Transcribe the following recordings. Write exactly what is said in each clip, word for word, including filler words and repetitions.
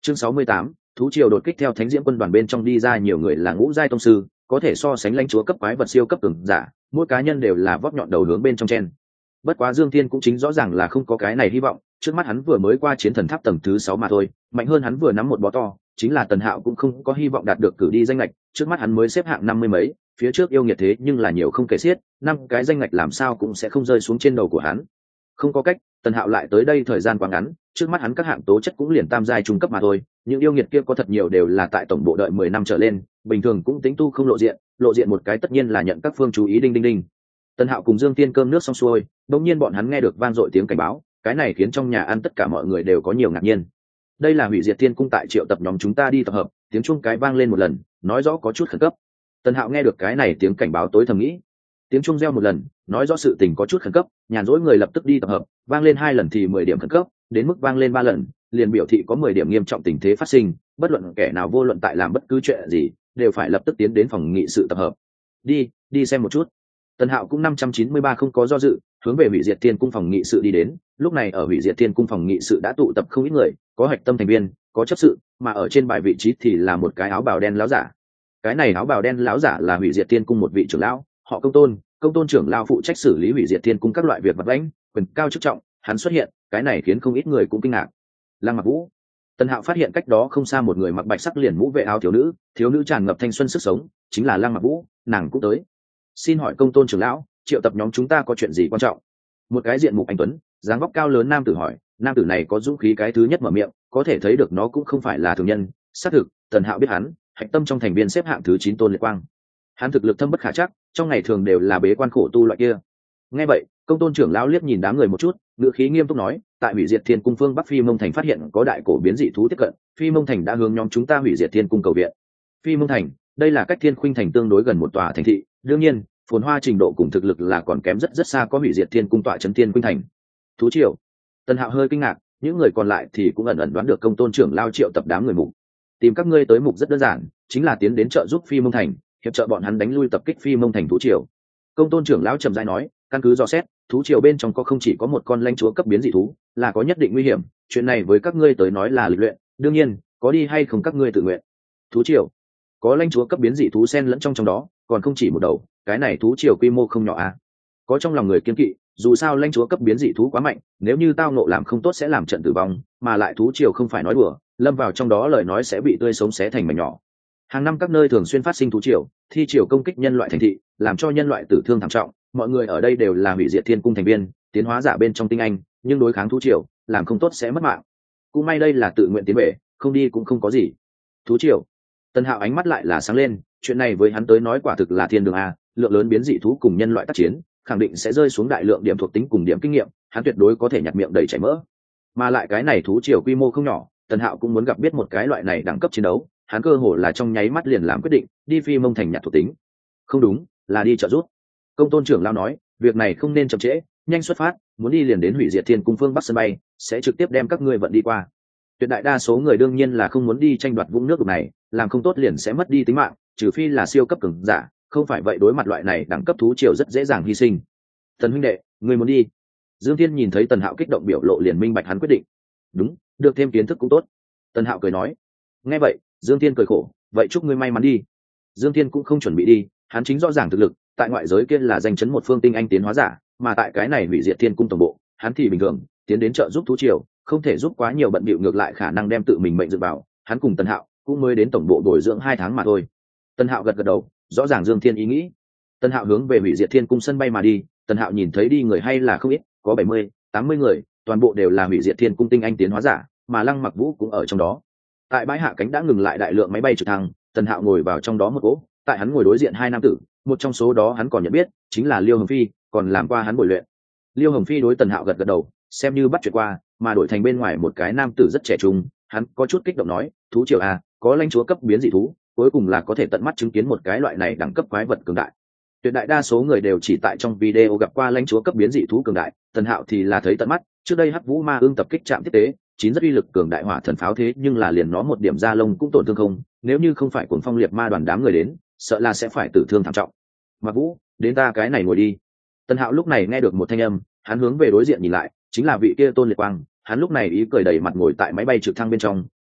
Chương sáu mươi tám, thú triều đột kích. Theo thánh diễm quân đoàn bên trong đi ra nhiều người là ngũ giai tông sư, có thể so sánh lãnh chúa cấp quái vật siêu cấp cường giả, mỗi cá nhân đều là vót nhọn đầu hướng bên trong chen. Bất quá Dương Thiên cũng chính rõ ràng là không có cái này hy vọng, trước mắt hắn vừa mới qua chiến thần tháp tầng thứ sáu mà thôi, mạnh hơn hắn vừa nắm một bó to, chính là Tần Hạo cũng không có hy vọng đạt được cử đi danh ngạch, trước mắt hắn mới xếp hạng năm mươi mấy, phía trước yêu nghiệt thế nhưng là nhiều không kể xiết, năm cái danh ngạch làm sao cũng sẽ không rơi xuống trên đầu của hắn. Không có cách, Tần Hạo lại tới đây thời gian quá ngắn, trước mắt hắn các hạng tố chất cũng liền tam giai trung cấp mà thôi, những yêu nghiệt kia có thật nhiều đều là tại tổng bộ đợi mười năm trở lên, bình thường cũng tính tu không lộ diện, lộ diện một cái tất nhiên là nhận các phương chú ý đinh đinh đinh. Tần Hạo cùng Dương Tiên cơm nước xong xuôi, đột nhiên bọn hắn nghe được vang dội tiếng cảnh báo, cái này khiến trong nhà ăn tất cả mọi người đều có nhiều ngạc nhiên. Đây là Hủy Diệt Thiên Cung tại triệu tập nhóm chúng ta đi tập hợp, tiếng chuông cái vang lên một lần, nói rõ có chút khẩn cấp. Tần Hạo nghe được cái này tiếng cảnh báo tối thầm nghĩ, tiếng chuông reo một lần, nói rõ sự tình có chút khẩn cấp, nhàn rỗi người lập tức đi tập hợp, vang lên hai lần thì mười điểm khẩn cấp, đến mức vang lên ba lần, liền biểu thị có mười điểm nghiêm trọng tình thế phát sinh, bất luận kẻ nào vô luận tại làm bất cứ chuyện gì, đều phải lập tức tiến đến phòng nghị sự tập hợp. Đi, đi xem một chút. Tần Hạo cũng năm trăm chín mươi ba không có do dự, hướng về Hủy Diệt Thiên Cung phòng nghị sự đi đến. Lúc này ở Hủy Diệt Thiên Cung phòng nghị sự đã tụ tập không ít người, có hạch tâm thành viên, có chấp sự, mà ở trên bài vị trí thì là một cái áo bào đen lão giả. Cái này áo bào đen lão giả là Hủy Diệt Thiên Cung một vị trưởng lão, họ Công Tôn, Công Tôn trưởng lão phụ trách xử lý Hủy Diệt Thiên Cung các loại việc vặt vãnh, quyền cao chức trọng, hắn xuất hiện, cái này khiến không ít người cũng kinh ngạc. Lăng Mặc Vũ. Tần Hạo phát hiện cách đó không xa một người mặc bạch sắc liền mũ vệ áo thiếu nữ, thiếu nữ tràn ngập thanh xuân sức sống, chính là Lăng Mặc Vũ, nàng cũng tới. Xin hỏi Công Tôn trưởng lão, triệu tập nhóm chúng ta có chuyện gì quan trọng? Một cái diện mục anh tuấn, dáng vóc cao lớn nam tử hỏi, nam tử này có dũng khí cái thứ nhất mở miệng, có thể thấy được nó cũng không phải là thường nhân. Xác thực, Tần Hạo biết hắn, hạch tâm trong thành viên xếp hạng thứ chín Tôn Liệt Quang. Hắn thực lực thâm bất khả trắc, trong ngày thường đều là bế quan khổ tu loại kia. Nghe vậy, Công Tôn trưởng lão liếc nhìn đám người một chút, ngữ khí nghiêm túc nói, tại Hủy Diệt Thiên Cung phương Bắc Phi Mông Thành phát hiện có đại cổ biến dị thú tiếp cận, Phi Mông Thành đã hướng nhóm chúng ta Hủy Diệt Thiên Cung cầu viện. Phi Mông Thành, đây là cách Thiên Khuynh Thành tương đối gần một tòa thành thị, đương nhiên, phồn hoa trình độ cùng thực lực là còn kém rất rất xa có Hủy Diệt Thiên Cung tọa trấn Thiên Khuynh Thành. Thú triều. Tần Hạo hơi kinh ngạc, những người còn lại thì cũng ẩn ẩn đoán được Công Tôn trưởng lao triệu tập đám người mục. Tìm các ngươi tới mục rất đơn giản, chính là tiến đến trợ giúp Phi Mông Thành, hiệp trợ bọn hắn đánh lui tập kích Phi Mông Thành thú triều. Công Tôn trưởng lão trầm rãi nói, căn cứ dò xét, thú triều bên trong có không chỉ có một con lãnh chúa cấp biến dị thú, là có nhất định nguy hiểm, chuyện này với các ngươi tới nói là lịch luyện, đương nhiên, có đi hay không các ngươi tự nguyện. Thú triều, có lãnh chúa cấp biến dị thú xen lẫn trong trong đó, còn không chỉ một đầu, cái này thú triều quy mô không nhỏ à? Có trong lòng người kiên kỵ, dù sao lãnh chúa cấp biến dị thú quá mạnh, nếu như tao nộ làm không tốt sẽ làm trận tử vong, mà lại thú triều không phải nói đùa, lâm vào trong đó lời nói sẽ bị tươi sống xé thành mảnh nhỏ. Hàng năm các nơi thường xuyên phát sinh thú triều, thi triều công kích nhân loại thành thị, làm cho nhân loại tử thương thảm trọng, mọi người ở đây đều là Hủy Diệt Thiên Cung thành viên, tiến hóa giả bên trong tinh anh, nhưng đối kháng thú triều, làm không tốt sẽ mất mạng. Cũng may đây là tự nguyện tiến về, không đi cũng không có gì. Thú triều. Tần Hạo ánh mắt lại là sáng lên, chuyện này với hắn tới nói quả thực là thiên đường a, lượng lớn biến dị thú cùng nhân loại tác chiến, khẳng định sẽ rơi xuống đại lượng điểm thuộc tính cùng điểm kinh nghiệm, hắn tuyệt đối có thể nhặt miệng đầy chảy mỡ. Mà lại cái này thú triều quy mô không nhỏ, Tần Hạo cũng muốn gặp biết một cái loại này đẳng cấp chiến đấu, hắn cơ hồ là trong nháy mắt liền làm quyết định, đi Phi Mông Thành nhặt thuộc tính. Không đúng, là đi trợ giúp. Công Tôn trưởng lão nói, việc này không nên chậm trễ, nhanh xuất phát, muốn đi liền đến Hủy Diệt Thiên Cung phương Bắc sân bay, sẽ trực tiếp đem các ngươi vận đi qua. Tuyệt đại đa số người đương nhiên là không muốn đi tranh đoạt vũng nước này, làm không tốt liền sẽ mất đi tính mạng, trừ phi là siêu cấp cường giả, không phải vậy đối mặt loại này đẳng cấp thú triều rất dễ dàng hy sinh. Tần huynh đệ, ngươi muốn đi? Dương Thiên nhìn thấy Tần Hạo kích động biểu lộ liền minh bạch hắn quyết định. Đúng, được thêm kiến thức cũng tốt. Tần Hạo cười nói. Nghe vậy, Dương Thiên cười khổ, vậy chúc ngươi may mắn đi. Dương Thiên cũng không chuẩn bị đi, hắn chính rõ ràng thực lực, tại ngoại giới kia là danh chấn một phương tinh anh tiến hóa giả, mà tại cái này Hủy Diệt Thiên Cung tổng bộ, hắn thì bình thường, tiến đến trợ giúp thú triều, không thể giúp quá nhiều bận bịu ngược lại khả năng đem tự mình mệnh dự vào, hắn cùng Tần Hạo cũng mới đến tổng bộ bồi dưỡng hai tháng mà thôi. Tần Hạo gật gật đầu, rõ ràng Dương Thiên ý nghĩ. Tần Hạo hướng về Hủy Diệt Thiên Cung sân bay mà đi, Tần Hạo nhìn thấy đi người hay là không ít, có bảy mươi, tám mươi người, toàn bộ đều là Hủy Diệt Thiên Cung tinh anh tiến hóa giả, mà Lăng Mặc Vũ cũng ở trong đó. Tại bãi hạ cánh đã ngừng lại đại lượng máy bay trực thăng, Tần Hạo ngồi vào trong đó một cỗ, tại hắn ngồi đối diện hai nam tử, một trong số đó hắn còn nhận biết, chính là Liêu Hồng Phi, còn làm qua hắn bồi luyện. Liêu Hồng Phi đối Tần Hạo gật gật đầu, xem như bắt chuyện qua, mà đổi thành bên ngoài một cái nam tử rất trẻ trung, hắn có chút kích động nói, thú triều à, có lãnh chúa cấp biến dị thú, cuối cùng là có thể tận mắt chứng kiến một cái loại này đẳng cấp quái vật cường đại. Tuyệt đại đa số người đều chỉ tại trong video gặp qua lãnh chúa cấp biến dị thú cường đại, Tần Hạo thì là thấy tận mắt, trước đây Hắc Vũ Ma Ương tập kích trạm tiếp tế, chín rất uy lực cường đại hỏa thần pháo thế nhưng là liền nó một điểm da lông cũng tổn thương không, nếu như không phải Cuồng Phong Liệt Ma đoàn đám người đến, sợ là sẽ phải tử thương thảm trọng. Mặc Vũ, đến ta cái này ngồi đi. Tần Hạo lúc này nghe được một thanh âm, hắn hướng về đối diện nhìn lại, chính là vị kia Tôn Liệt Quang, hắn lúc này ý cười đầy mặt ngồi tại máy bay trực thăng bên trong,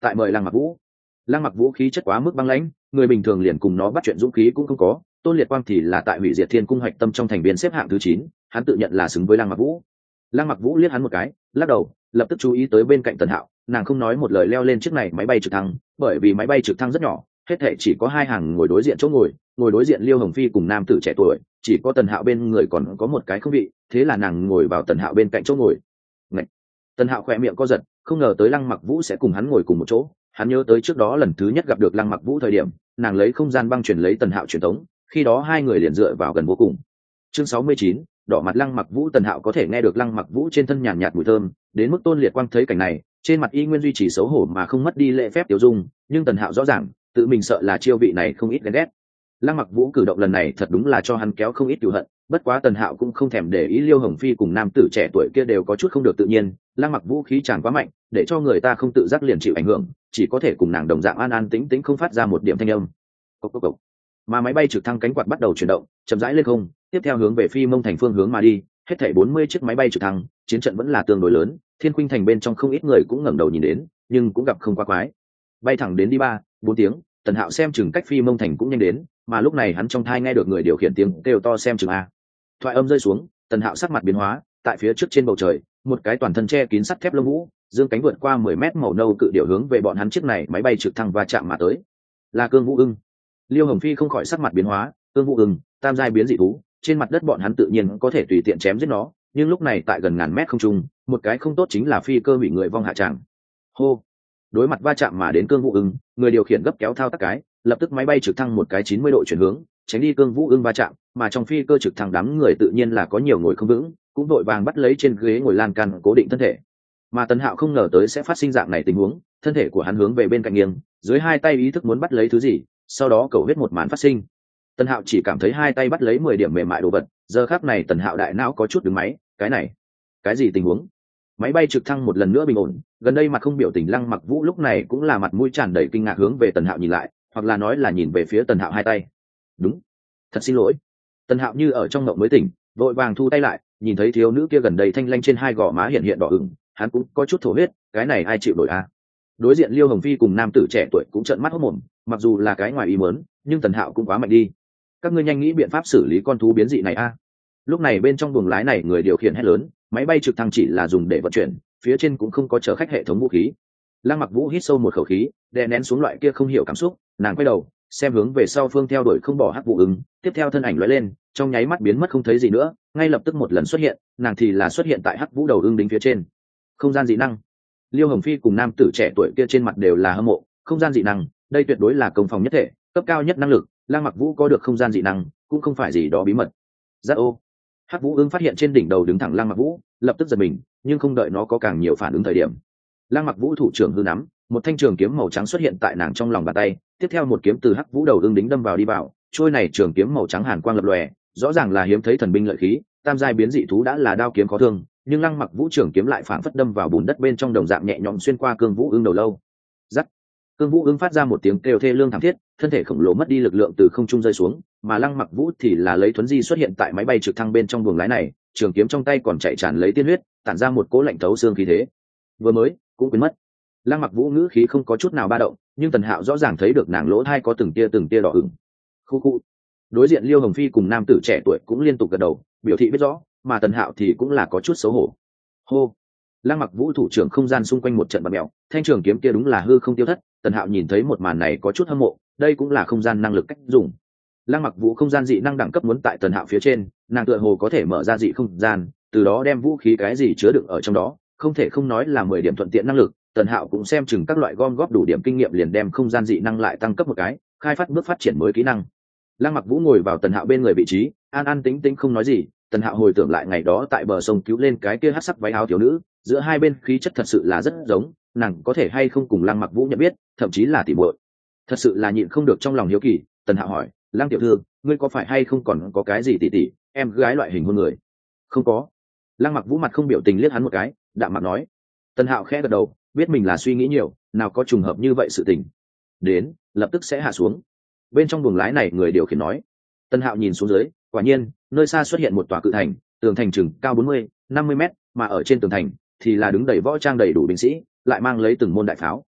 tại mời lăng mặc vũ. Lăng mặc vũ khí chất quá mức băng lãnh, người bình thường liền cùng nó bắt chuyện dũng khí cũng không có. Tôn Liệt Quang thì là tại hủy diệt thiên cung hoạch tâm trong thành viên xếp hạng thứ chín, hắn tự nhận là xứng với lăng mặc vũ. Lăng mặc vũ liếc hắn một cái, lắc đầu, lập tức chú ý tới bên cạnh Tần Hạo, nàng không nói một lời leo lên chiếc này máy bay trực thăng, bởi vì máy bay trực thăng rất nhỏ, hết thảy chỉ có hai hàng ngồi đối diện chỗ ngồi, ngồi đối diện Liêu Hồng Phi cùng nam tử trẻ tuổi, chỉ có Tần Hạo bên người còn có một cái không vị, thế là nàng ngồi vào Tần Hạo bên cạnh chỗ ngồi. Ngậy. Tần Hạo khỏe miệng co giật, không ngờ tới Lăng Mặc Vũ sẽ cùng hắn ngồi cùng một chỗ, hắn nhớ tới trước đó lần thứ nhất gặp được Lăng Mặc Vũ thời điểm, nàng lấy không gian băng truyền lấy Tần Hạo truyền tống, khi đó hai người liền dựa vào gần vô cùng. Chương sáu mươi chín, đỏ mặt Lăng Mặc Vũ. Tần Hạo có thể nghe được Lăng Mặc Vũ trên thân nhàn nhạt mùi thơm, đến mức Tôn Liệt Quang thấy cảnh này, trên mặt y nguyên duy trì xấu hổ mà không mất đi lễ phép tiểu dung, nhưng Tần Hạo rõ ràng, tự mình sợ là chiêu vị này không ít ghen ghét. Lăng Mặc Vũ cử động lần này thật đúng là cho hắn kéo không ít cừu hận, bất quá Tần Hạo cũng không thèm để ý Liêu Hồng Phi cùng nam tử trẻ tuổi kia đều có chút không được tự nhiên, Lăng Mặc Vũ khí tràn quá mạnh, để cho người ta không tự giác liền chịu ảnh hưởng, chỉ có thể cùng nàng đồng dạng an an tĩnh tĩnh không phát ra một điểm thanh âm. Cốc cốc cốc. Mà máy bay trực thăng cánh quạt bắt đầu chuyển động, chậm rãi lên không, tiếp theo hướng về Phi Mông thành phương hướng mà đi, hết thảy bốn mươi chiếc máy bay trực thăng, chiến trận vẫn là tương đối lớn, Thiên Khuynh thành bên trong không ít người cũng ngẩng đầu nhìn đến, nhưng cũng gặp không quá quái. Bay thẳng đến đi ba, bốn tiếng, Tần Hạo xem chừng cách Phi Mông thành cũng nhanh đến, mà lúc này hắn trong thai nghe được người điều khiển tiếng kêu to xem chừng a. Thoại âm rơi xuống, Tần Hạo sắc mặt biến hóa, tại phía trước trên bầu trời, một cái toàn thân che kín sắt thép lông vũ, dương cánh vượt qua mười mét màu nâu cự điểu hướng về bọn hắn chiếc này máy bay trực thăng va chạm mà tới. Là Cương Vũ Ưng. Liêu Hồng Phi không khỏi sắc mặt biến hóa, Cương Vũ Ưng, tam giai biến dị thú, trên mặt đất bọn hắn tự nhiên có thể tùy tiện chém giết nó, nhưng lúc này tại gần ngàn mét không trung, một cái không tốt chính là phi cơ bị người vong hạ tràng. Hô. Đối mặt va chạm mà đến Cương Vũ Ưng, người điều khiển gấp kéo thao tác cái, lập tức máy bay trực thăng một cái chín mươi độ chuyển hướng, tránh đi Cương Vũ Ưng va chạm, mà trong phi cơ trực thăng đám người tự nhiên là có nhiều ngồi không vững, cũng đội vàng bắt lấy trên ghế ngồi lan can cố định thân thể. Mà Tần Hạo không ngờ tới sẽ phát sinh dạng này tình huống, thân thể của hắn hướng về bên cạnh nghiêng, dưới hai tay ý thức muốn bắt lấy thứ gì, sau đó cầu huyết một màn phát sinh. Tần Hạo chỉ cảm thấy hai tay bắt lấy mười điểm mềm mại đồ vật, giờ khắc này Tần Hạo đại não có chút đứng máy, cái này, cái gì tình huống? Máy bay trực thăng một lần nữa bình ổn, gần đây mặt không biểu tình Lăng Mặc Vũ lúc này cũng là mặt mũi tràn đầy kinh ngạc hướng về Tần Hạo nhìn lại, hoặc là nói là nhìn về phía Tần Hạo hai tay. Đúng, thật xin lỗi. Tần Hạo như ở trong ngộng mới tỉnh, vội vàng thu tay lại, nhìn thấy thiếu nữ kia gần đây thanh lanh trên hai gò má hiện hiện đỏ ửng, hắn cũng có chút thổ huyết, cái này ai chịu nổi a? Đối diện Liêu Hồng Phi cùng nam tử trẻ tuổi cũng trợn mắt hốt mồm, mặc dù là cái ngoài ý muốn, nhưng Tần Hạo cũng quá mạnh đi. Các ngươi nhanh nghĩ biện pháp xử lý con thú biến dị này a. Lúc này bên trong buồng lái này người điều khiển hét lớn, máy bay trực thăng chỉ là dùng để vận chuyển, phía trên cũng không có chở khách hệ thống vũ khí. Lăng Mặc Vũ hít sâu một khẩu khí, đè nén xuống loại kia không hiểu cảm xúc, nàng quay đầu, xem hướng về sau phương theo đuổi không bỏ Hắc Vũ Ưng, tiếp theo thân ảnh lóe lên, trong nháy mắt biến mất không thấy gì nữa, ngay lập tức một lần xuất hiện, nàng thì là xuất hiện tại Hắc Vũ đầu ưng đính phía trên. Không gian dị năng. Liêu Hồng Phi cùng nam tử trẻ tuổi kia trên mặt đều là hâm mộ, không gian dị năng, đây tuyệt đối là công phòng nhất thể, cấp cao nhất năng lực, Lăng Mặc Vũ có được không gian dị năng, cũng không phải gì đó bí mật. Giác ô. Hắc Vũ Ưng phát hiện trên đỉnh đầu đứng thẳng Lăng Mặc Vũ, lập tức giật mình, nhưng không đợi nó có càng nhiều phản ứng thời điểm. Lăng Mặc Vũ thủ trưởng hư nắm, một thanh trường kiếm màu trắng xuất hiện tại nàng trong lòng bàn tay, tiếp theo một kiếm từ Hắc Vũ đầu ưng đính đâm vào đi vào, trôi này trường kiếm màu trắng hàn quang lập lòe, rõ ràng là hiếm thấy thần binh lợi khí, tam giai biến dị thú đã là đao kiếm khó thương, nhưng Lăng Mặc Vũ trường kiếm lại phảng phất đâm vào bùn đất bên trong đồng dạng nhẹ nhõm xuyên qua Cương Vũ Ưng đầu lâu. Rắc. Cương Vũ Ưng phát ra một tiếng kêu thê lương thảm thiết, thân thể khổng lồ mất đi lực lượng từ không trung rơi xuống, mà Lăng Mặc Vũ thì là lấy thuấn di xuất hiện tại máy bay trực thăng bên trong buồng lái này, trường kiếm trong tay còn chạy tràn lấy tiên huyết, tản ra một cỗ lạnh thấu xương khí thế. Vừa mới cũng quên mất. Lăng Mặc Vũ ngữ khí không có chút nào ba động, nhưng Tần Hạo rõ ràng thấy được nàng lỗ tai có từng tia từng tia đỏ ửng. Khu khu. Đối diện Liêu Hồng Phi cùng nam tử trẻ tuổi cũng liên tục gật đầu, biểu thị biết rõ, mà Tần Hạo thì cũng là có chút xấu hổ. Hô. Lăng Mặc Vũ thủ trưởng không gian xung quanh một trận bạt mèo, thanh trường kiếm kia đúng là hư không tiêu thất, Tần Hạo nhìn thấy một màn này có chút hâm mộ, đây cũng là không gian năng lực cách dùng. Lăng Mặc Vũ không gian dị năng đẳng cấp muốn tại Tần Hạo phía trên, nàng tựa hồ có thể mở ra dị không gian, từ đó đem vũ khí cái gì chứa đựng ở trong đó, không thể không nói là mười điểm thuận tiện năng lực. Tần Hạo cũng xem chừng các loại gom góp đủ điểm kinh nghiệm liền đem không gian dị năng lại tăng cấp một cái, khai phát bước phát triển mới kỹ năng. Lăng Mặc Vũ ngồi vào Tần Hạo bên người vị trí, an an tĩnh tĩnh không nói gì. Tần Hạo hồi tưởng lại ngày đó tại bờ sông cứu lên cái kia hắc sắc váy áo thiếu nữ, giữa hai bên khí chất thật sự là rất giống, nàng có thể hay không cùng Lăng Mặc Vũ nhận biết, thậm chí là tỉ muội. Thật sự là nhịn không được trong lòng hiếu kỳ, Tần Hạo hỏi, Lăng tiểu thư, ngươi có phải hay không còn có cái gì tỉ tỉ, em gái loại hình hôn người? Không có. Lăng Mặc Vũ mặt không biểu tình liếc hắn một cái, đạm mặt nói. Tần Hạo khẽ gật đầu, biết mình là suy nghĩ nhiều, nào có trùng hợp như vậy sự tình. Đến, lập tức sẽ hạ xuống. Bên trong buồng lái này người điều khiển nói. Tần Hạo nhìn xuống dưới, quả nhiên, nơi xa xuất hiện một tòa cự thành, tường thành chừng cao bốn mươi, năm mươi mét, mà ở trên tường thành thì là đứng đầy võ trang đầy đủ binh sĩ, lại mang lấy từng môn đại pháo.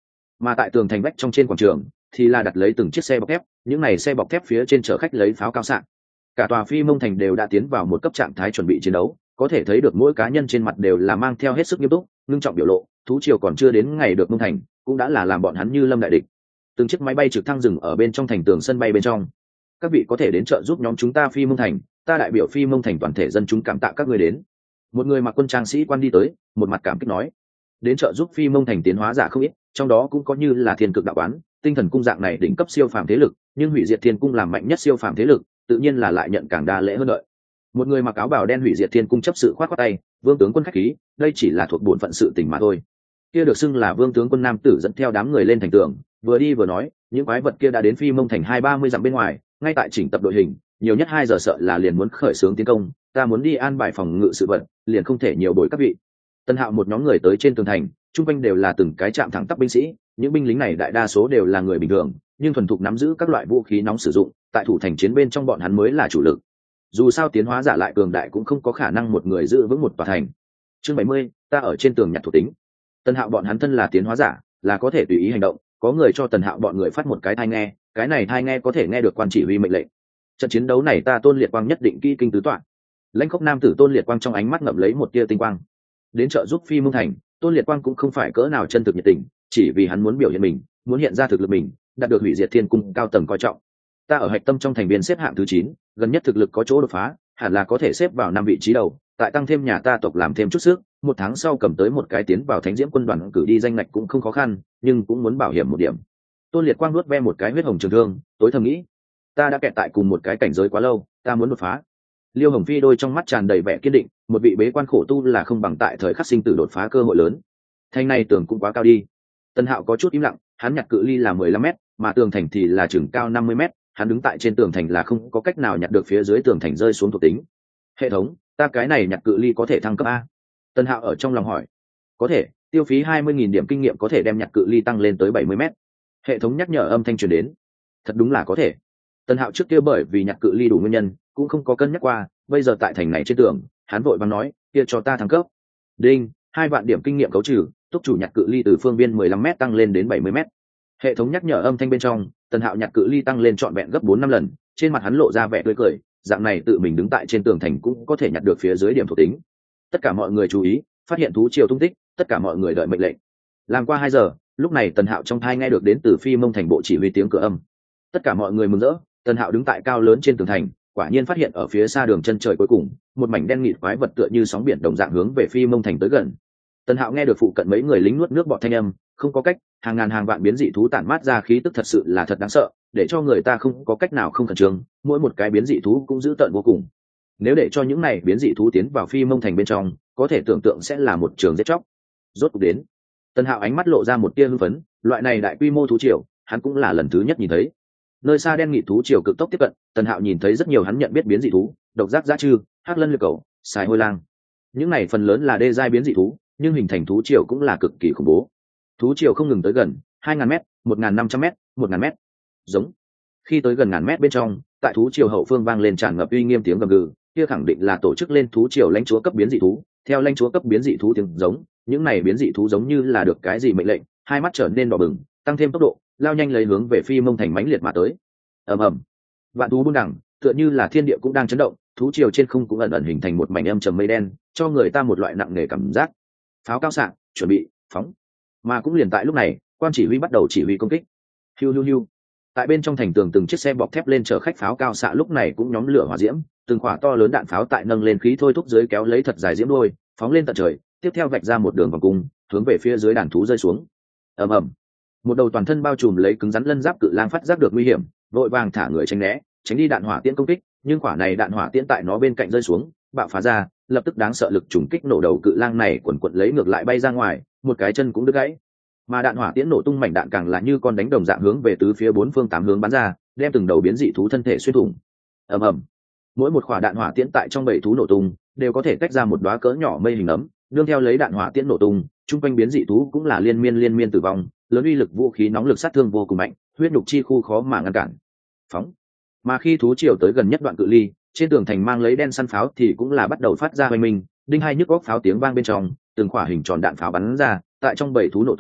Mà tại tường thành vách trong trên quảng trường thì là đặt lấy từng chiếc xe bọc thép, những này xe bọc thép phía trên chở khách lấy pháo cao xạ. Cả tòa Phi Mông thành đều đã tiến vào một cấp trạng thái chuẩn bị chiến đấu, có thể thấy được mỗi cá nhân trên mặt đều là mang theo hết sức nghiêm túc ngưng trọng biểu lộ. Thú triều còn chưa đến ngày được Mông thành cũng đã là làm bọn hắn như lâm đại địch. Từng chiếc máy bay trực thăng dừng ở bên trong thành tường sân bay bên trong. Các vị có thể đến trợ giúp nhóm chúng ta Phi Mông thành, ta đại biểu Phi Mông thành toàn thể dân chúng cảm tạ các người đến. Một người mặc quân trang sĩ quan đi tới, một mặt cảm kích nói: đến trợ giúp Phi Mông thành tiến hóa giả không ít, trong đó cũng có như là Thiên Cực đạo quán, tinh thần cung dạng này đỉnh cấp siêu phàm thế lực, nhưng hủy diệt thiên cung làm mạnh nhất siêu phàm thế lực, tự nhiên là lại nhận càng đa lễ hơn đợi. Một người mặc áo bào đen hủy diệt thiên cung chấp sự khoát khoát tay: vương tướng quân khách khí, đây chỉ là thuộc bổn phận sự tình mà thôi. Kia được xưng là vương tướng quân nam tử dẫn theo đám người lên thành tường, vừa đi vừa nói: những quái vật kia đã đến Phi Mông thành hai ba mươi dặm bên ngoài, ngay tại chỉnh tập đội hình, nhiều nhất hai giờ sợ là liền muốn khởi xướng tiến công, ta muốn đi an bài phòng ngự sự vật, liền không thể nhiều bồi các vị. Tân Hạo một nhóm người tới trên tường thành, trung quanh đều là từng cái chạm thẳng tắp binh sĩ, những binh lính này đại đa số đều là người bình thường, nhưng thuần thục nắm giữ các loại vũ khí nóng sử dụng, tại thủ thành chiến bên trong bọn hắn mới là chủ lực. Dù sao tiến hóa giả lại cường đại cũng không có khả năng một người giữ vững một tòa thành. Chương bảy mươi, ta ở trên tường nhặt thuộc tính. Tân Hạo bọn hắn thân là tiến hóa giả, là có thể tùy ý hành động, có người cho Tần Hạo bọn người phát một cái tai nghe, cái này tai nghe có thể nghe được quan chỉ huy mệnh lệnh. Trận chiến đấu này ta Tôn Liệt Quang nhất định kỹ kinh tứ toạn. Lãnh Khốc nam tử Tôn Liệt Quang trong ánh mắt ngậm lấy một tia tinh quang. Đến trợ giúp Phi Mông thành, Tôn Liệt Quang cũng không phải cỡ nào chân thực nhiệt tình, chỉ vì hắn muốn biểu hiện mình, muốn hiện ra thực lực mình, đạt được hủy diệt thiên cung cao tầng coi trọng. Ta ở hạch tâm trong thành viên xếp hạng thứ chín, gần nhất thực lực có chỗ đột phá, hẳn là có thể xếp vào năm vị trí đầu, tại tăng thêm nhà ta tộc làm thêm chút sức, một tháng sau cầm tới một cái tiến vào Thánh Diễm quân đoàn cử đi danh ngạch cũng không khó khăn, nhưng cũng muốn bảo hiểm một điểm. Tôn Liệt Quang nuốt ve một cái huyết hồng trường thương, tối thầm nghĩ: ta đã kẹt tại cùng một cái cảnh giới quá lâu, ta muốn đột phá. Liêu Hồng Phi đôi trong mắt tràn đầy vẻ kiên định, một vị bế quan khổ tu là không bằng tại thời khắc sinh tử đột phá cơ hội lớn. Thành này tường cũng quá cao đi. Tân Hạo có chút im lặng, hắn nhặt cự ly là mười lăm mét, mà tường thành thì là chừng cao năm mươi mét, hắn đứng tại trên tường thành là không có cách nào nhặt được phía dưới tường thành rơi xuống thuộc tính. Hệ thống, ta cái này nhặt cự ly có thể thăng cấp a? Tân Hạo ở trong lòng hỏi. Có thể, tiêu phí hai mươi nghìn điểm kinh nghiệm có thể đem nhặt cự ly tăng lên tới bảy mươi mét. Hệ thống nhắc nhở âm thanh truyền đến. Thật đúng là có thể. Tân Hạo trước kia bởi vì nhặt cự ly đủ nguyên nhân, cũng không có cân nhắc qua, bây giờ tại thành này trên tường, hắn vội vàng nói: kia cho ta thăng cấp. Đinh, hai vạn điểm kinh nghiệm cấu trừ, túc chủ nhặt cự ly từ phương biên mười lăm mét tăng lên đến bảy mươi mét. Hệ thống nhắc nhở âm thanh bên trong, Tân Hạo nhặt cự ly tăng lên trọn vẹn gấp bốn năm lần, trên mặt hắn lộ ra vẻ tươi cười, dạng này tự mình đứng tại trên tường thành cũng có thể nhặt được phía dưới điểm thuộc tính. Tất cả mọi người chú ý, phát hiện thú triều tung tích, tất cả mọi người đợi mệnh lệnh. Làm qua hai giờ, lúc này Tần Hạo trong thai nghe được đến từ Phi Mông thành bộ chỉ huy tiếng cửa âm. Tất cả mọi người mừng rỡ, Tần Hạo đứng tại cao lớn trên tường thành, quả nhiên phát hiện ở phía xa đường chân trời cuối cùng, một mảnh đen nghịt quái vật tựa như sóng biển đồng dạng hướng về Phi Mông thành tới gần. Tần Hạo nghe được phụ cận mấy người lính nuốt nước bọt thanh âm, không có cách, hàng ngàn hàng vạn biến dị thú tản mát ra khí tức thật sự là thật đáng sợ, để cho người ta không có cách nào không khẩn trương, mỗi một cái biến dị thú cũng dữ tợn vô cùng. Nếu để cho những này biến dị thú tiến vào Phi Mông thành bên trong, có thể tưởng tượng sẽ là một trường giết chóc. Rốt cuộc đến. Tần Hạo ánh mắt lộ ra một tia hưng phấn, loại này đại quy mô thú triều, hắn cũng là lần thứ nhất nhìn thấy. Nơi xa đen nghị thú triều cực tốc tiếp cận, Tần Hạo nhìn thấy rất nhiều hắn nhận biết biến dị thú, độc giác dã trư, hắc lân liệt cầu, xài hôi lang. Những này phần lớn là đê giai biến dị thú, nhưng hình thành thú triều cũng là cực kỳ khủng bố. Thú triều không ngừng tới gần, hai ngàn mét, một ngàn năm trăm mét, một ngàn mét. Giống. Khi tới gần ngàn mét bên trong, tại thú triều hậu phương vang lên tràn ngập uy nghiêm tiếng gầm gừ, kia khẳng định là tổ chức lên thú triều lãnh chúa cấp biến dị thú. Theo lãnh chúa cấp biến dị thú tiếng giống, những này biến dị thú giống như là được cái gì mệnh lệnh, hai mắt trở nên đỏ bừng, tăng thêm tốc độ, lao nhanh lấy hướng về Phi Mông thành mãnh liệt mà tới. Ầm ầm. Vạn thú buôn đẳng, tựa như là thiên địa cũng đang chấn động, thú triều trên không cũng ẩn ẩn hình thành một mảnh âm trầm mây đen, cho người ta một loại nặng nề cảm giác. Pháo cao xạ, chuẩn bị, phóng. Mà cũng liền tại lúc này, quan chỉ huy bắt đầu chỉ huy công kích. Hiu hiu hiu. Tại bên trong thành tường từng chiếc xe bọc thép lên chở khách pháo cao xạ lúc này cũng nhóm lửa hỏa diễm, từng quả to lớn đạn pháo tại nâng lên khí thôi thúc dưới kéo lấy thật dài diễm đuôi, phóng lên tận trời, tiếp theo vạch ra một đường vòng cung, hướng về phía dưới đàn thú rơi xuống. Ầm ầm. Một đầu toàn thân bao trùm lấy cứng rắn lân giáp cự lang phát giác được nguy hiểm, vội vàng thả người tránh né, tránh đi đạn hỏa tiễn công kích, nhưng quả này đạn hỏa tiễn tại nó bên cạnh rơi xuống, bạo phá ra, lập tức đáng sợ lực trùng kích nổ đầu cự lang này quần quật lấy ngược lại bay ra ngoài, một cái chân cũng đứt gãy. Mà đạn hỏa tiễn nổ tung mảnh đạn càng là như con đánh đồng dạng hướng về tứ phía bốn phương tám hướng bắn ra, đem từng đầu biến dị thú thân thể xuyên thủng. Ầm ầm. Mỗi một quả đạn hỏa tiễn tại trong bảy thú nổ tung, đều có thể tách ra một đóa cỡ nhỏ mây hình ấm, đương theo lấy đạn hỏa tiễn nổ tung, trung quanh biến dị thú cũng là liên miên liên miên tử vong, lớn uy lực vũ khí nóng lực sát thương vô cùng mạnh, huyết nhục chi khu khó mà ngăn cản. Phóng. Mà khi thú triều tới gần nhất đoạn cự ly, trên tường thành mang lấy đen săn pháo thì cũng là bắt đầu phát ra hoành minh, đinh hai nhức góc pháo tiếng vang bên trong, từng quả hình tròn đạn pháo bắn ra, tại trong bảy thú nổ tung,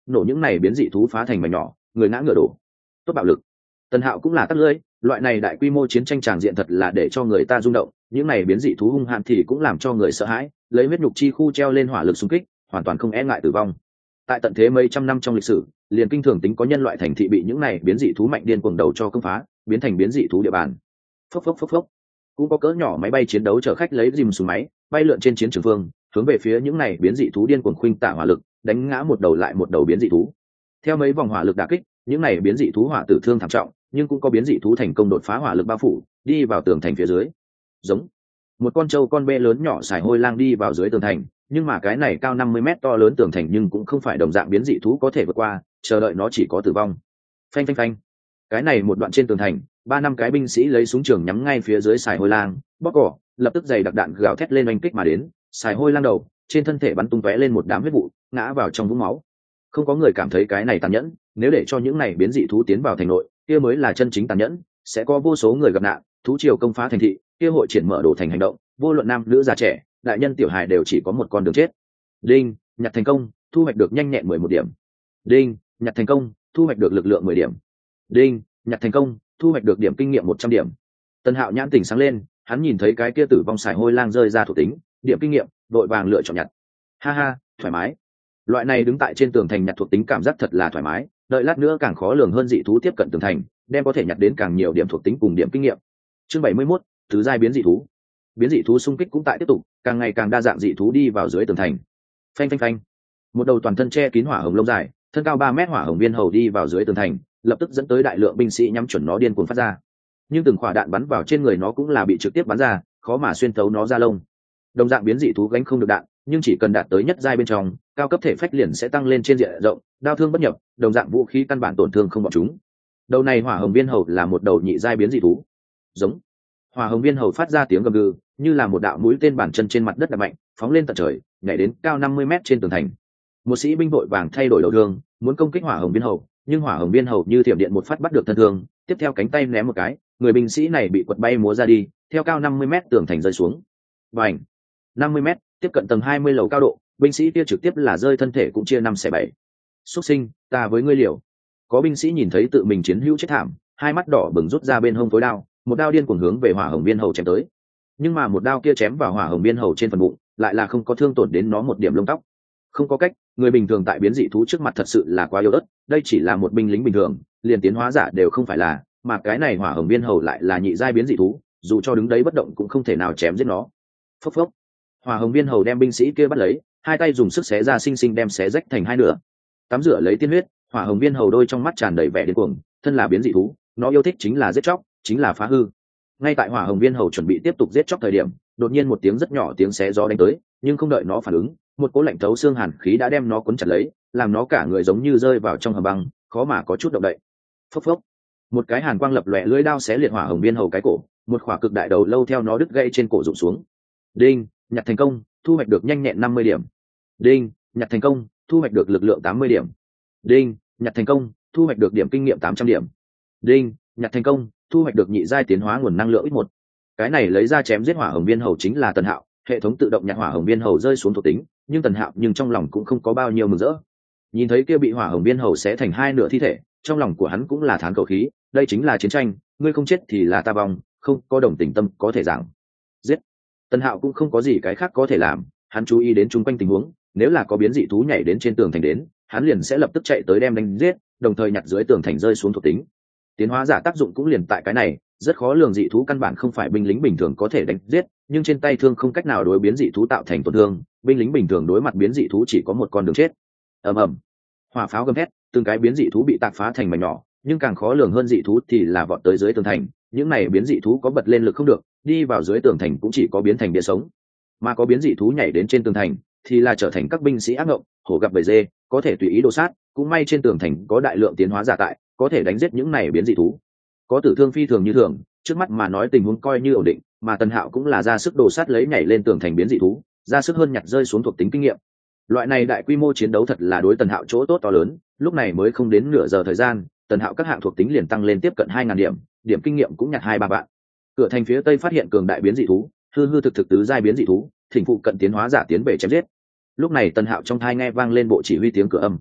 nổ những này biến dị thú phá thành mảnh nhỏ, người ngã ngựa đổ. Tốt bạo lực. Tần Hạo cũng là tắt lưỡi, loại này đại quy mô chiến tranh tràng diện thật là để cho người ta rung động, những này biến dị thú hung hãn thì cũng làm cho người sợ hãi, lấy huyết nhục chi khu treo lên hỏa lực xung kích, hoàn toàn không e ngại tử vong. Tại tận thế mấy trăm năm trong lịch sử, liền kinh thường tính có nhân loại thành thị bị những này biến dị thú mạnh điên cuồng đầu cho công phá, biến thành biến dị thú địa bàn. Phốc phốc phốc phốc. Cũng có cỡ nhỏ máy bay chiến đấu chở khách lấy dìm xuống máy, bay lượn trên chiến trường phương, hướng về phía những này biến dị thú điên cuồng khuynh tả hỏa lực, đánh ngã một đầu lại một đầu biến dị thú. Theo mấy vòng hỏa lực đả kích, những này biến dị thú hỏa tử thương thảm trọng, nhưng cũng có biến dị thú thành công đột phá hỏa lực bao phủ, đi vào tường thành phía dưới. Giống một con trâu con bê lớn nhỏ xài hôi lang đi vào dưới tường thành, nhưng mà cái này cao năm mươi mét to lớn tường thành nhưng cũng không phải đồng dạng biến dị thú có thể vượt qua, chờ đợi nó chỉ có tử vong. Phanh phanh phanh. Cái này một đoạn trên tường thành, ba năm cái binh sĩ lấy súng trường nhắm ngay phía dưới xài hôi lang, bóp cỏ, lập tức giày đặc đạn gào thét lên oanh kích mà đến, xài hôi lang đầu, trên thân thể bắn tung tóe lên một đám huyết vụ, ngã vào trong vũng máu. Không có người cảm thấy cái này tàn nhẫn, nếu để cho những này biến dị thú tiến vào thành nội, kia mới là chân chính tàn nhẫn, sẽ có vô số người gặp nạn, thú triều công phá thành thị, kia hội triển mở đổ thành hành động, vô luận nam nữ già trẻ, đại nhân tiểu hài đều chỉ có một con đường chết. Đinh, nhặt thành công, thu hoạch được nhanh nhẹn mười một điểm. Đinh, nhặt thành công, thu hoạch được lực lượng mười điểm. Đinh, nhặt thành công, thu hoạch được điểm kinh nghiệm một trăm điểm. Tần Hạo nhãn tỉnh sáng lên, hắn nhìn thấy cái kia tử vong xài hôi lang rơi ra thuộc tính, điểm kinh nghiệm, vội vàng lựa chọn nhặt. Ha ha, thoải mái. Loại này đứng tại trên tường thành nhặt thuộc tính cảm giác thật là thoải mái, đợi lát nữa càng khó lường hơn dị thú tiếp cận tường thành, đem có thể nhặt đến càng nhiều điểm thuộc tính cùng điểm kinh nghiệm. Chương bảy mươi mốt, thứ giai biến dị thú. Biến dị thú xung kích cũng tại tiếp tục, càng ngày càng đa dạng dị thú đi vào dưới tường thành. Phanh phanh phanh. Một đầu toàn thân che kín hỏa hồng lông dài, thân cao ba mét hỏa hồng viên hầu đi vào dưới tường thành, lập tức dẫn tới đại lượng binh sĩ nhắm chuẩn nó điên cuồng phát ra. Nhưng từng quả đạn bắn vào trên người nó cũng là bị trực tiếp bắn ra, khó mà xuyên thấu nó ra lông. Đồng dạng biến dị thú gánh không được đạn, nhưng chỉ cần đạt tới nhất giai bên trong, cao cấp thể phách liền sẽ tăng lên trên diện rộng, đao thương bất nhập, đồng dạng vũ khí căn bản tổn thương không bọn chúng. Đầu này hỏa hồng viên hầu là một đầu nhị giai biến dị thú. Giống. Hỏa hồng viên hầu phát ra tiếng gầm gừ, như là một đạo mũi tên bản chân trên mặt đất đập mạnh, phóng lên tận trời, nhảy đến cao năm mươi mét trên tường thành. Một sĩ binh vội vàng thay đổi đầu thương, muốn công kích hỏa hồng viên hầu, nhưng hỏa hồng viên hầu như thiểm điện một phát bắt được thân thương, tiếp theo cánh tay ném một cái, người binh sĩ này bị quật bay múa ra đi, theo cao năm mươi mét tường thành rơi xuống. Bành! năm mươi mét, tiếp cận tầng hai mươi lầu cao độ, binh sĩ kia trực tiếp là rơi thân thể cũng chia năm xẻ bảy. Xuất sinh, ta với ngươi liều. Có binh sĩ nhìn thấy tự mình chiến hữu chết thảm, hai mắt đỏ bừng rút ra bên hông tối đao, một đao điên cuồng hướng về hỏa hồng viên hầu chém tới. Nhưng mà một đao kia chém vào hỏa hồng viên hầu trên phần bụng, lại là không có thương tổn đến nó một điểm lông tóc. Không có cách, người bình thường tại biến dị thú trước mặt thật sự là quá yếu ớt, đây chỉ là một binh lính bình thường, liền tiến hóa giả đều không phải là, mà cái này hỏa hồng viên hầu lại là nhị giai biến dị thú, dù cho đứng đấy bất động cũng không thể nào chém giết nó. Phốc phốc. Hỏa hồng viên hầu đem binh sĩ kia bắt lấy, hai tay dùng sức xé ra sinh sinh đem xé rách thành hai nửa. Tắm rửa lấy tiên huyết, hỏa hồng viên hầu đôi trong mắt tràn đầy vẻ điên cuồng, thân là biến dị thú, nó yêu thích chính là giết chóc, chính là phá hư. Ngay tại hỏa hồng viên hầu chuẩn bị tiếp tục giết chóc thời điểm, đột nhiên một tiếng rất nhỏ tiếng xé gió đánh tới, nhưng không đợi nó phản ứng, một cỗ lạnh thấu xương hàn khí đã đem nó cuốn chặt lấy, làm nó cả người giống như rơi vào trong hầm băng, khó mà có chút động đậy. Phốc phốc. Một cái hàn quang lập lòe lưỡi đao xé liệt hỏa hồng viên hầu cái cổ, một khỏa cực đại đầu lâu theo nó đứt gãy trên cổ rụng xuống. Đinh, nhặt thành công, thu hoạch được nhanh nhẹn năm mươi điểm. Đinh, nhặt thành công, thu hoạch được lực lượng tám mươi điểm. Đinh, nhặt thành công, thu hoạch được điểm kinh nghiệm tám trăm điểm. Đinh, nhặt thành công, thu hoạch được nhị giai tiến hóa nguồn năng lượng ít một. Cái này lấy ra chém giết hỏa hồng viên hầu chính là Tần Hạo, hệ thống tự động nhặt hỏa hồng viên hầu rơi xuống thuộc tính, nhưng Tần Hạo nhưng trong lòng cũng không có bao nhiêu mừng rỡ. Nhìn thấy kia bị hỏa hồng viên hầu xé thành hai nửa thi thể, trong lòng của hắn cũng là thán khẩu khí, đây chính là chiến tranh, ngươi không chết thì là ta vong, không có đồng tình tâm có thể giảng. Giết. Tần Hạo cũng không có gì cái khác có thể làm, hắn chú ý đến chung quanh tình huống, nếu là có biến dị thú nhảy đến trên tường thành đến, hắn liền sẽ lập tức chạy tới đem đánh giết, đồng thời nhặt dưới tường thành rơi xuống thuộc tính. Tiến hóa giả tác dụng cũng liền tại cái này, rất khó lường dị thú căn bản không phải binh lính bình thường có thể đánh giết, nhưng trên tay thương không cách nào đối biến dị thú tạo thành tổn thương, binh lính bình thường đối mặt biến dị thú chỉ có một con đường chết. Ầm ầm. Hỏa pháo gầm thét, từng cái biến dị thú bị tạc phá thành mảnh nhỏ, nhưng càng khó lường hơn dị thú thì là vọt tới dưới tường thành, những này biến dị thú có bật lên lực không được, đi vào dưới tường thành cũng chỉ có biến thành địa sống, mà có biến dị thú nhảy đến trên tường thành thì là trở thành các binh sĩ ác ngộng, hổ gặp bầy dê, có thể tùy ý đồ sát, cũng may trên tường thành có đại lượng tiến hóa giả tại, có thể đánh giết những này biến dị thú. Có tử thương phi thường như thường, trước mắt mà nói tình huống coi như ổn định, mà Tần Hạo cũng là ra sức đồ sát lấy nhảy lên tường thành biến dị thú, ra sức hơn nhặt rơi xuống thuộc tính kinh nghiệm. Loại này đại quy mô chiến đấu thật là đối Tần Hạo chỗ tốt to lớn, lúc này mới không đến nửa giờ thời gian, Tần Hạo các hạng thuộc tính liền tăng lên tiếp cận hai ngàn điểm, điểm kinh nghiệm cũng nhặt hai ba vạn. Cửa thành phía tây phát hiện cường đại biến dị thú, hư hư thực thực tứ giai biến dị thú, thỉnh phụ cận tiến hóa giả tiến về chém giết. Lúc này Tần Hạo trong tai nghe vang lên bộ chỉ huy tiếng cửa âm.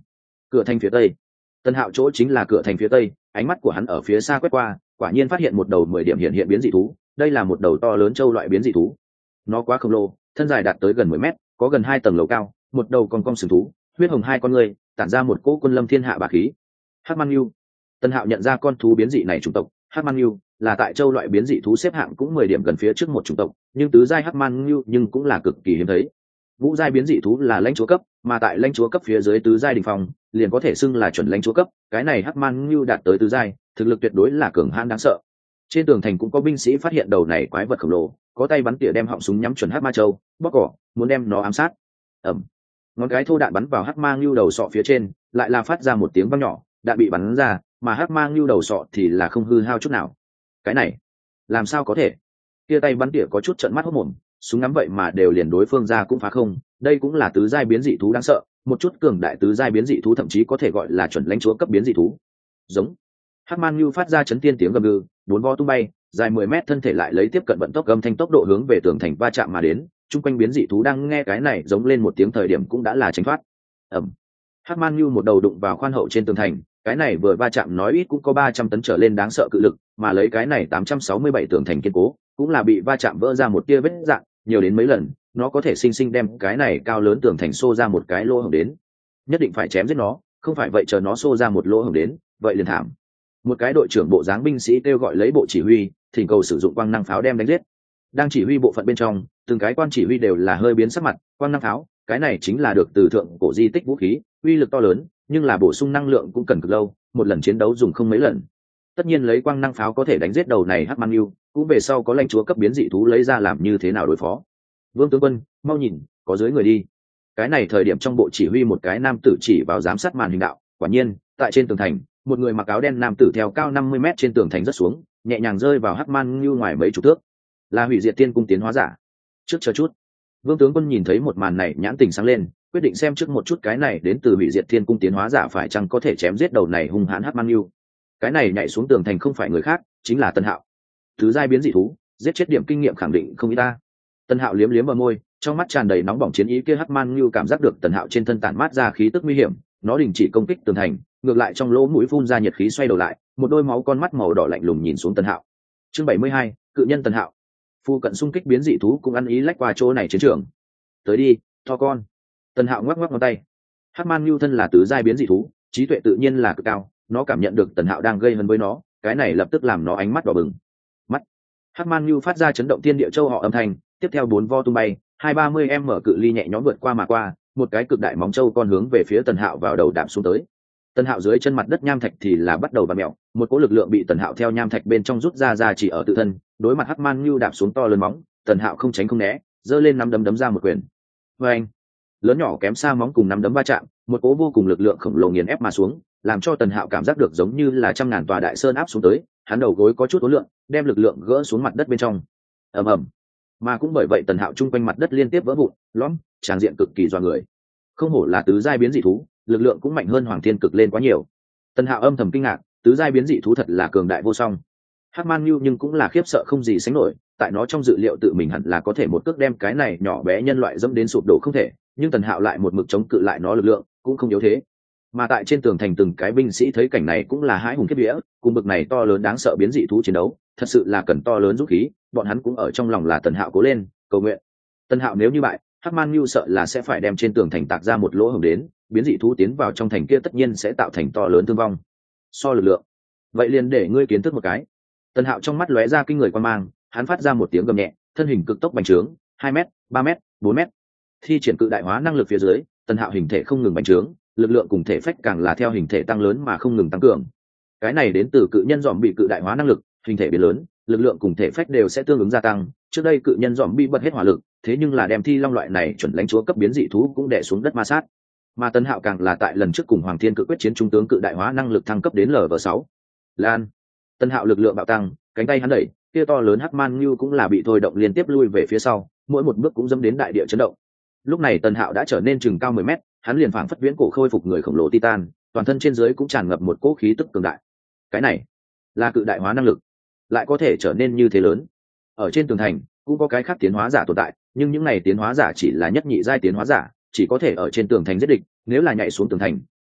Cửa thành phía tây. Tần Hạo chỗ chính là cửa thành phía tây, ánh mắt của hắn ở phía xa quét qua, quả nhiên phát hiện một đầu mười điểm hiện hiện biến dị thú. Đây là một đầu to lớn châu loại biến dị thú. Nó quá khổng lồ, thân dài đạt tới gần mười mét, có gần hai tầng lầu cao, một đầu còn cong sừng thú, huyết hồng hai con người, tản ra một cỗ quân lâm thiên hạ bá khí. Hắc Man Nhu. Tần Hạo nhận ra con thú biến dị này chủng tộc, Hắc Man Nhu, là tại châu loại biến dị thú xếp hạng cũng mười điểm gần phía trước một chủng tộc, nhưng tứ giai Hắc Man Nhu nhưng cũng là cực kỳ hiếm thấy. Ngũ giai biến dị thú là lãnh chúa cấp, mà tại lãnh chúa cấp phía dưới tứ giai đỉnh phong, liền có thể xưng là chuẩn lãnh chúa cấp, cái này Hắc Man Nhu đạt tới tứ giai, thực lực tuyệt đối là cường hãn đáng sợ. Trên tường thành cũng có binh sĩ phát hiện đầu này quái vật khổng lồ, có tay bắn tỉa đem họng súng nhắm chuẩn Hắc Ma Châu, bóp cỏ, muốn đem nó ám sát. Ầm. Ngón cái thô đạn bắn vào Hắc Ma Nhu đầu sọ phía trên, lại là phát ra một tiếng vang nhỏ, đạn bị bắn ra, mà Hắc Ma Nhu đầu sọ thì là không hư hao chút nào. Cái này, làm sao có thể? Kia tay bắn tỉa có chút trợn mắt hốt mồm, súng ngắm vậy mà đều liền đối phương ra cũng phá không, đây cũng là tứ giai biến dị thú đáng sợ, một chút cường đại tứ giai biến dị thú thậm chí có thể gọi là chuẩn lãnh chúa cấp biến dị thú. Giống. Hắc Man Nhu phát ra chấn tiên tiếng gầm gừ, bốn vo tung bay, dài mười mét thân thể lại lấy tiếp cận vận tốc gầm thanh tốc độ hướng về tường thành va chạm mà đến, chung quanh biến dị thú đang nghe cái này giống lên một tiếng thời điểm cũng đã là tránh thoát. Ầm. Hắc Man Nhu một đầu đụng vào khoan hậu trên tường thành, cái này vừa va chạm nói ít cũng có ba trăm tấn trở lên đáng sợ cự lực, mà lấy cái này tám trăm sáu mươi bảy tường thành kiên cố, cũng là bị va chạm vỡ ra một tia vết rạn, nhiều đến mấy lần, nó có thể sinh sinh đem cái này cao lớn tường thành xô ra một cái lỗ hổng đến. Nhất định phải chém giết nó, không phải vậy chờ nó xô ra một lỗ hổng đến, vậy liền thảm. Một cái đội trưởng bộ dáng binh sĩ kêu gọi lấy bộ chỉ huy, thỉnh cầu sử dụng quang năng pháo đem đánh giết. Đang chỉ huy bộ phận bên trong, từng cái quan chỉ huy đều là hơi biến sắc mặt, quang năng pháo, cái này chính là được từ thượng cổ di tích vũ khí, uy lực to lớn, nhưng là bổ sung năng lượng cũng cần cực lâu, một lần chiến đấu dùng không mấy lần. Tất nhiên lấy quang năng pháo có thể đánh giết đầu này Hắc Man Nhu, cũng về sau có lãnh chúa cấp biến dị thú lấy ra làm như thế nào đối phó. Vương tướng quân, mau nhìn, có dưới người đi. Cái này thời điểm trong bộ chỉ huy một cái nam tử chỉ vào giám sát màn hình đạo, quả nhiên, tại trên tường thành, một người mặc áo đen nam tử theo cao năm mươi mét trên tường thành rất xuống, nhẹ nhàng rơi vào Hắc Man Nhu ngoài mấy chục thước. Là hủy diệt tiên cung tiến hóa giả. Trước chờ chút. Vương tướng quân nhìn thấy một màn này nhãn tình sáng lên, quyết định xem trước một chút cái này đến từ hủy diệt thiên cung tiến hóa giả phải chăng có thể chém giết đầu này hung hãn Hắc Man Nhu. Cái này nhảy xuống tường thành không phải người khác, chính là Tân Hạo. Thứ giai biến dị thú, giết chết điểm kinh nghiệm khẳng định không ít ta. Tân Hạo liếm liếm bờ môi, trong mắt tràn đầy nóng bỏng chiến ý kia Hắc Man Nhu cảm giác được Tần Hạo trên thân tản mát ra khí tức nguy hiểm, nó đình chỉ công kích tường thành, ngược lại trong lỗ mũi phun ra nhiệt khí xoay đầu lại, một đôi máu con mắt màu đỏ lạnh lùng nhìn xuống Tần Hạo. Chương bảy mươi hai, cự nhân Tần Hạo. Phu cận xung kích biến dị thú cũng ăn ý lách qua chỗ này chiến trường. Tới đi, to con. Tần Hạo ngoắc ngoắc ngón tay. Hắc Man Nhu thân là tứ giai biến dị thú, trí tuệ tự nhiên là cực cao, nó cảm nhận được Tần Hạo đang gây hấn với nó, cái này lập tức làm nó ánh mắt đỏ bừng. Mắt. Hắc Man Nhu phát ra chấn động thiên địa châu họ âm thanh, tiếp theo bốn vo tung bay, hai ba mươi em mở cự ly nhẹ nhõm vượt qua mà qua, một cái cực đại móng châu con hướng về phía Tần Hạo vào đầu đạp xuống tới. Tần Hạo dưới chân mặt đất nham thạch thì là bắt đầu bắn mèo, một cỗ lực lượng bị Tần Hạo theo nham thạch bên trong rút ra ra chỉ ở tự thân, đối mặt Hắc Man Nhu đạp xuống to lớn móng, Tần Hạo không tránh không né, giơ lên nắm đấm đấm ra một quyền. Oeng! Lớn nhỏ kém xa móng cùng nắm đấm va chạm, một cỗ vô cùng lực lượng khổng lồ nghiền ép mà xuống, làm cho Tần Hạo cảm giác được giống như là trăm ngàn tòa đại sơn áp xuống tới, hắn đầu gối có chút ối lượng, đem lực lượng gỡ xuống mặt đất bên trong. Ầm ầm. Mà cũng bởi vậy Tần Hạo chung quanh mặt đất liên tiếp vỡ vụn, lõm, tràng diện cực kỳ doa người. Không hổ là tứ giai biến dị thú, lực lượng cũng mạnh hơn Hoàng Thiên Cực lên quá nhiều. Tần Hạo âm thầm kinh ngạc, tứ giai biến dị thú thật là cường đại vô song. Hắc Man Nhu nhưng cũng là khiếp sợ không gì sánh nổi, tại nó trong dự liệu tự mình hẳn là có thể một cước đem cái này nhỏ bé nhân loại dẫm đến sụp đổ không thể, nhưng Tần Hạo lại một mực chống cự lại nó lực lượng, cũng không yếu thế. Mà tại trên tường thành từng cái binh sĩ thấy cảnh này cũng là hãi hùng khiếp vía, cùng bực này to lớn đáng sợ biến dị thú chiến đấu, thật sự là cần to lớn dũng khí, bọn hắn cũng ở trong lòng là Tần Hạo cố lên, cầu nguyện. Tần Hạo nếu như bại, Hắc Man Nhu sợ là sẽ phải đem trên tường thành tạc ra một lỗ hổng đến, biến dị thú tiến vào trong thành kia tất nhiên sẽ tạo thành to lớn thương vong. So lực lượng, vậy liền để ngươi kiến thức một cái. Tần Hạo trong mắt lóe ra kinh người quan mang, hắn phát ra một tiếng gầm nhẹ, thân hình cực tốc bành trướng, hai mét, ba mét, bốn mét. Thi triển cự đại hóa năng lực phía dưới, Tần Hạo hình thể không ngừng bành trướng, lực lượng cùng thể phách càng là theo hình thể tăng lớn mà không ngừng tăng cường. Cái này đến từ cự nhân dòm bị cự đại hóa năng lực, hình thể biến lớn, lực lượng cùng thể phách đều sẽ tương ứng gia tăng. Trước đây cự nhân dòm bị bật hết hỏa lực, thế nhưng là đem thi long loại này chuẩn lãnh chúa cấp biến dị thú cũng đè xuống đất ma sát. Mà Tần Hạo càng là tại lần trước cùng Hoàng Thiên Cự quyết chiến trung tướng cự đại hóa năng lực thăng cấp đến lv sáu. Lan. Tần Hạo lực lượng bạo tăng, cánh tay hắn đẩy, kia to lớn Hắc Man Nhu cũng là bị thôi động liên tiếp lui về phía sau, mỗi một bước cũng dẫm đến đại địa chấn động. Lúc này Tần Hạo đã trở nên chừng cao mười mét, hắn liền phảng phất viễn cổ khôi phục người khổng lồ titan, toàn thân trên dưới cũng tràn ngập một cỗ khí tức cường đại. Cái này là cự đại hóa năng lực, lại có thể trở nên như thế lớn. Ở trên tường thành cũng có cái khác tiến hóa giả tồn tại, nhưng những này tiến hóa giả chỉ là nhất nhị giai tiến hóa giả, chỉ có thể ở trên tường thành giết địch, nếu là nhảy xuống tường thành,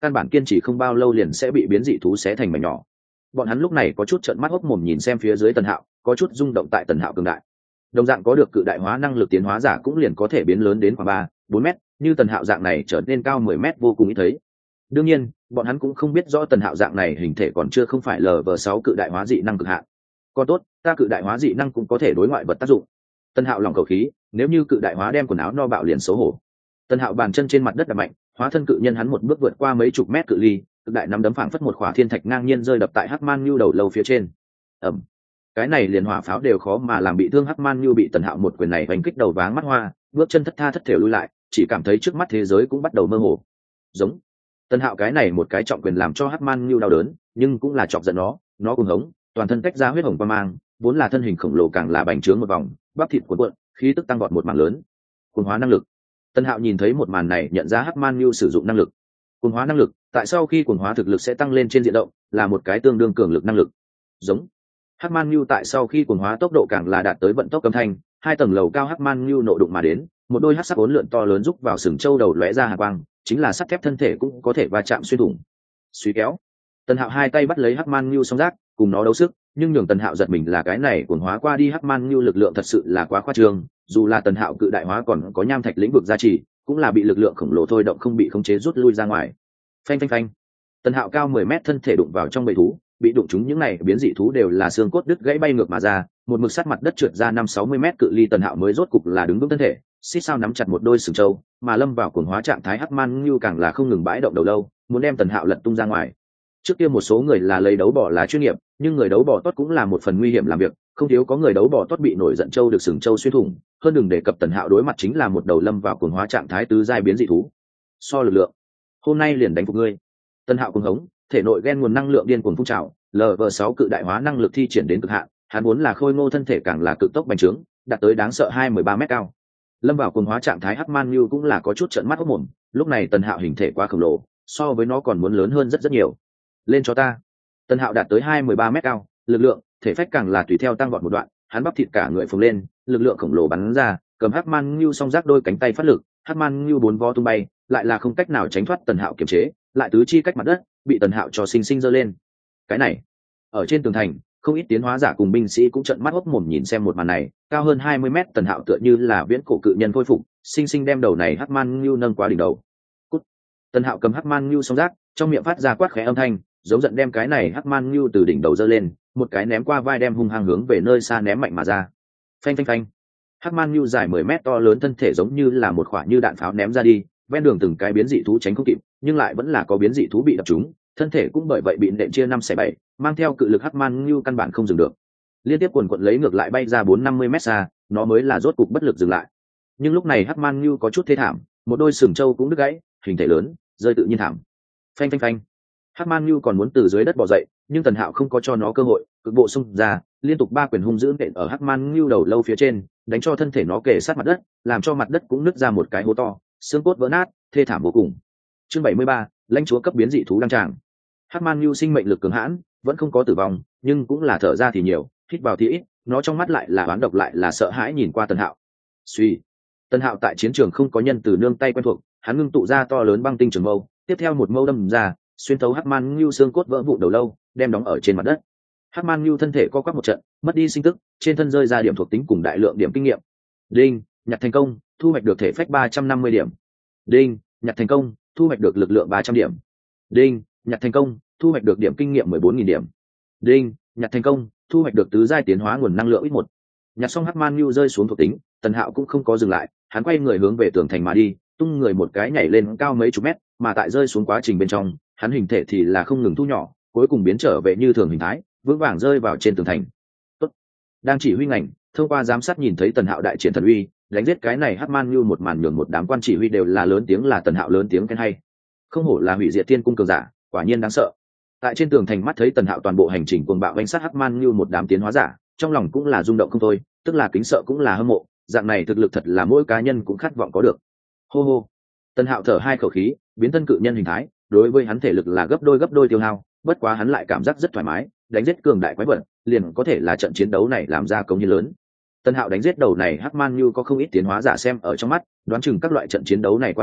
căn bản kiên trì không bao lâu liền sẽ bị biến dị thú xé thành mảnh nhỏ. Bọn hắn lúc này có chút trợn mắt hốc mồm nhìn xem phía dưới Tần Hạo, có chút rung động tại Tần Hạo cường đại. Đồng dạng có được cự đại hóa năng lực tiến hóa giả cũng liền có thể biến lớn đến khoảng ba bốn mét, như Tần Hạo dạng này trở nên cao mười mét vô cùng ít thấy. Đương nhiên, bọn hắn cũng không biết rõ Tần Hạo dạng này hình thể còn chưa không phải lv sáu cự đại hóa dị năng cực hạn. Còn tốt, ta cự đại hóa dị năng cũng có thể đối ngoại vật tác dụng. Tần Hạo lòng khẩu khí, nếu như cự đại hóa đem quần áo no bạo liền xấu hổ. Tần Hạo bàn chân trên mặt đất đập mạnh, hóa thân cự nhân hắn một bước vượt qua mấy chục mét cự ly, cực đại nắm đấm phảng phất một khỏa thiên thạch ngang nhiên rơi đập tại Hắc Man Nhu đầu lâu phía trên. Ầm. Cái này liền hỏa pháo đều khó mà làm bị thương Hắc Man Nhu bị Tần Hạo một quyền này đánh kích đầu váng mắt hoa, bước chân thất tha thất thểu lui lại, chỉ cảm thấy trước mắt thế giới cũng bắt đầu mơ hồ. Giống. Tần Hạo cái này một cái trọng quyền làm cho Hắc Man Nhu đau đớn, nhưng cũng là chọc giận nó, nó cuồng hống, toàn thân tách ra huyết hồng quang mang, vốn là thân hình khổng lồ càng là bành trướng một vòng, bắp thịt cuộn cuộn, khí tức tăng vọt một mảng lớn. Cuồng hóa năng lực. Tần Hạo nhìn thấy một màn này nhận ra Hắc Man Nhu sử dụng năng lực. Cuồng hóa năng lực, tại sau khi cuồng hóa thực lực sẽ tăng lên trên diện rộng, là một cái tương đương cường lực năng lực. Giống. Hắc Man Nhu tại sau khi cuồng hóa tốc độ càng là đạt tới vận tốc âm thanh, hai tầng lầu cao Hắc Man Nhu nộ đụng mà đến, một đôi hắc sắc uốn lượn to lớn rúc vào sừng châu đầu lóe ra hàn quang, chính là sắt thép thân thể cũng có thể va chạm xuyên thủng. Suy kéo. Tần Hạo hai tay bắt lấy Hắc Man Nhu song giác, cùng nó đấu sức, nhưng nhường Tần Hạo giật mình là cái này cuồng hóa qua đi Hắc Man Nhu lực lượng thật sự là quá khoa trương, dù là Tần Hạo cự đại hóa còn có nham thạch lĩnh vực gia trì, cũng là bị lực lượng khổng lồ thôi động không bị khống chế rút lui ra ngoài. Phanh phanh phanh. Tần Hạo cao mười mét thân thể đụng vào trong bầy thú, bị đụng chúng những này biến dị thú đều là xương cốt đứt gãy bay ngược mà ra, một mực sát mặt đất trượt ra năm sáu mươi mét cự ly. Tần Hạo mới rốt cục là đứng vững thân thể, xít sao nắm chặt một đôi sừng trâu, mà lâm vào cuồng hóa trạng thái Hắc Man Nhu càng là không ngừng bãi động đầu lâu, muốn đem Tần Hạo lật tung ra ngoài. Trước kia một số người là lấy đấu bỏ là chuyên nghiệp, nhưng người đấu bỏ tốt cũng là một phần nguy hiểm làm việc, không thiếu có người đấu bỏ tốt bị nổi giận trâu được sừng trâu xuyên thủng, hơn đừng đề cập Tần Hạo đối mặt chính là một đầu lâm vào cuồng hóa trạng thái tứ giai biến dị thú. So lực lượng, hôm nay liền đánh phục ngươi. Tần Hạo cuồng hống, thể nội ghen nguồn năng lượng điên cuồng phun trào, lv sáu cự đại hóa năng lực thi triển đến cực hạn, hắn vốn là khôi ngô thân thể càng là cực tốc bành trướng, đạt tới đáng sợ hai mươi ba mét cao. Lâm vào cuồng hóa trạng thái Hắc Man Nhu cũng là có chút trợn mắt hốt mồm, lúc này Tần Hạo hình thể quá khổng lồ, so với nó còn muốn lớn hơn rất rất nhiều. Lên cho ta. Tần Hạo đạt tới hai mươi ba mét cao, lực lượng, thể phách càng là tùy theo tăng vọt một đoạn, hắn bắp thịt cả người phồng lên, lực lượng khổng lồ bắn ra, cầm Hắc Man Nhu song giác đôi cánh tay phát lực, Hắc Man Nhu bốn vo tung bay, lại là không cách nào tránh thoát Tần Hạo kiềm chế, lại tứ chi cách mặt đất, bị Tần Hạo cho sinh sinh giơ lên. Cái này, ở trên tường thành, không ít tiến hóa giả cùng binh sĩ cũng trợn mắt hốt mồm nhìn xem một màn này, cao hơn hai mươi mét Tần Hạo tựa như là viễn cổ cự nhân khôi phục, sinh sinh đem đầu này Hắc Man Nhu nâng qua đỉnh đầu. Cút. Tần Hạo cầm Hắc Man Nhu song giác, trong miệng phát ra quát khẽ âm thanh, giống giận đem cái này Hắc Man Nhu từ đỉnh đầu giơ lên, một cái ném qua vai đem hung hăng hướng về nơi xa ném mạnh mà ra. Phanh phanh phanh. Hắc Man Nhu dài mười mét to lớn thân thể giống như là một quả như đạn pháo ném ra đi, ven đường từng cái biến dị thú tránh không kịp, nhưng lại vẫn là có biến dị thú bị đập trúng, thân thể cũng bởi vậy bị nện chia năm xẻ bảy, mang theo cự lực Hắc Man Nhu căn bản không dừng được, liên tiếp quần quật lấy ngược lại bay ra bốn năm mươi mét xa, nó mới là rốt cục bất lực dừng lại. Nhưng lúc này Hắc Man Nhu có chút thê thảm, một đôi sừng trâu cũng đứt gãy, hình thể lớn, rơi tự nhiên thảm. Phanh phanh phanh. Hắc Man Nhu còn muốn từ dưới đất bò dậy, nhưng Tần Hạo không có cho nó cơ hội, cực bộ xung ra, liên tục ba quyền hung dữ nện ở Hắc Man Nhu đầu lâu phía trên, đánh cho thân thể nó kề sát mặt đất, làm cho mặt đất cũng nứt ra một cái hố to, xương cốt vỡ nát, thê thảm vô cùng. Chương bảy mươi ba, lãnh chúa cấp biến dị thú đăng tràng. Hắc Man Nhu sinh mệnh lực cường hãn, vẫn không có tử vong, nhưng cũng là thở ra thì nhiều, hít vào thì ít, nó trong mắt lại là oán độc lại là sợ hãi nhìn qua Tần Hạo. Suy, Tần Hạo tại chiến trường không có nhân từ nương tay quen thuộc, hắn ngưng tụ ra to lớn băng tinh trường mâu, tiếp theo một mâu đâm ra, xuyên thấu Hắc Man Nhu xương cốt vỡ vụn đầu lâu, đem đóng ở trên mặt đất. Hắc Man Nhu thân thể co quắp một trận, mất đi sinh tức, trên thân rơi ra điểm thuộc tính cùng đại lượng điểm kinh nghiệm. Đinh, nhặt thành công, thu hoạch được thể phách ba trăm năm mươi điểm. Đinh, nhặt thành công, thu hoạch được lực lượng ba trăm điểm. Đinh, nhặt thành công, thu hoạch được điểm kinh nghiệm mười bốn nghìn điểm. Đinh, nhặt thành công, thu hoạch được tứ giai tiến hóa nguồn năng lượng ít một. Nhặt xong Hắc Man Nhu rơi xuống thuộc tính, Tần Hạo cũng không có dừng lại, hắn quay người hướng về tường thành mà đi, tung người một cái nhảy lên cao mấy chục mét, mà tại rơi xuống quá trình bên trong, hắn hình thể thì là không ngừng thu nhỏ, cuối cùng biến trở về như thường hình thái, vững vàng rơi vào trên tường thành. Tốt. Đang chỉ huy ngành, thông qua giám sát nhìn thấy Tần Hạo đại triển thần uy, đánh giết cái này Hắc Man Nhu một màn nhường một đám quan chỉ huy đều là lớn tiếng là Tần Hạo lớn tiếng khen hay. Không hổ là hủy diệt thiên cung cường giả, quả nhiên đáng sợ. Tại trên tường thành mắt thấy Tần Hạo toàn bộ hành trình cuồng bạo đánh sát Hắc Man Nhu một đám tiến hóa giả, trong lòng cũng là rung động không thôi, tức là kính sợ cũng là hâm mộ, dạng này thực lực thật là mỗi cá nhân cũng khát vọng có được. Hô hô. Tần Hạo thở hai khẩu khí, biến thân cự nhân hình thái, đối với hắn thể lực là gấp đôi gấp đôi tiêu hao, bất quá hắn lại cảm giác rất thoải mái, đánh giết cường đại quái vật, liền có thể là trận chiến đấu này làm ra công hiến lớn. Tần Hạo đánh giết đầu này Hắc Man Nhu có không ít tiến hóa giả xem ở trong mắt, đoán chừng các loại trận chiến đấu này qua đi,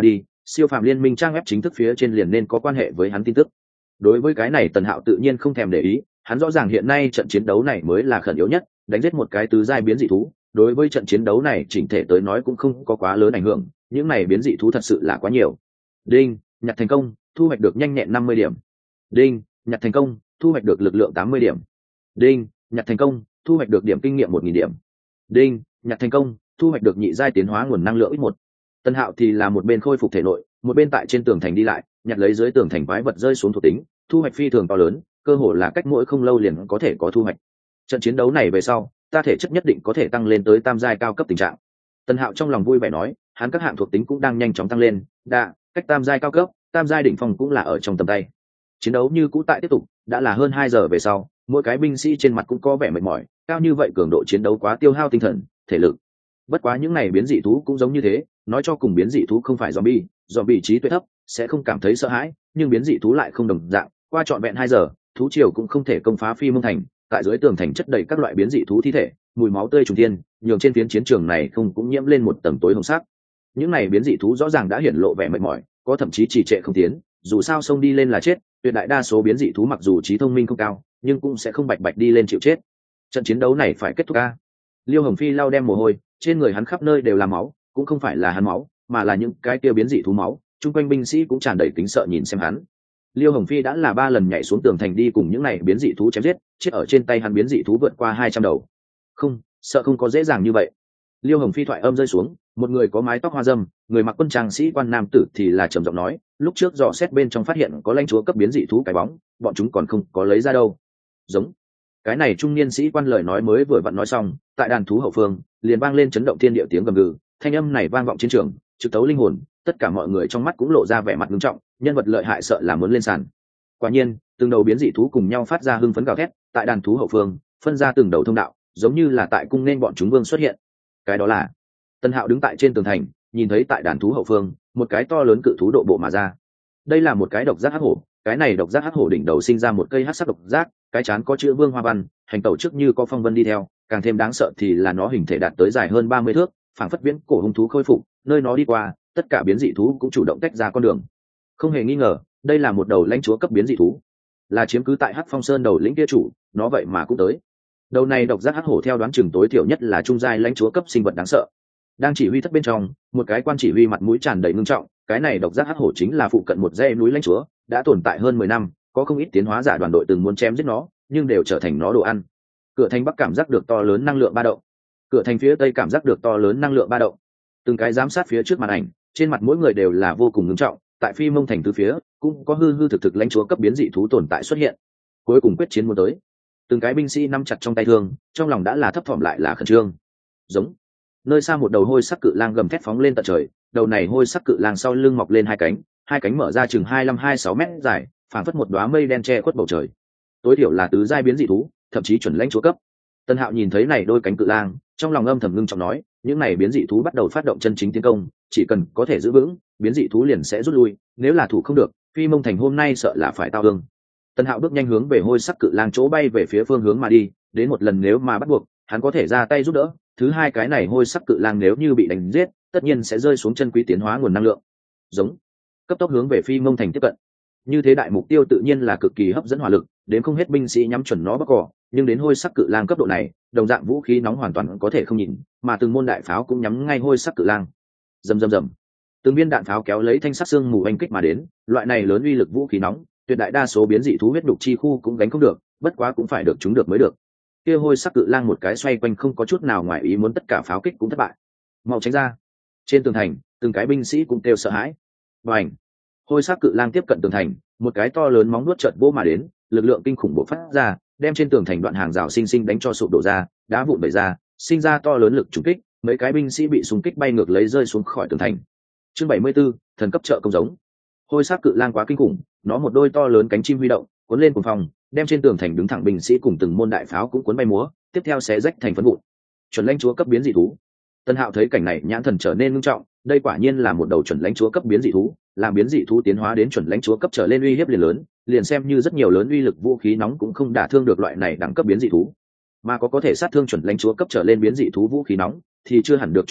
siêu phàm liên minh trang web chính thức phía trên liền nên có quan hệ với hắn tin tức. Đối với cái này Tần Hạo tự nhiên không thèm để ý, hắn rõ ràng hiện nay trận chiến đấu này mới là khẩn yếu nhất, đánh giết một cái tứ giai biến dị thú, đối với trận chiến đấu này chỉnh thể tới nói cũng không có quá lớn ảnh hưởng, những này biến dị thú thật sự là quá nhiều. Đinh, nhặt thành công, thu hoạch được nhanh nhẹn năm mươi điểm. Đinh, nhặt thành công, thu hoạch được lực lượng tám mươi điểm. Đinh, nhặt thành công, thu hoạch được điểm kinh nghiệm một nghìn điểm. Đinh, nhặt thành công, thu hoạch được nhị giai tiến hóa nguồn năng lượng ít một. Tân Hạo thì là một bên khôi phục thể nội, một bên tại trên tường thành đi lại, nhặt lấy dưới tường thành quái vật rơi xuống thuộc tính, thu hoạch phi thường to lớn, cơ hồ là cách mỗi không lâu liền có thể có thu hoạch. Trận chiến đấu này về sau, ta thể chất nhất định có thể tăng lên tới tam giai cao cấp tình trạng. Tân Hạo trong lòng vui vẻ nói, hắn các hạng thuộc tính cũng đang nhanh chóng tăng lên, đa, cách tam giai cao cấp, tam giai đỉnh phong cũng là ở trong tầm tay. Chiến đấu như cũ tại tiếp tục, đã là hơn hai giờ về sau, mỗi cái binh sĩ trên mặt cũng có vẻ mệt mỏi, cao như vậy cường độ chiến đấu quá tiêu hao tinh thần, thể lực. Bất quá những này biến dị thú cũng giống như thế, nói cho cùng biến dị thú không phải zombie, zombie trí tuệ thấp, sẽ không cảm thấy sợ hãi, nhưng biến dị thú lại không đồng dạng, qua trọn vẹn hai giờ, thú triều cũng không thể công phá Phi Mông thành, tại dưới tường thành chất đầy các loại biến dị thú thi thể, mùi máu tươi trùng thiên, nhường trên phiến chiến trường này không cũng nhiễm lên một tầng tối hồng sắc. Những này biến dị thú rõ ràng đã hiển lộ vẻ mệt mỏi, có thậm chí trì trệ không tiến, dù sao xông đi lên là chết, tuyệt đại đa số biến dị thú mặc dù trí thông minh không cao, nhưng cũng sẽ không bạch bạch đi lên chịu chết. Trận chiến đấu này phải kết thúc a. Liêu Hồng Phi lau đem mồ hôi, trên người hắn khắp nơi đều là máu, cũng không phải là hắn máu, mà là những cái kia biến dị thú máu, chung quanh binh sĩ cũng tràn đầy kính sợ nhìn xem hắn. Liêu Hồng Phi đã là ba lần nhảy xuống tường thành đi cùng những này biến dị thú chém giết, chết ở trên tay hắn biến dị thú vượt qua hai trăm đầu. Không, sợ không có dễ dàng như vậy. Liêu Hồng Phi thoại âm rơi xuống, một người có mái tóc hoa râm, người mặc quân trang sĩ quan nam tử thì là trầm giọng nói, lúc trước dò xét bên trong phát hiện có lãnh chúa cấp biến dị thú cái bóng, bọn chúng còn không có lấy ra đâu. Giống. Cái này trung niên sĩ quan lời nói mới vừa vặn nói xong, tại đàn thú hậu phương, liền vang lên chấn động thiên địa tiếng gầm gừ, thanh âm này vang vọng chiến trường, trực tấu linh hồn, tất cả mọi người trong mắt cũng lộ ra vẻ mặt nghiêm trọng, nhân vật lợi hại sợ là muốn lên sàn. Quả nhiên, từng đầu biến dị thú cùng nhau phát ra hưng phấn gào thét, tại đàn thú hậu phương, phân ra từng đầu thông đạo, giống như là tại cung nên bọn chúng vương xuất hiện. Cái đó là Tân Hạo đứng tại trên tường thành, nhìn thấy tại đàn thú hậu phương, một cái to lớn cự thú độ bộ mà ra. Đây là một cái độc giác hắc hổ, cái này độc giác hắc hổ đỉnh đầu sinh ra một cây hắc sắc độc giác, cái chán có chữ vương hoa văn, hành tẩu trước như có phong vân đi theo, càng thêm đáng sợ thì là nó hình thể đạt tới dài hơn ba mươi thước, phảng phất viễn cổ hung thú khôi phục, nơi nó đi qua, tất cả biến dị thú cũng chủ động tách ra con đường. Không hề nghi ngờ, đây là một đầu lãnh chúa cấp biến dị thú, là chiếm cứ tại Hắc Phong Sơn đầu lĩnh kia chủ, nó vậy mà cũng tới. Đầu này độc giác hắc hổ theo đoán chừng tối thiểu nhất là trung giai lãnh chúa cấp sinh vật đáng sợ. Đang chỉ huy thất bên trong, một cái quan chỉ huy mặt mũi tràn đầy ngưng trọng, cái này độc giác hắc hổ chính là phụ cận một dãy núi lãnh chúa, đã tồn tại hơn mười năm, có không ít tiến hóa giả đoàn đội từng muốn chém giết nó, nhưng đều trở thành nó đồ ăn. Cửa thành bắc cảm giác được to lớn năng lượng ba động, cửa thành phía tây cảm giác được to lớn năng lượng ba động. Từng cái giám sát phía trước màn ảnh, trên mặt mỗi người đều là vô cùng ngưng trọng, tại Phi Mông thành tứ phía cũng có hư hư thực thực lãnh chúa cấp biến dị thú tồn tại xuất hiện. Cuối cùng quyết chiến muốn tới. Từng cái binh sĩ nắm chặt trong tay thương, trong lòng đã là thấp thỏm lại là khẩn trương. Giống. Nơi xa một đầu hôi sắc cự lang gầm thét phóng lên tận trời, đầu này hôi sắc cự lang sau lưng mọc lên hai cánh, hai cánh mở ra chừng hai lăm hai sáu mét dài, phảng phất một đóa mây đen che khuất bầu trời. Tối thiểu là tứ giai biến dị thú, thậm chí chuẩn lãnh chúa cấp. Tân Hạo nhìn thấy này đôi cánh cự lang, trong lòng âm thầm ngưng trọng nói, những này biến dị thú bắt đầu phát động chân chính tiến công, chỉ cần có thể giữ vững, biến dị thú liền sẽ rút lui, nếu là thủ không được, Phi Mông thành hôm nay sợ là phải tao ương. Tân Hạo bước nhanh hướng về hôi sắc cự lang chỗ bay về phía phương hướng mà đi, đến một lần nếu mà bắt buộc, hắn có thể ra tay giúp đỡ, thứ hai cái này hôi sắc cự lang nếu như bị đánh giết, tất nhiên sẽ rơi xuống chân quý tiến hóa nguồn năng lượng. Giống. Cấp tốc hướng về Phi Mông thành tiếp cận. Như thế đại mục tiêu tự nhiên là cực kỳ hấp dẫn hỏa lực, đến không hết binh sĩ nhắm chuẩn nó bắc cỏ, nhưng đến hôi sắc cự lang cấp độ này, đồng dạng vũ khí nóng hoàn toàn có thể không nhìn, mà từng môn đại pháo cũng nhắm ngay hôi sắc cự lang. Rầm rầm rầm. Từng viên đạn pháo kéo lấy thanh sắc xương mù oanh kích mà đến, loại này lớn uy lực vũ khí nóng, tuyệt đại đa số biến dị thú huyết đục chi khu cũng gánh không được, bất quá cũng phải được chúng được mới được. Kia hôi sắc cự lang một cái xoay quanh không có chút nào ngoài ý muốn, tất cả pháo kích cũng thất bại. Mau tránh ra. Trên tường thành, từng cái binh sĩ cũng kêu sợ hãi. Bành. Hôi sắc cự lang tiếp cận tường thành, một cái to lớn móng nuốt chợt vỗ mà đến, lực lượng kinh khủng bộc phát ra, đem trên tường thành đoạn hàng rào sinh sinh đánh cho sụp đổ ra, đá vụn bể ra, sinh ra to lớn lực trùng kích, mấy cái binh sĩ bị xung kích bay ngược lấy rơi xuống khỏi tường thành. Chương bảy mươi 74, thần cấp trợ công giống. Hôi sắc cự lang quá kinh khủng, nó một đôi to lớn cánh chim huy động, cuốn lên cuồng phong, đem trên tường thành đứng thẳng binh sĩ cùng từng môn đại pháo cũng cuốn bay múa, tiếp theo xé rách thành phấn vụn. Chuẩn lãnh chúa cấp biến dị thú. Tân Hạo thấy cảnh này nhãn thần trở nên nghiêm trọng, đây quả nhiên là một đầu chuẩn lãnh chúa cấp biến dị thú, làm biến dị thú tiến hóa đến chuẩn lãnh chúa cấp trở lên uy hiếp liền lớn, liền xem như rất nhiều lớn uy lực vũ khí nóng cũng không đả thương được loại này đẳng cấp biến dị thú, mà có có thể sát thương chuẩn lãnh chúa cấp trở lên biến dị thú vũ khí nóng thì chưa hẳn được chúng được,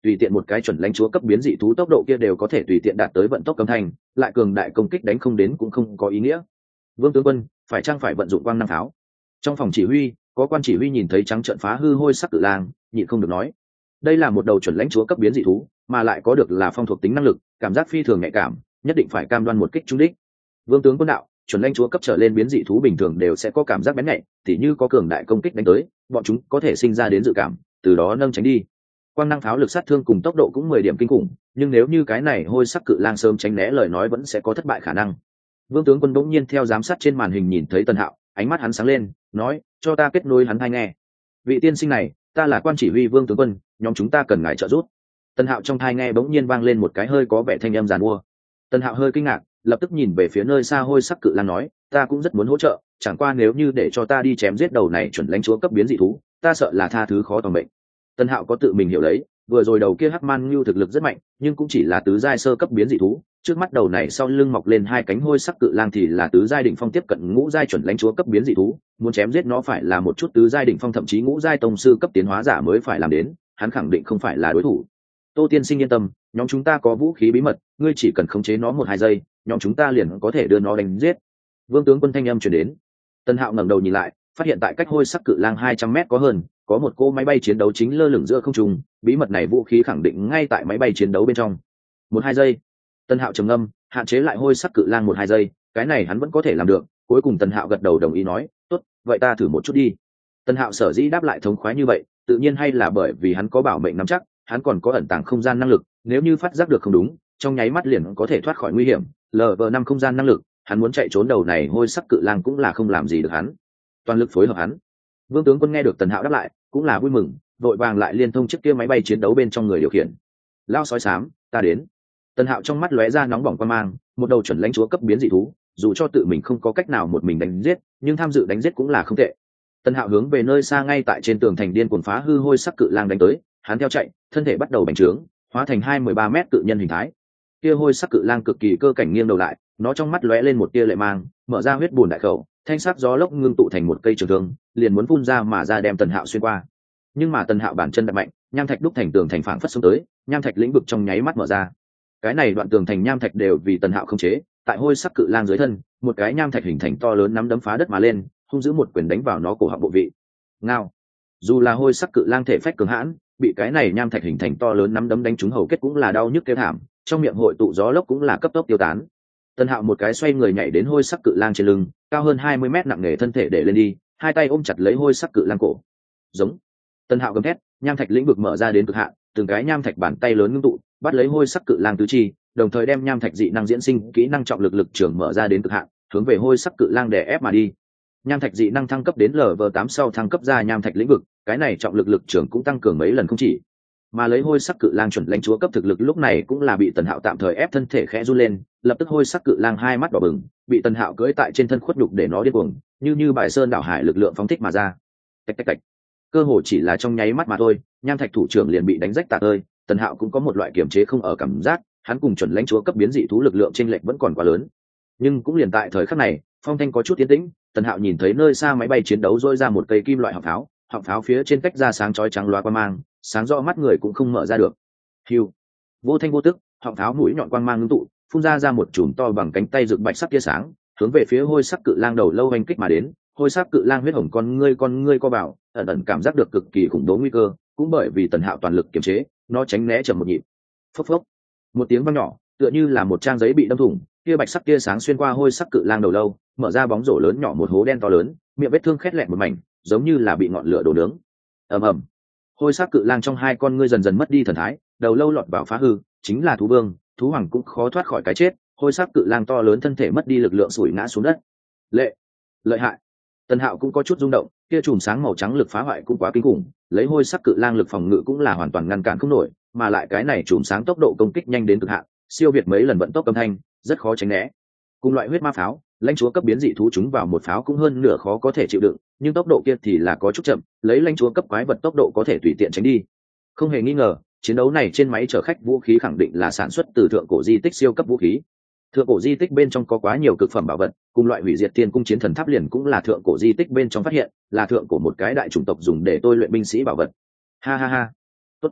tùy tiện một cái chuẩn lãnh chúa cấp biến dị thú tốc độ kia đều có thể tùy tiện đạt tới vận tốc âm thanh, lại cường đại công kích đánh không đến cũng không có ý nghĩa. Vương tướng quân, phải chăng phải vận dụng quang năng pháo? Trong phòng chỉ huy, có quan chỉ huy nhìn thấy trắng trợn phá hư hôi sắc cự lang, nhịn không được nói. Đây là một đầu chuẩn lãnh chúa cấp biến dị thú, mà lại có được là phong thuộc tính năng lực, cảm giác phi thường nhạy cảm, nhất định phải cam đoan một kích trúng đích. Vương tướng quân đạo, chuẩn lãnh chúa cấp trở lên biến dị thú bình thường đều sẽ có cảm giác bén nhạy, tỉ như có cường đại công kích đánh tới, bọn chúng có thể sinh ra đến dự cảm, từ đó nâng tránh đi. Quang năng pháo lực sát thương cùng tốc độ cũng mười điểm kinh khủng, nhưng nếu như cái này hôi sắc cự lang sớm tránh né lời nói vẫn sẽ có thất bại khả năng. Vương tướng quân bỗng nhiên theo giám sát trên màn hình nhìn thấy Tần Hạo, ánh mắt hắn sáng lên, nói, cho ta kết nối hắn hay nghe. Vị tiên sinh này, ta là quan chỉ huy Vương tướng quân, nhóm chúng ta cần ngài trợ giúp. Tần Hạo trong thai nghe bỗng nhiên vang lên một cái hơi có vẻ thanh âm giàn mua. Tần Hạo hơi kinh ngạc, lập tức nhìn về phía nơi xa hôi sắc cự lang nói, ta cũng rất muốn hỗ trợ, chẳng qua nếu như để cho ta đi chém giết đầu này chuẩn lãnh chúa cấp biến dị thú, ta sợ là tha thứ khó toàn mệnh. Tần Hạo có tự mình hiểu lấy, vừa rồi đầu kia hắc man nhu thực lực rất mạnh, nhưng cũng chỉ là tứ giai sơ cấp biến dị thú, trước mắt đầu này sau lưng mọc lên hai cánh hôi sắc cự lang thì là tứ giai đỉnh phong tiếp cận ngũ giai chuẩn lãnh chúa cấp biến dị thú, muốn chém giết nó phải là một chút tứ giai đỉnh phong thậm chí ngũ giai tông sư cấp tiến hóa giả mới phải làm đến, hắn khẳng định không phải là đối thủ. Tô tiên sinh yên tâm, nhóm chúng ta có vũ khí bí mật, ngươi chỉ cần khống chế nó một hai giây, nhóm chúng ta liền có thể đưa nó đánh giết. Vương tướng quân thanh âm truyền đến. Tần Hạo ngẩng đầu nhìn lại, phát hiện tại cách hôi sắc cự lang hai trăm mét có hơn, có một cô máy bay chiến đấu chính lơ lửng giữa không trung, bí mật này vũ khí khẳng định ngay tại máy bay chiến đấu bên trong. Một hai giây. Tần Hạo trầm ngâm, hạn chế lại hôi sắc cự lang một hai giây, cái này hắn vẫn có thể làm được. Cuối cùng Tần Hạo gật đầu đồng ý nói, tốt, vậy ta thử một chút đi. Tần Hạo sở dĩ đáp lại thống khoái như vậy, tự nhiên hay là bởi vì hắn có bảo mệnh nắm chắc, hắn còn có ẩn tàng không gian năng lực, nếu như phát giác được không đúng, trong nháy mắt liền có thể thoát khỏi nguy hiểm. lờ vê năm không gian năng lực, hắn muốn chạy trốn đầu này hôi sắc cự lang cũng là không làm gì được hắn. Toàn lực phối hợp hắn. Vương tướng quân nghe được Tần Hạo đáp lại, cũng là vui mừng, vội vàng lại liên thông chiếc kia máy bay chiến đấu bên trong người điều khiển. Lao sói xám, ta đến. Tần Hạo trong mắt lóe ra nóng bỏng quan mang, một đầu chuẩn lãnh chúa cấp biến dị thú, dù cho tự mình không có cách nào một mình đánh giết, nhưng tham dự đánh giết cũng là không tệ. Tần Hạo hướng về nơi xa ngay tại trên tường thành điên cuồng phá hư hôi sắc cự lang đánh tới, hắn theo chạy, thân thể bắt đầu bành trướng, hóa thành hai mười ba mét cự nhân hình thái. Kia hôi sắc cự lang cực kỳ cơ cảnh nghiêng đầu lại, nó trong mắt lóe lên một tia lệ mang, mở ra huyết bùn đại khẩu, thanh sắc gió lốc ngưng tụ thành một cây trường thương, liền muốn phun ra mà ra đem Tần Hạo xuyên qua. Nhưng mà Tần Hạo bản chân đập mạnh, nham thạch đúc thành tường thành phảng phất xuống tới, nham thạch lĩnh vực trong nháy mắt mở ra. Cái này đoạn tường thành nham thạch đều vì Tần Hạo không chế, tại hôi sắc cự lang dưới thân, một cái nham thạch hình thành to lớn nắm đấm phá đất mà lên, hung giữ một quyền đánh vào nó cổ họng bộ vị. Ngao. Dù là hôi sắc cự lang thể phách cường hãn, bị cái này nham thạch hình thành to lớn nắm đấm đánh trúng hầu kết cũng là đau nhức kêu thảm, trong miệng hội tụ gió lốc cũng là cấp tốc tiêu tán. Tần Hạo một cái xoay người nhảy đến hôi sắc cự lang trên lưng, cao hơn hai mươi mét nặng nề thân thể để lên đi, hai tay ôm chặt lấy hôi sắc cự lang cổ. Giống. Tần Hạo gầm thét, nham thạch lĩnh vực mở ra đến cực hạn, từng cái nham thạch bàn tay lớn ngưng tụ, bắt lấy hôi sắc cự lang tứ chi, đồng thời đem nham thạch dị năng diễn sinh kỹ năng trọng lực lực trường mở ra đến cực hạn, hướng về hôi sắc cự lang đè ép mà đi. Nham thạch dị năng thăng cấp đến lv tám sau thăng cấp ra nham thạch lĩnh vực, cái này trọng lực lực trường cũng tăng cường mấy lần không chỉ. Mà lấy hôi sắc cự lang chuẩn lãnh chúa cấp thực lực lúc này cũng là bị Tần Hạo tạm thời ép thân thể khẽ run lên, lập tức hôi sắc cự lang hai mắt đỏ bừng, bị Tần Hạo cưỡi tại trên thân khuất nhục để nó điên cuồng, như như bài sơn đảo hải lực lượng phóng thích mà ra. Tạch tạch tạch. Cơ hồ chỉ là trong nháy mắt mà thôi, nham thạch thủ trưởng liền bị đánh rách tạc ơi, Tần Hạo cũng có một loại kiềm chế không ở cảm giác, hắn cùng chuẩn lãnh chúa cấp biến dị thú lực lượng chênh lệch vẫn còn quá lớn. Nhưng cũng liền tại thời khắc này, phong thanh có chút tiến tĩnh, Tần Hạo nhìn thấy nơi xa máy bay chiến đấu rỗi ra một cây kim loại họng pháo, họng pháo phía trên cách ra sáng chói trắng loá quang mang, sáng rõ mắt người cũng không mở ra được. Hưu. Vô thanh vô tức, họng pháo mũi nhọn quang mang ngưng tụ, phun ra ra một chùm to bằng cánh tay rực bạch sắc tia sáng, hướng về phía hôi sắc cự lang đầu lâu hành kích mà đến. Hôi sắc cự lang huyết hồng con ngươi con ngươi co bảo, ẩn ẩn cảm giác được cực kỳ khủng bố nguy cơ, cũng bởi vì Tần Hạo toàn lực kiềm chế, nó tránh né chậm một nhịp. Phốc phốc. Một tiếng vang nhỏ, tựa như là một trang giấy bị đâm thủng, kia bạch sắc tia sáng xuyên qua hôi sắc cự lang đầu lâu, mở ra bóng rổ lớn nhỏ một hố đen to lớn, miệng vết thương khét lẹt một mảnh, giống như là bị ngọn lửa đổ nướng. Ầm ầm. Hôi sắc cự lang trong hai con ngươi dần dần mất đi thần thái, đầu lâu lọt vào phá hư, chính là thú vương, thú hoàng cũng khó thoát khỏi cái chết. Hôi sắc cự lang to lớn thân thể mất đi lực lượng sủi ngã xuống đất. Lệ, lợi hại. Tần Hạo cũng có chút rung động, kia chùm sáng màu trắng lực phá hoại cũng quá kinh khủng, lấy hôi sắc cự lang lực phòng ngự cũng là hoàn toàn ngăn cản không nổi, mà lại cái này chùm sáng tốc độ công kích nhanh đến cực hạn, siêu việt mấy lần vận tốc âm thanh, rất khó tránh né. Cùng loại huyết ma pháo, lãnh chúa cấp biến dị thú chúng vào một pháo cũng hơn nửa khó có thể chịu đựng, nhưng tốc độ kia thì là có chút chậm, lấy lãnh chúa cấp quái vật tốc độ có thể tùy tiện tránh đi. Không hề nghi ngờ, chiến đấu này trên máy chở khách vũ khí khẳng định là sản xuất từ thượng cổ di tích siêu cấp vũ khí. Thượng cổ di tích bên trong có quá nhiều cực phẩm bảo vật, cùng loại hủy diệt tiên cung chiến thần tháp liền cũng là thượng cổ di tích bên trong phát hiện, là thượng cổ một cái đại chủng tộc dùng để tôi luyện binh sĩ bảo vật. Ha ha ha. Tốt.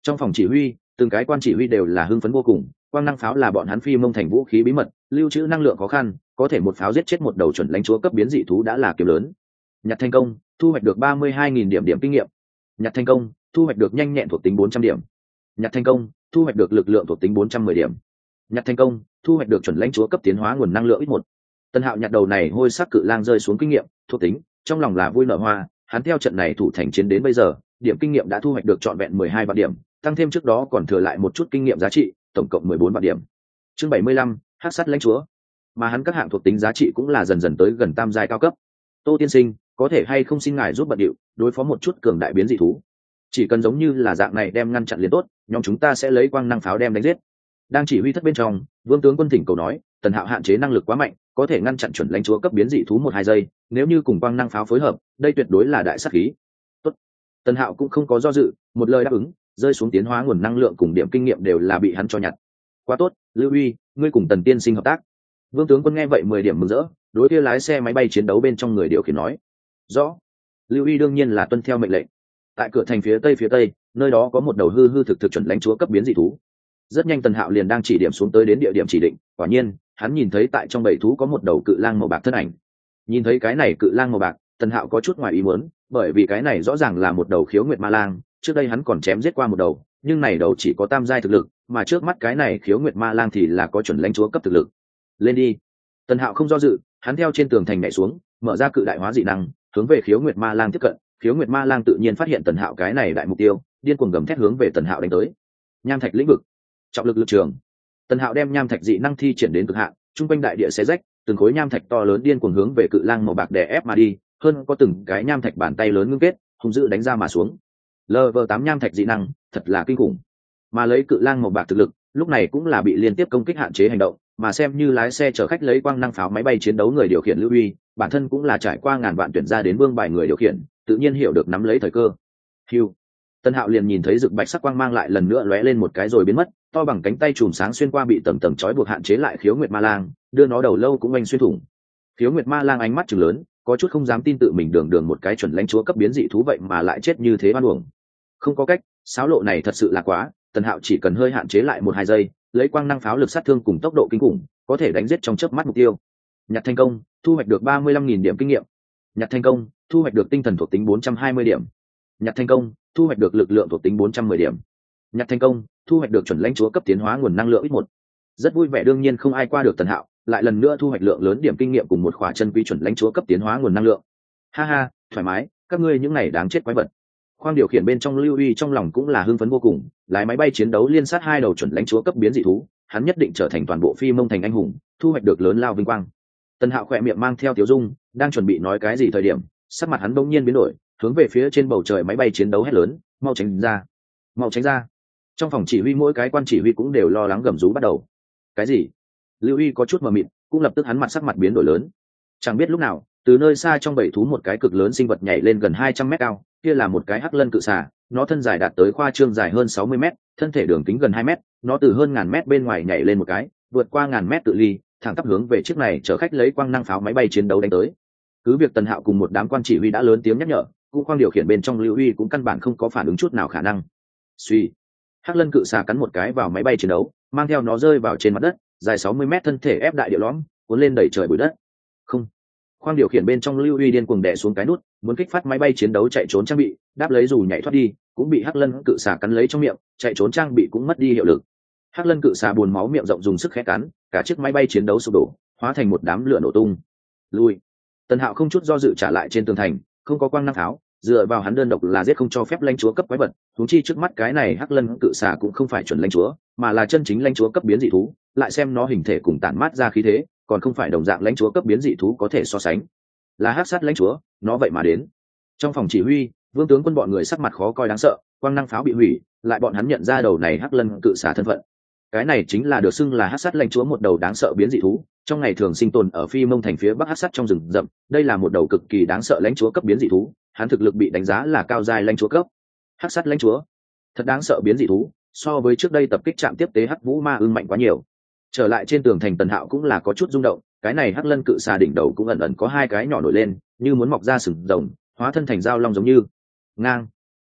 Trong phòng chỉ huy, từng cái quan chỉ huy đều là hưng phấn vô cùng. Quang năng pháo là bọn hắn phi mông thành vũ khí bí mật, lưu trữ năng lượng khó khăn, có thể một pháo giết chết một đầu chuẩn lãnh chúa cấp biến dị thú đã là kiếm lớn. Nhặt thành công, thu hoạch được ba mươi hai nghìn điểm điểm kinh nghiệm. Nhặt thành công, thu hoạch được nhanh nhẹn thuộc tính bốn trăm điểm. Nhặt thành công, thu hoạch được lực lượng thuộc tính bốn trăm mười điểm. Nhặt thành công, thu hoạch được chuẩn lãnh chúa cấp tiến hóa nguồn năng lượng ít một. Tân Hạo nhặt đầu này hôi sắc cự lang rơi xuống kinh nghiệm, thuộc tính, trong lòng là vui nở hoa, hắn theo trận này thủ thành chiến đến bây giờ, điểm kinh nghiệm đã thu hoạch được trọn vẹn mười hai vạn điểm, tăng thêm trước đó còn thừa lại một chút kinh nghiệm giá trị, tổng cộng mười bốn vạn điểm. Chương bảy mươi lăm, Hắc sát lãnh chúa. Mà hắn các hạng thuộc tính giá trị cũng là dần dần tới gần tam giai cao cấp. Tô tiên sinh, có thể hay không xin ngài giúp bận điệu, đối phó một chút cường đại biến dị thú. Chỉ cần giống như là dạng này đem ngăn chặn liền tốt, nhóm chúng ta sẽ lấy quang năng pháo đem đánh giết. Đang chỉ huy thất bên trong, Vương tướng quân thỉnh cầu nói, Tần Hạo hạn chế năng lực quá mạnh, có thể ngăn chặn chuẩn lãnh chúa cấp biến dị thú một hai giây, nếu như cùng quang năng pháo phối hợp, đây tuyệt đối là đại sát khí. Tốt. Tần Hạo cũng không có do dự, một lời đáp ứng, rơi xuống tiến hóa nguồn năng lượng cùng điểm kinh nghiệm đều là bị hắn cho nhặt. Quá tốt, Lưu Uy, ngươi cùng Tần tiên sinh hợp tác. Vương tướng quân nghe vậy mười điểm mừng rỡ, đối kia lái xe máy bay chiến đấu bên trong người điều khiển nói. Rõ. Lưu Uy đương nhiên là tuân theo mệnh lệnh. Tại cửa thành phía tây phía tây, nơi đó có một đầu hư hư thực thực chuẩn lãnh chúa cấp biến dị thú. Rất nhanh Tần Hạo liền đang chỉ điểm xuống tới đến địa điểm chỉ định, quả nhiên, hắn nhìn thấy tại trong bầy thú có một đầu cự lang màu bạc thân ảnh. Nhìn thấy cái này cự lang màu bạc, Tần Hạo có chút ngoài ý muốn, bởi vì cái này rõ ràng là một đầu khiếu nguyệt ma lang, trước đây hắn còn chém giết qua một đầu, nhưng này đầu chỉ có tam giai thực lực, mà trước mắt cái này khiếu nguyệt ma lang thì là có chuẩn lãnh chúa cấp thực lực. Lên đi. Tần Hạo không do dự, hắn theo trên tường thành nhảy xuống, mở ra cự đại hóa dị năng, hướng về khiếu nguyệt ma lang tiếp cận. Khiếu nguyệt ma lang tự nhiên phát hiện Tần Hạo cái này đại mục tiêu, điên cuồng gầm thét hướng về Tần Hạo đánh tới. Nham thạch lĩnh vực, trọng lực lực trường. Tần Hạo đem nham thạch dị năng thi triển đến cực hạn, trung quanh đại địa xé rách, từng khối nham thạch to lớn điên cuồng hướng về cự lang màu bạc đè ép mà đi, hơn có từng cái nham thạch bàn tay lớn ngưng kết, hung dữ đánh ra mà xuống. Level tám nham thạch dị năng, thật là kinh khủng. Mà lấy cự lang màu bạc thực lực, lúc này cũng là bị liên tiếp công kích hạn chế hành động, mà xem như lái xe chở khách lấy quang năng pháo máy bay chiến đấu người điều khiển Lưu Uy, bản thân cũng là trải qua ngàn vạn tuyển ra đến vương bài người điều khiển, tự nhiên hiểu được nắm lấy thời cơ. Hưu. Tân Hạo liền nhìn thấy rực bạch sắc quang mang lại lần nữa lóe lên một cái rồi biến mất, to bằng cánh tay chùm sáng xuyên qua bị tầng tầng trói buộc hạn chế lại khiếu nguyệt ma lang, đưa nó đầu lâu cũng oanh xuyên thủng. Khiếu nguyệt ma lang ánh mắt trừng lớn, có chút không dám tin tự mình đường đường một cái chuẩn lãnh chúa cấp biến dị thú vậy mà lại chết như thế oan uổng. Không có cách, xáo lộ này thật sự là quá, Tần Hạo chỉ cần hơi hạn chế lại một hai giây, lấy quang năng pháo lực sát thương cùng tốc độ kinh khủng, có thể đánh giết trong chớp mắt mục tiêu. Nhặt thành công, thu hoạch được ba mươi lăm nghìn điểm kinh nghiệm. Nhặt thành công, thu hoạch được tinh thần thuộc tính bốn trăm hai mươi điểm. Nhặt thành công, thu hoạch được lực lượng thuộc tính bốn trăm mười điểm. Nhặt thành công, thu hoạch được chuẩn lãnh chúa cấp tiến hóa nguồn năng lượng ít một. Rất vui vẻ, đương nhiên không ai qua được Tần Hạo, lại lần nữa thu hoạch lượng lớn điểm kinh nghiệm cùng một khỏa chân quý chuẩn lãnh chúa cấp tiến hóa nguồn năng lượng. Ha ha, thoải mái, các ngươi những này đáng chết quái vật. Khoang điều khiển bên trong Lưu Uy trong lòng cũng là hưng phấn vô cùng, lái máy bay chiến đấu liên sát hai đầu chuẩn lãnh chúa cấp biến dị thú, hắn nhất định trở thành toàn bộ phi mông thành anh hùng, thu hoạch được lớn lao vinh quang. Tần Hạo khỏe miệng mang theo tiểu dung, đang chuẩn bị nói cái gì thời điểm, sắc mặt hắn bỗng nhiên biến đổi, hướng về phía trên bầu trời máy bay chiến đấu hét lớn, mau tránh ra, mau tránh ra. Trong phòng chỉ huy mỗi cái quan chỉ huy cũng đều lo lắng gầm rú bắt đầu. Cái gì? Lưu Uy có chút mờ mịt, cũng lập tức hắn mặt sắc mặt biến đổi lớn. Chẳng biết lúc nào, từ nơi xa trong bầy thú một cái cực lớn sinh vật nhảy lên gần hai trăm mét cao, kia là một cái hắc lân cự xà, nó thân dài đạt tới khoa trương dài hơn sáu mươi mét, thân thể đường kính gần hai mét, nó từ hơn ngàn mét bên ngoài nhảy lên một cái, vượt qua ngàn mét tự ly, thẳng tắp hướng về chiếc này chở khách lấy quang năng pháo máy bay chiến đấu đánh tới. Cứ việc Tần Hạo cùng một đám quan chỉ huy đã lớn tiếng nhắc nhở, cũng khoang điều khiển bên trong Lưu Uy cũng căn bản không có phản ứng chút nào khả năng. Suy, hắc lân cự xà cắn một cái vào máy bay chiến đấu, mang theo nó rơi vào trên mặt đất, dài sáu mươi mét thân thể ép đại địa lõm, cuốn lên đẩy trời bụi đất. Không, khoang điều khiển bên trong Lưu Uy điên cuồng đè xuống cái nút, muốn kích phát máy bay chiến đấu chạy trốn trang bị, đáp lấy dù nhảy thoát đi, cũng bị hắc lân cự xà cắn lấy trong miệng, chạy trốn trang bị cũng mất đi hiệu lực. Hắc lân cự xà buồn máu miệng rộng dùng sức khẽ cắn, cả chiếc máy bay chiến đấu sụp đổ, hóa thành một đám lửa nổ tung. Lui. Tần Hạo không chút do dự trả lại trên tường thành, không có quang năng pháo, dựa vào hắn đơn độc là giết không cho phép lãnh chúa cấp quái vật, huống chi trước mắt cái này hắc lân cự xà cũng không phải chuẩn lãnh chúa, mà là chân chính lãnh chúa cấp biến dị thú, lại xem nó hình thể cùng tản mát ra khí thế, còn không phải đồng dạng lãnh chúa cấp biến dị thú có thể so sánh. Là hắc sát lãnh chúa, nó vậy mà đến. Trong phòng chỉ huy, Vương tướng quân bọn người sắc mặt khó coi đáng sợ, quang năng pháo bị hủy, lại bọn hắn nhận ra đầu này hắc lân cự xà thân phận. Cái này chính là được xưng là hắc sát lãnh chúa, một đầu đáng sợ biến dị thú, trong ngày thường sinh tồn ở phi mông thành phía bắc hắc sát trong rừng rậm, đây là một đầu cực kỳ đáng sợ lãnh chúa cấp biến dị thú, hắn thực lực bị đánh giá là cao giai lãnh chúa cấp. Hắc sát lãnh chúa, thật đáng sợ biến dị thú, so với trước đây tập kích trạm tiếp tế hắc vũ ma ưng mạnh quá nhiều. Trở lại trên tường thành, Tần Hạo cũng là có chút rung động, cái này hắc lân cự xà đỉnh đầu cũng ẩn ẩn có hai cái nhỏ nổi lên, như muốn mọc ra sừng rồng, hóa thân thành dao long giống như ngang.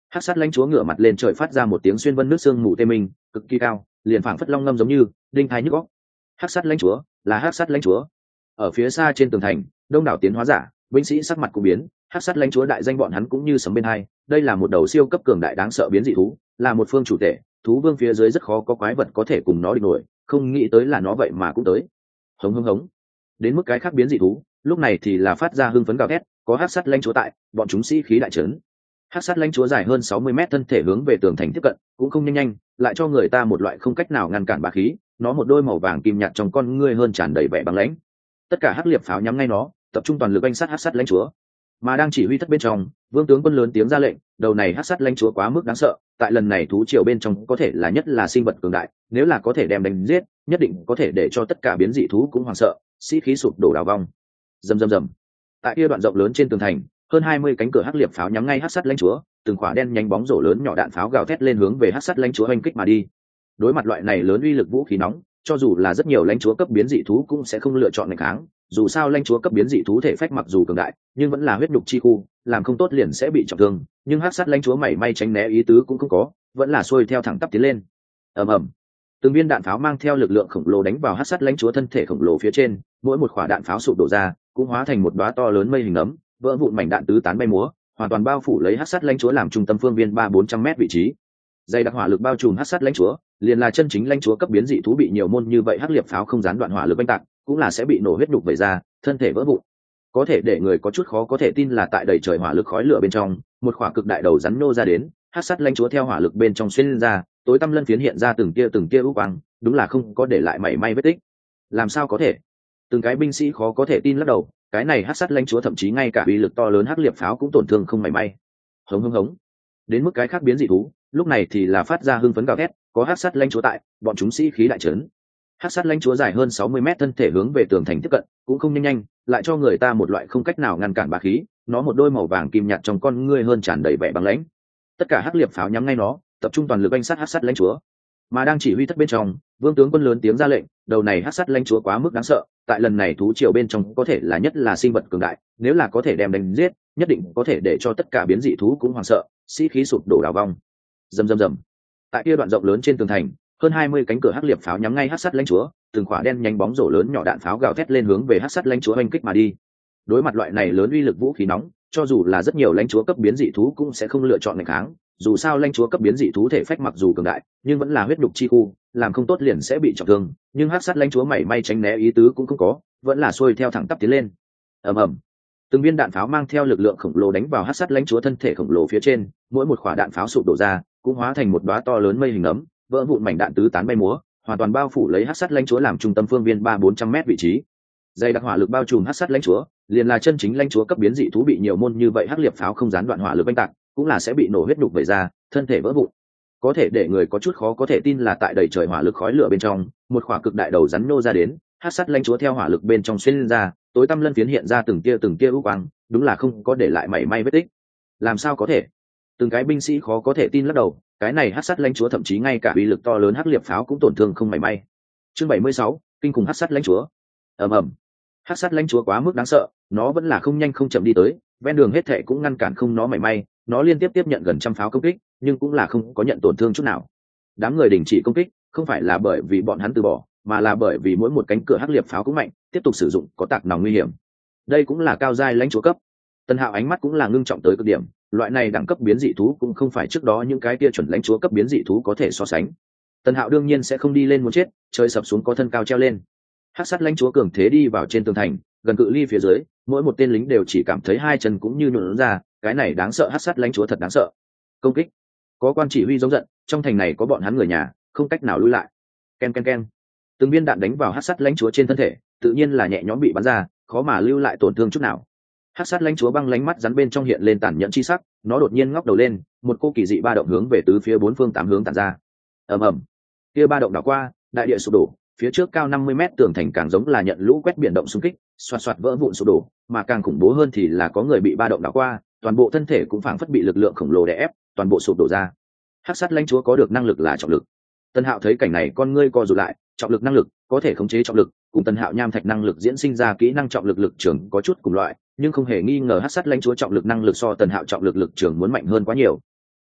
Hắc sát lãnh chúa ngửa mặt lên trời phát ra một tiếng xuyên vân nước sương mù tê minh cực kỳ cao, liền phảng phất long ngâm giống như đinh thái nhức óc. Hắc sát lãnh chúa là hắc sát lãnh chúa. Ở phía xa trên tường thành, đông đảo tiến hóa giả, binh sĩ sắc mặt cũng biến. Hắc sát lãnh chúa đại danh bọn hắn cũng như sấm bên hai. Đây là một đầu siêu cấp cường đại đáng sợ biến dị thú, là một phương chủ thể, thú vương phía dưới rất khó có quái vật có thể cùng nó địch nổi, không nghĩ tới là nó vậy mà cũng tới. Hống hống hống. Đến mức cái khác biến dị thú, lúc này thì là phát ra hưng phấn gào thét, có hắc sát lãnh chúa tại, bọn chúng sĩ khí đại trấn. Hắc sát lãnh chúa dài hơn sáu mươi mét thân thể hướng về tường thành tiếp cận, cũng không nhanh nhanh, lại cho người ta một loại không cách nào ngăn cản bá khí, nó một đôi màu vàng kim nhạt trong con ngươi hơn tràn đầy vẻ băng lãnh. Tất cả hắc liệp pháo nhắm ngay nó, tập trung toàn lực đánh sát hắc sát lãnh chúa. Mà đang chỉ huy thất bên trong, vương tướng quân lớn tiếng ra lệnh, đầu này hắc sát lãnh chúa quá mức đáng sợ, tại lần này thú triều bên trong có thể là nhất là sinh vật cường đại, nếu là có thể đem đánh giết, nhất định có thể để cho tất cả biến dị thú cũng hoảng sợ, sĩ khí sụp đổ đào vong. Rầm rầm rầm. Tại kia đoạn rộng lớn trên tường thành, hơn hai mươi cánh cửa hắc liệp pháo nhắm ngay hắc sát lãnh chúa, từng quả đen nhánh bóng rổ lớn nhỏ đạn pháo gào thét lên hướng về hắc sát lãnh chúa oanh kích mà đi. Đối mặt loại này lớn uy lực vũ khí nóng, cho dù là rất nhiều lãnh chúa cấp biến dị thú cũng sẽ không lựa chọn nghịch kháng, dù sao lãnh chúa cấp biến dị thú thể phách mặc dù cường đại, nhưng vẫn là huyết nhục chi khu, làm không tốt liền sẽ bị trọng thương, nhưng hắc sát lãnh chúa mảy may tránh né ý tứ cũng không có, vẫn là xuôi theo thẳng tắp tiến lên. Ầm ầm. Từng viên đạn pháo mang theo lực lượng khổng lồ đánh vào hắc sát lãnh chúa thân thể khổng lồ phía trên, mỗi một quả đạn pháo sụp đổ ra, cũng hóa thành một đóa to lớn mây hình nấm, vỡ vụn mảnh đạn tứ tán bay múa, hoàn toàn bao phủ lấy hắc sát lãnh chúa làm trung tâm phương viên ba bốn trăm mét vị trí. Dây đặc hỏa lực bao trùm hắc sát lãnh chúa, liền là chân chính lãnh chúa cấp biến dị thú bị nhiều môn như vậy hắc liệp pháo không gián đoạn hỏa lực oanh tạc, cũng là sẽ bị nổ huyết nhục vẩy ra, thân thể vỡ vụn. Có thể để người có chút khó có thể tin là tại đầy trời hỏa lực khói lửa bên trong, một quả cực đại đầu rắn nô ra đến, hắc sát lãnh chúa theo hỏa lực bên trong xuyên ra, tối tăm lân phiến hiện ra từng tia từng tia u quang, đúng là không có để lại mảy may vết tích. Làm sao có thể? Từng cái binh sĩ khó có thể tin lắc đầu, cái này hắc sát lãnh chúa thậm chí ngay cả uy lực to lớn hắc liệp pháo cũng tổn thương không mảy may. Hống hống hống. Đến mức cái khác biến dị thú, lúc này thì là phát ra hưng phấn gào thét, có hắc sát lãnh chúa tại, bọn chúng sĩ khí đại trấn. Hắc sát lãnh chúa dài hơn sáu mươi mét thân thể hướng về tường thành tiếp cận, cũng không nhanh nhanh, lại cho người ta một loại không cách nào ngăn cản bá khí, nó một đôi màu vàng kim nhạt trong con ngươi hơn tràn đầy vẻ băng lãnh. Tất cả hắc liệp pháo nhắm ngay nó, tập trung toàn lực đánh sát hắc sát lãnh chúa. Mà đang chỉ huy thất bên trong, vương tướng quân lớn tiếng ra lệnh, đầu này hắc sát lãnh chúa quá mức đáng sợ, tại lần này thú triều bên trong có thể là nhất là sinh vật cường đại, nếu là có thể đem đánh giết, nhất định có thể để cho tất cả biến dị thú cũng hoảng sợ, sĩ khí sụp đổ đào vong. Rầm rầm rầm. Tại kia đoạn rộng lớn trên tường thành, hơn hai mươi cánh cửa hắc liệp pháo nhắm ngay hắc sát lãnh chúa, từng quả đen nhánh bóng rổ lớn nhỏ đạn pháo gào thét lên hướng về hắc sát lãnh chúa oanh kích mà đi. Đối mặt loại này lớn uy lực vũ khí nóng, cho dù là rất nhiều lãnh chúa cấp biến dị thú cũng sẽ không lựa chọn nghịch kháng, dù sao lãnh chúa cấp biến dị thú thể phách mặc dù cường đại, nhưng vẫn là huyết nhục chi khu, làm không tốt liền sẽ bị trọng thương, nhưng hắc sát lãnh chúa mảy may tránh né ý tứ cũng không có, vẫn là xuôi theo thẳng tắp tiến lên. Ầm ầm. Từng viên đạn pháo mang theo lực lượng khổng lồ đánh vào hắc sát lãnh chúa thân thể khổng lồ phía trên, mỗi một quả đạn pháo sụp đổ ra, cũng hóa thành một đóa to lớn mây hình nấm, vỡ vụn mảnh đạn tứ tán bay múa, hoàn toàn bao phủ lấy hắc sát lãnh chúa làm trung tâm phương viên ba bốn trăm mét vị trí. Dây đặc hỏa lực bao trùm hắc sát lãnh chúa, liền là chân chính lãnh chúa cấp biến dị thú bị nhiều môn như vậy hắc liệp pháo không gián đoạn hỏa lực oanh tạc, cũng là sẽ bị nổ huyết nhục vẩy ra, thân thể vỡ vụn. Có thể để người có chút khó có thể tin là tại đầy trời hỏa lực khói lửa bên trong, một quả cực đại đầu rắn nô ra đến, hắc sát lãnh chúa theo hỏa lực bên trong xuyên ra, tối tăm lân phiến hiện ra từng tia từng tia u quang, đúng là không có để lại mảy may vết tích. Làm sao có thể? Từng cái binh sĩ khó có thể tin lắc đầu, cái này hắc sát lãnh chúa thậm chí ngay cả uy lực to lớn hắc liệp pháo cũng tổn thương không mảy may. Chương bảy mươi sáu, kinh khủng hắc sát lãnh chúa. Ầm ầm. Hắc sát lãnh chúa quá mức đáng sợ, nó vẫn là không nhanh không chậm đi tới, ven đường hết thệ cũng ngăn cản không nó mảy may, nó liên tiếp tiếp nhận gần trăm pháo công kích, nhưng cũng là không có nhận tổn thương chút nào. Đám người đình chỉ công kích, không phải là bởi vì bọn hắn từ bỏ, mà là bởi vì mỗi một cánh cửa hắc liệp pháo cũng mạnh, tiếp tục sử dụng có tạc nòng nguy hiểm. Đây cũng là cao giai lãnh chúa cấp. Tân Hạo ánh mắt cũng là ngưng trọng tới cực điểm, loại này đẳng cấp biến dị thú cũng không phải trước đó những cái kia chuẩn lãnh chúa cấp biến dị thú có thể so sánh. Tân Hạo đương nhiên sẽ không đi lên muốn chết, trời sập xuống có thân cao treo lên. Hắc sát lãnh chúa cường thế đi vào trên tường thành, gần cự ly phía dưới, mỗi một tên lính đều chỉ cảm thấy hai chân cũng như nhũn ra, cái này đáng sợ hắc sát lãnh chúa thật đáng sợ. Công kích. Có quan chỉ huy giống giận, trong thành này có bọn hắn người nhà, không cách nào lui lại. Ken ken ken. Từng viên đạn đánh vào hắc sát lãnh chúa trên thân thể, tự nhiên là nhẹ nhõm bị bắn ra, khó mà lưu lại tổn thương chút nào. Hắc sát lãnh chúa băng lánh mắt rắn bên trong hiện lên tàn nhẫn chi sắc, nó đột nhiên ngóc đầu lên, một cô kỳ dị ba động hướng về tứ phía bốn phương tám hướng tản ra. Ầm ầm. Kia ba động đảo qua, đại địa sụp đổ, phía trước cao năm mươi mét tường thành càng giống là nhận lũ quét biển động xung kích, xoạt xoạt vỡ vụn sụp đổ, mà càng khủng bố hơn thì là có người bị ba động đảo qua, toàn bộ thân thể cũng phảng phất bị lực lượng khổng lồ đè ép, toàn bộ sụp đổ ra. Hắc sát lãnh chúa có được năng lực là trọng lực. Tân Hạo thấy cảnh này con ngươi co rụt lại, trọng lực năng lực, có thể khống chế trọng lực, cùng Tân Hạo nham thạch năng lực diễn sinh ra kỹ năng trọng lực lực trường có chút cùng loại, nhưng không hề nghi ngờ hắc sát lãnh chúa trọng lực năng lực so Tân Hạo trọng lực lực trường muốn mạnh hơn quá nhiều.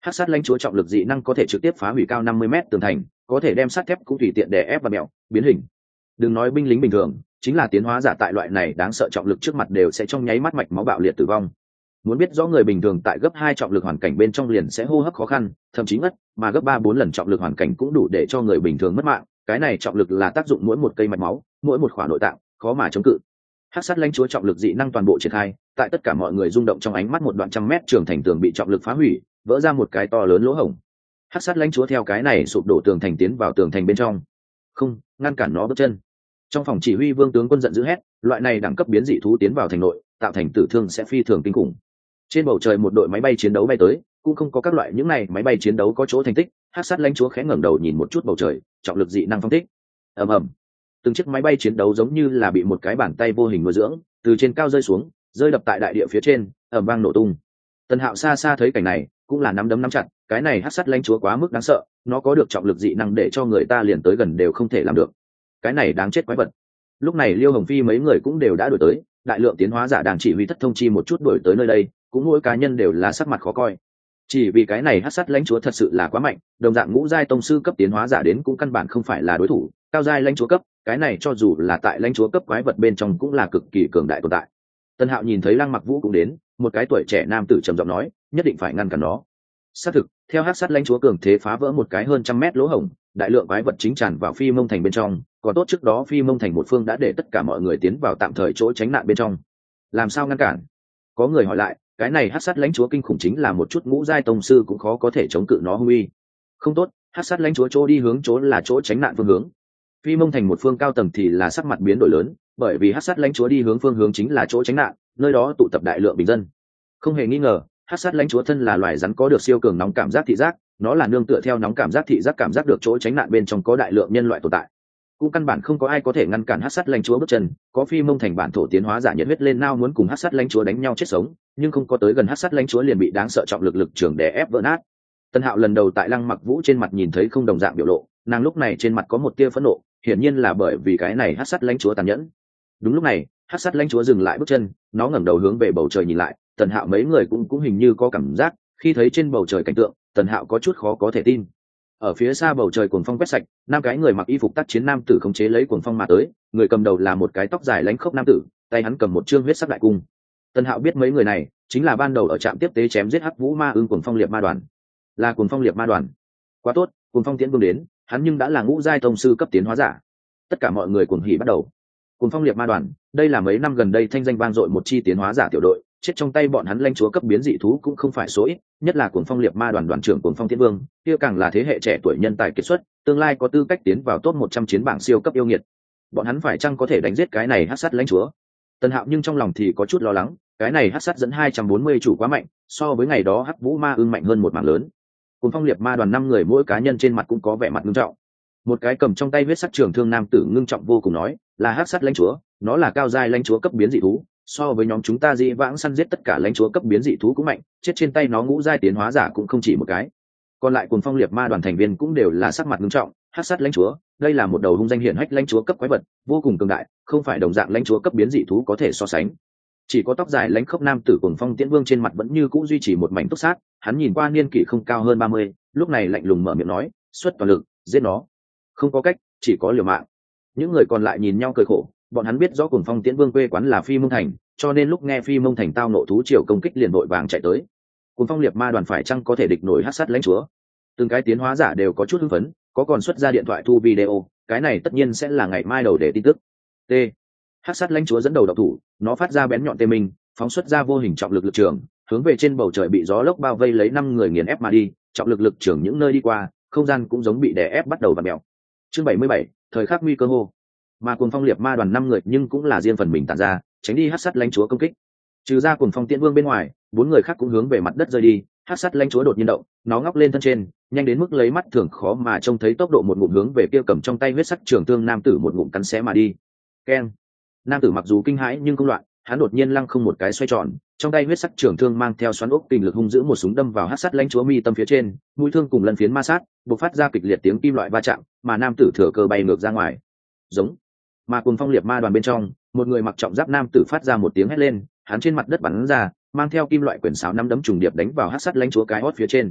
Hắc sát lãnh chúa trọng lực dị năng có thể trực tiếp phá hủy cao năm mươi mét tường thành, có thể đem sắt thép cũng tùy tiện đè ép và mẹo biến hình. Đừng nói binh lính bình thường, chính là tiến hóa giả tại loại này đáng sợ trọng lực trước mặt đều sẽ trong nháy mắt mạch máu bạo liệt tử vong. Muốn biết rõ người bình thường tại gấp hai trọng lực hoàn cảnh bên trong liền sẽ hô hấp khó khăn, thậm chí ngất, mà gấp ba bốn lần trọng lực hoàn cảnh cũng đủ để cho người bình thường mất mạng. Cái này trọng lực là tác dụng mỗi một cây mạch máu, mỗi một khỏa nội tạng, khó mà chống cự. Hắc sát lãnh chúa trọng lực dị năng toàn bộ triển khai, tại tất cả mọi người rung động trong ánh mắt, một đoạn trăm mét trường thành tường bị trọng lực phá hủy, vỡ ra một cái to lớn lỗ hổng. Hắc sát lãnh chúa theo cái này sụp đổ tường thành tiến vào tường thành bên trong, không ngăn cản nó bước chân. Trong phòng chỉ huy, vương tướng quân giận dữ hét, loại này đẳng cấp biến dị thú tiến vào thành nội, tạo thành tử thương sẽ phi thường kinh khủng. Trên bầu trời một đội máy bay chiến đấu bay tới, cũng không có các loại những này máy bay chiến đấu có chỗ thành tích. Hắc sát lãnh chúa khẽ ngẩng đầu nhìn một chút bầu trời, trọng lực dị năng phong thích. Ầm ầm, từng chiếc máy bay chiến đấu giống như là bị một cái bàn tay vô hình nuôi dưỡng, từ trên cao rơi xuống, rơi đập tại đại địa phía trên, ầm vang nổ tung. Tần Hạo xa xa thấy cảnh này, cũng là nắm đấm nắm chặt, cái này hắc sát lãnh chúa quá mức đáng sợ, nó có được trọng lực dị năng để cho người ta liền tới gần đều không thể làm được. Cái này đáng chết quái vật. Lúc này Liêu Hồng Phi mấy người cũng đều đã đuổi tới, đại lượng tiến hóa giả đang chỉ huy thất thông chi một chút đuổi tới nơi đây, cũng mỗi cá nhân đều là sắc mặt khó coi. Chỉ vì cái này hắc sát lãnh chúa thật sự là quá mạnh, đồng dạng ngũ giai tông sư cấp tiến hóa giả đến cũng căn bản không phải là đối thủ, cao giai lãnh chúa cấp, cái này cho dù là tại lãnh chúa cấp quái vật bên trong cũng là cực kỳ cường đại tồn tại. Tân Hạo nhìn thấy Lăng Mặc Vũ cũng đến, một cái tuổi trẻ nam tử trầm giọng nói, nhất định phải ngăn cản nó. Xác thực, theo hắc sát lãnh chúa cường thế phá vỡ một cái hơn trăm mét lỗ hổng, đại lượng quái vật chính tràn vào Phi Mông thành bên trong, còn tốt trước đó Phi Mông thành một phương đã để tất cả mọi người tiến vào tạm thời chỗ tránh nạn bên trong. Làm sao ngăn cản? Có người hỏi lại, cái này hắc sát lãnh chúa kinh khủng chính là một chút ngũ giai tông sư cũng khó có thể chống cự nó hung uy. Không tốt, hắc sát lãnh chúa chỗ đi hướng chỗ là chỗ tránh nạn phương hướng. Phi Mông thành một phương cao tầng thì là sắc mặt biến đổi lớn, bởi vì hắc sát lãnh chúa đi hướng phương hướng chính là chỗ tránh nạn, nơi đó tụ tập đại lượng bình dân. Không hề nghi ngờ, hắc sát lãnh chúa thân là loài rắn có được siêu cường nóng cảm giác thị giác, nó là nương tựa theo nóng cảm giác thị giác cảm giác được chỗ tránh nạn bên trong có đại lượng nhân loại tồn tại. Cũng căn bản không có ai có thể ngăn cản hắc sát lãnh chúa bước chân, có Phi Mông thành bản thổ tiến hóa giả nhiệt huyết lên nao muốn cùng hắc sát lãnh chúa đánh nhau chết sống, nhưng không có tới gần hắc sát lãnh chúa liền bị đáng sợ trọng lực lực trường đè ép vỡ nát. Tân Hạo lần đầu tại Lăng Mặc Vũ trên mặt nhìn thấy không đồng dạng biểu lộ, nàng lúc này trên mặt có một tia phẫn nộ, hiển nhiên là bởi vì cái này hắc sát lãnh chúa tàn nhẫn. Đúng lúc này, hắc sát lãnh chúa dừng lại bước chân, nó ngẩng đầu hướng về bầu trời nhìn lại, Tần Hạo mấy người cũng cũng hình như có cảm giác, khi thấy trên bầu trời cảnh tượng, Tần Hạo có chút khó có thể tin. Ở phía xa bầu trời cuồng phong quét sạch, năm cái người mặc y phục tác chiến nam tử khống chế lấy cuồng phong mà tới, người cầm đầu là một cái tóc dài lánh khốc nam tử, tay hắn cầm một chương huyết sắc đại cung. Tần Hạo biết mấy người này chính là ban đầu ở trạm tiếp tế chém giết Hắc Vũ Ma Ưng cuồng phong liệt ma đoàn. Là cuồng phong liệt ma đoàn. Quá tốt, cuồng phong tiễn vương đến, hắn nhưng đã là ngũ giai tông sư cấp tiến hóa giả. Tất cả mọi người cuồng hỉ bắt đầu. Cuồng phong liệt ma đoàn, đây là mấy năm gần đây thanh danh vang dội một chi tiến hóa giả tiểu đội, chết trong tay bọn hắn lãnh chúa cấp biến dị thú cũng không phải số ít, nhất là cuồng phong liệt ma đoàn đoàn trưởng cuồng phong tiễn vương, kia càng là thế hệ trẻ tuổi nhân tài kiệt xuất, tương lai có tư cách tiến vào top một trăm chiến bảng siêu cấp yêu nghiệt. Bọn hắn phải chăng có thể đánh giết cái này hắc sát lãnh chúa? Tần Hạo nhưng trong lòng thì có chút lo lắng, cái này hắc sát dẫn hai trăm bốn mươi chủ quá mạnh, so với ngày đó Hắc Vũ Ma Ưng mạnh hơn một mảng lớn. Cuồng phong liệt ma đoàn năm người mỗi cá nhân trên mặt cũng có vẻ mặt nghiêm trọng. Một cái cầm trong tay huyết sắc trường thương nam tử ngưng trọng vô cùng nói, là hắc sát lãnh chúa, nó là cao giai lãnh chúa cấp biến dị thú, so với nhóm chúng ta dị vãng săn giết tất cả lãnh chúa cấp biến dị thú cũng mạnh, chết trên tay nó ngũ giai tiến hóa giả cũng không chỉ một cái. Còn lại cuồng phong liệt ma đoàn thành viên cũng đều là sắc mặt nghiêm trọng, hắc sát lãnh chúa, đây là một đầu hung danh hiển hách lãnh chúa cấp quái vật, vô cùng cường đại, không phải đồng dạng lãnh chúa cấp biến dị thú có thể so sánh. Chỉ có tóc dài lãnh khốc nam tử cuồng phong tiễn vương trên mặt vẫn như cũ duy trì một mảnh túc sát, hắn nhìn qua niên kỷ không cao hơn ba mươi, lúc này lạnh lùng mở miệng nói, xuất toàn lực giết nó. Không có cách, chỉ có liều mạng. Những người còn lại nhìn nhau cười khổ, bọn hắn biết rõ cuồng phong tiễn vương quê quán là Phi Mông thành, cho nên lúc nghe Phi Mông thành tao nộ thú triều công kích liền vội vàng chạy tới. Cuồng phong liệt ma đoàn phải chăng có thể địch nổi hắc sát lãnh chúa? Từng cái tiến hóa giả đều có chút hưng phấn, có còn xuất ra điện thoại thu video, cái này tất nhiên sẽ là ngày mai đầu để tin tức. T. Hắc sát lãnh chúa dẫn đầu độc thủ, nó phát ra bén nhọn tê minh, phóng xuất ra vô hình trọng lực lực trường, hướng về trên bầu trời bị gió lốc bao vây lấy năm người nghiền ép mà đi, trọng lực lực trường những nơi đi qua, không gian cũng giống bị đè ép bắt đầu vặn mèo. Chương bảy mươi bảy, thời khắc nguy cơ hô. Mà cuồng phong liệt ma đoàn năm người nhưng cũng là riêng phần mình tản ra, tránh đi hắc sát lãnh chúa công kích. Trừ ra cuồng phong tiễn vương bên ngoài, bốn người khác cũng hướng về mặt đất rơi đi. Hắc sát lãnh chúa đột nhiên động, nó ngóc lên thân trên, nhanh đến mức lấy mắt thường khó mà trông thấy tốc độ một ngụm hướng về kia cầm trong tay huyết sắc trường thương nam tử một ngụm cắn xé mà đi. Keng. Nam tử mặc dù kinh hãi nhưng không loạn, hắn đột nhiên lăng không một cái xoay tròn, trong tay huyết sắc trường thương mang theo xoắn ốc kình lực hung dữ một súng đâm vào hắc sát lãnh chúa mi tâm phía trên, mũi thương cùng lần phiến ma sát, bộc phát ra kịch liệt tiếng kim loại va chạm, mà nam tử thừa cơ bay ngược ra ngoài. Giống. Mà cùng phong liệt ma đoàn bên trong, một người mặc trọng giáp nam tử phát ra một tiếng hét lên, hắn trên mặt đất bắn ra, mang theo kim loại quyển sáo năm đấm trùng điệp đánh vào hắc sát lãnh chúa cái hót phía trên.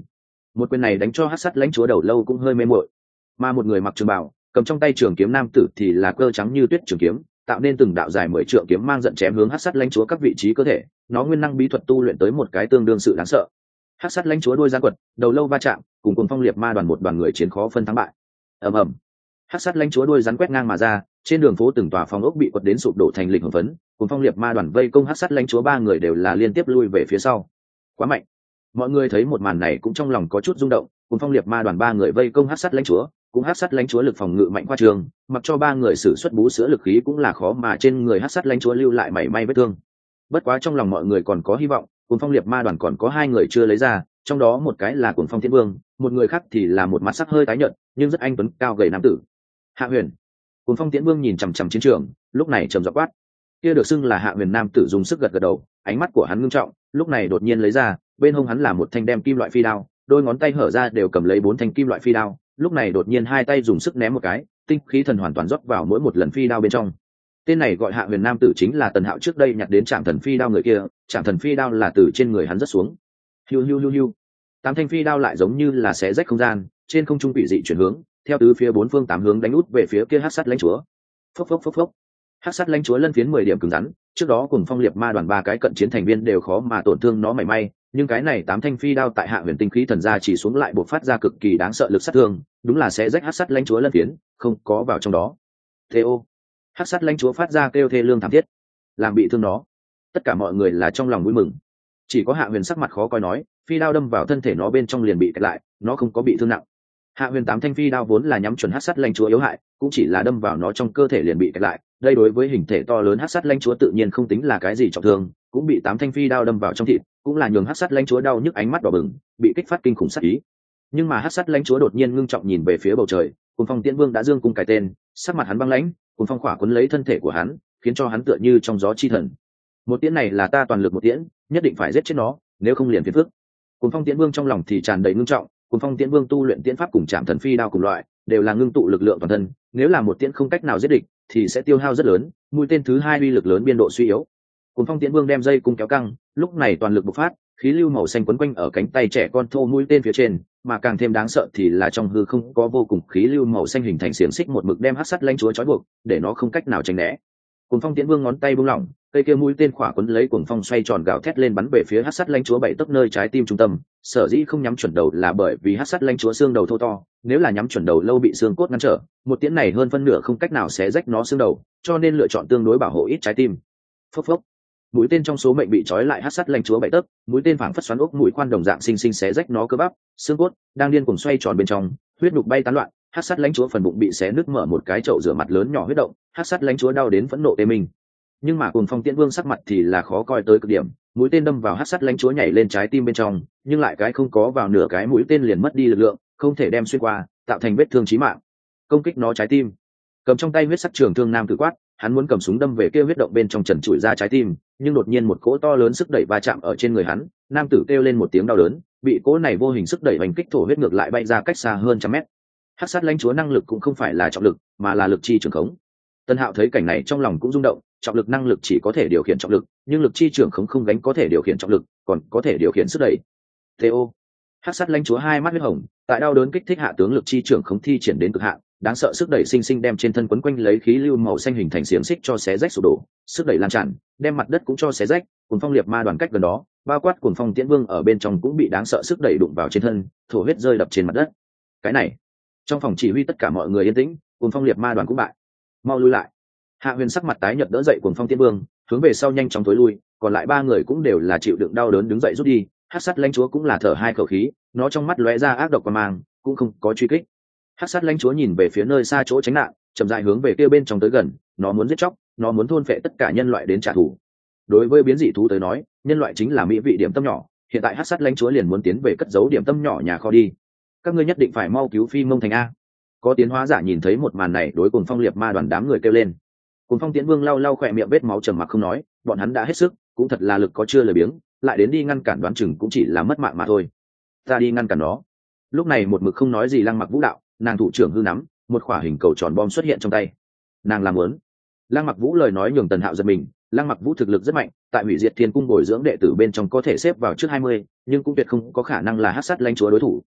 Một quyền này đánh cho hắc sát lãnh chúa đầu lâu cũng hơi mê muội, mà một người mặc trường bào cầm trong tay trường kiếm nam tử thì là cơ trắng như tuyết trường kiếm, tạo nên từng đạo dài mười trượng kiếm mang giận chém hướng hắc sát lãnh chúa các vị trí cơ thể. Nó nguyên năng bí thuật tu luyện tới một cái tương đương sự đáng sợ. Hắc sát lãnh chúa đôi gián quật, đầu lâu va chạm, cùng Cuồng Phong Liệt Ma đoàn một đoàn người chiến khó phân thắng bại. Ầm ầm. Hắc sát lãnh chúa đôi rắn quét ngang mà ra, trên đường phố từng tòa phòng ốc bị quật đến sụp đổ thành lịch hồng phấn. Cuồng Phong Liệt Ma đoàn vây công hắc sát lãnh chúa ba người đều là liên tiếp lui về phía sau. Quá mạnh. Mọi người thấy một màn này cũng trong lòng có chút rung động. Cuồng Phong Liệt Ma đoàn ba người vây công hắc sát lãnh chúa, cũng hắc sát lãnh chúa lực phòng ngự mạnh qua trường, mặc cho ba người sử xuất bú sữa lực khí cũng là khó mà trên người hắc sát lãnh chúa lưu lại mảy may vết thương. Bất quá trong lòng mọi người còn có hy vọng, Cuồng Phong Liệt Ma đoàn còn có hai người chưa lấy ra, trong đó một cái là Cuồng Phong Thiên Vương, một người khác thì là một mặt sắc hơi tái nhợt nhưng rất anh tuấn cao gầy nam tử. Hạ Huyền. Cuồng Phong Tiễn Vương nhìn chằm chằm chiến trường, lúc này trầm giọng quát. Kia được xưng là Hạ Huyền nam tử dùng sức gật gật đầu, ánh mắt của hắn ngưng trọng, lúc này đột nhiên lấy ra, bên hông hắn là một thanh đem kim loại phi đao, đôi ngón tay hở ra đều cầm lấy bốn thanh kim loại phi đao, lúc này đột nhiên hai tay dùng sức ném một cái, tinh khí thần hoàn toàn rót vào mỗi một lần phi đao bên trong. Tên này gọi Hạ Huyền nam tử chính là Tần Hạo trước đây nhặt đến Trảm Thần phi đao người kia, Trảm Thần phi đao là từ trên người hắn rất xuống. Hiu hiu hiu hiu. Tám thanh phi đao lại giống như là xé rách không gian, trên không trung quỷ dị chuyển hướng, theo tứ phía bốn phương tám hướng đánh út về phía kia hắc sát lãnh chúa. Phốc phốc phốc phốc. Hắc sát lãnh chúa lân phiến mười điểm cứng rắn, trước đó cùng Phong Liệt Ma đoàn ba cái cận chiến thành viên đều khó mà tổn thương nó mảy may, nhưng cái này tám thanh phi đao tại Hạ Huyền tinh khí thần ra chỉ xuống lại bộc phát ra cực kỳ đáng sợ lực sát thương, đúng là xé rách hắc sát lãnh chúa lân phiến, không có vào trong đó. Theo hắc sát lãnh chúa phát ra kêu thê lương thảm thiết, làm bị thương nó. Tất cả mọi người là trong lòng vui mừng, chỉ có Hạ Huyền sắc mặt khó coi nói, phi đao đâm vào thân thể nó bên trong liền bị kẹt lại, nó không có bị thương nặng. Hạ Huyền tám thanh phi đao vốn là nhắm chuẩn hắc sát lãnh chúa yếu hại, cũng chỉ là đâm vào nó trong cơ thể liền bị kẹt lại, đây đối với hình thể to lớn hắc sát lãnh chúa tự nhiên không tính là cái gì trọng thương, cũng bị tám thanh phi đao đâm vào trong thịt, cũng là nhường hắc sát lãnh chúa đau nhức ánh mắt đỏ bừng, bị kích phát kinh khủng sát ý. Nhưng mà hắc sát lãnh chúa đột nhiên ngưng trọng nhìn về phía bầu trời, Cuồng Phong Tiễn Vương đã dương cung cài tên, sắc mặt hắn băng lãnh, Cuồng Phong khỏa cuốn lấy thân thể của hắn, khiến cho hắn tựa như trong gió chi thần. Một tiễn này là ta toàn lực một tiễn, nhất định phải giết chết nó, nếu không liền phiền phức. Cuồng Phong Tiễn Vương trong lòng thì tràn đầy ngưng trọng, Cuồng Phong Tiễn Vương tu luyện tiễn pháp cùng Trảm Thần phi đao cùng loại, đều là ngưng tụ lực lượng toàn thân, nếu là một tiễn không cách nào giết địch, thì sẽ tiêu hao rất lớn, mũi tên thứ hai uy lực lớn biên độ suy yếu. Cuồng Phong Tiễn Vương đem dây cung kéo căng, lúc này toàn lực bộc phát, khí lưu màu xanh quấn quanh ở cánh tay trẻ con thô mũi tên phía trên, mà càng thêm đáng sợ thì là trong hư không có vô cùng khí lưu màu xanh hình thành xiềng xích một mực đem hắc sát lãnh chúa trói buộc, để nó không cách nào tránh né. Cuồng Phong Tiễn Vương ngón tay buông lỏng, cây kia mũi tên khỏa quấn lấy cuồng phong xoay tròn gào thét lên bắn về phía hắc sát lãnh chúa bảy tấc nơi trái tim trung tâm. Sở dĩ không nhắm chuẩn đầu là bởi vì hắc sát lãnh chúa xương đầu thô to, nếu là nhắm chuẩn đầu lâu bị xương cốt ngăn trở, một tiễn này hơn phân nửa không cách nào xé rách nó xương đầu, cho nên lựa chọn tương đối bảo hộ ít trái tim. Phốc phốc. Mũi tên trong số mệnh bị trói lại hắc sát lãnh chúa bảy tấc, mũi tên phảng phất xoắn ốc mũi khoan đồng dạng sinh sinh xé rách nó cơ bắp, xương cốt đang điên cuồng xoay tròn bên trong, huyết nhục bay tán loạn, hắc sát lãnh chúa phần bụng bị xé nứt mở một cái chậu rửa mặt lớn nhỏ huyết động, hắc sát lãnh chúa đau đến phẫn nộ tê mình. Nhưng mà Cuồng Phong Tiễn Vương sắc mặt thì là khó coi tới cực điểm, mũi tên đâm vào hắc sát lãnh chúa nhảy lên trái tim bên trong, nhưng lại cái không có vào nửa cái mũi tên liền mất đi lực lượng, không thể đem xuyên qua, tạo thành vết thương chí mạng. Công kích nó trái tim. Cầm trong tay huyết sắc trường thương nam tử quát, hắn muốn cầm súng đâm về kia huyết động bên trong trần trụi ra trái tim, nhưng đột nhiên một cỗ to lớn sức đẩy va chạm ở trên người hắn, nam tử kêu lên một tiếng đau đớn, bị cỗ này vô hình sức đẩy hành kích thổ huyết ngược lại bay ra cách xa hơn trăm mét. Hắc sát lãnh chúa năng lực cũng không phải là trọng lực, mà là lực chi trường khống. Tân Hạo thấy cảnh này trong lòng cũng rung động, trọng lực năng lực chỉ có thể điều khiển trọng lực, nhưng lực chi trường khống không gánh có thể điều khiển trọng lực, còn có thể điều khiển sức đẩy. Theo hắc sát lãnh chúa hai mắt huyết hồng, tại đau đớn kích thích hạ tướng lực chi trường khống thi triển đến cực hạn, đáng sợ sức đẩy sinh sinh đem trên thân quấn quanh lấy khí lưu màu xanh hình thành xiềng xích cho xé rách sụp đổ, sức đẩy lan tràn, đem mặt đất cũng cho xé rách. Cuồng Phong Liệt Ma đoàn cách gần đó, bao quát Cuồng Phong Tiễn Vương ở bên trong cũng bị đáng sợ sức đẩy đụng vào trên thân, thổ huyết rơi đập trên mặt đất. Cái này, trong phòng chỉ huy tất cả mọi người yên tĩnh, Cuồng Phong Liệt Ma đoàn cũng bại, mau lui lại. Hạ Huyền sắc mặt tái nhợt đỡ dậy Cuồng Phong Tiễn Vương, hướng về sau nhanh chóng tối lui, còn lại ba người cũng đều là chịu đựng đau đớn đứng dậy rút đi. Hắc sát lãnh chúa cũng là thở hai khẩu khí, nó trong mắt lóe ra ác độc và mang, cũng không có truy kích. Hắc sát lãnh chúa nhìn về phía nơi xa chỗ tránh nạn, chậm rãi hướng về kia bên trong tới gần, nó muốn giết chóc, nó muốn thôn phệ tất cả nhân loại đến trả thù. Đối với biến dị thú tới nói, nhân loại chính là mỹ vị điểm tâm nhỏ, hiện tại Hắc sát lãnh chúa liền muốn tiến về cất giấu điểm tâm nhỏ nhà kho đi. Các ngươi nhất định phải mau cứu Phi Mông Thành a. Có tiến hóa giả nhìn thấy một màn này, đối Cuồng Phong Liệt Ma đoàn đám người kêu lên. Cuồng Phong Tiễn Vương lau lau khỏe miệng vết máu trầm mặc không nói, bọn hắn đã hết sức, cũng thật là lực có chưa lời biếng, lại đến đi ngăn cản đoán chừng cũng chỉ là mất mạng mà thôi. Ta đi ngăn cản nó. Lúc này một mực không nói gì Lăng Mặc Vũ đạo, nàng thủ trưởng hư nắm, một quả hình cầu tròn bom xuất hiện trong tay. Nàng làm muốn. Lăng Mặc Vũ lời nói nhường Tần Hạo giật mình, Lăng Mặc Vũ thực lực rất mạnh, tại Hủy Diệt Thiên Cung bồi dưỡng đệ tử bên trong có thể xếp vào trước hai mươi, nhưng cũng tuyệt không có khả năng là hắc sát lãnh chúa đối thủ.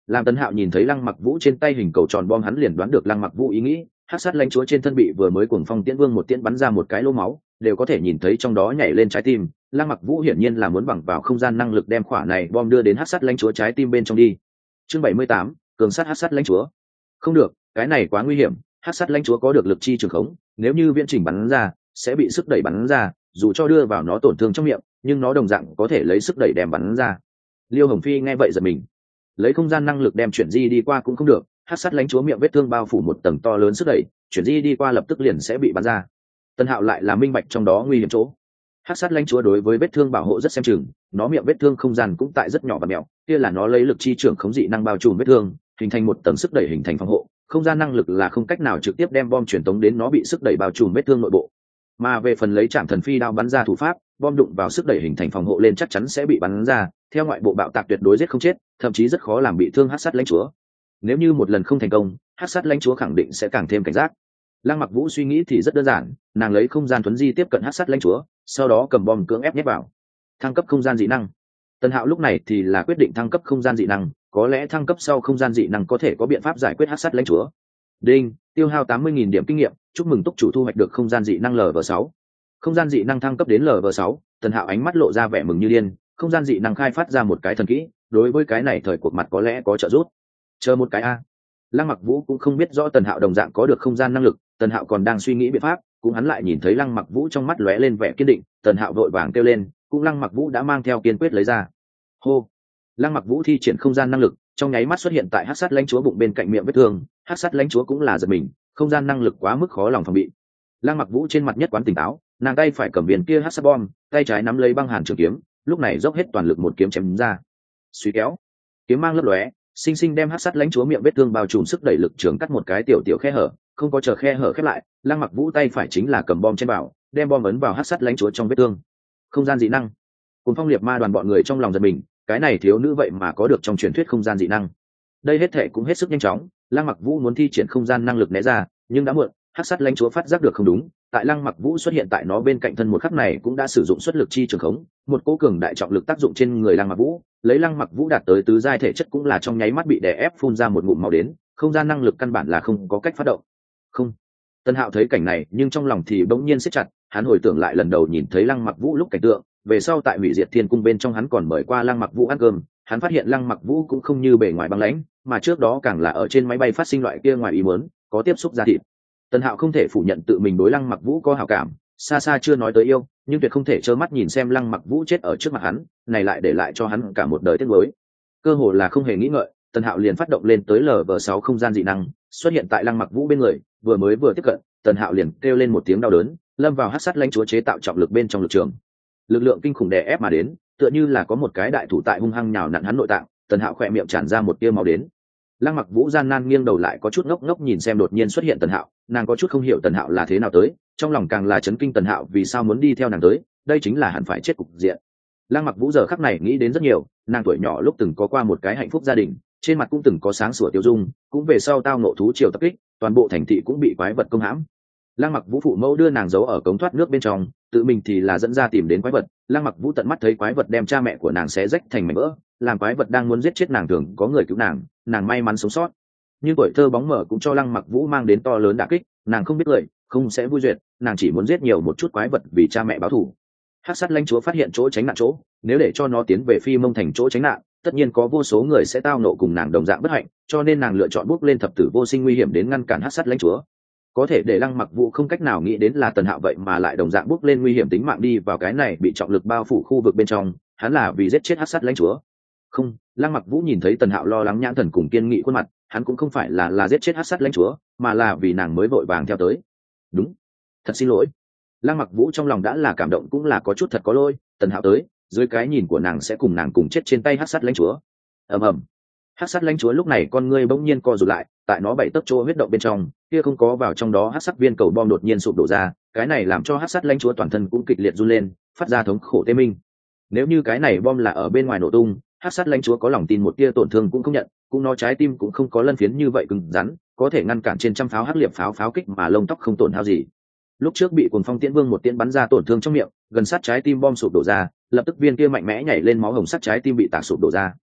làm Tần Hạo nhìn thấy Lăng Mặc Vũ trên tay hình cầu tròn bom, hắn liền đoán được Lăng Mặc Vũ ý nghĩ. Hắc sát lãnh chúa trên thân bị vừa mới cuồng phong tiễn vương một tiễn bắn ra một cái lỗ máu, đều có thể nhìn thấy trong đó nhảy lên trái tim. Lăng Mặc Vũ hiển nhiên là muốn bằng vào không gian năng lực đem quả này bom đưa đến hắc sát lãnh chúa trái tim bên trong đi. Chương bảy mươi tám, cường sát hắc sát lãnh chúa. Không được, cái này quá nguy hiểm. Hắc sát lãnh chúa có được lực chi trường khống, nếu như viễn trình bắn ra sẽ bị sức đẩy bắn ra, dù cho đưa vào nó tổn thương trong miệng, nhưng nó đồng dạng có thể lấy sức đẩy đem bắn ra. Liêu Hồng Phi nghe vậy giật mình, lấy không gian năng lực đem chuyển di đi qua cũng không được. Hắc sát lãnh chúa miệng vết thương bao phủ một tầng to lớn sức đẩy, chuyển di đi qua lập tức liền sẽ bị bắn ra. Tân Hạo lại là minh bạch trong đó nguy hiểm chỗ. Hắc sát lãnh chúa đối với vết thương bảo hộ rất xem chừng, nó miệng vết thương không gian cũng tại rất nhỏ và mèo, kia là nó lấy lực chi trưởng khống dị năng bao trùm vết thương, hình thành một tầng sức đẩy hình thành phòng hộ. Không gian năng lực là không cách nào trực tiếp đem bom truyền tống đến nó bị sức đẩy bao trùm vết thương nội bộ. Mà về phần lấy Trảm Thần Phi đao bắn ra thủ pháp, bom đụng vào sức đẩy hình thành phòng hộ lên chắc chắn sẽ bị bắn ra, theo ngoại bộ bạo tạc tuyệt đối giết không chết, thậm chí rất khó làm bị thương hắc sát lãnh chúa. Nếu như một lần không thành công, hắc sát lãnh chúa khẳng định sẽ càng thêm cảnh giác. Lăng Mặc Vũ suy nghĩ thì rất đơn giản, nàng lấy không gian thuấn di tiếp cận hắc sát lãnh chúa, sau đó cầm bom cưỡng ép nhét vào. Thăng cấp không gian dị năng. Tần Hạo lúc này thì là quyết định thăng cấp không gian dị năng, có lẽ thăng cấp sau không gian dị năng có thể có biện pháp giải quyết hắc sát lãnh chúa. Đinh, tiêu hao tám mươi nghìn điểm kinh nghiệm, chúc mừng túc chủ thu hoạch được không gian dị năng L V sáu. Không gian dị năng thăng cấp đến L V sáu, Tần Hạo ánh mắt lộ ra vẻ mừng như điên, không gian dị năng khai phát ra một cái thần kỹ, đối với cái này thời cuộc mặt có lẽ có trợ giúp. Chờ một cái a. Lăng Mặc Vũ cũng không biết rõ Tần Hạo đồng dạng có được không gian năng lực, Tần Hạo còn đang suy nghĩ biện pháp, cũng hắn lại nhìn thấy Lăng Mặc Vũ trong mắt lóe lên vẻ kiên định, Tần Hạo vội vàng kêu lên, cũng Lăng Mặc Vũ đã mang theo kiên quyết lấy ra. Hô. Lăng Mặc Vũ thi triển không gian năng lực, trong nháy mắt xuất hiện tại hắc sát lãnh chúa bụng bên cạnh miệng vết thương. Hắc sát lãnh chúa cũng là giật mình, không gian năng lực quá mức khó lòng phòng bị. Lăng Mặc Vũ trên mặt nhất quán tỉnh táo, nàng tay phải cầm viên kia hắc sát bom, tay trái nắm lấy băng hàn trường kiếm, lúc này dốc hết toàn lực một kiếm chém ra. Suy kéo, kiếm mang lấp lóe, sinh sinh đem hắc sát lãnh chúa miệng vết thương bao trùm sức đẩy lực trường cắt một cái tiểu tiểu khe hở, không có chờ khe hở khép lại, Lăng Mặc Vũ tay phải chính là cầm bom trên bảo, đem bom ấn vào hắc sát lãnh chúa trong vết thương. Không gian dị năng. Cùng Phong Liệt Ma đoàn bọn người trong lòng giật mình, cái này thiếu nữ vậy mà có được trong truyền thuyết không gian dị năng. Đây hết thể cũng hết sức nhanh chóng, Lăng Mặc Vũ muốn thi triển không gian năng lực né ra, nhưng đã muộn. Hắc sát lãnh chúa phát giác được không đúng, tại Lăng Mặc Vũ xuất hiện tại nó bên cạnh thân một khắc này cũng đã sử dụng xuất lực chi trường khống, một cỗ cường đại trọng lực tác dụng trên người Lăng Mặc Vũ, lấy Lăng Mặc Vũ đạt tới tứ giai thể chất cũng là trong nháy mắt bị đè ép phun ra một ngụm máu đến, không gian năng lực căn bản là không có cách phát động. Không. Tân Hạo thấy cảnh này, nhưng trong lòng thì bỗng nhiên siết chặt, hắn hồi tưởng lại lần đầu nhìn thấy Lăng Mặc Vũ lúc cảnh tượng, về sau tại Hủy Diệt Thiên Cung bên trong hắn còn mời qua Lăng Mặc Vũ ăn cơm, hắn phát hiện Lăng Mặc Vũ cũng không như bề ngoài băng lãnh, mà trước đó càng là ở trên máy bay phát sinh loại kia ngoài ý muốn, có tiếp xúc da thịt. Tần Hạo không thể phủ nhận tự mình đối Lăng Mặc Vũ có hảo cảm, xa xa chưa nói tới yêu, nhưng tuyệt không thể trơ mắt nhìn xem Lăng Mặc Vũ chết ở trước mặt hắn, này lại để lại cho hắn cả một đời tiếc nuối. Cơ hồ là không hề nghĩ ngợi, Tần Hạo liền phát động lên tới L V sáu không gian dị năng, xuất hiện tại Lăng Mặc Vũ bên người, vừa mới vừa tiếp cận, Tần Hạo liền kêu lên một tiếng đau đớn, lâm vào hắc sát lãnh chúa chế tạo trọng lực bên trong lực trường. Lực lượng kinh khủng đè ép mà đến, tựa như là có một cái đại thủ tại hung hăng nhào nặn hắn nội tạng, Tần Hạo khỏe miệng tràn ra một tia máu đến. Lăng Mặc Vũ gian nan nghiêng đầu lại có chút ngốc ngốc nhìn xem đột nhiên xuất hiện Tần Hạo, nàng có chút không hiểu Tần Hạo là thế nào tới, trong lòng càng là chấn kinh Tần Hạo vì sao muốn đi theo nàng tới, đây chính là hẳn phải chết cục diện. Lăng Mặc Vũ giờ khắc này nghĩ đến rất nhiều, nàng tuổi nhỏ lúc từng có qua một cái hạnh phúc gia đình, trên mặt cũng từng có sáng sủa tiêu dung, cũng về sau tao ngộ thú triều tập kích, toàn bộ thành thị cũng bị quái vật công hãm. Lăng Mặc Vũ phụ mẫu đưa nàng giấu ở cống thoát nước bên trong, tự mình thì là dẫn ra tìm đến quái vật. Lăng Mặc Vũ tận mắt thấy quái vật đem cha mẹ của nàng xé rách thành mảnh vỡ, làm quái vật đang muốn giết chết nàng, thường có người cứu nàng, nàng may mắn sống sót. Nhưng tuổi thơ bóng mờ cũng cho Lăng Mặc Vũ mang đến to lớn đả kích, nàng không biết lời, không sẽ vui duyệt, nàng chỉ muốn giết nhiều một chút quái vật vì cha mẹ báo thù. Hắc sát lãnh chúa phát hiện chỗ tránh nạn chỗ, nếu để cho nó tiến về Phi Mông thành chỗ tránh nạn, tất nhiên có vô số người sẽ tao nộ cùng nàng đồng dạng bất hạnh, cho nên nàng lựa chọn bước lên thập tử vô sinh nguy hiểm đến ngăn cản hắc sát lãnh chúa. Có thể để Lăng Mặc Vũ không cách nào nghĩ đến là Tần Hạo vậy mà lại đồng dạng bước lên nguy hiểm tính mạng đi vào cái này bị trọng lực bao phủ khu vực bên trong, hắn là vì giết chết hắc sát lãnh chúa. Không, Lăng Mặc Vũ nhìn thấy Tần Hạo lo lắng nhãn thần cùng kiên nghị khuôn mặt, hắn cũng không phải là là giết chết hắc sát lãnh chúa, mà là vì nàng mới vội vàng theo tới. Đúng, thật xin lỗi. Lăng Mặc Vũ trong lòng đã là cảm động cũng là có chút thật có lỗi, Tần Hạo tới, dưới cái nhìn của nàng sẽ cùng nàng cùng chết trên tay hắc sát lãnh chúa. Ầm ầm. Hắc sát lãnh chúa lúc này con ngươi bỗng nhiên co rụt lại, tại nó bảy tấc chỗ huyết động bên trong, kia không có vào trong đó hắc sắc viên cầu bom đột nhiên sụp đổ ra, cái này làm cho hắc sát lãnh chúa toàn thân cũng kịch liệt run lên, phát ra thống khổ tê minh. Nếu như cái này bom là ở bên ngoài nổ tung, hắc sát lãnh chúa có lòng tin một tia tổn thương cũng không nhận, cũng nó trái tim cũng không có lân phiến như vậy cứng rắn, có thể ngăn cản trên trăm pháo hắc liệp pháo pháo kích mà lông tóc không tổn hao gì. Lúc trước bị Cuồng Phong Tiễn Vương một tiễn bắn ra tổn thương trong miệng, gần sát trái tim bom sụp đổ ra, lập tức viên kia mạnh mẽ nhảy lên máu hồng sắc trái tim bị tạc sụp đổ ra.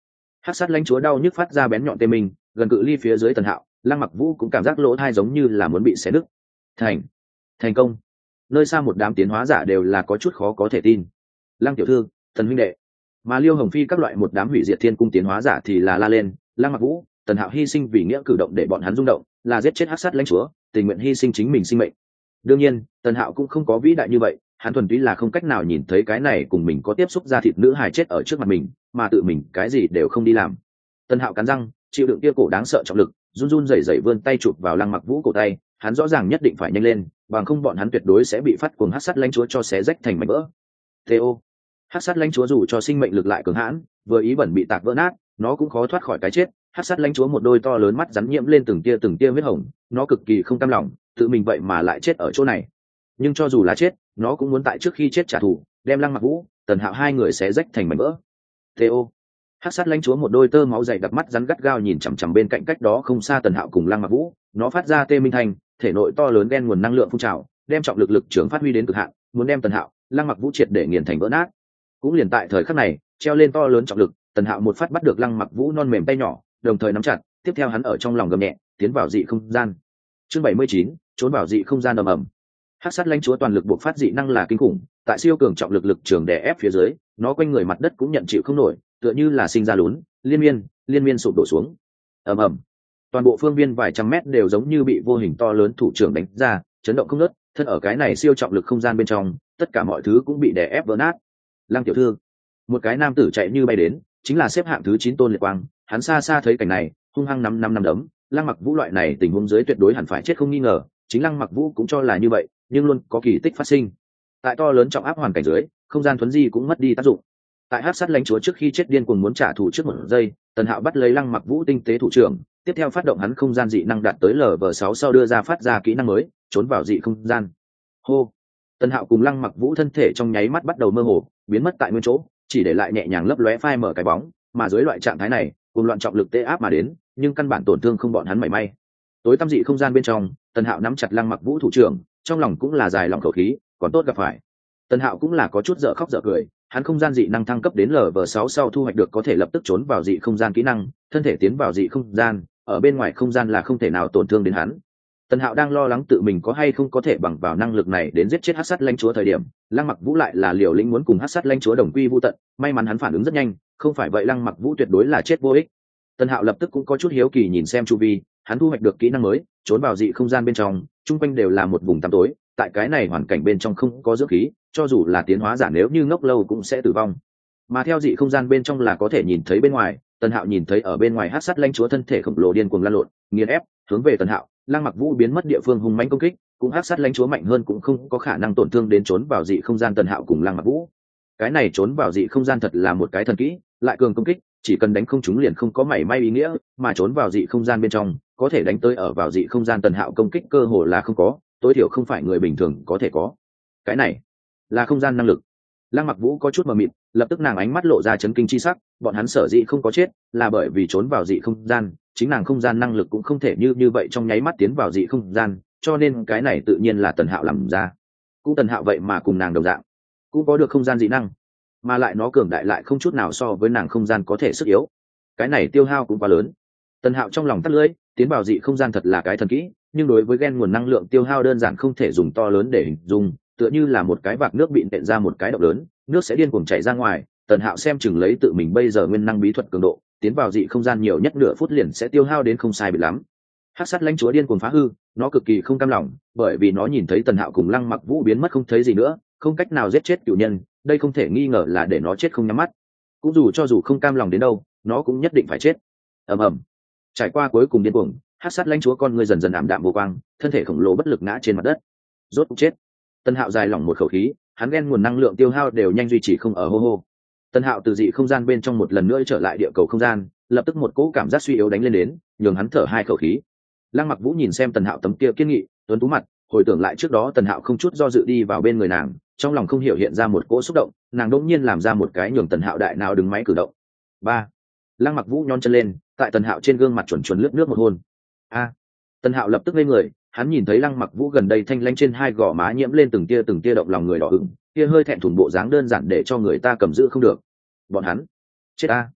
Hắc sát lãnh chúa đau nhức phát ra bén nhọn tê mình gần cự ly phía dưới Tần Hạo, Lăng Mặc Vũ cũng cảm giác lỗ thai giống như là muốn bị xé nứt. Thành, thành công. Nơi xa một đám tiến hóa giả đều là có chút khó có thể tin. Lăng tiểu thư, Tần huynh đệ, mà Liêu Hồng Phi các loại một đám hủy diệt thiên cung tiến hóa giả thì là la lên, Lăng Mặc Vũ, Tần Hạo hy sinh vì nghĩa cử động để bọn hắn rung động, là giết chết hắc sát lãnh chúa, tình nguyện hy sinh chính mình sinh mệnh. Đương nhiên, Tần Hạo cũng không có vĩ đại như vậy, hắn thuần túy là không cách nào nhìn thấy cái này cùng mình có tiếp xúc ra thịt nữ hài chết ở trước mặt mình, mà tự mình cái gì đều không đi làm. Tần Hạo cắn răng, chịu đựng kia cổ đáng sợ trọng lực, run run rẩy rẩy vươn tay chụp vào Lăng Mặc Vũ cổ tay, hắn rõ ràng nhất định phải nhanh lên, bằng không bọn hắn tuyệt đối sẽ bị phát cuồng hắc sát lãnh chúa cho xé rách thành mảnh vỡ. Theo, hắc sát lãnh chúa dù cho sinh mệnh lực lại cường hãn, vừa ý bẩn bị tạc vỡ nát, nó cũng khó thoát khỏi cái chết. Hắc sát lãnh chúa một đôi to lớn mắt rắn nhiễm lên từng tia từng tia huyết hồng, nó cực kỳ không cam lòng, tự mình vậy mà lại chết ở chỗ này. Nhưng cho dù là chết, nó cũng muốn tại trước khi chết trả thù, đem Lăng Mặc Vũ, Tần Hạo hai người xé rách thành mảnh vỡ. Theo, hắc sát lãnh chúa một đôi tơ máu dày đặc mắt rắn gắt gao nhìn chằm chằm bên cạnh cách đó không xa Tần Hạo cùng Lăng Mặc Vũ, nó phát ra tê minh thành, thể nội to lớn ghen nguồn năng lượng phun trào, đem trọng lực lực trưởng phát huy đến cực hạn, muốn đem Tần Hạo, Lăng Mặc Vũ triệt để nghiền thành vỡ nát. Cũng liền tại thời khắc này, treo lên to lớn trọng lực, Tần Hạo một phát bắt được Lăng Mặc Vũ non mềm tay nhỏ, đồng thời nắm chặt, tiếp theo hắn ở trong lòng gầm nhẹ, tiến vào dị không gian. Chương bảy mươi chín, trốn vào dị không gian ầm ầm. Hắc sát lãnh chúa toàn lực buộc phát dị năng là kinh khủng, tại siêu cường trọng lực lực trường đè ép phía dưới, nó quanh người mặt đất cũng nhận chịu không nổi, tựa như là sinh ra lún, liên miên, liên miên sụp đổ xuống. Ầm ầm. Toàn bộ phương viên vài trăm mét đều giống như bị vô hình to lớn thủ trưởng đánh ra, chấn động không ngớt, thân ở cái này siêu trọng lực không gian bên trong, tất cả mọi thứ cũng bị đè ép vỡ nát. Lăng tiểu thư, một cái nam tử chạy như bay đến, chính là xếp hạng thứ chín Tôn Liệt Quang, hắn xa xa thấy cảnh này, hung hăng năm năm năm đấm, Lăng Mặc Vũ loại này tình huống dưới tuyệt đối hẳn phải chết không nghi ngờ, chính Lăng Mặc Vũ cũng cho là như vậy, nhưng luôn có kỳ tích phát sinh. Tại to lớn trọng áp hoàn cảnh dưới, không gian thuấn di cũng mất đi tác dụng. Tại hắc sát lãnh chúa trước khi chết điên cuồng muốn trả thù trước một giây, Tần Hạo bắt lấy Lăng Mặc Vũ tinh tế thủ trưởng, tiếp theo phát động hắn không gian dị năng đạt tới lv sáu sau đưa ra phát ra kỹ năng mới, trốn vào dị không gian. Hô. Tần Hạo cùng Lăng Mặc Vũ thân thể trong nháy mắt bắt đầu mơ hồ, biến mất tại nguyên chỗ, chỉ để lại nhẹ nhàng lấp lóe phai mở cái bóng, mà dưới loại trạng thái này, cùng loạn trọng lực tê áp mà đến, nhưng căn bản tổn thương không bọn hắn mảy may. Tối tăm dị không gian bên trong, Tần Hạo nắm chặt Lăng Mặc Vũ thủ trưởng, trong lòng cũng là dài lòng khẩu khí, còn tốt gặp phải. Tần Hạo cũng là có chút dở khóc dở cười, hắn không gian dị năng thăng cấp đến lv sáu sau thu hoạch được có thể lập tức trốn vào dị không gian kỹ năng, thân thể tiến vào dị không gian, ở bên ngoài không gian là không thể nào tổn thương đến hắn. Tần Hạo đang lo lắng tự mình có hay không có thể bằng vào năng lực này đến giết chết hắc sát lãnh chúa thời điểm, Lăng Mặc Vũ lại là liều lĩnh muốn cùng hắc sát lãnh chúa đồng quy vu tận, may mắn hắn phản ứng rất nhanh, không phải vậy Lăng Mặc Vũ tuyệt đối là chết vô ích. Tần Hạo lập tức cũng có chút hiếu kỳ nhìn xem chu vi, hắn thu hoạch được kỹ năng mới, trốn vào dị không gian bên trong, chung quanh đều là một vùng tăm tối, tại cái này hoàn cảnh bên trong không có dưỡng khí, cho dù là tiến hóa giả nếu như ngốc lâu cũng sẽ tử vong. Mà theo dị không gian bên trong là có thể nhìn thấy bên ngoài, Tần Hạo nhìn thấy ở bên ngoài hắc sát lãnh chúa thân thể khổng lồ điên cuồng lăn lộn, nghiền ép, hướng về Tần Hạo, Lăng Mặc Vũ biến mất địa phương hung mãnh công kích, cũng hắc sát lãnh chúa mạnh hơn cũng không có khả năng tổn thương đến trốn vào dị không gian Tần Hạo cùng Lăng Mặc Vũ. Cái này trốn vào dị không gian thật là một cái thần kỹ, lại cường công kích, chỉ cần đánh không trúng liền không có mảy may ý nghĩa, mà trốn vào dị không gian bên trong, có thể đánh tới ở vào dị không gian Tần Hạo công kích cơ hồ là không có, tối thiểu không phải người bình thường có thể có. Cái này là không gian năng lực. Lăng Mặc Vũ có chút mờ mịt, lập tức nàng ánh mắt lộ ra chấn kinh chi sắc, bọn hắn sở dĩ không có chết, là bởi vì trốn vào dị không gian, chính nàng không gian năng lực cũng không thể như như vậy trong nháy mắt tiến vào dị không gian, cho nên cái này tự nhiên là Tần Hạo làm ra. Cũng Tần Hạo vậy mà cùng nàng đồng dạng, cũng có được không gian dị năng, mà lại nó cường đại lại không chút nào so với nàng không gian có thể sức yếu. Cái này tiêu hao cũng quá lớn. Tần Hạo trong lòng tắt lưỡi, tiến vào dị không gian thật là cái thần kỹ, nhưng đối với gen nguồn năng lượng tiêu hao đơn giản không thể dùng to lớn để hình dung, tựa như là một cái vạc nước bị nện ra một cái động lớn, nước sẽ điên cuồng chảy ra ngoài. Tần Hạo xem chừng lấy tự mình bây giờ nguyên năng bí thuật cường độ, tiến vào dị không gian nhiều nhất nửa phút liền sẽ tiêu hao đến không sai biệt lắm. Hắc sát lãnh chúa điên cuồng phá hư, nó cực kỳ không cam lòng, bởi vì nó nhìn thấy Tần Hạo cùng Lăng Mặc Vũ biến mất không thấy gì nữa, không cách nào giết chết cửu nhân, đây không thể nghi ngờ là để nó chết không nhắm mắt. Cũng dù cho dù không cam lòng đến đâu, nó cũng nhất định phải chết. Ầm ầm. Trải qua cuối cùng điên cuồng, hắc sát lãnh chúa con người dần dần ảm đạm vô quang, thân thể khổng lồ bất lực ngã trên mặt đất. Rốt cuộc chết. Tần Hạo dài lỏng một khẩu khí, hắn ghen nguồn năng lượng tiêu hao đều nhanh duy trì không ở hô hô. Tần Hạo từ dị không gian bên trong một lần nữa trở lại địa cầu không gian, lập tức một cỗ cảm giác suy yếu đánh lên đến, nhường hắn thở hai khẩu khí. Lăng Mặc Vũ nhìn xem Tần Hạo tấm kia kiên nghị, tuấn tú mặt, hồi tưởng lại trước đó Tần Hạo không chút do dự đi vào bên người nàng, trong lòng không hiểu hiện ra một cỗ xúc động, nàng đột nhiên làm ra một cái nhường Tần Hạo đại nào đứng máy cử động. Ba. Lăng Mặc Vũ nhón chân lên, tại Tần Hạo trên gương mặt chuẩn chuẩn lướt nước một hôn. A. Tần Hạo lập tức ngây người, hắn nhìn thấy Lăng Mặc Vũ gần đây thanh lãnh trên hai gò má nhiễm lên từng tia từng tia động lòng người đỏ ửng, kia hơi thẹn thùng bộ dáng đơn giản để cho người ta cầm giữ không được. Bọn hắn chết a.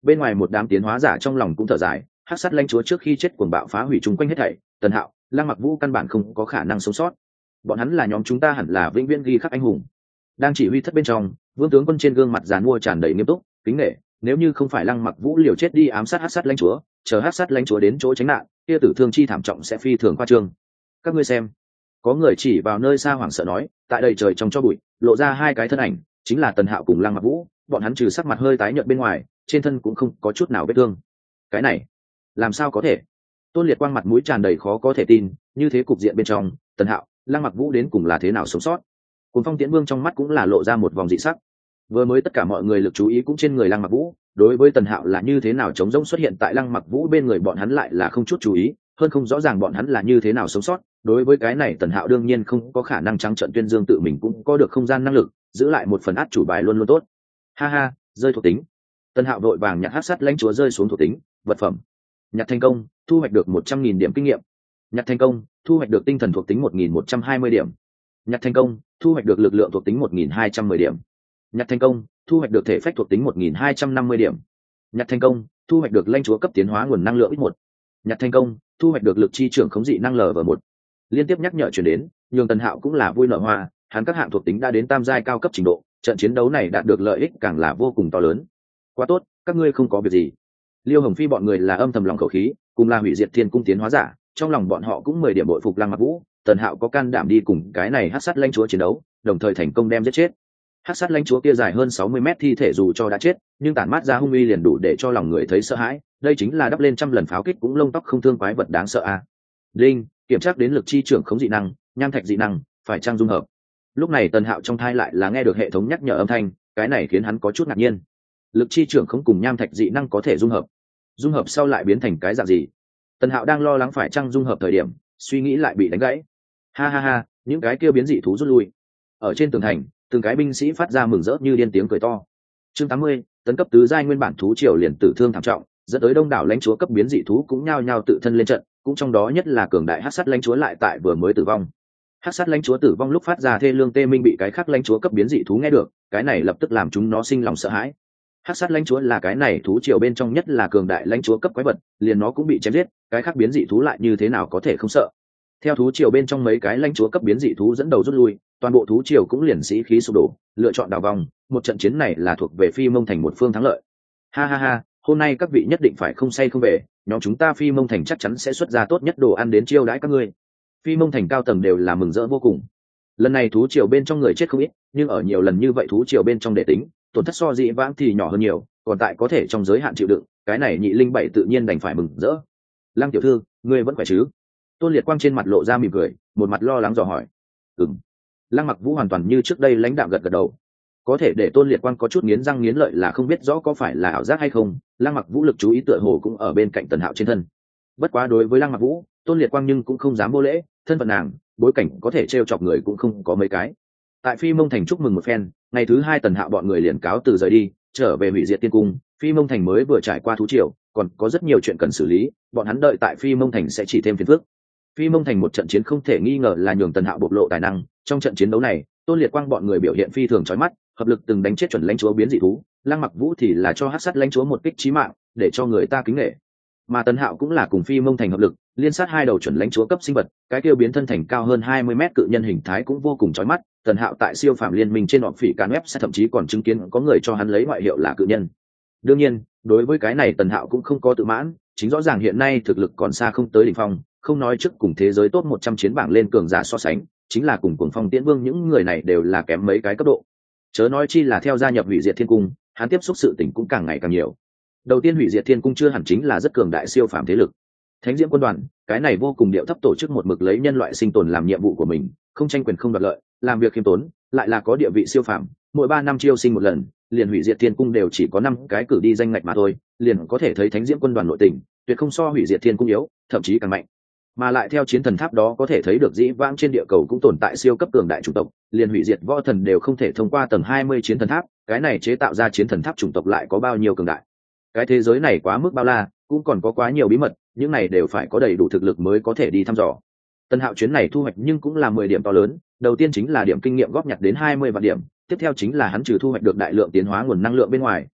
Bên ngoài một đám tiến hóa giả trong lòng cũng thở dài, hắc sát lãnh chúa trước khi chết cuồng bạo phá hủy chung quanh hết thảy, Tần Hạo, Lăng Mặc Vũ căn bản không có khả năng sống sót. Bọn hắn là nhóm chúng ta hẳn là vĩnh viễn ghi khắc anh hùng. Đang chỉ huy thất bên trong, Vương tướng quân trên gương mặt giàn mua tràn đầy nghiêm túc, kính nể, nếu như không phải Lăng Mặc Vũ liều chết đi ám sát hắc sát lãnh chúa, chờ hắc sát lãnh chúa đến chỗ tránh nạn, kia tử thương chi thảm trọng sẽ phi thường khoa trương. Các ngươi xem, có người chỉ vào nơi xa hoảng sợ nói, tại đây trời trong cho bụi, lộ ra hai cái thân ảnh, chính là Tần Hạo cùng Lăng Mặc Vũ, bọn hắn trừ sắc mặt hơi tái nhợt bên ngoài, trên thân cũng không có chút nào vết thương. Cái này, làm sao có thể? Tôn Liệt Quang mặt mũi tràn đầy khó có thể tin, như thế cục diện bên trong, Tần Hạo, Lăng Mặc Vũ đến cùng là thế nào sống sót? Cuồng Phong Tiễn Vương trong mắt cũng là lộ ra một vòng dị sắc. Vừa mới tất cả mọi người lực chú ý cũng trên người Lăng Mặc Vũ, đối với Tần Hạo là như thế nào trống rỗng xuất hiện tại Lăng Mặc Vũ bên người bọn hắn lại là không chút chú ý, hơn không rõ ràng bọn hắn là như thế nào sống sót. Đối với cái này Tần Hạo đương nhiên không có khả năng trắng trợn tuyên dương tự mình cũng có được không gian năng lực, giữ lại một phần át chủ bài luôn luôn tốt. Ha ha, rơi thuộc tính. Tần Hạo đội vàng nhặt hắc sát lãnh chúa rơi xuống thuộc tính, vật phẩm. Nhặt thành công, thu hoạch được một trăm nghìn điểm kinh nghiệm. Nhặt thành công, thu hoạch được tinh thần thuộc tính một nghìn một trăm hai mươi điểm. Nhặt thành công, thu hoạch được lực lượng thuộc tính một nghìn hai trăm mười điểm. Nhặt thành công, thu hoạch được thể phách thuộc tính một nghìn hai trăm năm mươi điểm. Nhặt thành công, thu hoạch được lãnh chúa cấp tiến hóa nguồn năng lượng ít một. Nhặt thành công, thu hoạch được lực chi trưởng khống dị năng L V một. Liên tiếp nhắc nhở truyền đến, nhường Tần Hạo cũng là vui nở hoa, hắn các hạng thuộc tính đã đến tam giai cao cấp trình độ, trận chiến đấu này đạt được lợi ích càng là vô cùng to lớn. Quá tốt, các ngươi không có việc gì. Liêu Hồng Phi bọn người là âm thầm lòng khẩu khí, cùng là hủy diệt thiên cung tiến hóa giả, trong lòng bọn họ cũng mười điểm bội phục Lăng Mặc Vũ. Tần Hạo có can đảm đi cùng cái này hắc sát lãnh chúa chiến đấu, đồng thời thành công đem giết chết. Hắc sát lãnh chúa kia dài hơn sáu mươi mét thi thể dù cho đã chết, nhưng tản mát ra hung uy liền đủ để cho lòng người thấy sợ hãi, đây chính là đắp lên trăm lần pháo kích cũng lông tóc không thương quái vật đáng sợ a. À. Linh, kiểm tra đến lực chi trưởng khống dị năng, nham thạch dị năng, phải trang dung hợp. Lúc này Tần Hạo trong thai lại là nghe được hệ thống nhắc nhở âm thanh, cái này khiến hắn có chút ngạc nhiên. Lực chi trưởng không cùng nham thạch dị năng có thể dung hợp, dung hợp sau lại biến thành cái dạng gì? Tần Hạo đang lo lắng phải trang dung hợp thời điểm, suy nghĩ lại bị đánh gãy. Ha ha ha, những cái kia biến dị thú rút lui. Ở trên tường thành, từng cái binh sĩ phát ra mừng rỡ như điên tiếng cười to. Chương tám mươi, tấn cấp tứ giai nguyên bản thú triều liền tử thương thảm trọng, dẫn tới đông đảo lãnh chúa cấp biến dị thú cũng nhao nhao tự thân lên trận, cũng trong đó nhất là cường đại hắc sát lãnh chúa lại tại vừa mới tử vong. Hắc sát lãnh chúa tử vong lúc phát ra thê lương tê minh bị cái khác lãnh chúa cấp biến dị thú nghe được, cái này lập tức làm chúng nó sinh lòng sợ hãi. Hắc sát lãnh chúa là cái này thú triều bên trong nhất là cường đại lãnh chúa cấp quái vật, liền nó cũng bị chém giết, cái khác biến dị thú lại như thế nào có thể không sợ. Theo thú triều bên trong mấy cái lãnh chúa cấp biến dị thú dẫn đầu rút lui, toàn bộ thú triều cũng liền sĩ khí sụp đổ, lựa chọn đào vòng, một trận chiến này là thuộc về Phi Mông Thành một phương thắng lợi. Ha ha ha, hôm nay các vị nhất định phải không say không về, nhóm chúng ta Phi Mông Thành chắc chắn sẽ xuất ra tốt nhất đồ ăn đến chiêu đãi các ngươi. Phi Mông Thành cao tầng đều là mừng rỡ vô cùng. Lần này thú triều bên trong người chết không ít, nhưng ở nhiều lần như vậy thú triều bên trong để tính, tổn thất so dị vãng thì nhỏ hơn nhiều, còn tại có thể trong giới hạn chịu đựng, cái này nhị linh bảy tự nhiên đành phải mừng rỡ. Lăng tiểu thư, ngươi vẫn khỏe chứ? Tôn Liệt Quang trên mặt lộ ra mỉm cười, một mặt lo lắng dò hỏi. Ừm. Lăng Mặc Vũ hoàn toàn như trước đây lãnh đạm gật gật đầu. Có thể để Tôn Liệt Quang có chút nghiến răng nghiến lợi là không biết rõ có phải là ảo giác hay không, Lăng Mặc Vũ lực chú ý tựa hồ cũng ở bên cạnh Tần Hạo trên thân. Bất quá đối với Lăng Mặc Vũ, Tôn Liệt Quang nhưng cũng không dám vô lễ, thân phận nàng, bối cảnh có thể trêu chọc người cũng không có mấy cái. Tại Phi Mông Thành chúc mừng một phen, ngày thứ hai Tần Hạo bọn người liền cáo từ rời đi, trở về hủy diệt tiên cung. Phi Mông Thành mới vừa trải qua thú triều, còn có rất nhiều chuyện cần xử lý, bọn hắn đợi tại Phi Mông Thành sẽ chỉ thêm phiền phức. Phi Mông Thành một trận chiến không thể nghi ngờ là nhường Tần Hạo bộc lộ tài năng, trong trận chiến đấu này, Tôn Liệt Quang bọn người biểu hiện phi thường chói mắt, hợp lực từng đánh chết chuẩn lãnh chúa biến dị thú, Lăng Mặc Vũ thì là cho hắc sát lãnh chúa một kích chí mạng, để cho người ta kính nể. Mà Tần Hạo cũng là cùng Phi Mông Thành hợp lực, liên sát hai đầu chuẩn lãnh chúa cấp sinh vật, cái kêu biến thân thành cao hơn hai mươi mét cự nhân hình thái cũng vô cùng chói mắt. Tần Hạo tại siêu phàm liên minh trên họp phỉ can web sẽ thậm chí còn chứng kiến có người cho hắn lấy ngoại hiệu là cự nhân. Đương nhiên, đối với cái này Tần Hạo cũng không có tự mãn, chính rõ ràng hiện nay thực lực còn xa không tới đỉnh phong, không nói trước cùng thế giới top một trăm chiến bảng lên cường giả so sánh, chính là cùng Cuồng Phong Tiễn Vương những người này đều là kém mấy cái cấp độ. Chớ nói chi là theo gia nhập hủy diệt thiên cung, hắn tiếp xúc sự tình cũng càng ngày càng nhiều. Đầu tiên hủy diệt thiên cung chưa hẳn chính là rất cường đại siêu phàm thế lực. Thánh Diễm quân đoàn, cái này vô cùng điệu thấp tổ chức một mực lấy nhân loại sinh tồn làm nhiệm vụ của mình, không tranh quyền không đoạt lợi, làm việc khiêm tốn, lại là có địa vị siêu phàm, mỗi ba năm chiêu sinh một lần, liền hủy diệt thiên cung đều chỉ có năm cái cử đi danh ngạch mà thôi, liền có thể thấy Thánh Diễm quân đoàn nội tình, tuyệt không so hủy diệt thiên cung yếu, thậm chí càng mạnh. Mà lại theo chiến thần tháp đó có thể thấy được dĩ vãng trên địa cầu cũng tồn tại siêu cấp cường đại chủng tộc, liền hủy diệt võ thần đều không thể thông qua tầng hai mươi chiến thần tháp, cái này chế tạo ra chiến thần tháp chủng tộc lại có bao nhiêu cường đại. Cái thế giới này quá mức bao la, cũng còn có quá nhiều bí mật, những này đều phải có đầy đủ thực lực mới có thể đi thăm dò. Tần Hạo chuyến này thu hoạch nhưng cũng là mười điểm to lớn, đầu tiên chính là điểm kinh nghiệm góp nhặt đến hai mươi vạn điểm, tiếp theo chính là hắn trừ thu hoạch được đại lượng tiến hóa nguồn năng lượng bên ngoài,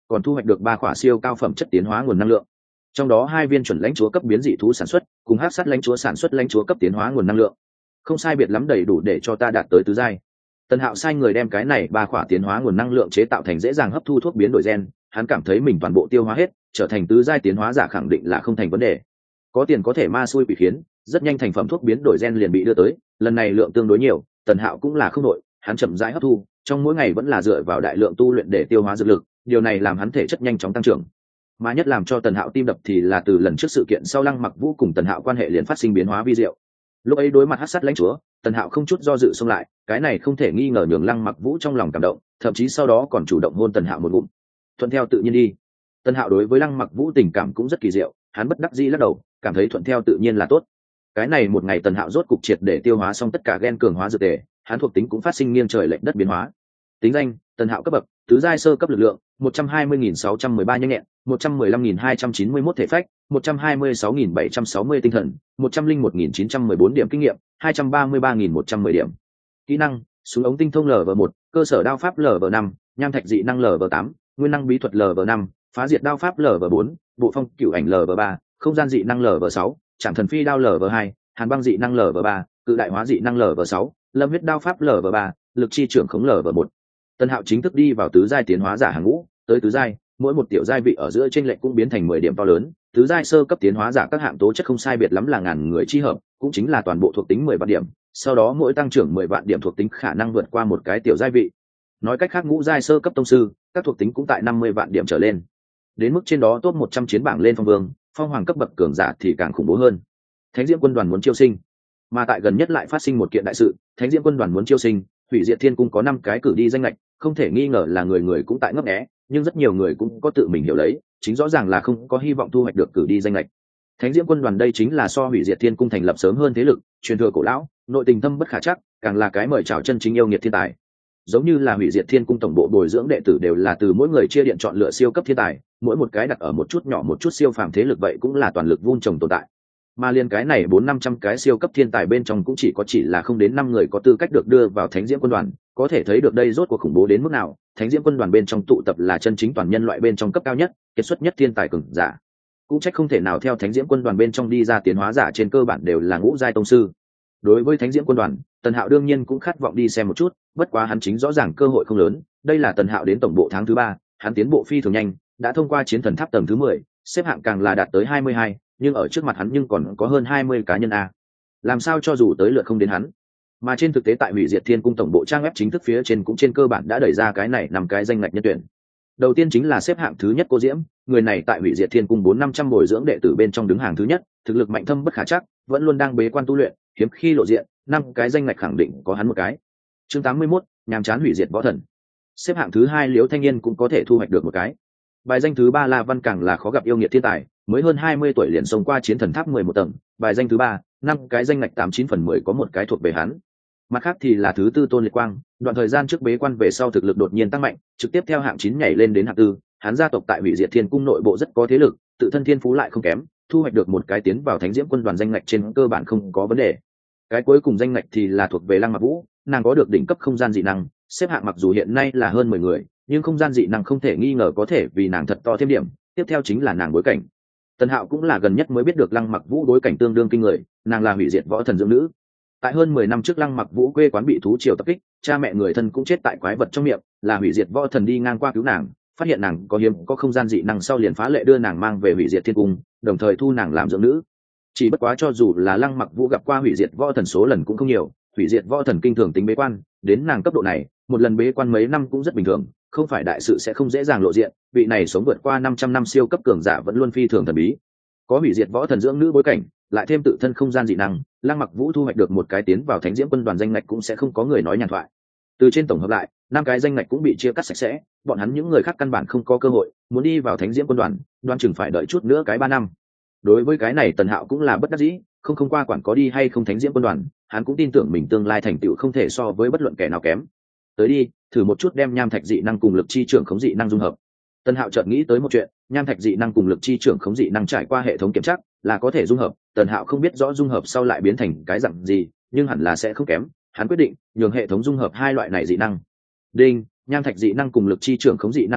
còn thu hoạch được ba khỏa siêu cao phẩm chất tiến hóa nguồn năng lượng, trong đó hai viên chuẩn lãnh chúa cấp biến dị thú sản xuất cùng hắc sát lãnh chúa sản xuất lãnh chúa cấp tiến hóa nguồn năng lượng, không sai biệt lắm đầy đủ để cho ta đạt tới tứ giai. Tần Hạo sai người đem cái này ba khỏa tiến hóa nguồn năng lượng chế tạo thành dễ dàng hấp thu thuốc biến đổi gen, hắn cảm thấy mình toàn bộ tiêu hóa hết, trở thành tứ giai tiến hóa giả khẳng định là không thành vấn đề. Có tiền có thể ma xui quỷ khiến, rất nhanh thành phẩm thuốc biến đổi gen liền bị đưa tới, lần này lượng tương đối nhiều, Tần Hạo cũng là không đội, hắn chậm rãi hấp thu, trong mỗi ngày vẫn là dựa vào đại lượng tu luyện để tiêu hóa dược lực, điều này làm hắn thể chất nhanh chóng tăng trưởng. Mà nhất làm cho Tần Hạo tim đập thì là từ lần trước sự kiện sau Lăng Mặc Vũ cùng Tần Hạo quan hệ liền phát sinh biến hóa vi diệu. Lúc ấy đối mặt hắc sát lãnh chúa, Tần Hạo không chút do dự xông lại, cái này không thể nghi ngờ nhường Lăng Mặc Vũ trong lòng cảm động, thậm chí sau đó còn chủ động hôn Tần Hạo một ngụm. Thuận theo tự nhiên đi. Tần Hạo đối với Lăng Mặc Vũ tình cảm cũng rất kỳ diệu, hắn bất đắc dĩ lắc đầu, cảm thấy thuận theo tự nhiên là tốt. Cái này một ngày Tần Hạo rốt cục triệt để tiêu hóa xong tất cả gen cường hóa dược tề, hắn thuộc tính cũng phát sinh nghiêng trời lệch đất biến hóa. Tính danh: Tần Hạo cấp bậc tứ giai sơ cấp lực lượng một trăm hai mươi nghìn sáu trăm mười ba nhanh nhẹn, một trăm mười lăm nghìn hai trăm chín mươi mốt thể phách, một trăm hai mươi sáu nghìn bảy trăm sáu mươi tinh thần, một trăm linh một nghìn chín trăm mười bốn điểm kinh nghiệm, hai trăm ba mươi ba nghìn một trăm mười điểm. Kỹ năng: súng ống tinh thông lv một, cơ sở đao pháp lv năm, nham thạch dị năng lv tám, nguyên năng bí thuật lv năm, phá diệt đao pháp lv bốn, bộ phong cửu ảnh lv ba, không gian dị năng lv sáu, trảm thần phi đao lv hai, hàn băng dị năng lv ba, cự đại hóa dị năng lv sáu, lâm huyết đao pháp lv ba, lực chi trưởng khống lv một. Tần Hạo chính thức đi vào tứ giai tiến hóa giả hàng ngũ, tới tứ giai, mỗi một tiểu giai vị ở giữa chênh lệch cũng biến thành mười điểm to lớn, tứ giai sơ cấp tiến hóa giả các hạng tố chất không sai biệt lắm là ngàn người chi hợp, cũng chính là toàn bộ thuộc tính mười vạn điểm, sau đó mỗi tăng trưởng mười vạn điểm thuộc tính khả năng vượt qua một cái tiểu giai vị. Nói cách khác ngũ giai sơ cấp tông sư, các thuộc tính cũng tại năm mươi vạn điểm trở lên. Đến mức trên đó top một trăm chiến bảng lên phong vương, phong hoàng cấp bậc cường giả thì càng khủng bố hơn. Thánh Diễm quân đoàn muốn chiêu sinh, mà tại gần nhất lại phát sinh một kiện đại sự, Thánh Diễm quân đoàn muốn chiêu sinh, Hủy Diệt Thiên cung có năm cái cử đi danh lệch, không thể nghi ngờ là người người cũng tại ngấp nghé, nhưng rất nhiều người cũng có tự mình hiểu lấy, chính rõ ràng là không có hy vọng thu hoạch được cử đi danh lệch. Thánh Diễm quân đoàn đây chính là so Hủy Diệt Thiên cung thành lập sớm hơn thế lực, truyền thừa cổ lão, nội tình thâm bất khả trắc, càng là cái mời chào chân chính yêu nghiệt thiên tài. Giống như là Hủy Diệt Thiên cung tổng bộ bồi dưỡng đệ tử đều là từ mỗi người chia điện chọn lựa siêu cấp thiên tài, mỗi một cái đặt ở một chút nhỏ một chút siêu phàm thế lực vậy cũng là toàn lực vun trồng tồn tại. Mà liên cái này bốn năm trăm cái siêu cấp thiên tài bên trong cũng chỉ có chỉ là không đến năm người có tư cách được đưa vào Thánh Diễm quân đoàn, có thể thấy được đây rốt cuộc khủng bố đến mức nào. Thánh Diễm quân đoàn bên trong tụ tập là chân chính toàn nhân loại bên trong cấp cao nhất, kiệt xuất nhất thiên tài cường giả. Cũng trách không thể nào theo Thánh Diễm quân đoàn bên trong đi ra tiến hóa giả trên cơ bản đều là ngũ giai tông sư. Đối với Thánh Diễm quân đoàn, Tần Hạo đương nhiên cũng khát vọng đi xem một chút, bất quá hắn chính rõ ràng cơ hội không lớn, đây là Tần Hạo đến tổng bộ tháng thứ ba, hắn tiến bộ phi thường nhanh, đã thông qua chiến thần tháp tầng thứ mười, xếp hạng càng là đạt tới hai mươi hai, nhưng ở trước mặt hắn nhưng còn có hơn hai mươi cá nhân a. Làm sao cho dù tới lượt không đến hắn. Mà trên thực tế tại Hủy Diệt Thiên cung tổng bộ trang web chính thức phía trên cũng trên cơ bản đã đẩy ra cái này năm cái danh ngạch nhân tuyển. Đầu tiên chính là xếp hạng thứ nhất Cô Diễm, người này tại Hủy Diệt Thiên cung bốn năm trăm bồi dưỡng đệ tử bên trong đứng hàng thứ nhất, thực lực mạnh thâm bất khả trắc, vẫn luôn đang bế quan tu luyện, hiếm khi lộ diện, năm cái danh ngạch khẳng định có hắn một cái. Chương tám mươi mốt, nhàm chán hủy diệt võ thần. Xếp hạng thứ hai Liễu Thanh Niên cũng có thể thu hoạch được một cái. Bài danh thứ ba La Văn càng là khó gặp yêu nghiệt thiên tài, mới hơn hai mươi tuổi liền xông qua chiến thần tháp mười một tầng, bài danh thứ ba, năm cái danh ngạch tám chín phần mười có một cái thuộc về hắn. Mặt khác thì là thứ tư Tôn Liệt Quang, đoạn thời gian trước bế quan về sau thực lực đột nhiên tăng mạnh, trực tiếp theo hạng chín nhảy lên đến hạng tư, hắn gia tộc tại Hủy Diệt Thiên cung nội bộ rất có thế lực, tự thân thiên phú lại không kém, thu hoạch được một cái tiến vào Thánh Diễm quân đoàn danh ngạch trên cơ bản không có vấn đề. Cái cuối cùng danh ngạch thì là thuộc về Lăng Mặc Vũ, nàng có được đỉnh cấp không gian dị năng, xếp hạng mặc dù hiện nay là hơn mười người, nhưng không gian dị năng không thể nghi ngờ có thể vì nàng thật to thêm điểm. Tiếp theo chính là nàng bối cảnh. Tần Hạo cũng là gần nhất mới biết được Lăng Mặc Vũ bối cảnh tương đương kinh người, nàng là hủy diệt võ thần dưỡng nữ. Tại hơn mười năm trước Lăng Mặc Vũ quê quán bị thú triều tập kích, cha mẹ người thân cũng chết tại quái vật trong miệng, là hủy diệt võ thần đi ngang qua cứu nàng, phát hiện nàng có hiếm có không gian dị năng sau liền phá lệ đưa nàng mang về hủy diệt thiên cung, đồng thời thu nàng làm dưỡng nữ. Chỉ bất quá cho dù là Lăng Mặc Vũ gặp qua hủy diệt võ thần số lần cũng không nhiều, hủy diệt võ thần kinh thường tính bế quan, đến nàng cấp độ này, một lần bế quan mấy năm cũng rất bình thường, không phải đại sự sẽ không dễ dàng lộ diện, vị này sống vượt qua năm trăm năm siêu cấp cường giả vẫn luôn phi thường thần bí. Có hủy diệt võ thần dưỡng nữ bối cảnh, lại thêm tự thân không gian dị năng, Lăng Mặc Vũ thu hoạch được một cái tiến vào Thánh Diễm quân đoàn danh ngạch cũng sẽ không có người nói nhàn thoại. Từ trên tổng hợp lại, năm cái danh ngạch cũng bị chia cắt sạch sẽ, bọn hắn những người khác căn bản không có cơ hội, muốn đi vào Thánh Diễm quân đoàn, đoán chừng phải đợi chút nữa cái ba năm. Đối với cái này Tần Hạo cũng là bất đắc dĩ, không không qua quản có đi hay không Thánh Diễm quân đoàn, hắn cũng tin tưởng mình tương lai thành tựu không thể so với bất luận kẻ nào kém. Tới đi, thử một chút đem nham thạch dị năng cùng lực chi trưởng khống dị năng dung hợp. Tần Hạo chợt nghĩ tới một chuyện, nham thạch dị năng cùng lực chi trưởng khống dị năng trải qua hệ thống kiểm tra là có thể dung hợp, Tần Hạo không biết rõ dung hợp sau lại biến thành cái dạng gì, nhưng hẳn là sẽ không kém, hắn quyết định nhường hệ thống dung hợp hai loại này dị năng. Đinh, nham thạch dị năng cùng lực chi trưởng khống dị năng dung hợp,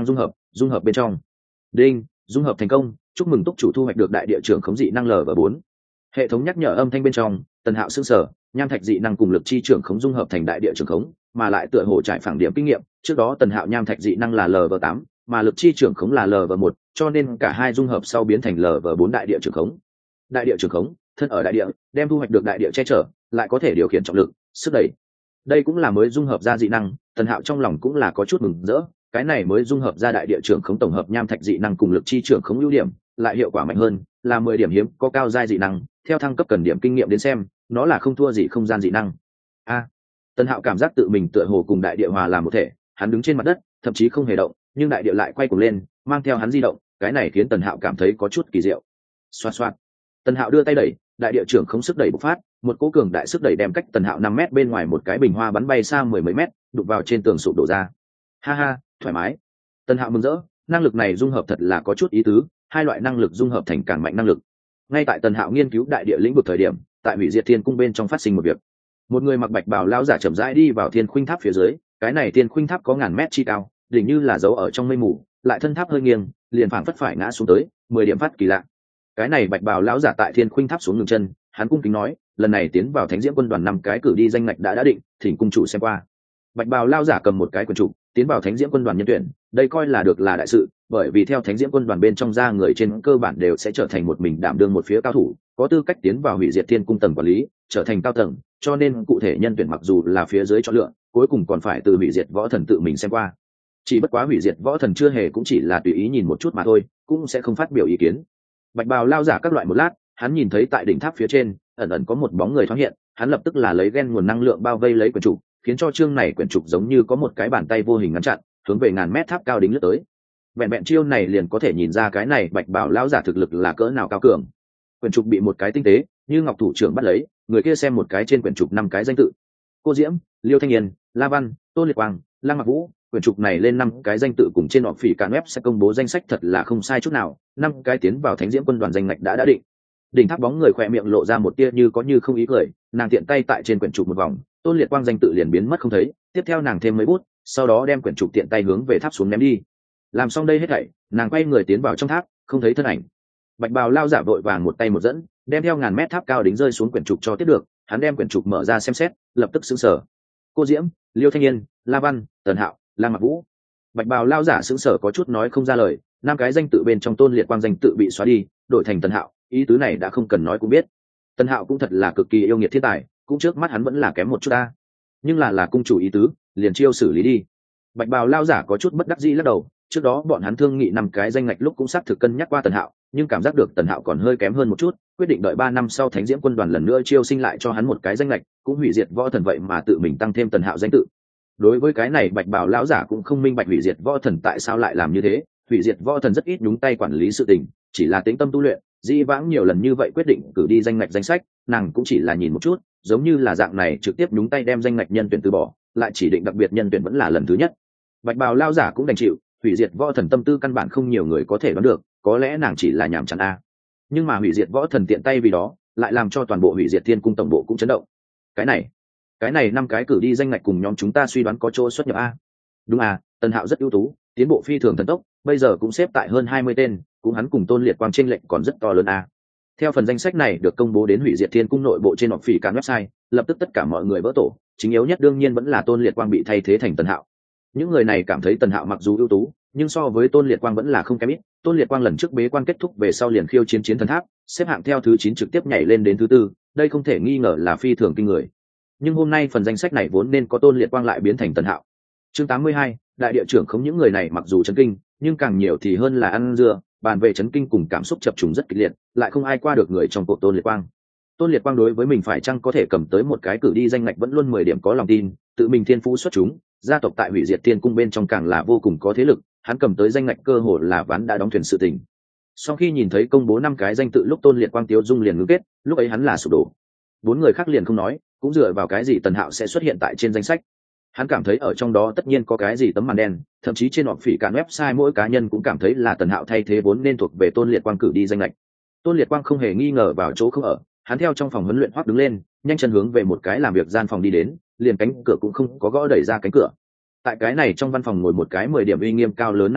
dung hợp bên trong. Đinh, dung hợp thành công, chúc mừng túc chủ thu hoạch được đại địa trưởng khống dị năng lv bốn. Hệ thống nhắc nhở âm thanh bên trong, Tần Hạo sững sờ, nham thạch dị năng cùng lực chi trưởng khống dung hợp thành đại địa trưởng khống, mà lại tựa hồ trải phẳng điểm kinh nghiệm, trước đó Tần Hạo nham thạch dị năng là lv tám, mà lực chi trưởng khống là lv một, cho nên cả hai dung hợp sau biến thành lv bốn đại địa trưởng khống. Đại địa trưởng khống, thân ở đại địa, đem thu hoạch được đại địa che chở, lại có thể điều khiển trọng lực, sức đẩy. Đây cũng là mới dung hợp ra dị năng, Tần Hạo trong lòng cũng là có chút mừng rỡ, cái này mới dung hợp ra đại địa trưởng khống tổng hợp nham thạch dị năng cùng lực chi trưởng khống ưu điểm, lại hiệu quả mạnh hơn, là mười điểm hiếm có cao giai dị năng, theo thăng cấp cần điểm kinh nghiệm đến xem, nó là không thua gì không gian dị năng. A, à, Tần Hạo cảm giác tự mình tựa hồ cùng đại địa hòa làm một thể, hắn đứng trên mặt đất, thậm chí không hề động, nhưng đại địa lại quay cuồng lên, mang theo hắn di động, cái này khiến Tần Hạo cảm thấy có chút kỳ diệu. Xoạt xoạt. Tần Hạo đưa tay đẩy, đại địa trưởng khống sức đẩy bộc phát, một cỗ cường đại sức đẩy đem cách Tần Hạo năm mét bên ngoài một cái bình hoa bắn bay xa mười mấy mét, đụng vào trên tường sụp đổ ra. Ha ha, thoải mái. Tần Hạo mừng rỡ, năng lực này dung hợp thật là có chút ý tứ, hai loại năng lực dung hợp thành càng mạnh năng lực. Ngay tại Tần Hạo nghiên cứu đại địa lĩnh vực thời điểm, tại hủy diệt thiên cung bên trong phát sinh một việc. Một người mặc bạch bào lão giả chậm rãi đi vào thiên khuynh tháp phía dưới, cái này thiên khuynh tháp có ngàn mét chi cao, đỉnh như là giấu ở trong mây mù, lại thân tháp hơi nghiêng, liền phảng phất phải ngã xuống tới, mười điểm phát kỳ lạ. Cái này bạch bào lão giả tại thiên khuynh tháp xuống ngừng chân, hắn cung kính nói, lần này tiến vào thánh diễm quân đoàn năm cái cử đi danh ngạch đã đã định, thỉnh cung chủ xem qua. Bạch bào lão giả cầm một cái quyển trục, tiến vào thánh diễm quân đoàn nhân tuyển, đây coi là được là đại sự, bởi vì theo thánh diễm quân đoàn bên trong ra người trên cơ bản đều sẽ trở thành một mình đảm đương một phía cao thủ, có tư cách tiến vào hủy diệt thiên cung tầng quản lý, trở thành cao tầng, cho nên cụ thể nhân tuyển mặc dù là phía dưới chọn lựa, cuối cùng còn phải từ hủy diệt võ thần tự mình xem qua. Chỉ bất quá hủy diệt võ thần chưa hề cũng chỉ là tùy ý nhìn một chút mà thôi, cũng sẽ không phát biểu ý kiến. Bạch bào lao giả các loại một lát, hắn nhìn thấy tại đỉnh tháp phía trên ẩn ẩn có một bóng người thoáng hiện, hắn lập tức là lấy gen nguồn năng lượng bao vây lấy quyển trục, khiến cho chương này quyển trục giống như có một cái bàn tay vô hình ngăn chặn, hướng về ngàn mét tháp cao đính lướt tới. Vẹn vẹn chiêu này liền có thể nhìn ra cái này bạch bào lão giả thực lực là cỡ nào cao cường. Quyển trục bị một cái tinh tế như ngọc thủ trưởng bắt lấy, người kia xem một cái trên quyển trục năm cái danh tự: Cô Diễm, Liêu Thanh Nghiên, La Văn, Tôn Liệt Quang, Lăng Mặc Vũ. Quyển trục này lên năm cái danh tự cùng trên họ phỉ cản web sẽ công bố danh sách thật là không sai chút nào, năm cái tiến vào thánh diễm quân đoàn danh ngạch đã đã định. Đỉnh tháp bóng người khỏe miệng lộ ra một tia như có như không ý cười, nàng tiện tay tại trên quyển trục một vòng, Tôn Liệt Quang danh tự liền biến mất không thấy, tiếp theo nàng thêm mấy bút, sau đó đem quyển trục tiện tay hướng về tháp xuống ném đi. Làm xong đây hết thảy, nàng quay người tiến vào trong tháp, không thấy thân ảnh. Bạch bào lao giả vội vàng một tay một dẫn, đem theo ngàn mét tháp cao đính rơi xuống quyển trục cho tiếp được, hắn đem quyển trục mở ra xem xét, lập tức sững sờ. Cô Diễm, Liêu Thanh Nghiên, La Văn, Tần Hạo, Lăng Mặc Vũ. Bạch bào lao giả sững sờ có chút nói không ra lời, năm cái danh tự bên trong Tôn Liệt Quang danh tự bị xóa đi, đổi thành Tần Hạo, ý tứ này đã không cần nói cũng biết. Tần Hạo cũng thật là cực kỳ yêu nghiệt thiên tài, cũng trước mắt hắn vẫn là kém một chút ta, nhưng là là cung chủ ý tứ, liền chiêu xử lý đi. Bạch bào lao giả có chút bất đắc dĩ lắc đầu, trước đó bọn hắn thương nghị năm cái danh ngạch lúc cũng xác thực cân nhắc qua Tần Hạo, nhưng cảm giác được Tần Hạo còn hơi kém hơn một chút, quyết định đợi ba năm sau thánh diễm quân đoàn lần nữa chiêu sinh lại cho hắn một cái danh ngạch, cũng hủy diệt võ thần vậy mà tự mình tăng thêm Tần Hạo danh tự. Đối với cái này bạch bào lão giả cũng không minh bạch hủy diệt võ thần tại sao lại làm như thế, hủy diệt võ thần rất ít nhúng tay quản lý sự tình, chỉ là tĩnh tâm tu luyện, dĩ vãng nhiều lần như vậy quyết định cử đi danh ngạch danh sách, nàng cũng chỉ là nhìn một chút, giống như là dạng này trực tiếp nhúng tay đem danh ngạch nhân tuyển từ bỏ, lại chỉ định đặc biệt nhân tuyển vẫn là lần thứ nhất. Bạch bào lão giả cũng đành chịu, hủy diệt võ thần tâm tư căn bản không nhiều người có thể đoán được, có lẽ nàng chỉ là nhảm chán a. Nhưng mà hủy diệt võ thần tiện tay vì đó, lại làm cho toàn bộ hủy diệt thiên cung tổng bộ cũng chấn động. Cái này, cái này năm cái cử đi danh ngạch cùng nhóm chúng ta suy đoán có chỗ xuất nhập a. Đúng à, Tần Hạo rất ưu tú, tiến bộ phi thường thần tốc, bây giờ cũng xếp tại hơn hai mươi tên, cũng hắn cùng Tôn Liệt Quang chênh lệch còn rất to lớn a. Theo phần danh sách này được công bố đến hủy diệt thiên cung nội bộ trên họp phỉ cản website, lập tức tất cả mọi người vỡ tổ, chính yếu nhất đương nhiên vẫn là Tôn Liệt Quang bị thay thế thành Tần Hạo. Những người này cảm thấy Tần Hạo mặc dù ưu tú, nhưng so với Tôn Liệt Quang vẫn là không kém ít. Tôn Liệt Quang lần trước bế quan kết thúc về sau liền khiêu chiến chiến thần tháp, xếp hạng theo thứ chín trực tiếp nhảy lên đến thứ tư, đây không thể nghi ngờ là phi thường kinh người. Nhưng hôm nay phần danh sách này vốn nên có Tôn Liệt Quang lại biến thành Tần Hạo. Chương tám mươi hai, đại địa trưởng không. Những người này mặc dù chấn kinh, nhưng càng nhiều thì hơn là ăn dưa, bàn về chấn kinh cùng cảm xúc chập trùng rất kịch liệt, lại không ai qua được người trong cuộc Tôn Liệt Quang. Tôn Liệt Quang đối với mình phải chăng có thể cầm tới một cái cử đi danh ngạch vẫn luôn mười điểm có lòng tin, tự mình thiên phú xuất chúng, gia tộc tại hủy diệt thiên cung bên trong càng là vô cùng có thế lực, hắn cầm tới danh ngạch cơ hội là ván đã đóng thuyền sự tình. Sau khi nhìn thấy công bố năm cái danh tự lúc Tôn Liệt Quang tiêu dung liền ngưng kết, lúc ấy hắn là sụp đổ. Bốn người khác liền không nói, cũng dựa vào cái gì Tần Hạo sẽ xuất hiện tại trên danh sách. Hắn cảm thấy ở trong đó tất nhiên có cái gì tấm màn đen, thậm chí trên họp phỉ cản website mỗi cá nhân cũng cảm thấy là Tần Hạo thay thế vốn nên thuộc về Tôn Liệt Quang cử đi danh lệch. Tôn Liệt Quang không hề nghi ngờ vào chỗ không ở, hắn theo trong phòng huấn luyện hoắc đứng lên, nhanh chân hướng về một cái làm việc gian phòng đi đến, liền cánh cửa cũng không có gõ đẩy ra cánh cửa. Tại cái này trong văn phòng ngồi một cái mười điểm uy nghiêm cao lớn nam tử,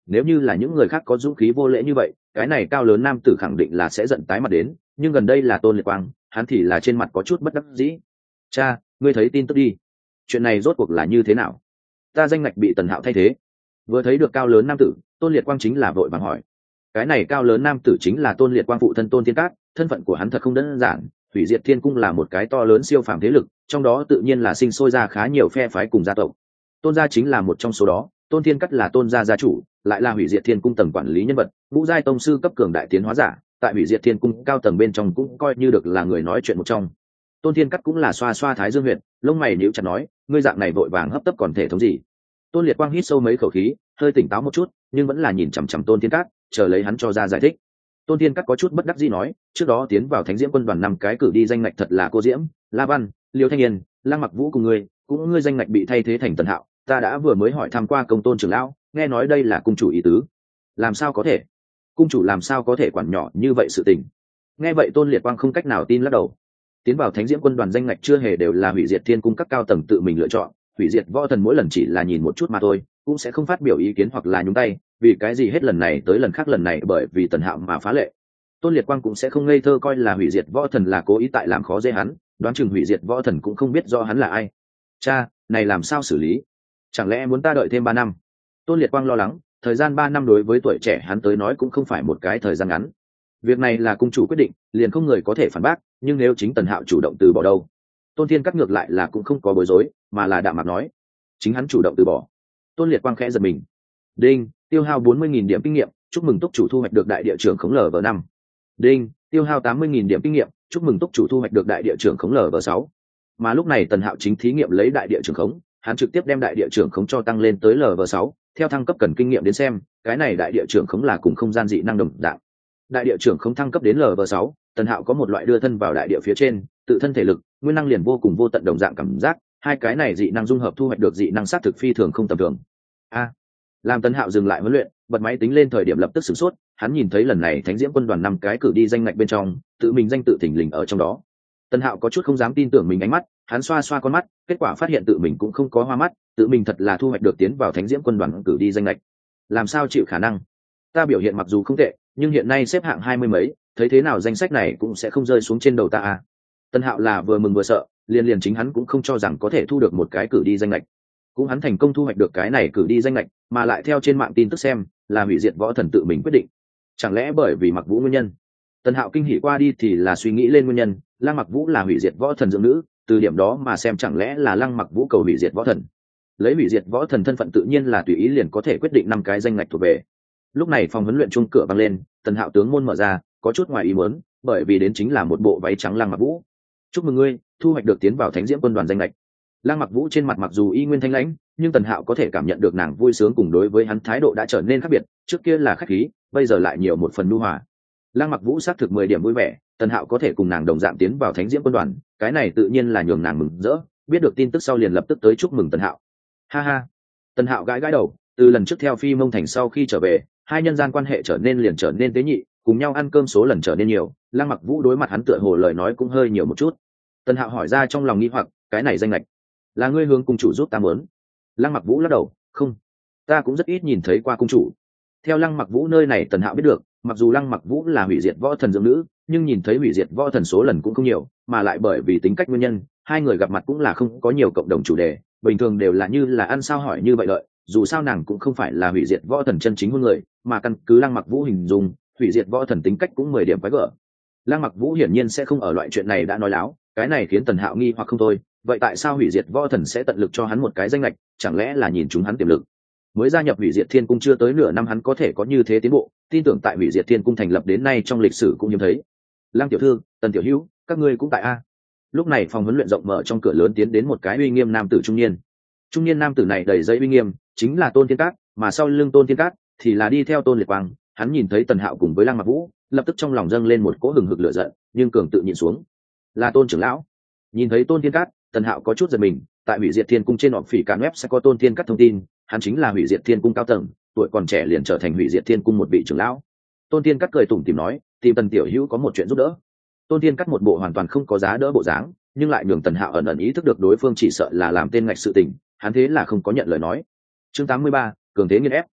nếu như là những người khác có dũng khí vô lễ như vậy, cái này cao lớn nam tử khẳng định là sẽ giận tái mặt đến, nhưng gần đây là Tôn Liệt Quang, hắn thì là trên mặt có chút bất đắc dĩ. Cha, ngươi thấy tin tức đi, chuyện này rốt cuộc là như thế nào? Ta danh ngạch bị Tần Hạo thay thế. Vừa thấy được cao lớn nam tử, Tôn Liệt Quang chính là vội vàng hỏi. Cái này cao lớn nam tử chính là Tôn Liệt Quang phụ thân Tôn Thiên Cát, thân phận của hắn thật không đơn giản. Hủy Diệt Thiên Cung là một cái to lớn siêu phàm thế lực, trong đó tự nhiên là sinh sôi ra khá nhiều phe phái cùng gia tộc. Tôn gia chính là một trong số đó. Tôn Thiên Cát là Tôn gia gia chủ, lại là Hủy Diệt Thiên Cung tầng quản lý nhân vật, ngũ giai tông sư cấp cường đại tiến hóa giả, tại Hủy Diệt Thiên Cung cao tầng bên trong cũng coi như được là người nói chuyện một trong. Tôn Thiên Cát cũng là xoa xoa thái dương huyệt, lông mày nhíu chặt nói, ngươi dạng này vội vàng hấp tấp còn thể thống gì? Tôn Liệt Quang hít sâu mấy khẩu khí, hơi tỉnh táo một chút, nhưng vẫn là nhìn chằm chằm Tôn Thiên Cát, chờ lấy hắn cho ra giải thích. Tôn Thiên Cát có chút bất đắc dĩ nói, trước đó tiến vào Thánh Diễm quân đoàn năm cái cử đi danh ngạch thật là cô Diễm, La Văn, Liêu Thanh Yên, Lăng Mặc Vũ cùng ngươi, cũng ngươi danh ngạch bị thay thế thành Tần Hạo, ta đã vừa mới hỏi tham qua công tôn trưởng lão, nghe nói đây là cung chủ ý tứ. Làm sao có thể? Cung chủ làm sao có thể quản nhỏ như vậy sự tình? Nghe vậy Tôn Liệt Quang không cách nào tin lắc đầu. Tiến vào Thánh Diễm quân đoàn danh ngạch chưa hề đều là Hủy Diệt Thiên Cung các cao tầng tự mình lựa chọn, Hủy Diệt Võ Thần mỗi lần chỉ là nhìn một chút mà thôi, cũng sẽ không phát biểu ý kiến hoặc là nhúng tay, vì cái gì hết lần này tới lần khác lần này bởi vì Tần Hạo mà phá lệ. Tôn Liệt Quang cũng sẽ không ngây thơ coi là Hủy Diệt Võ Thần là cố ý tại làm khó dễ hắn, đoán chừng Hủy Diệt Võ Thần cũng không biết do hắn là ai. Cha, này làm sao xử lý? Chẳng lẽ muốn ta đợi thêm ba năm? Tôn Liệt Quang lo lắng, thời gian ba năm đối với tuổi trẻ hắn tới nói cũng không phải một cái thời gian ngắn. Việc này là cung chủ quyết định, liền không người có thể phản bác, nhưng nếu chính Tần Hạo chủ động từ bỏ đâu? Tôn Thiên Cắt ngược lại là cũng không có bối rối, mà là đạm mạc nói, chính hắn chủ động từ bỏ. Tôn Liệt Quang khẽ giật mình. Đinh, tiêu hao bốn mươi nghìn điểm kinh nghiệm, chúc mừng túc chủ thu hoạch được đại địa trưởng khống lv năm. Đinh, tiêu hao tám mươi nghìn điểm kinh nghiệm, chúc mừng túc chủ thu hoạch được đại địa trưởng khống lv sáu. Mà lúc này Tần Hạo chính thí nghiệm lấy đại địa trưởng khống, hắn trực tiếp đem đại địa trưởng khống cho tăng lên tới lv sáu, theo thăng cấp cần kinh nghiệm đến xem, cái này đại địa trưởng khống là cùng không gian dị năng đồng dạng. Đại địa trưởng khống thăng cấp đến lv sáu, Tần Hạo có một loại đưa thân vào đại địa phía trên, tự thân thể lực, nguyên năng liền vô cùng vô tận đồng dạng cảm giác, hai cái này dị năng dung hợp thu hoạch được dị năng sát thực phi thường không tầm thường. A, làm Tần Hạo dừng lại huấn luyện, bật máy tính lên thời điểm lập tức sửng sốt, hắn nhìn thấy lần này Thánh Diễm quân đoàn năm cái cử đi danh ngạch bên trong, tự mình danh tự thình lình ở trong đó. Tần Hạo có chút không dám tin tưởng mình ánh mắt, hắn xoa xoa con mắt, kết quả phát hiện tự mình cũng không có hoa mắt, tự mình thật là thu hoạch được tiến vào Thánh Diễm quân đoàn cử đi danh ngạch. Làm sao chịu khả năng? Ta biểu hiện mặc dù không tệ, nhưng hiện nay xếp hạng hai mươi mấy, thấy thế nào danh sách này cũng sẽ không rơi xuống trên đầu ta à. Tần Hạo là vừa mừng vừa sợ, liền liền chính hắn cũng không cho rằng có thể thu được một cái cử đi danh lệch. Cũng hắn thành công thu hoạch được cái này cử đi danh lệch, mà lại theo trên mạng tin tức xem, là Hủy Diệt Võ Thần tự mình quyết định. Chẳng lẽ bởi vì Mặc Vũ nguyên nhân? Tần Hạo kinh hỉ qua đi thì là suy nghĩ lên nguyên nhân, Lăng Mặc Vũ là Hủy Diệt Võ Thần dưỡng nữ, từ điểm đó mà xem chẳng lẽ là Lăng Mặc Vũ cầu Hủy Diệt Võ Thần. Lấy Hủy Diệt Võ Thần thân phận tự nhiên là tùy ý liền có thể quyết định năm cái danh ngạch thuộc về. Lúc này phòng huấn luyện chuông cửa vang lên, Tần Hạo tướng môn mở ra, có chút ngoài ý muốn, bởi vì đến chính là một bộ váy trắng Lăng Mặc Vũ. Chúc mừng ngươi, thu hoạch được tiến vào Thánh Diễm quân đoàn danh lệch. Lăng Mặc Vũ trên mặt mặc dù y nguyên thanh lãnh, nhưng Tần Hạo có thể cảm nhận được nàng vui sướng cùng đối với hắn thái độ đã trở nên khác biệt, trước kia là khách khí, bây giờ lại nhiều một phần nhu hòa. Lăng Mặc Vũ xác thực mười điểm vui vẻ, Tần Hạo có thể cùng nàng đồng dạng tiến vào Thánh Diễm quân đoàn, cái này tự nhiên là nhường nàng mừng rỡ, biết được tin tức sau liền lập tức tới chúc mừng Tần Hạo. Ha ha. Tần Hạo gãi gãi đầu, từ lần trước theo Phi Mông Thành sau khi trở về, hai nhân gian quan hệ trở nên liền trở nên tế nhị, cùng nhau ăn cơm số lần trở nên nhiều, Lăng Mặc Vũ đối mặt hắn tựa hồ lời nói cũng hơi nhiều một chút. Tần Hạo hỏi ra trong lòng nghi hoặc, cái này danh lệch là ngươi hướng cung chủ giúp ta muốn? Lăng Mặc Vũ lắc đầu, không, ta cũng rất ít nhìn thấy qua cung chủ. Theo Lăng Mặc Vũ nơi này Tần Hạo biết được, mặc dù Lăng Mặc Vũ là Hủy Diệt Võ Thần dưỡng nữ, nhưng nhìn thấy Hủy Diệt Võ Thần số lần cũng không nhiều, mà lại bởi vì tính cách nguyên nhân, hai người gặp mặt cũng là không có nhiều cộng đồng chủ đề, bình thường đều là như là ăn sao hỏi như vậy lợi. Dù sao nàng cũng không phải là Hủy Diệt Võ Thần chân chính hôn người, mà căn cứ Lăng Mặc Vũ hình dung, Hủy Diệt Võ Thần tính cách cũng mười điểm quái gở. Lăng Mặc Vũ hiển nhiên sẽ không ở loại chuyện này đã nói láo, cái này khiến Tần Hạo nghi hoặc không thôi, vậy tại sao Hủy Diệt Võ Thần sẽ tận lực cho hắn một cái danh lệch, chẳng lẽ là nhìn chúng hắn tiềm lực? Mới gia nhập Hủy Diệt Thiên Cung chưa tới nửa năm hắn có thể có như thế tiến bộ, tin tưởng tại Hủy Diệt Thiên Cung thành lập đến nay trong lịch sử cũng hiếm thấy. Lăng tiểu thư, Tần tiểu hữu, các ngươi cũng tại a? Lúc này phòng huấn luyện rộng mở trong cửa lớn tiến đến một cái uy nghiêm nam tử trung niên. Trung niên nam tử này đầy dây uy nghiêm, chính là Tôn Thiên Cát, mà sau lưng Tôn Thiên Cát thì là đi theo Tôn Liệt Quang. Hắn nhìn thấy Tần Hạo cùng với Lăng Mặc Vũ, lập tức trong lòng dâng lên một cỗ hừng hực lửa giận, nhưng cường tự nhịn xuống. Là Tôn trưởng lão. Nhìn thấy Tôn Thiên Cát, Tần Hạo có chút giật mình, tại Hủy Diệt Thiên Cung trên họp phỉ cản web sẽ có Tôn Thiên Cát thông tin, hắn chính là Hủy Diệt Thiên Cung cao tầng, tuổi còn trẻ liền trở thành Hủy Diệt Thiên Cung một vị trưởng lão. Tôn Thiên Cát cười tủm tỉm nói, tìm Tần tiểu hữu có một chuyện giúp đỡ. Tôn Thiên Cát một bộ hoàn toàn không có giá đỡ bộ dáng, nhưng lại nhường Tần Hạo ẩn ẩn ý thức được đối phương chỉ sợ là làm tên ngạch sự tình, hắn thế là không có nhận lời nói. Chương tám mươi ba, cường thế nghiên ép.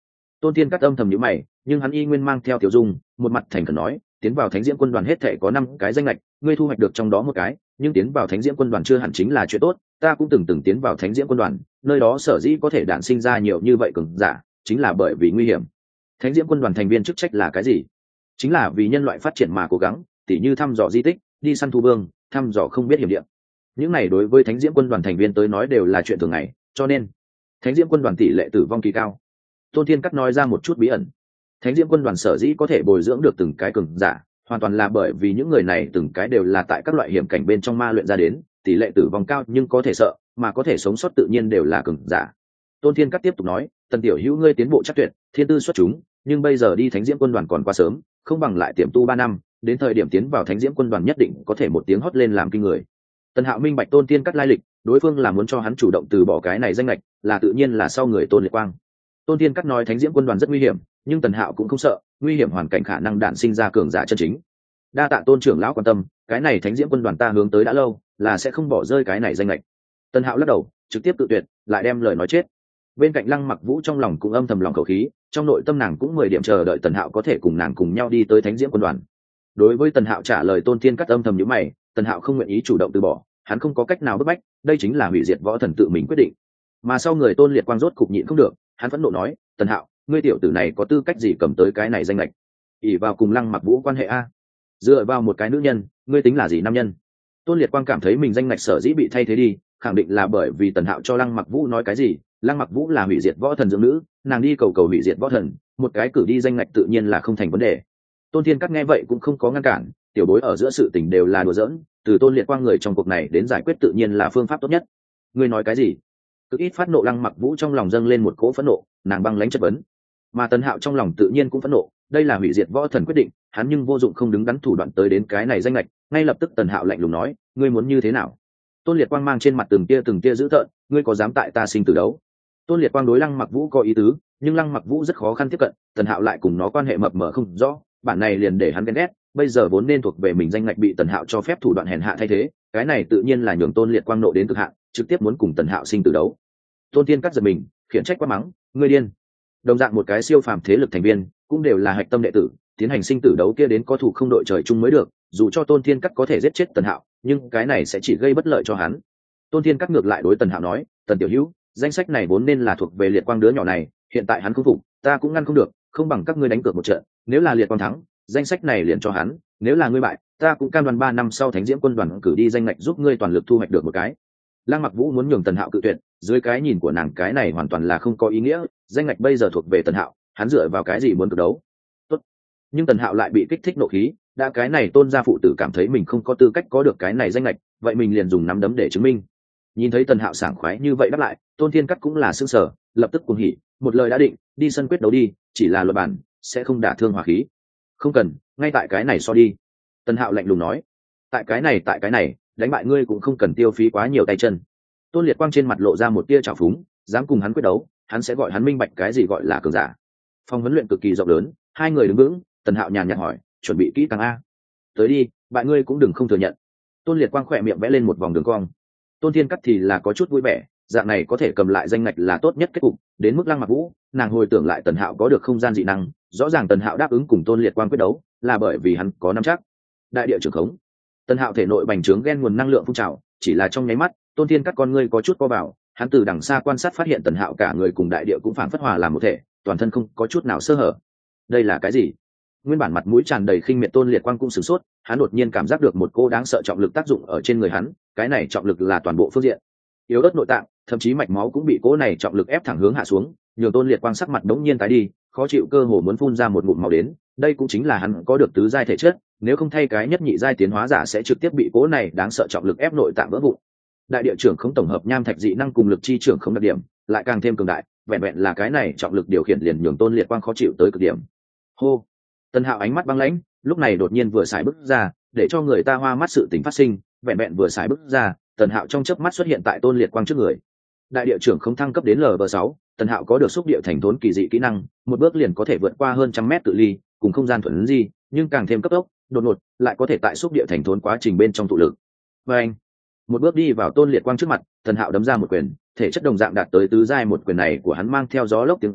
Tôn Thiên Cắt âm thầm nhíu mày, nhưng hắn y nguyên mang theo tiểu dung, một mặt thành khẩn nói, tiến vào Thánh Diễm Quân đoàn hết thảy có năm cái danh lệch, ngươi thu hoạch được trong đó một cái, nhưng tiến vào Thánh Diễm Quân đoàn chưa hẳn chính là chuyện tốt, ta cũng từng từng tiến vào Thánh Diễm Quân đoàn, nơi đó sở dĩ có thể đản sinh ra nhiều như vậy cường giả, chính là bởi vì nguy hiểm. Thánh Diễm Quân đoàn thành viên chức trách là cái gì? Chính là vì nhân loại phát triển mà cố gắng, tỉ như thăm dò di tích, đi săn thu vương, thăm dò không biết hiểm địa. Những này đối với Thánh Diễm Quân đoàn thành viên tới nói đều là chuyện thường ngày, cho nên Thánh Diễm Quân đoàn tỷ lệ tử vong kỳ cao. Tôn Thiên Cắt nói ra một chút bí ẩn. Thánh Diễm Quân đoàn sở dĩ có thể bồi dưỡng được từng cái cường giả, hoàn toàn là bởi vì những người này từng cái đều là tại các loại hiểm cảnh bên trong ma luyện ra đến, tỷ lệ tử vong cao nhưng có thể sợ, mà có thể sống sót tự nhiên đều là cường giả. Tôn Thiên Cắt tiếp tục nói, Tần tiểu hữu ngươi tiến bộ chắc tuyệt, thiên tư xuất chúng, nhưng bây giờ đi Thánh Diễm Quân đoàn còn quá sớm, không bằng lại tiềm tu ba năm, đến thời điểm tiến vào Thánh Diễm Quân đoàn nhất định có thể một tiếng hót lên làm kinh người. Tần Hạo minh bạch Tôn Thiên Cắt lai lịch, đối phương là muốn cho hắn chủ động từ bỏ cái này danh lệch, là tự nhiên là sau người Tôn Liệt Quang. Tôn Thiên Cắt nói Thánh Diễm Quân đoàn rất nguy hiểm, nhưng Tần Hạo cũng không sợ, nguy hiểm hoàn cảnh khả năng đản sinh ra cường giả chân chính. Đa tạ Tôn trưởng lão quan tâm, cái này Thánh Diễm Quân đoàn ta hướng tới đã lâu, là sẽ không bỏ rơi cái này danh lệch. Tần Hạo lắc đầu, trực tiếp tự tuyệt, lại đem lời nói chết. Bên cạnh Lăng Mặc Vũ trong lòng cũng âm thầm lòng khẩu khí, trong nội tâm nàng cũng mười điểm chờ đợi Tần Hạo có thể cùng nàng cùng nhau đi tới Thánh Diễm Quân đoàn. Đối với Tần Hạo trả lời, Tôn Thiên Cắt âm thầm nhíu mày, Tần Hạo không nguyện ý chủ động từ bỏ, hắn không có cách nào bức bách, đây chính là hủy diệt võ thần tự mình quyết định. Mà sau người Tôn Liệt Quang rốt cục nhịn không được, hắn phẫn nộ nói, Tần Hạo, ngươi tiểu tử này có tư cách gì cầm tới cái này danh lệch? ỷ vào cùng Lăng Mặc Vũ quan hệ a, dựa vào một cái nữ nhân, ngươi tính là gì nam nhân? Tôn Liệt Quang cảm thấy mình danh lệch sở dĩ bị thay thế đi, khẳng định là bởi vì Tần Hạo cho Lăng Mặc Vũ nói cái gì. Lăng Mặc Vũ là hủy diệt võ thần dưỡng nữ, nàng đi cầu cầu hủy diệt võ thần, một cái cử đi danh lệch tự nhiên là không thành vấn đề. Tôn Thiên Cắt nghe vậy cũng không có ngăn cản, tiểu bối ở giữa sự tình đều là đùa giỡn, từ Tôn Liệt Quang người trong cuộc này đến giải quyết tự nhiên là phương pháp tốt nhất. Ngươi nói cái gì? Cực ít phát nộ Lăng Mặc Vũ trong lòng dâng lên một cỗ phẫn nộ, nàng băng lãnh chất vấn. Mà Tần Hạo trong lòng tự nhiên cũng phẫn nộ, đây là hủy diệt võ thần quyết định, hắn nhưng vô dụng không đứng đắn thủ đoạn tới đến cái này danh lệch, ngay lập tức Tần Hạo lạnh lùng nói, ngươi muốn như thế nào? Tôn Liệt Quang mang trên mặt từng tia từng tia dữ tợn, ngươi có dám tại ta sinh tử đấu? Tôn Liệt Quang đối Lăng Mặc Vũ có ý tứ, nhưng Lăng Mặc Vũ rất khó khăn tiếp cận, Tần Hạo lại cùng nó quan hệ mập mờ không rõ, bản này liền để hắn ghen ghét, bây giờ vốn nên thuộc về mình danh ngạch bị Tần Hạo cho phép thủ đoạn hèn hạ thay thế, cái này tự nhiên là nhường Tôn Liệt Quang nộ đến cực hạn, trực tiếp muốn cùng Tần Hạo sinh tử đấu. Tôn Thiên Cắt giật mình, khiển trách quá mắng, ngươi điên. Đồng dạng một cái siêu phàm thế lực thành viên, cũng đều là hạch tâm đệ tử, tiến hành sinh tử đấu kia đến có thủ không đội trời chung mới được, dù cho Tôn Thiên Cắt có thể giết chết Tần Hạo, nhưng cái này sẽ chỉ gây bất lợi cho hắn. Tôn Thiên Cắt ngược lại đối Tần Hạo nói, Tần tiểu hữu, danh sách này vốn nên là thuộc về Liệt Quang đứa nhỏ này, hiện tại hắn không phục, ta cũng ngăn không được, không bằng các ngươi đánh cược một trận, nếu là Liệt Quang thắng, danh sách này liền cho hắn, nếu là ngươi bại, ta cũng cam đoan ba năm sau Thánh Diễm Quân đoàn cử đi danh ngạch giúp ngươi toàn lực thu hoạch được một cái. Lăng Mặc Vũ muốn nhường Tần Hạo cự tuyệt, dưới cái nhìn của nàng cái này hoàn toàn là không có ý nghĩa, danh ngạch bây giờ thuộc về Tần Hạo, hắn dựa vào cái gì muốn cực đấu? Tốt. Nhưng Tần Hạo lại bị kích thích nộ khí, đã cái này Tôn gia phụ tử cảm thấy mình không có tư cách có được cái này danh ngạch, vậy mình liền dùng nắm đấm để chứng minh. Nhìn thấy Tần Hạo sảng khoái như vậy đáp lại, Tôn Thiên Cắt cũng là sững sờ, lập tức cuồng hỉ, một lời đã định, đi sân quyết đấu đi, chỉ là luật bản, sẽ không đả thương hòa khí. Không cần, ngay tại cái này so đi. Tần Hạo lạnh lùng nói, tại cái này tại cái này, đánh bại ngươi cũng không cần tiêu phí quá nhiều tay chân. Tôn Liệt Quang trên mặt lộ ra một tia trào phúng, dám cùng hắn quyết đấu, hắn sẽ gọi hắn minh bạch cái gì gọi là cường giả. Phòng huấn luyện cực kỳ rộng lớn, hai người đứng vững, Tần Hạo nhàn nhạt hỏi, chuẩn bị kỹ càng a? Tới đi, bại ngươi cũng đừng không thừa nhận. Tôn Liệt Quang khỏe miệng vẽ lên một vòng đường cong. Tôn Thiên Cắt thì là có chút vui vẻ, dạng này có thể cầm lại danh ngạch là tốt nhất kết cục. Đến mức Lăng Mặc Vũ, nàng hồi tưởng lại Tần Hạo có được không gian dị năng, rõ ràng Tần Hạo đáp ứng cùng Tôn Liệt Quang quyết đấu, là bởi vì hắn có nắm chắc. Đại địa trưởng khống, Tần Hạo thể nội bành trướng ghen nguồn năng lượng phun trào, chỉ là trong nháy mắt, Tôn Thiên Cắt con ngươi có chút co vào, hắn từ đằng xa quan sát phát hiện Tần Hạo cả người cùng đại địa cũng phản phất hòa làm một thể, toàn thân không có chút nào sơ hở. Đây là cái gì? Nguyên bản mặt mũi tràn đầy khinh miệt Tôn Liệt Quang cũng sửng sốt, hắn đột nhiên cảm giác được một cô đáng sợ trọng lực tác dụng ở trên người hắn, cái này trọng lực là toàn bộ phương diện, yếu ớt nội tạng, thậm chí mạch máu cũng bị cỗ này trọng lực ép thẳng hướng hạ xuống, nhường Tôn Liệt Quang sắc mặt đống nhiên tái đi, khó chịu cơ hồ muốn phun ra một ngụm máu đến. Đây cũng chính là hắn có được tứ giai thể chất, nếu không thay cái nhất nhị giai tiến hóa giả sẽ trực tiếp bị cỗ này đáng sợ trọng lực ép nội tạng vỡ vụn. Đại địa trưởng không tổng hợp nham thạch dị năng cùng lực chi trưởng không đặc điểm, lại càng thêm cường đại, vẹn vẹn là cái này trọng lực điều khiển liền nhường Tôn Liệt Quang khó chịu tới cực điểm. Hô. Tần Hạo ánh mắt băng lãnh, lúc này đột nhiên vừa xài bước ra, để cho người ta hoa mắt sự tình phát sinh, vẹn vẹn vừa xài bước ra, Tần Hạo trong chớp mắt xuất hiện tại Tôn Liệt Quang trước người. Đại địa trưởng không thăng cấp đến L V sáu, Tần Hạo có được xúc địa thành thốn kỳ dị kỹ năng, một bước liền có thể vượt qua hơn trăm mét cự ly, cùng không gian thuần di, nhưng càng thêm cấp tốc, đột ngột, lại có thể tại xúc địa thành thốn quá trình bên trong tụ lực. Và anh, một bước đi vào Tôn Liệt Quang trước mặt, Tần Hạo đấm ra một quyền, thể chất đồng dạng đạt tới tứ giai, một quyền này của hắn mang theo gió lốc tiếng rít,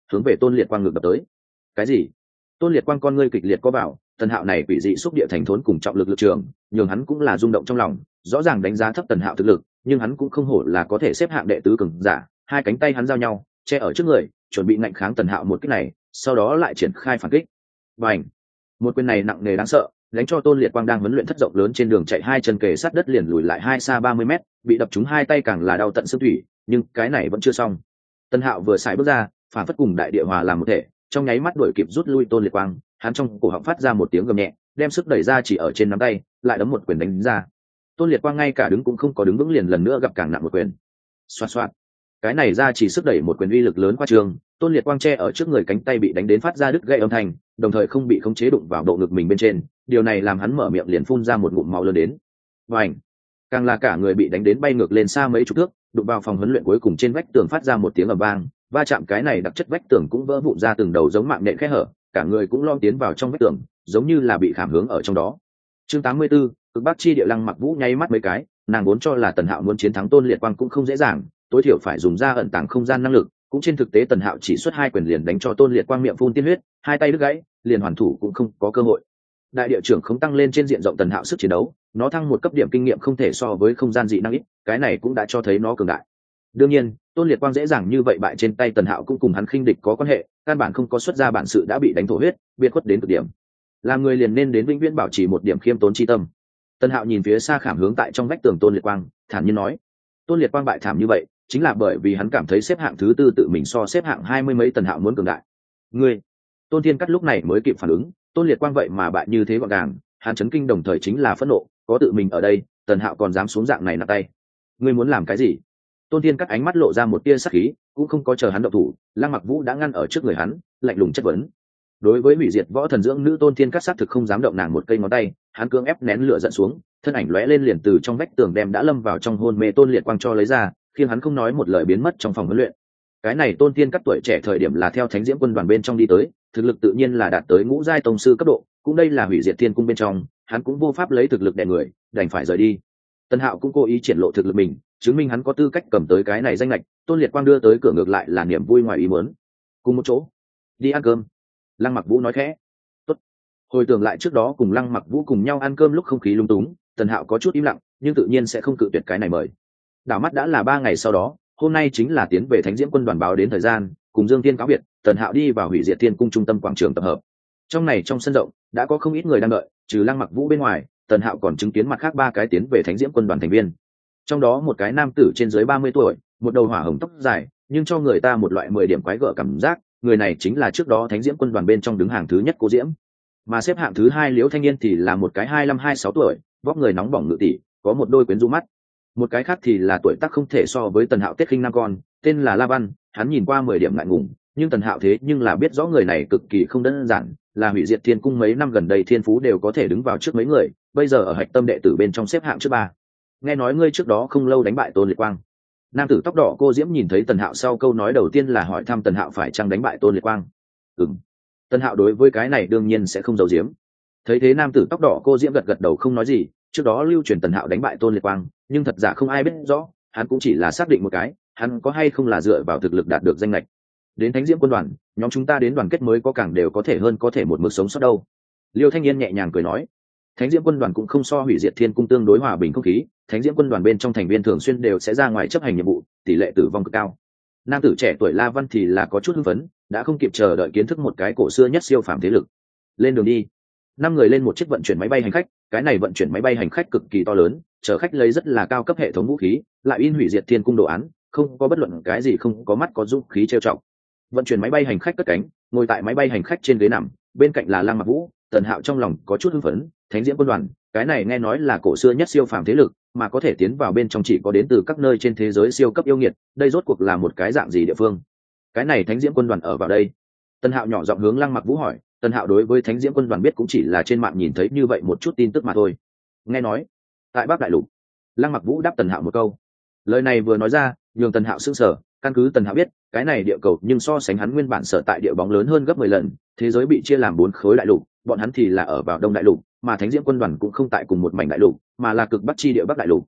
hướng về Tôn Liệt Quang ngược đập tới. Cái gì? Tôn Liệt Quang con ngươi kịch liệt co vào, Tần Hạo này quỷ dị xúc địa thành thốn cùng trọng lực lực trường, nhường hắn cũng là rung động trong lòng, rõ ràng đánh giá thấp Tần Hạo thực lực, nhưng hắn cũng không hổ là có thể xếp hạng đệ tứ cường giả, hai cánh tay hắn giao nhau, che ở trước người, chuẩn bị ngạnh kháng Tần Hạo một kích này, sau đó lại triển khai phản kích. Bành! Một quyền này nặng nề đáng sợ, đánh cho Tôn Liệt Quang đang huấn luyện thất rộng lớn trên đường chạy hai chân kề sát đất liền lùi lại hai xa ba mươi mét, bị đập trúng hai tay càng là đau tận xương thủy, nhưng cái này vẫn chưa xong. Tần Hạo vừa xài bước ra, phản phất cùng đại địa hòa làm một thể, trong nháy mắt đuổi kịp rút lui Tôn Liệt Quang, hắn trong cổ họng phát ra một tiếng gầm nhẹ, đem sức đẩy ra chỉ ở trên nắm tay, lại đấm một quyền đánh ra. Tôn Liệt Quang ngay cả đứng cũng không có đứng vững liền lần nữa gặp càng nặng một quyền. Xoạt xoạt. Cái này ra chỉ sức đẩy một quyền uy lực lớn qua trường, Tôn Liệt Quang che ở trước người cánh tay bị đánh đến phát ra đứt gãy âm thanh, đồng thời không bị khống chế đụng vào độ ngực mình bên trên, điều này làm hắn mở miệng liền phun ra một ngụm máu lớn đến. Vành. Càng là cả người bị đánh đến bay ngược lên xa mấy chục thước, đụng vào phòng huấn luyện cuối cùng trên vách tường phát ra một tiếng ầm vang, va chạm cái này đặc chất vách tường cũng vỡ vụn ra từng đầu giống mạng nhện khe hở, cả người cũng lom tiến vào trong vách tường, giống như là bị khảm hướng ở trong đó. Chương tám mươi 84, cực bắc chi địa Lăng Mặc Vũ nháy mắt mấy cái, nàng vốn cho là Tần Hạo muốn chiến thắng Tôn Liệt Quang cũng không dễ dàng, tối thiểu phải dùng ra ẩn tàng không gian năng lực, cũng trên thực tế Tần Hạo chỉ xuất hai quyền liền đánh cho Tôn Liệt Quang miệng phun tiên huyết, hai tay đứt gãy, liền hoàn thủ cũng không có cơ hội. Đại địa trưởng không tăng lên trên diện rộng Tần Hạo sức chiến đấu, nó thăng một cấp điểm kinh nghiệm không thể so với không gian dị năng ít, cái này cũng đã cho thấy nó cường đại. Đương nhiên, Tôn Liệt Quang dễ dàng như vậy bại trên tay Tần Hạo cũng cùng hắn khinh địch có quan hệ, căn bản không có xuất ra bản sự đã bị đánh thổ huyết, biệt khuất đến cực điểm. Làm người liền nên đến vĩnh viễn bảo trì một điểm khiêm tốn chi tâm. Tần Hạo nhìn phía xa khảm hướng tại trong vách tường Tôn Liệt Quang, thản nhiên nói: Tôn Liệt Quang bại thảm như vậy, chính là bởi vì hắn cảm thấy xếp hạng thứ tư tự mình so xếp hạng hai mươi mấy Tần Hạo muốn cường đại. Ngươi, Tôn Thiên Cắt lúc này mới kịp phản ứng, Tôn Liệt Quang vậy mà bại như thế gọn gàng, hắn chấn kinh đồng thời chính là phẫn nộ, có tự mình ở đây, Tần Hạo còn dám xuống dạng này nặng tay. Ngươi muốn làm cái gì? Tôn Thiên Cắt ánh mắt lộ ra một tia sắc khí, cũng không có chờ hắn động thủ, Lăng Mặc Vũ đã ngăn ở trước người hắn, lạnh lùng chất vấn. Đối với hủy diệt võ thần dưỡng nữ Tôn Thiên Cắt xác thực không dám động nàng một cây ngón tay, hắn cưỡng ép nén lửa giận xuống, thân ảnh lóe lên liền từ trong vách tường đem đã lâm vào trong hôn mê Tôn Liệt Quang cho lấy ra, khiến hắn không nói một lời biến mất trong phòng huấn luyện. Cái này Tôn Thiên Cắt tuổi trẻ thời điểm là theo Thánh Diễm quân đoàn bên trong đi tới, thực lực tự nhiên là đạt tới ngũ giai tông sư cấp độ, cũng đây là hủy diệt thiên cung bên trong, hắn cũng vô pháp lấy thực lực đè người, đành phải rời đi. Tần Hạo cũng cố ý triển lộ thực lực mình, chứng minh hắn có tư cách cầm tới cái này danh lệch. Tôn Liệt Quang đưa tới cửa ngược lại là niềm vui ngoài ý muốn. Cùng một chỗ đi ăn cơm. Lăng Mặc Vũ nói khẽ. Tốt. Hồi tưởng lại trước đó cùng Lăng Mặc Vũ cùng nhau ăn cơm lúc không khí lung túng, Tần Hạo có chút im lặng, nhưng tự nhiên sẽ không cự tuyệt cái này mời. Đảo mắt đã là ba ngày sau đó, hôm nay chính là tiến về Thánh Diễm quân đoàn báo đến thời gian, cùng Dương Thiên cáo biệt, Tần Hạo đi vào hủy diệt thiên cung trung tâm quảng trường tập hợp. Trong này trong sân rộng đã có không ít người đang đợi, trừ Lăng Mặc Vũ bên ngoài, Tần Hạo còn chứng kiến mặt khác ba cái tiến về Thánh Diễm quân đoàn thành viên. Trong đó một cái nam tử trên dưới ba mươi tuổi, một đầu hỏa hồng tóc dài, nhưng cho người ta một loại mười điểm quái gở cảm giác, người này chính là trước đó Thánh Diễm quân đoàn bên trong đứng hàng thứ nhất Cố Diễm. Mà xếp hạng thứ hai Liễu Thanh Niên thì là một cái hai mươi lăm hai mươi sáu tuổi, vóc người nóng bỏng ngự tỷ, có một đôi quyến rũ mắt. Một cái khác thì là tuổi tác không thể so với Tần Hạo Tiết Khinh Nam con, tên là La Văn, hắn nhìn qua mười điểm ngại ngùng, nhưng Tần Hạo thế nhưng là biết rõ người này cực kỳ không đơn giản, là hủy diệt thiên cung mấy năm gần đây thiên phú đều có thể đứng vào trước mấy người, bây giờ ở hạch tâm đệ tử bên trong xếp hạng trước ba. Nghe nói ngươi trước đó không lâu đánh bại Tôn Liệt Quang. Nam tử tóc đỏ Cô Diễm nhìn thấy Tần Hạo sau câu nói đầu tiên là hỏi thăm Tần Hạo phải chăng đánh bại Tôn Liệt Quang. Ừm. Tần Hạo đối với cái này đương nhiên sẽ không giấu giếm. Thấy thế nam tử tóc đỏ Cô Diễm gật gật đầu không nói gì, trước đó lưu truyền Tần Hạo đánh bại Tôn Liệt Quang, nhưng thật giả không ai biết rõ, hắn cũng chỉ là xác định một cái, hắn có hay không là dựa vào thực lực đạt được danh lệch. Đến Thánh Diễm quân đoàn, nhóm chúng ta đến đoàn kết mới có càng đều có thể hơn có thể một mực sống sót đâu. Liêu Thanh Niên nhẹ nhàng cười nói. Thánh Diễm quân đoàn cũng không so hủy diệt thiên cung tương đối hòa bình không khí, Thánh Diễm quân đoàn bên trong thành viên thường xuyên đều sẽ ra ngoài chấp hành nhiệm vụ, tỷ lệ tử vong cực cao. Nam tử trẻ tuổi La Văn thì là có chút hưng phấn, đã không kịp chờ đợi kiến thức một cái cổ xưa nhất siêu phàm thế lực. Lên đường đi. Năm người lên một chiếc vận chuyển máy bay hành khách, cái này vận chuyển máy bay hành khách cực kỳ to lớn, chở khách lấy rất là cao cấp hệ thống vũ khí, lại in hủy diệt thiên cung đồ án, không có bất luận cái gì không có mắt có dũng khí trêu trọng. Vận chuyển máy bay hành khách cất cánh, ngồi tại máy bay hành khách trên ghế nằm, bên cạnh là Lăng Mặc Vũ. Tần Hạo trong lòng có chút hưng phấn, Thánh Diễm quân đoàn, cái này nghe nói là cổ xưa nhất siêu phàm thế lực, mà có thể tiến vào bên trong chỉ có đến từ các nơi trên thế giới siêu cấp yêu nghiệt, đây rốt cuộc là một cái dạng gì địa phương? Cái này Thánh Diễm quân đoàn ở vào đây. Tần Hạo nhỏ giọng hướng Lăng Mặc Vũ hỏi, Tần Hạo đối với Thánh Diễm quân đoàn biết cũng chỉ là trên mạng nhìn thấy như vậy một chút tin tức mà thôi. Nghe nói, tại Bắc Đại Lục. Lăng Mặc Vũ đáp Tần Hạo một câu. Lời này vừa nói ra, nhường Tần Hạo sững sờ, căn cứ Tần Hạo biết, cái này địa cầu nhưng so sánh hắn nguyên bản sở tại địa bóng lớn hơn gấp mười lần, thế giới bị chia làm bốn khối đại lục, bọn hắn thì là ở vào Đông Đại Lục, mà Thánh Diễm quân đoàn cũng không tại cùng một mảnh đại lục, mà là cực Bắc chi địa Bắc Đại Lục.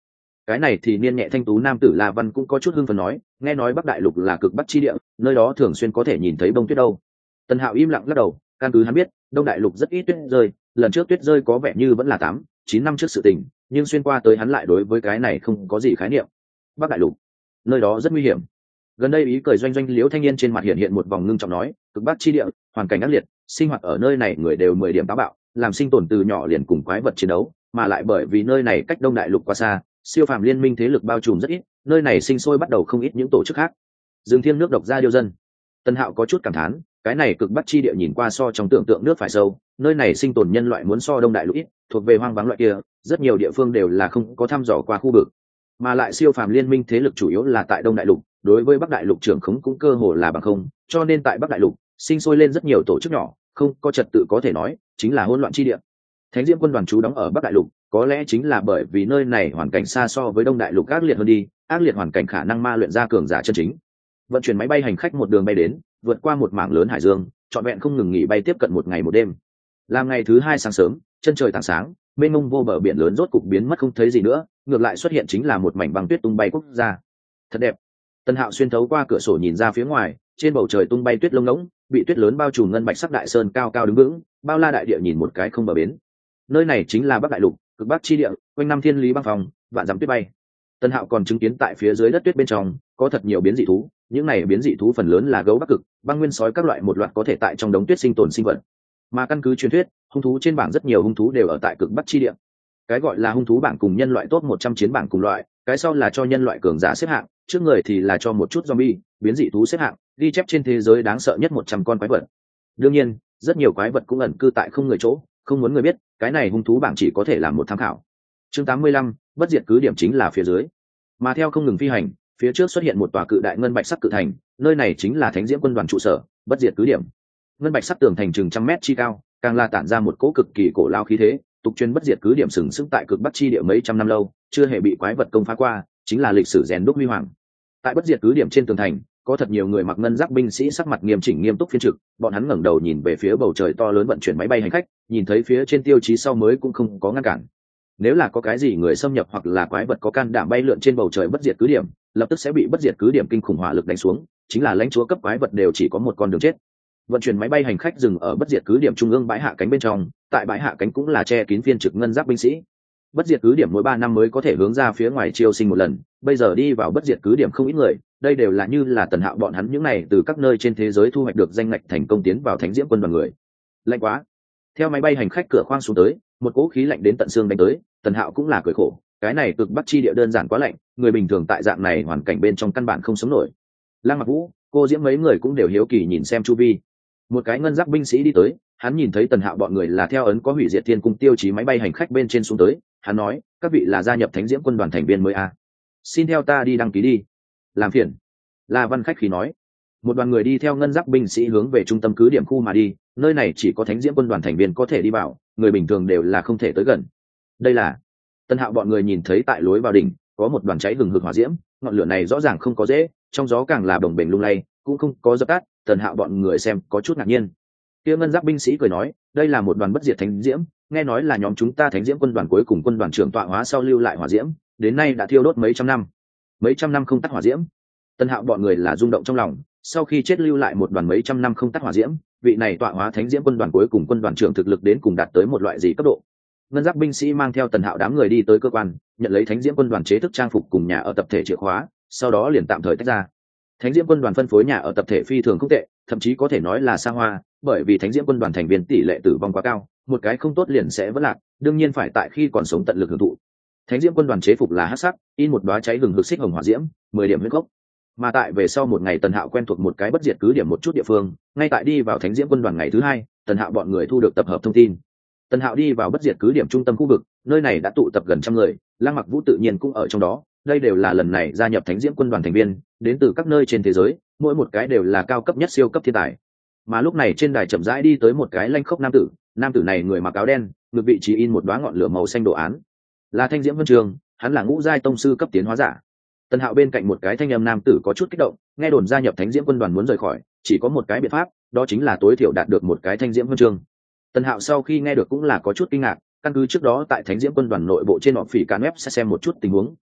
Cái này thì niên nhẹ thanh tú nam tử La Văn cũng có chút hưng phấn nói, nghe nói Bắc Đại Lục là cực bắc chi địa, nơi đó thường xuyên có thể nhìn thấy bông tuyết đâu. Tần Hạo im lặng lắc đầu, căn cứ hắn biết, Đông Đại Lục rất ít tuyết rơi, lần trước tuyết rơi có vẻ như vẫn là tám, chín năm trước sự tình, nhưng xuyên qua tới hắn lại đối với cái này không có gì khái niệm. Bắc Đại Lục, nơi đó rất nguy hiểm. Gần đây ý cười doanh doanh liễu thanh niên trên mặt hiện hiện một vòng ngưng trọng nói, cực bắc chi địa, hoàn cảnh ác liệt, sinh hoạt ở nơi này người đều mười điểm táo bạo, làm sinh tồn từ nhỏ liền cùng quái vật chiến đấu, mà lại bởi vì nơi này cách Đông Đại Lục quá xa, siêu phàm liên minh thế lực bao trùm rất ít, nơi này sinh sôi bắt đầu không ít những tổ chức khác. Dương Thiên nước độc ra điêu dân. Tân Hạo có chút cảm thán, cái này cực bắc chi địa nhìn qua so trong tưởng tượng nước phải sâu, nơi này sinh tồn nhân loại muốn so Đông Đại Lục ít, thuộc về hoang vắng loại kia, rất nhiều địa phương đều là không có thăm dò qua khu vực, mà lại siêu phàm liên minh thế lực chủ yếu là tại Đông Đại Lục, đối với Bắc Đại Lục trưởng khống cũng cơ hồ là bằng không, cho nên tại Bắc Đại Lục sinh sôi lên rất nhiều tổ chức nhỏ, không có trật tự có thể nói, chính là hỗn loạn chi địa. Thánh Diễm quân đoàn trú đóng ở Bắc Đại Lục, có lẽ chính là bởi vì nơi này hoàn cảnh xa so với Đông Đại Lục ác liệt hơn đi, ác liệt hoàn cảnh khả năng ma luyện ra cường giả chân chính. Vận chuyển máy bay hành khách một đường bay đến, vượt qua một mảng lớn hải dương, trọn vẹn không ngừng nghỉ bay tiếp cận một ngày một đêm. Làm ngày thứ hai sáng sớm, chân trời tảng sáng, mênh mông vô bờ biển lớn rốt cục biến mất không thấy gì nữa, ngược lại xuất hiện chính là một mảnh băng tuyết tung bay quốc gia. Thật đẹp. Tân Hạo xuyên thấu qua cửa sổ nhìn ra phía ngoài, trên bầu trời tung bay tuyết lông ngỗng, bị tuyết lớn bao trùm ngân bạch sắc đại sơn cao cao đứng vững, bao la đại địa nhìn một cái không bờ bến. Nơi này chính là Bắc Đại Lục, cực bắc chi địa, quanh năm thiên lý băng phòng, vạn dặm tuyết bay. Tân Hạo còn chứng kiến tại phía dưới đất tuyết bên trong có thật nhiều biến dị thú, những này biến dị thú phần lớn là gấu Bắc Cực, băng nguyên sói các loại một loạt có thể tại trong đống tuyết sinh tồn sinh vật. Mà căn cứ truyền thuyết, hung thú trên bảng rất nhiều hung thú đều ở tại cực bắc chi địa. Cái gọi là hung thú bảng cùng nhân loại top một trăm chiến bảng cùng loại, cái sau là cho nhân loại cường giả xếp hạng, trước người thì là cho một chút zombie, biến dị thú xếp hạng, ghi chép trên thế giới đáng sợ nhất một trăm con quái vật. Đương nhiên, rất nhiều quái vật cũng ẩn cư tại không người chỗ, không muốn người biết, cái này hung thú bảng chỉ có thể làm một tham khảo. Chương tám mươi lăm, bất diệt cứ điểm chính là phía dưới. Mà theo không ngừng phi hành, phía trước xuất hiện một tòa cự đại ngân bạch sắc cự thành, nơi này chính là Thánh Diễm quân đoàn trụ sở, bất diệt cứ điểm. Ngân bạch sắc tường thành chừng trăm mét chi cao, càng là tản ra một cỗ cực kỳ cổ lao khí thế, tục truyền bất diệt cứ điểm sừng sững tại cực bắc chi địa mấy trăm năm lâu, chưa hề bị quái vật công phá qua, chính là lịch sử rèn đúc huy hoàng. Tại bất diệt cứ điểm trên tường thành, có thật nhiều người mặc ngân giáp binh sĩ sắc mặt nghiêm chỉnh nghiêm túc phiên trực, bọn hắn ngẩng đầu nhìn về phía bầu trời to lớn vận chuyển máy bay hành khách, nhìn thấy phía trên tiêu chí sau mới cũng không có ngăn cản. Nếu là có cái gì người xâm nhập hoặc là quái vật có can đảm bay lượn trên bầu trời bất diệt cứ điểm, lập tức sẽ bị bất diệt cứ điểm kinh khủng hỏa lực đánh xuống, chính là lãnh chúa cấp quái vật đều chỉ có một con đường chết. Vận chuyển máy bay hành khách dừng ở bất diệt cứ điểm trung ương bãi hạ cánh bên trong, tại bãi hạ cánh cũng là che kín phiên trực ngân giáp binh sĩ. Bất diệt cứ điểm mỗi ba năm mới có thể hướng ra phía ngoài chiêu sinh một lần, bây giờ đi vào bất diệt cứ điểm không ít người, đây đều là như là Tần Hạo bọn hắn những này từ các nơi trên thế giới thu hoạch được danh ngạch thành công tiến vào Thánh Diễm quân đoàn người. Lạnh quá. Theo máy bay hành khách cửa khoang xuống tới, một cỗ khí lạnh đến tận xương đánh tới, Tần Hạo cũng là cười khổ, cái này cực bắc chi địa đơn giản quá lạnh, người bình thường tại dạng này hoàn cảnh bên trong căn bản không sống nổi. Lăng Mặc Vũ, Cô Diễm mấy người cũng đều hiếu kỳ nhìn xem chu vi. Một cái ngân giáp binh sĩ đi tới, hắn nhìn thấy Tần Hạo bọn người là theo ấn có hủy diệt thiên cung tiêu chí máy bay hành khách bên trên xuống tới, hắn nói, các vị là gia nhập Thánh Diễm quân đoàn thành viên mới à? Xin theo ta đi đăng ký đi. Làm phiền. La Văn khách khí nói. Một đoàn người đi theo ngân giáp binh sĩ hướng về trung tâm cứ điểm khu mà đi, nơi này chỉ có Thánh Diễm quân đoàn thành viên có thể đi vào, người bình thường đều là không thể tới gần. Đây là Tần Hạo bọn người nhìn thấy tại lối vào đỉnh có một đoàn cháy hừng hực hỏa diễm, ngọn lửa này rõ ràng không có dễ, trong gió càng là bồng bềnh lung lay, cũng không có dập tắt. Tần Hạo bọn người xem có chút ngạc nhiên. Kia ngân giáp binh sĩ cười nói, đây là một đoàn bất diệt thánh diễm, nghe nói là nhóm chúng ta Thánh Diễm quân đoàn cuối cùng quân đoàn trưởng tọa hóa sau lưu lại hỏa diễm, đến nay đã thiêu đốt mấy trăm năm. Mấy trăm năm không tắt hỏa diễm. Tần Hạo bọn người là rung động trong lòng, sau khi chết lưu lại một đoàn mấy trăm năm không tắt hỏa diễm, vị này tọa hóa Thánh Diễm quân đoàn cuối cùng quân đoàn trưởng thực lực đến cùng đạt tới một loại gì cấp độ. Ngân giáp binh sĩ mang theo Tần Hạo đám người đi tới cơ quan, nhận lấy Thánh Diễm quân đoàn chế thức trang phục cùng nhà ở tập thể chìa khóa, sau đó liền tạm thời tách ra. Thánh Diễm quân đoàn phân phối nhà ở tập thể phi thường không tệ, thậm chí có thể nói là xa hoa, bởi vì Thánh Diễm quân đoàn thành viên tỷ lệ tử vong quá cao, một cái không tốt liền sẽ vỡ lạc, đương nhiên phải tại khi còn sống tận lực hưởng thụ. Thánh Diễm quân đoàn chế phục là hắc sắc, in một đóa cháy hừng hực xích hồng hỏa diễm, mười điểm huyết gốc. Mà tại về sau một ngày Tần Hạo quen thuộc một cái bất diệt cứ điểm một chút địa phương, ngay tại đi vào Thánh Diễm quân đoàn ngày thứ hai, Tần Hạo bọn người thu được tập hợp thông tin. Tần Hạo đi vào bất diệt cứ điểm trung tâm khu vực, nơi này đã tụ tập gần trăm người, Lăng Mặc Vũ tự nhiên cũng ở trong đó, đây đều là lần này gia nhập Thánh Diễm quân đoàn thành viên, đến từ các nơi trên thế giới, mỗi một cái đều là cao cấp nhất siêu cấp thiên tài. Mà lúc này trên đài chậm rãi đi tới một cái lanh khốc nam tử, nam tử này người mặc áo đen, ngực vị trí in một đóa ngọn lửa màu xanh đồ án, là Thanh Diễm Vân Trường, hắn là ngũ giai tông sư cấp tiến hóa giả. Tần Hạo bên cạnh một cái thanh âm nam tử có chút kích động, nghe đồn gia nhập Thánh Diễm quân đoàn muốn rời khỏi, chỉ có một cái biện pháp, đó chính là tối thiểu đạt được một cái Thanh Diễm Vân Trường. Tần Hạo sau khi nghe được cũng là có chút kinh ngạc, căn cứ trước đó tại Thánh Diễm quân đoàn nội bộ trên họp phỉ can web sẽ xem một chút tình huống,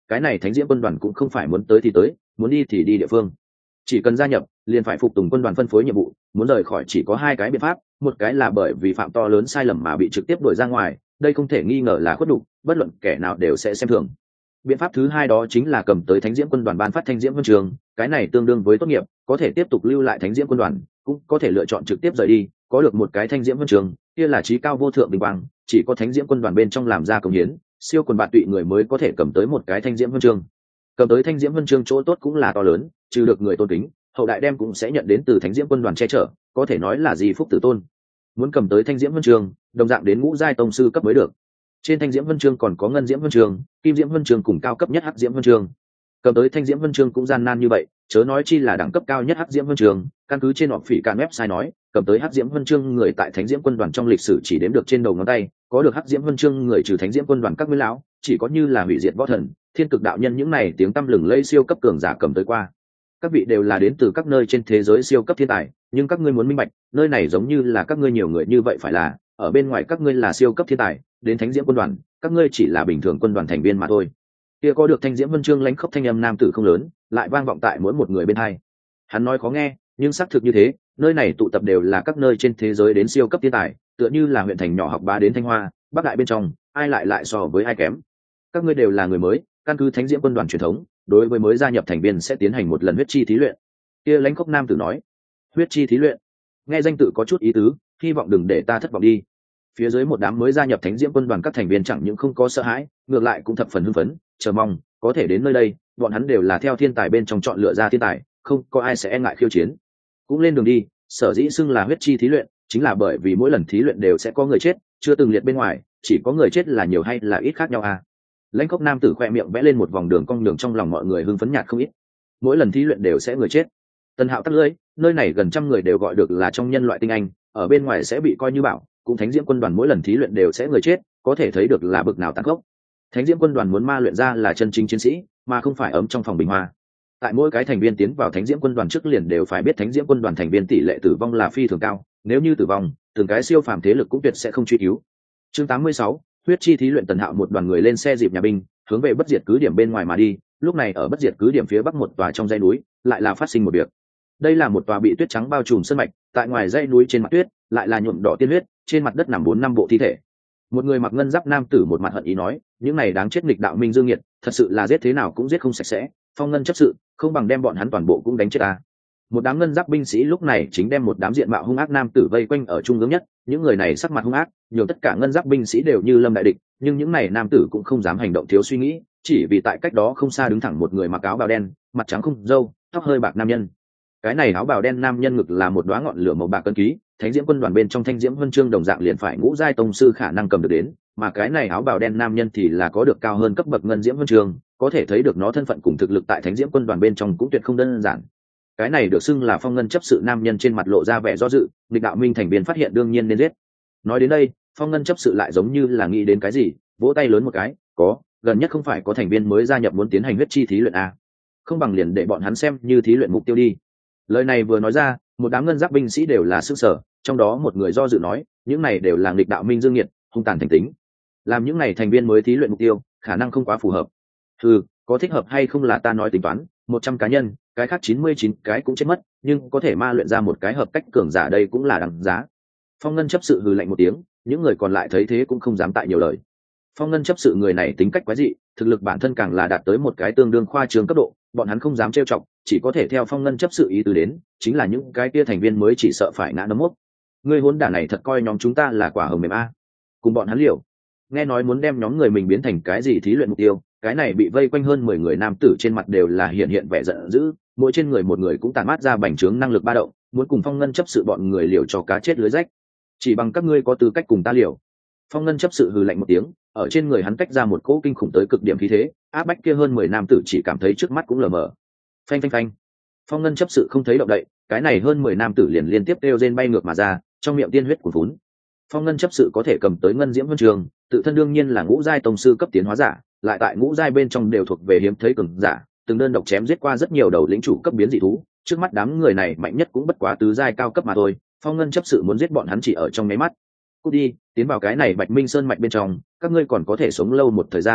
cái này thánh diễm quân đoàn cũng không phải muốn tới thì tới, muốn đi thì đi địa phương. Chỉ cần gia nhập liền phải phục tùng quân đoàn phân phối nhiệm vụ, muốn rời khỏi chỉ có hai cái biện pháp, một cái là bởi vì phạm to lớn sai lầm mà bị trực tiếp đuổi ra ngoài, đây không thể nghi ngờ là khuất đục, bất luận kẻ nào đều sẽ xem thường. Biện pháp thứ hai đó chính là cầm tới thánh diễm quân đoàn ban phát thanh diễm huân trường, cái này tương đương với tốt nghiệp, có thể tiếp tục lưu lại thánh diễm quân đoàn, cũng có thể lựa chọn trực tiếp rời đi, có được một cái thanh diễm huân trường kia là chí cao vô thượng bình quang, chỉ có thánh diễm quân đoàn bên trong làm ra công hiến, siêu quần bạn tụy người mới có thể cầm tới một cái thanh diễm huân trường. Cầm tới thanh diễm huân chương chỗ tốt cũng là to lớn, trừ được người tôn kính, hậu đại đem cũng sẽ nhận đến từ thánh diễm quân đoàn che chở, có thể nói là di phúc tử tôn. Muốn cầm tới thanh diễm huân chương, đồng dạng đến ngũ giai tông sư cấp mới được. Trên thanh diễm huân chương còn có ngân diễm huân chương, kim diễm huân chương cùng cao cấp nhất hắc diễm huân chương. Cầm tới thanh diễm huân chương cũng gian nan như vậy, chớ nói chi là đẳng cấp cao nhất hắc diễm huân chương, căn cứ trên họp phỉ cạn website nói, cầm tới hắc diễm huân chương người tại thánh diễm quân đoàn trong lịch sử chỉ đếm được trên đầu ngón tay, có được hắc diễm huân chương người trừ thánh diễm quân đoàn các nguyên lão, chỉ có như là hủy diệt võ thần, thiên cực đạo nhân những này tiếng tăm lừng lây siêu cấp cường giả cầm tới qua. Các vị đều là đến từ các nơi trên thế giới siêu cấp thiên tài, nhưng các ngươi muốn minh bạch, nơi này giống như là các ngươi nhiều người như vậy phải là, ở bên ngoài các ngươi là siêu cấp thiên tài, đến thánh diễm quân đoàn, các ngươi chỉ là bình thường quân đoàn thành viên mà thôi. Kia có được thanh diễm huân chương lãnh khốc thanh âm nam tử không lớn, lại vang vọng tại mỗi một người bên hai. Hắn nói khó nghe, nhưng xác thực như thế, nơi này tụ tập đều là các nơi trên thế giới đến siêu cấp thiên tài, tựa như là huyện thành nhỏ học bá đến Thanh Hoa, Bắc Đại bên trong, ai lại lại so với ai kém. Các ngươi đều là người mới, căn cứ thánh diễm quân đoàn truyền thống, đối với mới gia nhập thành viên sẽ tiến hành một lần huyết chi thí luyện. Kia lãnh khốc nam tử nói, huyết chi thí luyện, nghe danh tự có chút ý tứ, hy vọng đừng để ta thất vọng đi. Phía dưới một đám mới gia nhập thánh diễm quân đoàn các thành viên chẳng những không có sợ hãi, ngược lại cũng thập phần hưng phấn, chờ mong có thể đến nơi đây, bọn hắn đều là theo thiên tài bên trong chọn lựa ra thiên tài, không có ai sẽ e ngại khiêu chiến. Cũng lên đường đi, sở dĩ xưng là huyết chi thí luyện, chính là bởi vì mỗi lần thí luyện đều sẽ có người chết, chưa từng liệt bên ngoài, chỉ có người chết là nhiều hay là ít khác nhau à. Lãnh khốc nam tử khoe miệng vẽ lên một vòng đường cong đường, trong lòng mọi người hưng phấn nhạt không ít. Mỗi lần thí luyện đều sẽ người chết. Tần Hạo tắt lưỡi, nơi này gần trăm người đều gọi được là trong nhân loại tinh anh, ở bên ngoài sẽ bị coi như bảo, cũng thánh diễm quân đoàn mỗi lần thí luyện đều sẽ người chết, có thể thấy được là bực nào tàn khốc. Thánh diễm quân đoàn muốn ma luyện ra là chân chính chiến sĩ, mà không phải ấm trong phòng bình hoa. Tại mỗi cái thành viên tiến vào thánh diễm quân đoàn trước liền đều phải biết thánh diễm quân đoàn thành viên tỷ lệ tử vong là phi thường cao, nếu như tử vong, từng cái siêu phàm thế lực cũng tuyệt sẽ không truy cứu. Chương tám mươi sáu, huyết chi thí luyện. Tần Hạo một đoàn người lên xe dịp nhà binh, hướng về bất diệt cứ điểm bên ngoài mà đi. Lúc này ở bất diệt cứ điểm phía bắc một tòa trong dãy núi, lại là phát sinh một việc. Đây là một tòa bị tuyết trắng bao trùm sơn mạch, tại ngoài dãy núi trên mặt tuyết, lại là nhuộm đỏ tiên huyết, trên mặt đất nằm bốn năm bộ thi thể. Một người mặc ngân giáp nam tử một mặt hận ý nói, những này đáng chết nghịch đạo minh dương nghiệt, thật sự là giết thế nào cũng giết không sạch sẽ, phong ngân chấp sự, không bằng đem bọn hắn toàn bộ cũng đánh chết ta. Một đám ngân giáp binh sĩ lúc này chính đem một đám diện mạo hung ác nam tử vây quanh ở trung ương nhất, những người này sắc mặt hung ác, nhiều tất cả ngân giáp binh sĩ đều như lâm đại địch, nhưng những này nam tử cũng không dám hành động thiếu suy nghĩ, chỉ vì tại cách đó không xa đứng thẳng một người mặc áo bào đen, mặt trắng không râu, tóc hơi bạc nam nhân. Cái này áo bào đen nam nhân ngực là một đóa ngọn lửa màu bạc cân ký, thánh diễm quân đoàn bên trong thanh diễm huân chương đồng dạng liền phải ngũ giai tông sư khả năng cầm được đến, mà cái này áo bào đen nam nhân thì là có được cao hơn cấp bậc ngân diễm huân chương, có thể thấy được nó thân phận cùng thực lực tại thánh diễm quân đoàn bên trong cũng tuyệt không đơn giản. Cái này được xưng là phong ngân chấp sự nam nhân trên mặt lộ ra vẻ do dự, nghịch đạo minh thành viên phát hiện đương nhiên nên giết. Nói đến đây, phong ngân chấp sự lại giống như là nghĩ đến cái gì, vỗ tay lớn một cái, có, gần nhất không phải có thành viên mới gia nhập muốn tiến hành huyết chi thí luyện à? Không bằng liền để bọn hắn xem như thí luyện mục tiêu đi. Lời này vừa nói ra, một đám ngân giáp binh sĩ đều là sức sở, trong đó một người do dự nói, những này đều là nghịch đạo minh dương nghiệt, hung tàn thành tính, làm những này thành viên mới thí luyện mục tiêu, khả năng không quá phù hợp. Ừ, có thích hợp hay không là ta nói tính toán, một trăm cá nhân, cái khác chín mươi chín cái cũng chết mất, nhưng có thể ma luyện ra một cái hợp cách cường giả đây cũng là đằng giá. Phong ngân chấp sự hừ lạnh một tiếng, những người còn lại thấy thế cũng không dám tại nhiều lời. Phong ngân chấp sự người này tính cách quái dị, thực lực bản thân càng là đạt tới một cái tương đương khoa trương cấp độ, bọn hắn không dám trêu chọc, chỉ có thể theo phong ngân chấp sự ý tứ đến, chính là những cái kia thành viên mới chỉ sợ phải ngã nấm mốc. Ngươi hỗn đản này thật coi nhóm chúng ta là quả hồng mềm a. Cùng bọn hắn liều. Nghe nói muốn đem nhóm người mình biến thành cái gì thí luyện mục tiêu, cái này bị vây quanh hơn mười người nam tử trên mặt đều là hiện hiện vẻ giận dữ, mỗi trên người một người cũng tàn mát ra bành trướng năng lực ba động, muốn cùng phong ngân chấp sự bọn người liều cho cá chết lưới rách. Chỉ bằng các ngươi có tư cách cùng ta liều. Phong ngân chấp sự hừ lạnh một tiếng, ở trên người hắn tách ra một cỗ kinh khủng tới cực điểm khí thế, áp bách kia hơn mười nam tử chỉ cảm thấy trước mắt cũng lờ mờ. Phanh phanh phanh. Phong ngân chấp sự không thấy động đậy, cái này hơn mười nam tử liền liên tiếp kêu rên bay ngược mà ra, trong miệng tiên huyết cuồn phún. Phong ngân chấp sự có thể cầm tới ngân diễm huân trường, tự thân đương nhiên là ngũ giai tông sư cấp tiến hóa giả, lại tại ngũ giai bên trong đều thuộc về hiếm thấy cường giả, từng đơn độc chém giết qua rất nhiều đầu lĩnh chủ cấp biến dị thú, trước mắt đám người này mạnh nhất cũng bất quá tứ giai cao cấp mà thôi, phong ngân chấp sự muốn giết bọn hắn chỉ ở trong nháy mắt. Cút đi, tiến vào cái này Bạch Minh Sơn mạch bên trong, các ngươi còn có thể sống lâu một thời gian,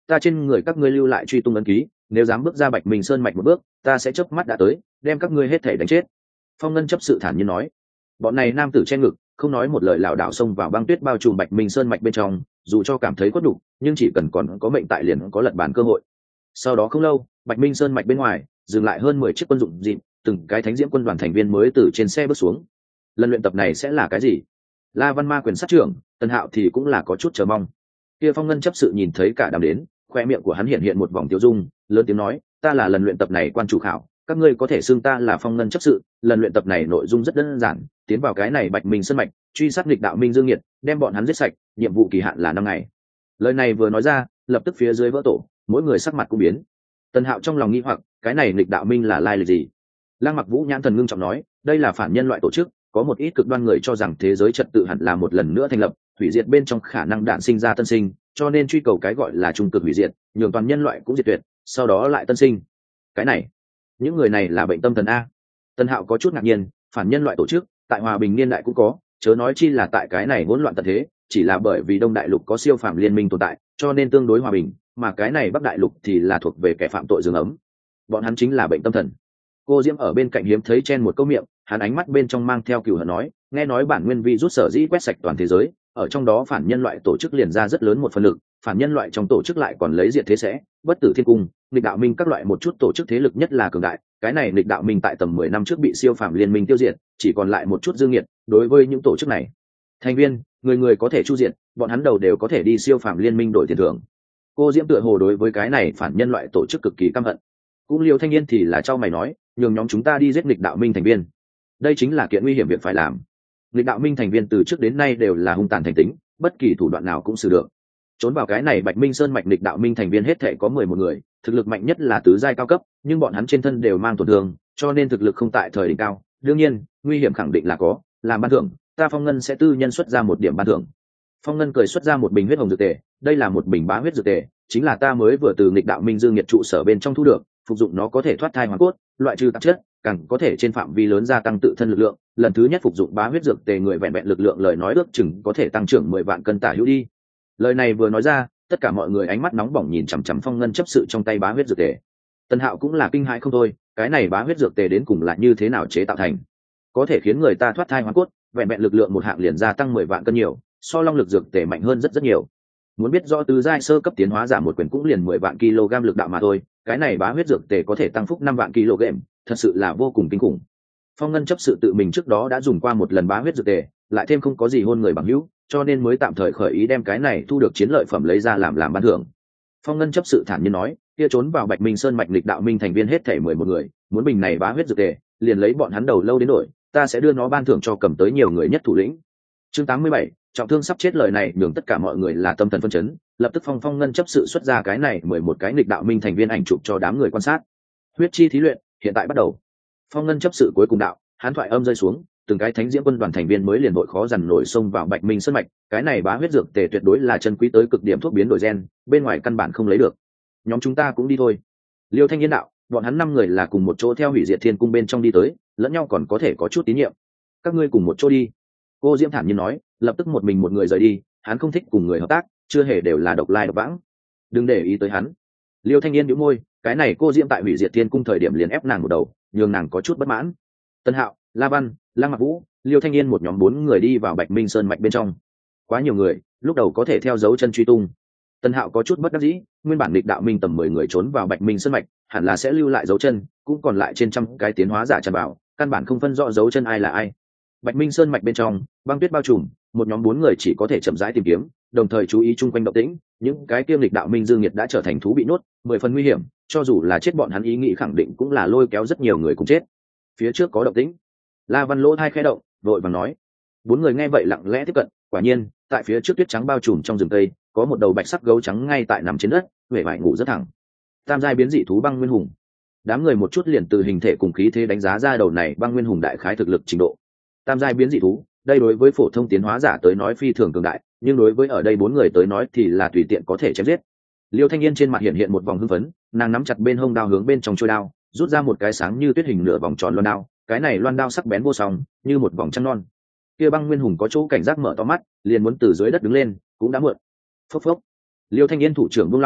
ta trên người các ngươi lưu lại truy tung ấn ký, nếu dám bước ra Bạch Minh Sơn mạch một bước, ta sẽ chớp mắt đã tới, đem các ngươi hết thể đánh chết. Phong Ngân chấp sự thản nhiên nói. Bọn này nam tử che ngực, không nói một lời lảo đảo xông vào băng tuyết bao trùm Bạch Minh Sơn mạch bên trong, dù cho cảm thấy khuất đủ, nhưng chỉ cần còn có mệnh tại liền có lật bàn cơ hội. Sau đó không lâu, Bạch Minh Sơn mạch bên ngoài dừng lại hơn mười chiếc quân dụng dịp, từng cái thánh diễm quân đoàn thành viên mới từ trên xe bước xuống. Lần luyện tập này sẽ là cái gì? La Văn Ma quyền sát trưởng, Tân Hạo thì cũng là có chút chờ mong. Kia Phong Ngân chấp sự nhìn thấy cả đám đến, khoe miệng của hắn hiện hiện một vòng tiêu dung, lớn tiếng nói, ta là lần luyện tập này quan chủ khảo, các ngươi có thể xưng ta là Phong Ngân chấp sự. Lần luyện tập này nội dung rất đơn giản, tiến vào cái này Bạch Minh Sơn mạch, truy sát nghịch đạo Minh Dương Nghiệt, đem bọn hắn giết sạch, nhiệm vụ kỳ hạn là năm ngày. Lời này vừa nói ra, lập tức phía dưới vỡ tổ, mỗi người sắc mặt cũng biến. Tân Hạo trong lòng nghi hoặc, cái này nghịch đạo Minh là lai lịch gì? Lăng Mặc Vũ nhãn thần ngưng trọng nói, đây là phản nhân loại tổ chức, có một ít cực đoan người cho rằng thế giới trật tự hẳn là một lần nữa thành lập, hủy diệt bên trong khả năng đạn sinh ra tân sinh, cho nên truy cầu cái gọi là trung cực hủy diệt, nhường toàn nhân loại cũng diệt tuyệt, sau đó lại tân sinh. Cái này, những người này là bệnh tâm thần a? Tân Hạo có chút ngạc nhiên, phản nhân loại tổ chức tại hòa bình niên đại cũng có, chớ nói chi là tại cái này hỗn loạn tận thế, chỉ là bởi vì Đông Đại Lục có siêu phàm liên minh tồn tại, cho nên tương đối hòa bình, mà cái này Bắc Đại Lục thì là thuộc về kẻ phạm tội giường ấm. Bọn hắn chính là bệnh tâm thần. Cô Diễm ở bên cạnh hiếm thấy chen một câu miệng, hắn ánh mắt bên trong mang theo cừu hận nói, nghe nói bản nguyên vi rút sở dĩ quét sạch toàn thế giới, ở trong đó phản nhân loại tổ chức liền ra rất lớn một phần lực, phản nhân loại trong tổ chức lại còn lấy diệt thế sẽ, bất tử thiên cung, nghịch đạo minh các loại một chút tổ chức thế lực nhất là cường đại, cái này nghịch đạo minh tại tầm mười năm trước bị siêu phàm liên minh tiêu diệt, chỉ còn lại một chút dư nghiệt, đối với những tổ chức này, thành viên, người người có thể chu diệt, bọn hắn đầu đều có thể đi siêu phàm liên minh đổi tiền thưởng. Cô Diễm tựa hồ đối với cái này phản nhân loại tổ chức cực kỳ căm hận. Cũng Liêu Thanh Niên thì là cho mày nói, nhường nhóm chúng ta đi giết nghịch đạo minh thành viên, đây chính là kiện nguy hiểm việc phải làm. Nghịch đạo minh thành viên từ trước đến nay đều là hung tàn thành tính, bất kỳ thủ đoạn nào cũng xử được. Trốn vào cái này Bạch Minh Sơn mạch nghịch đạo minh thành viên hết thể có mười một người, thực lực mạnh nhất là tứ giai cao cấp, nhưng bọn hắn trên thân đều mang tổn thương, cho nên thực lực không tại thời đỉnh cao. Đương nhiên, nguy hiểm khẳng định là có, làm ban thưởng, ta Phong Ngân sẽ tư nhân xuất ra một điểm ban thưởng. Phong Ngân cười xuất ra một bình huyết hồng dược tề, đây là một bình bá huyết dược tề, chính là ta mới vừa từ nghịch đạo minh dương nhiệt trụ sở bên trong thu được, phục dụng nó có thể thoát thai hoàn cốt, loại trừ tạp chất, càng có thể trên phạm vi lớn gia tăng tự thân lực lượng. Lần thứ nhất phục dụng bá huyết dược tề người vẹn vẹn lực lượng lời nói ước chừng có thể tăng trưởng mười vạn cân tả hữu đi. Lời này vừa nói ra, tất cả mọi người ánh mắt nóng bỏng nhìn chằm chằm Phong Ngân chấp sự trong tay bá huyết dược tề. Tân Hạo cũng là kinh hãi không thôi, cái này bá huyết dược tề đến cùng là như thế nào chế tạo thành, có thể khiến người ta thoát thai hoàn cốt, vẹn vẹn lực lượng một hạng liền gia tăng mười vạn cân nhiều, so long lực dược tề mạnh hơn rất rất nhiều. Muốn biết rõ từ giai sơ cấp tiến hóa giả một quyền cũng liền mười vạn kg lực đạo mà thôi, cái này bá huyết dược tề có thể tăng phúc năm vạn kg, thật sự là vô cùng kinh khủng. Phong Ngân chấp sự tự mình trước đó đã dùng qua một lần bá huyết dược tề, lại thêm không có gì hôn người bằng hữu, cho nên mới tạm thời khởi ý đem cái này thu được chiến lợi phẩm lấy ra làm làm ban thưởng. Phong Ngân chấp sự thản nhiên nói, kia trốn vào Bạch Minh Sơn mạch lịch đạo minh thành viên hết thảy mười một người, muốn bình này bá huyết dược tề, liền lấy bọn hắn đầu lâu đến đổi, ta sẽ đưa nó ban thưởng cho cầm tới nhiều người nhất thủ lĩnh. Chương tám mươi bảy, trọng thương sắp chết lời này nhường tất cả mọi người là tâm thần phân chấn, lập tức Phong Phong Ngân chấp sự xuất ra cái này mười một cái lịch đạo minh thành viên ảnh chụp cho đám người quan sát. Huyết chi thí luyện, hiện tại bắt đầu. Phong Ngân chấp sự cuối cùng đạo, hán thoại âm rơi xuống, từng cái thánh diễm quân đoàn thành viên mới liền đội khó dằn nổi xông vào Bạch Minh Sơn mạch, cái này bá huyết dược tề tuyệt đối là chân quý tới cực điểm thuốc biến đổi gen, bên ngoài căn bản không lấy được. Nhóm chúng ta cũng đi thôi. Liêu Thanh Niên đạo, bọn hắn năm người là cùng một chỗ theo hủy diệt thiên cung bên trong đi tới, lẫn nhau còn có thể có chút tín nhiệm. Các ngươi cùng một chỗ đi. Cô Diễm thản nhiên nói, lập tức một mình một người rời đi, hắn không thích cùng người hợp tác, chưa hề đều là độc lai độc vãng. Đừng để ý tới hắn. Liêu Thanh Niên nhíu môi, cái này cô Diễm tại hủy diệt thiên cung thời điểm liền ép nàng một đầu, nhường nàng có chút bất mãn. Tân Hạo, La Văn, Lăng Mặc Vũ, Liêu Thanh Niên một nhóm bốn người đi vào Bạch Minh Sơn mạch bên trong. Quá nhiều người, lúc đầu có thể theo dấu chân truy tung. Tân Hạo có chút bất đắc dĩ, nguyên bản địch đạo minh tầm mười người trốn vào Bạch Minh Sơn mạch, hẳn là sẽ lưu lại dấu chân, cũng còn lại trên trăm cái tiến hóa giả tràn bảo, căn bản không phân rõ dấu chân ai là ai. Bạch Minh Sơn mạch bên trong, băng tuyết bao trùm, một nhóm bốn người chỉ có thể chậm rãi tìm kiếm, đồng thời chú ý chung quanh động tĩnh, những cái kiêm lịch đạo minh dương nhiệt đã trở thành thú bị nuốt, mười phần nguy hiểm, cho dù là chết bọn hắn ý nghĩ khẳng định cũng là lôi kéo rất nhiều người cùng chết. Phía trước có động tĩnh. La Văn lỗ hai khẽ động, vội vàng nói. Bốn người nghe vậy lặng lẽ tiếp cận, quả nhiên, tại phía trước tuyết trắng bao trùm trong rừng cây, có một đầu bạch sắc gấu trắng ngay tại nằm trên đất, huệ vải ngủ rất thẳng. Tam giai biến dị thú băng nguyên hùng. Đám người một chút liền từ hình thể cùng khí thế đánh giá ra đầu này băng nguyên hùng đại khái thực lực trình độ. Tam giai biến dị thú, đây đối với phổ thông tiến hóa giả tới nói phi thường cường đại, nhưng đối với ở đây bốn người tới nói thì là tùy tiện có thể chém giết. Liêu Thanh Niên trên mặt hiện hiện một vòng hưng phấn, nàng nắm chặt bên hông đao hướng bên trong trôi đao, rút ra một cái sáng như tuyết hình nửa vòng tròn loan đao, cái này loan đao sắc bén vô song, như một vòng trăng non. Kia băng nguyên hùng có chỗ cảnh giác mở to mắt, liền muốn từ dưới đất đứng lên, cũng đã muộn. Phốc phốc. Liêu Thanh Niên thủ trưởng buông lỏng,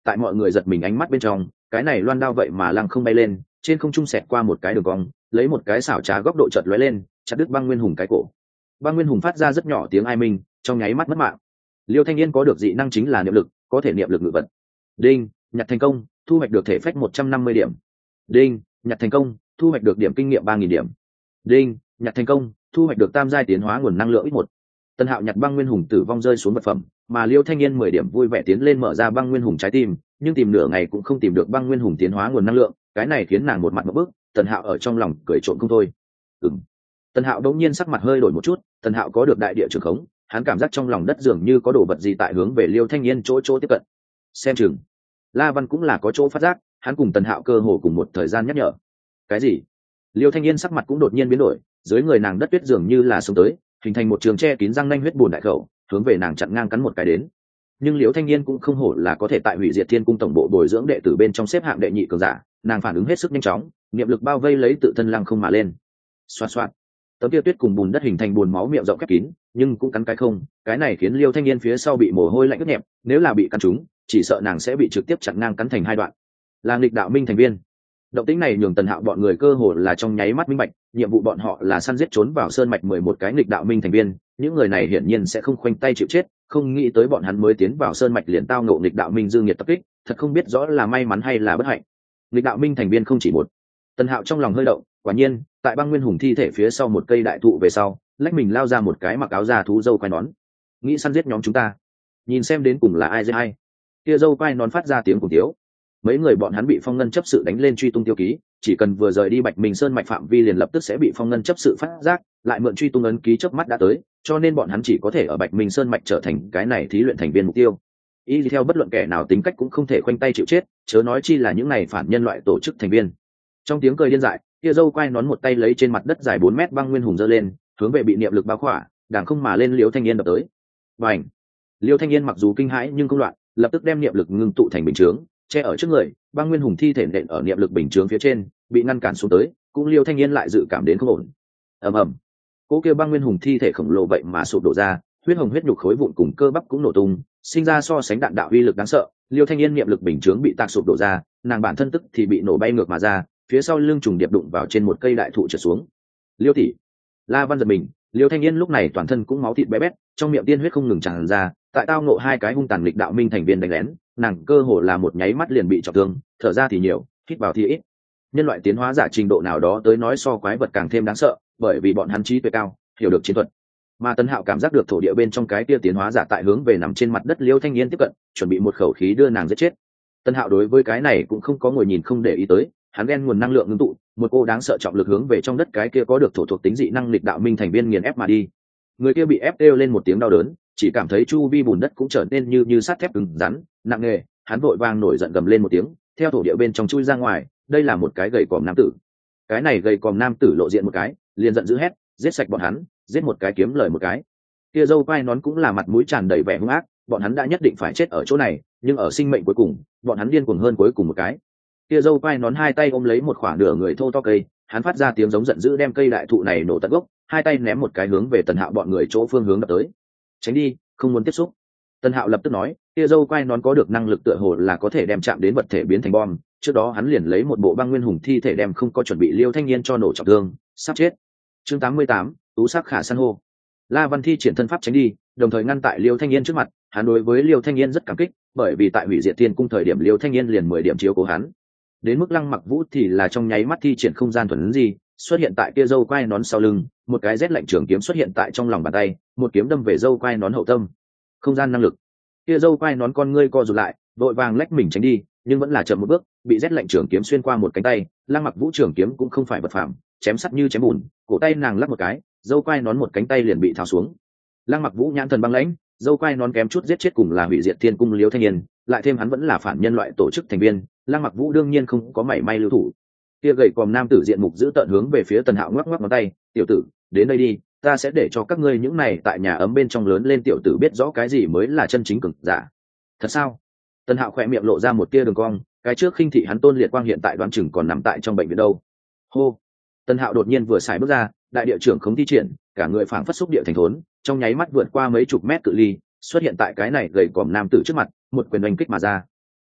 tại mọi người giật mình ánh mắt bên trong, cái này loan đao vậy mà lăng không bay lên, trên không trung xẹt qua một cái đường cong, lấy một cái xảo trá góc độ chợt lóe lên, chặt đứt băng nguyên hùng cái cổ. Băng nguyên hùng phát ra rất nhỏ tiếng ai minh, trong nháy mắt mất mạng. Liêu Thanh Niên có được dị năng chính là niệm lực, có thể niệm lực ngự vật. Đinh, nhặt thành công, thu hoạch được thể phách một trăm năm mươi điểm. Đinh, nhặt thành công, thu hoạch được điểm kinh nghiệm ba nghìn điểm. Đinh, nhặt thành công, thu hoạch được tam giai tiến hóa nguồn năng lượng ít một. Tân Hạo nhặt băng nguyên hùng tử vong rơi xuống vật phẩm, mà Liêu Thanh Niên mười điểm vui vẻ tiến lên mở ra băng nguyên hùng trái tim, nhưng tìm nửa ngày cũng không tìm được băng nguyên hùng tiến hóa nguồn năng lượng, cái này khiến nàng một mặt ngộp bức. Tần Hạo ở trong lòng cười trộm không thôi. Ừm. Tần Hạo đống nhiên sắc mặt hơi đổi một chút, Tần Hạo có được đại địa trường khống, hắn cảm giác trong lòng đất dường như có đồ vật gì tại hướng về Liêu Thanh Niên chỗ chỗ tiếp cận. Xem chừng. La Văn cũng là có chỗ phát giác, hắn cùng Tần Hạo cơ hồ cùng một thời gian nhắc nhở. Cái gì? Liêu Thanh Niên sắc mặt cũng đột nhiên biến đổi, dưới người nàng đất tuyết dường như là sống tới, hình thành một trường che kín răng nanh huyết bùn đại khẩu, hướng về nàng chặn ngang cắn một cái đến. Nhưng Liêu Thanh Niên cũng không hổ là có thể tại hủy diệt thiên cung tổng bộ bồi dưỡng đệ tử bên trong xếp hạng đệ nhị cường giả, nàng phản ứng hết sức nhanh chóng, niệm lực bao vây lấy tự thân lăng không mà lên. Xoạt xoạt. Tấm tiêu tuyết cùng bùn đất hình thành buồn máu miệng rộng khép kín, nhưng cũng cắn cái không, cái này khiến Liêu Thanh Niên phía sau bị mồ hôi lạnh ướt nhẹp, nếu là bị cắn trúng, chỉ sợ nàng sẽ bị trực tiếp chặn ngang cắn thành hai đoạn. Là nghịch đạo minh thành viên. Động tĩnh này nhường Tần Hạo bọn người cơ hồ là trong nháy mắt minh bạch, nhiệm vụ bọn họ là săn giết trốn vào sơn mạch mười một cái nghịch đạo minh thành viên, những người này hiển nhiên sẽ không khoanh tay chịu chết, không nghĩ tới bọn hắn mới tiến vào sơn mạch liền tao ngộ nghịch đạo minh dương nhiệt tập kích, thật không biết rõ là may mắn hay là bất hạnh. Nghịch đạo minh thành viên không chỉ một. Tần Hạo trong lòng hơi động, quả nhiên, tại băng nguyên hùng thi thể phía sau một cây đại thụ về sau, lách mình lao ra một cái mặc áo da thú dâu quai nón. Nghĩ săn giết nhóm chúng ta, nhìn xem đến cùng là ai giết ai. Kia dâu quai nón phát ra tiếng cùng tiếu. Mấy người bọn hắn bị phong ngân chấp sự đánh lên truy tung tiêu ký, chỉ cần vừa rời đi Bạch Minh Sơn mạch phạm vi liền lập tức sẽ bị phong ngân chấp sự phát giác, lại mượn truy tung ấn ký chớp mắt đã tới, cho nên bọn hắn chỉ có thể ở Bạch Minh Sơn mạch trở thành cái này thí luyện thành viên mục tiêu. Y theo bất luận kẻ nào tính cách cũng không thể khoanh tay chịu chết, chớ nói chi là những này phản nhân loại tổ chức thành viên. Trong tiếng cười điên dại, kia dâu quai nón một tay lấy trên mặt đất dài bốn mét băng nguyên hùng giơ lên, hướng về bị niệm lực bao khỏa, đàng không mà lên Liêu Thanh Niên đập tới. Bành! Liêu Thanh Niên mặc dù kinh hãi nhưng không loạn, lập tức đem niệm lực ngưng tụ thành bình chướng, che ở trước người, băng nguyên hùng thi thể nện ở niệm lực bình chướng phía trên, bị ngăn cản xuống tới, cũng Liêu Thanh Niên lại dự cảm đến không ổn. Ầm ầm. Cỗ kia băng nguyên hùng thi thể khổng lồ vậy mà sụp đổ ra, huyết hồng huyết nhục khối vụn cùng cơ bắp cũng nổ tung, sinh ra so sánh đạn đạo uy lực đáng sợ. Liêu Thanh Niên niệm lực bình chướng bị tạc sụp đổ ra, nàng bản thân tức thì bị nổ bay ngược mà ra, phía sau lưng trùng điệp đụng vào trên một cây đại thụ trượt xuống. Liêu tỷ. La Văn giật mình, Liêu Thanh Niên lúc này toàn thân cũng máu thịt bé bét, trong miệng tiên huyết không ngừng tràn ra, tại tao ngộ hai cái hung tàn nghịch đạo minh thành viên đánh lén, nàng cơ hồ là một nháy mắt liền bị trọng thương, thở ra thì nhiều, hít vào thì ít. Nhân loại tiến hóa giả trình độ nào đó tới nói so quái vật càng thêm đáng sợ, bởi vì bọn hắn trí tuệ cao, hiểu được chiến thuật. Mà Tần Hạo cảm giác được thổ địa bên trong cái kia tiến hóa giả tại hướng về nằm trên mặt đất Liêu Thanh Niên tiếp cận, chuẩn bị một khẩu khí đưa nàng giết chết. Tần Hạo đối với cái này cũng không có ngồi nhìn không để ý tới, hắn ghen nguồn năng lượng ngưng tụ, một cô đáng sợ trọng lực hướng về trong đất cái kia có được thổ thuộc tính dị năng lịch đạo minh thành viên nghiền ép mà đi. Người kia bị ép kêu lên một tiếng đau đớn, chỉ cảm thấy chu vi bùn đất cũng trở nên như như sắt thép cứng rắn, nặng nề, hắn vội vàng nổi giận gầm lên một tiếng, theo thổ địa bên trong chui ra ngoài, đây là một cái gầy còm nam tử. Cái này gầy còm nam tử lộ diện một cái, liền giận dữ hét, giết sạch bọn hắn, giết một cái kiếm lời một cái. Kia dâu quai nón cũng là mặt mũi tràn đầy vẻ hung ác, bọn hắn đã nhất định phải chết ở chỗ này, nhưng ở sinh mệnh cuối cùng, bọn hắn điên cuồng hơn cuối cùng một cái. Kia dâu quai nón hai tay ôm lấy một khoảng nửa người thô to cây, hắn phát ra tiếng giống giận dữ đem cây đại thụ này nổ tận gốc, hai tay ném một cái hướng về Tần Hạo bọn người chỗ phương hướng đập tới. Tránh đi, không muốn tiếp xúc. Tần Hạo lập tức nói, kia dâu quai nón có được năng lực tựa hồ là có thể đem chạm đến vật thể biến thành bom, trước đó hắn liền lấy một bộ băng nguyên hùng thi thể đem không có chuẩn bị Liêu Thanh Niên cho nổ trọng thương, sắp chết. Chương tám mươi tám, tú sắc khả san hô. La Văn thi triển thân pháp tránh đi, đồng thời ngăn tại Liêu Thanh Niên trước mặt, hắn đối với Liêu Thanh Niên rất cảm kích, bởi vì tại hủy diệt tiên cung thời điểm Liêu Thanh Niên liền mười điểm chiếu cố hắn. Đến mức Lăng Mặc Vũ thì là trong nháy mắt thi triển không gian thuần gì, xuất hiện tại kia dâu quai nón sau lưng, một cái rét lạnh trường kiếm xuất hiện tại trong lòng bàn tay, một kiếm đâm về dâu quai nón hậu tâm. Không gian năng lực. Kia dâu quai nón con ngươi co rụt lại, vội vàng lách mình tránh đi, nhưng vẫn là chậm một bước, bị rét lạnh trường kiếm xuyên qua một cánh tay. Lăng Mặc Vũ trường kiếm cũng không phải vật phàm, chém sắt như chém bùn, cổ tay nàng lắc một cái, dâu quai nón một cánh tay liền bị tháo xuống. Lăng Mặc Vũ nhãn thần băng lãnh, dâu quai nón kém chút giết chết cùng là hủy diệt thiên cung Liêu Thanh Niên, lại thêm hắn vẫn là phản nhân loại tổ chức thành viên, Lăng Mặc Vũ đương nhiên không có mảy may lưu thủ. Kia gầy còm nam tử diện mục giữ tợn hướng về phía Tần Hạo ngoắc ngoắc ngón tay, "Tiểu tử, đến đây đi, ta sẽ để cho các ngươi những này tại nhà ấm bên trong lớn lên tiểu tử biết rõ cái gì mới là chân chính cường giả." "Thật sao?" Tần Hạo khẽ miệng lộ ra một tia đường cong, cái trước khinh thị hắn Tôn Liệt Quang hiện tại đoán chừng còn nằm tại trong bệnh viện đâu. Hô. Tần Hạo đột nhiên vừa xài bước ra, đại địa trưởng khống thi triển, cả người phảng phất xúc địa thành thốn, trong nháy mắt vượt qua mấy chục mét cự ly, xuất hiện tại cái này gầy còm nam tử trước mặt, một quyền đánh kích mà ra.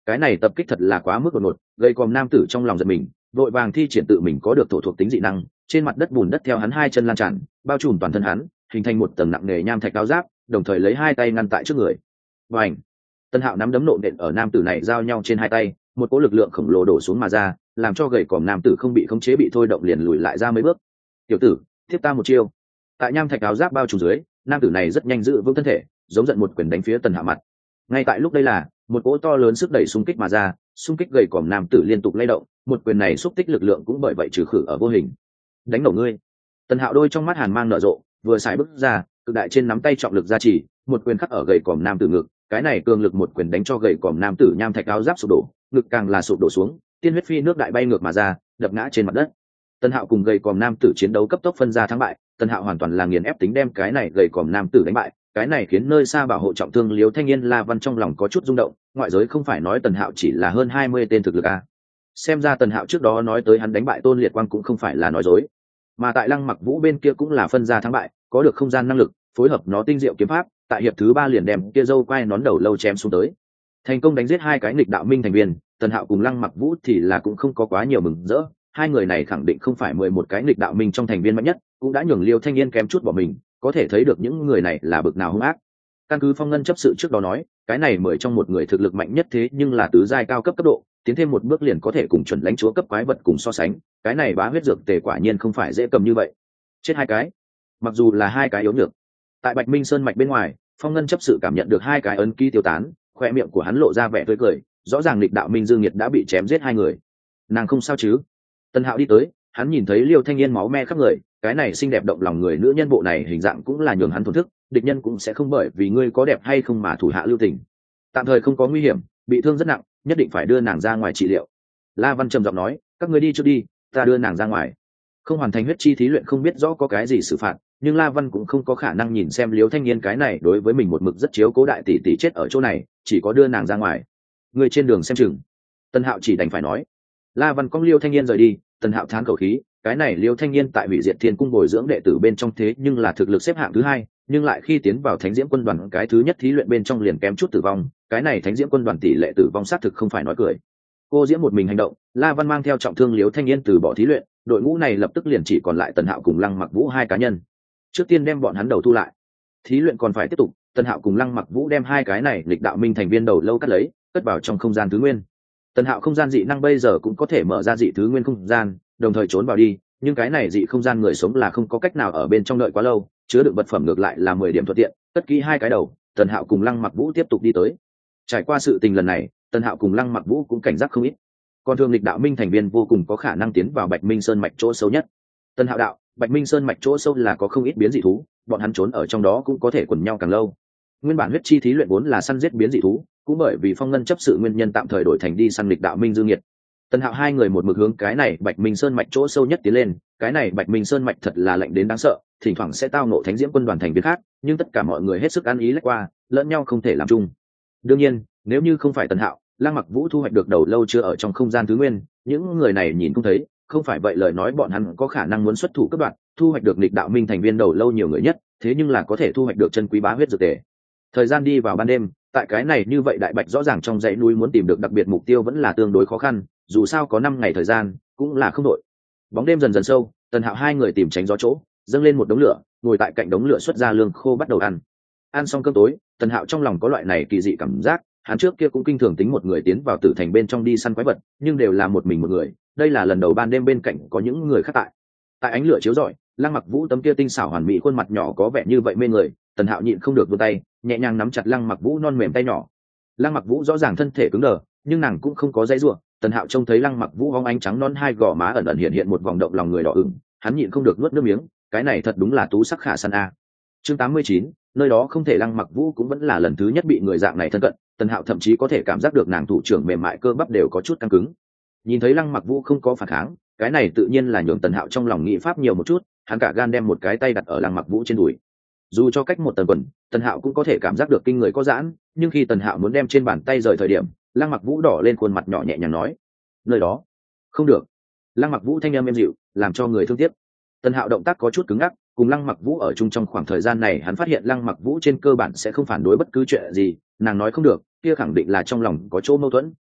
cái này tập kích thật là quá mức đột ngột, gây còm nam tử trong lòng giật mình, vội vàng thi triển tự mình có được thổ thuộc tính dị năng, trên mặt đất bùn đất theo hắn hai chân lan tràn, bao trùm toàn thân hắn, hình thành một tầng nặng nề nham thạch áo giáp, đồng thời lấy hai tay ngăn tại trước người. Và ảnh, Tân Hạo nắm đấm nện nện ở nam tử này giao nhau trên hai tay, một cỗ lực lượng khổng lồ đổ xuống mà ra, làm cho gầy còm nam tử không bị khống chế bị thôi động liền lùi lại ra mấy bước. Tiểu tử, tiếp ta một chiêu. Tại nham thạch áo giáp bao trùm dưới, nam tử này rất nhanh giữ vững thân thể, giống giận một quyền đánh phía Tân Hạo mặt. Ngay tại lúc đây là một cỗ to lớn sức đẩy xung kích mà ra, xung kích gầy còm nam tử liên tục lay động, một quyền này xúc tích lực lượng cũng bởi vậy trừ khử ở vô hình. Đánh nổ ngươi. Tân Hạo đôi trong mắt hàn mang nở rộ, vừa xài bước ra, cực đại trên nắm tay trọng lực gia trì, một quyền khắc ở gầy còm nam tử ngực, cái này cường lực một quyền đánh cho gầy còm nam tử nham thạch áo giáp sụp đổ, ngực càng là sụp đổ xuống, tiên huyết phi nước đại bay ngược mà ra, đập ngã trên mặt đất. Tân Hạo cùng gầy còm nam tử chiến đấu cấp tốc phân ra thắng bại, Tân Hạo hoàn toàn là nghiền ép tính đem cái này gầy còm nam tử đánh bại, cái này khiến nơi xa bảo hộ trọng thương Liêu Thanh Niên La Văn trong lòng có chút rung động, ngoại giới không phải nói Tần Hạo chỉ là hơn hai mươi tên thực lực à? Xem ra Tần Hạo trước đó nói tới hắn đánh bại Tôn Liệt Quang cũng không phải là nói dối. Mà tại Lăng Mặc Vũ bên kia cũng là phân ra thắng bại, có được không gian năng lực, phối hợp nó tinh diệu kiếm pháp, tại hiệp thứ ba liền đem kia dâu quai nón đầu lâu chém xuống tới. Thành công đánh giết hai cái nghịch đạo minh thành viên, Tần Hạo cùng Lăng Mặc Vũ thì là cũng không có quá nhiều mừng rỡ, hai người này khẳng định không phải mười một cái nghịch đạo minh trong thành viên mạnh nhất, cũng đã nhường Liêu Thanh Niên kém chút bỏ mình, có thể thấy được những người này là bực nào hung ác. Căn cứ Phong Ngân chấp sự trước đó nói, cái này mười trong một người thực lực mạnh nhất thế nhưng là tứ giai cao cấp cấp độ, tiến thêm một bước liền có thể cùng chuẩn lãnh chúa cấp quái vật cùng so sánh, cái này bá huyết dược tề quả nhiên không phải dễ cầm như vậy. Chết hai cái, mặc dù là hai cái yếu nhược. Tại Bạch Minh Sơn mạch bên ngoài, Phong Ngân chấp sự cảm nhận được hai cái ấn ký tiêu tán, khoe miệng của hắn lộ ra vẻ tươi cười, rõ ràng lịch đạo Minh Dương Nhiệt đã bị chém giết hai người. Nàng không sao chứ? Tân Hạo đi tới, hắn nhìn thấy Liêu Thanh Niên máu me khắp người, cái này xinh đẹp động lòng người nữ nhân bộ này hình dạng cũng là nhường hắn thổn thức, địch nhân cũng sẽ không bởi vì ngươi có đẹp hay không mà thủ hạ lưu tình. Tạm thời không có nguy hiểm, bị thương rất nặng, nhất định phải đưa nàng ra ngoài trị liệu. La Văn trầm giọng nói, các ngươi đi trước đi, ta đưa nàng ra ngoài. Không hoàn thành huyết chi thí luyện không biết rõ có cái gì xử phạt, nhưng La Văn cũng không có khả năng nhìn xem Liêu Thanh Niên cái này đối với mình một mực rất chiếu cố đại tỷ tỷ chết ở chỗ này, chỉ có đưa nàng ra ngoài. Người trên đường xem chừng. Tân Hạo chỉ đành phải nói. La Văn cong Liêu Thanh Niên rời đi, Tân Hạo thán khẩu khí, cái này Liêu Thanh Niên tại Hủy Diệt Thiên cung bồi dưỡng đệ tử bên trong thế nhưng là thực lực xếp hạng thứ hai, nhưng lại khi tiến vào Thánh Diễm quân đoàn cái thứ nhất thí luyện bên trong liền kém chút tử vong, cái này Thánh Diễm quân đoàn tỷ lệ tử vong xác thực không phải nói cười. Cô Diễm một mình hành động, La Văn mang theo trọng thương Liêu Thanh Niên từ bỏ thí luyện, đội ngũ này lập tức liền chỉ còn lại Tần Hạo cùng Lăng Mặc Vũ hai cá nhân. Trước tiên đem bọn hắn đầu thu lại. Thí luyện còn phải tiếp tục, Tần Hạo cùng Lăng Mặc Vũ đem hai cái này lịch đạo minh thành viên đầu lâu cắt lấy, cất vào trong không gian thứ nguyên. Tần Hạo không gian dị năng bây giờ cũng có thể mở ra dị thứ nguyên không gian, đồng thời trốn vào đi, nhưng cái này dị không gian người sống là không có cách nào ở bên trong đợi quá lâu, chứa đựng vật phẩm ngược lại là mười điểm thuận tiện, cất kỹ hai cái đầu, Tần Hạo cùng Lăng Mặc Vũ tiếp tục đi tới. Trải qua sự tình lần này, Tần Hạo cùng Lăng Mặc Vũ cũng cảnh giác không ít. Còn thường lịch đạo minh thành viên vô cùng có khả năng tiến vào Bạch Minh Sơn mạch chỗ sâu nhất. Tần Hạo đạo, Bạch Minh Sơn mạch chỗ sâu là có không ít biến dị thú, bọn hắn trốn ở trong đó cũng có thể quần nhau càng lâu. Nguyên bản huyết chi thí luyện vốn là săn giết biến dị thú, cũng bởi vì Phong Ngân chấp sự nguyên nhân tạm thời đổi thành đi săn lịch đạo minh dương nhiệt. Tần Hạo hai người một mực hướng cái này Bạch Minh Sơn mạch chỗ sâu nhất tiến lên, cái này Bạch Minh Sơn mạch thật là lạnh đến đáng sợ, thỉnh thoảng sẽ tao ngộ Thánh Diễm quân đoàn thành viên khác, nhưng tất cả mọi người hết sức ăn ý lách qua, lẫn nhau không thể làm chung. Đương nhiên, nếu như không phải Tần Hạo, Lăng Mặc Vũ thu hoạch được đầu lâu chưa ở trong không gian thứ nguyên, những người này nhìn không thấy, không phải vậy lời nói bọn hắn có khả năng muốn xuất thủ cấp đoạn, thu hoạch được lịch đạo minh thành viên đầu lâu nhiều người nhất, thế nhưng là có thể thu hoạch được chân quý bá huyết dược tề. Thời gian đi vào ban đêm, tại cái này như vậy đại bạch rõ ràng trong dãy núi muốn tìm được đặc biệt mục tiêu vẫn là tương đối khó khăn, dù sao có năm ngày thời gian, cũng là không đội. Bóng đêm dần dần sâu, Tần Hạo hai người tìm tránh gió chỗ, dâng lên một đống lửa, ngồi tại cạnh đống lửa xuất ra lương khô bắt đầu ăn. Ăn xong cơm tối, Tần Hạo trong lòng có loại này kỳ dị cảm giác, hắn trước kia cũng kinh thường tính một người tiến vào tử thành bên trong đi săn quái vật, nhưng đều là một mình một người, đây là lần đầu ban đêm bên cạnh có những người khác tại. Tại ánh lửa chiếu rọi, Lăng Mặc Vũ tấm kia tinh xảo hoàn mỹ khuôn mặt nhỏ có vẻ như vậy mê người, Tần Hạo nhịn không được vươn tay, nhẹ nhàng nắm chặt Lăng Mặc Vũ non mềm tay nhỏ. Lăng Mặc Vũ rõ ràng thân thể cứng đờ, nhưng nàng cũng không có dãy rủa. Tần Hạo trông thấy Lăng Mặc Vũ hóng ánh trắng non hai gò má ẩn ẩn hiện hiện một vòng động lòng người đỏ ửng, hắn nhịn không được nuốt nước miếng, cái này thật đúng là tú sắc khả san a. Chương tám mươi chín, nơi đó không thể Lăng Mặc Vũ cũng vẫn là lần thứ nhất bị người dạng này thân cận, Tần Hạo thậm chí có thể cảm giác được nàng thủ trưởng mềm mại cơ bắp đều có chút căng cứng. Nhìn thấy Lăng Mặc Vũ không có phản kháng, cái này tự nhiên là nhường Tần Hạo trong lòng nghĩ pháp nhiều một chút, hắn cả gan đem một cái tay đặt ở Lăng Mặc Vũ trên đùi. Dù cho cách một tầng quần, Tần Hạo cũng có thể cảm giác được kinh người có giãn, nhưng khi Tần Hạo muốn đem trên bàn tay rời thời điểm, Lăng Mặc Vũ đỏ lên khuôn mặt nhỏ nhẹ nhàng nói, nơi đó không được. Lăng Mặc Vũ thanh âm êm dịu, làm cho người thương tiếc. Tần Hạo động tác có chút cứng ngắc, cùng Lăng Mặc Vũ ở chung trong khoảng thời gian này hắn phát hiện Lăng Mặc Vũ trên cơ bản sẽ không phản đối bất cứ chuyện gì, nàng nói không được, kia khẳng định là trong lòng có chỗ mâu thuẫn.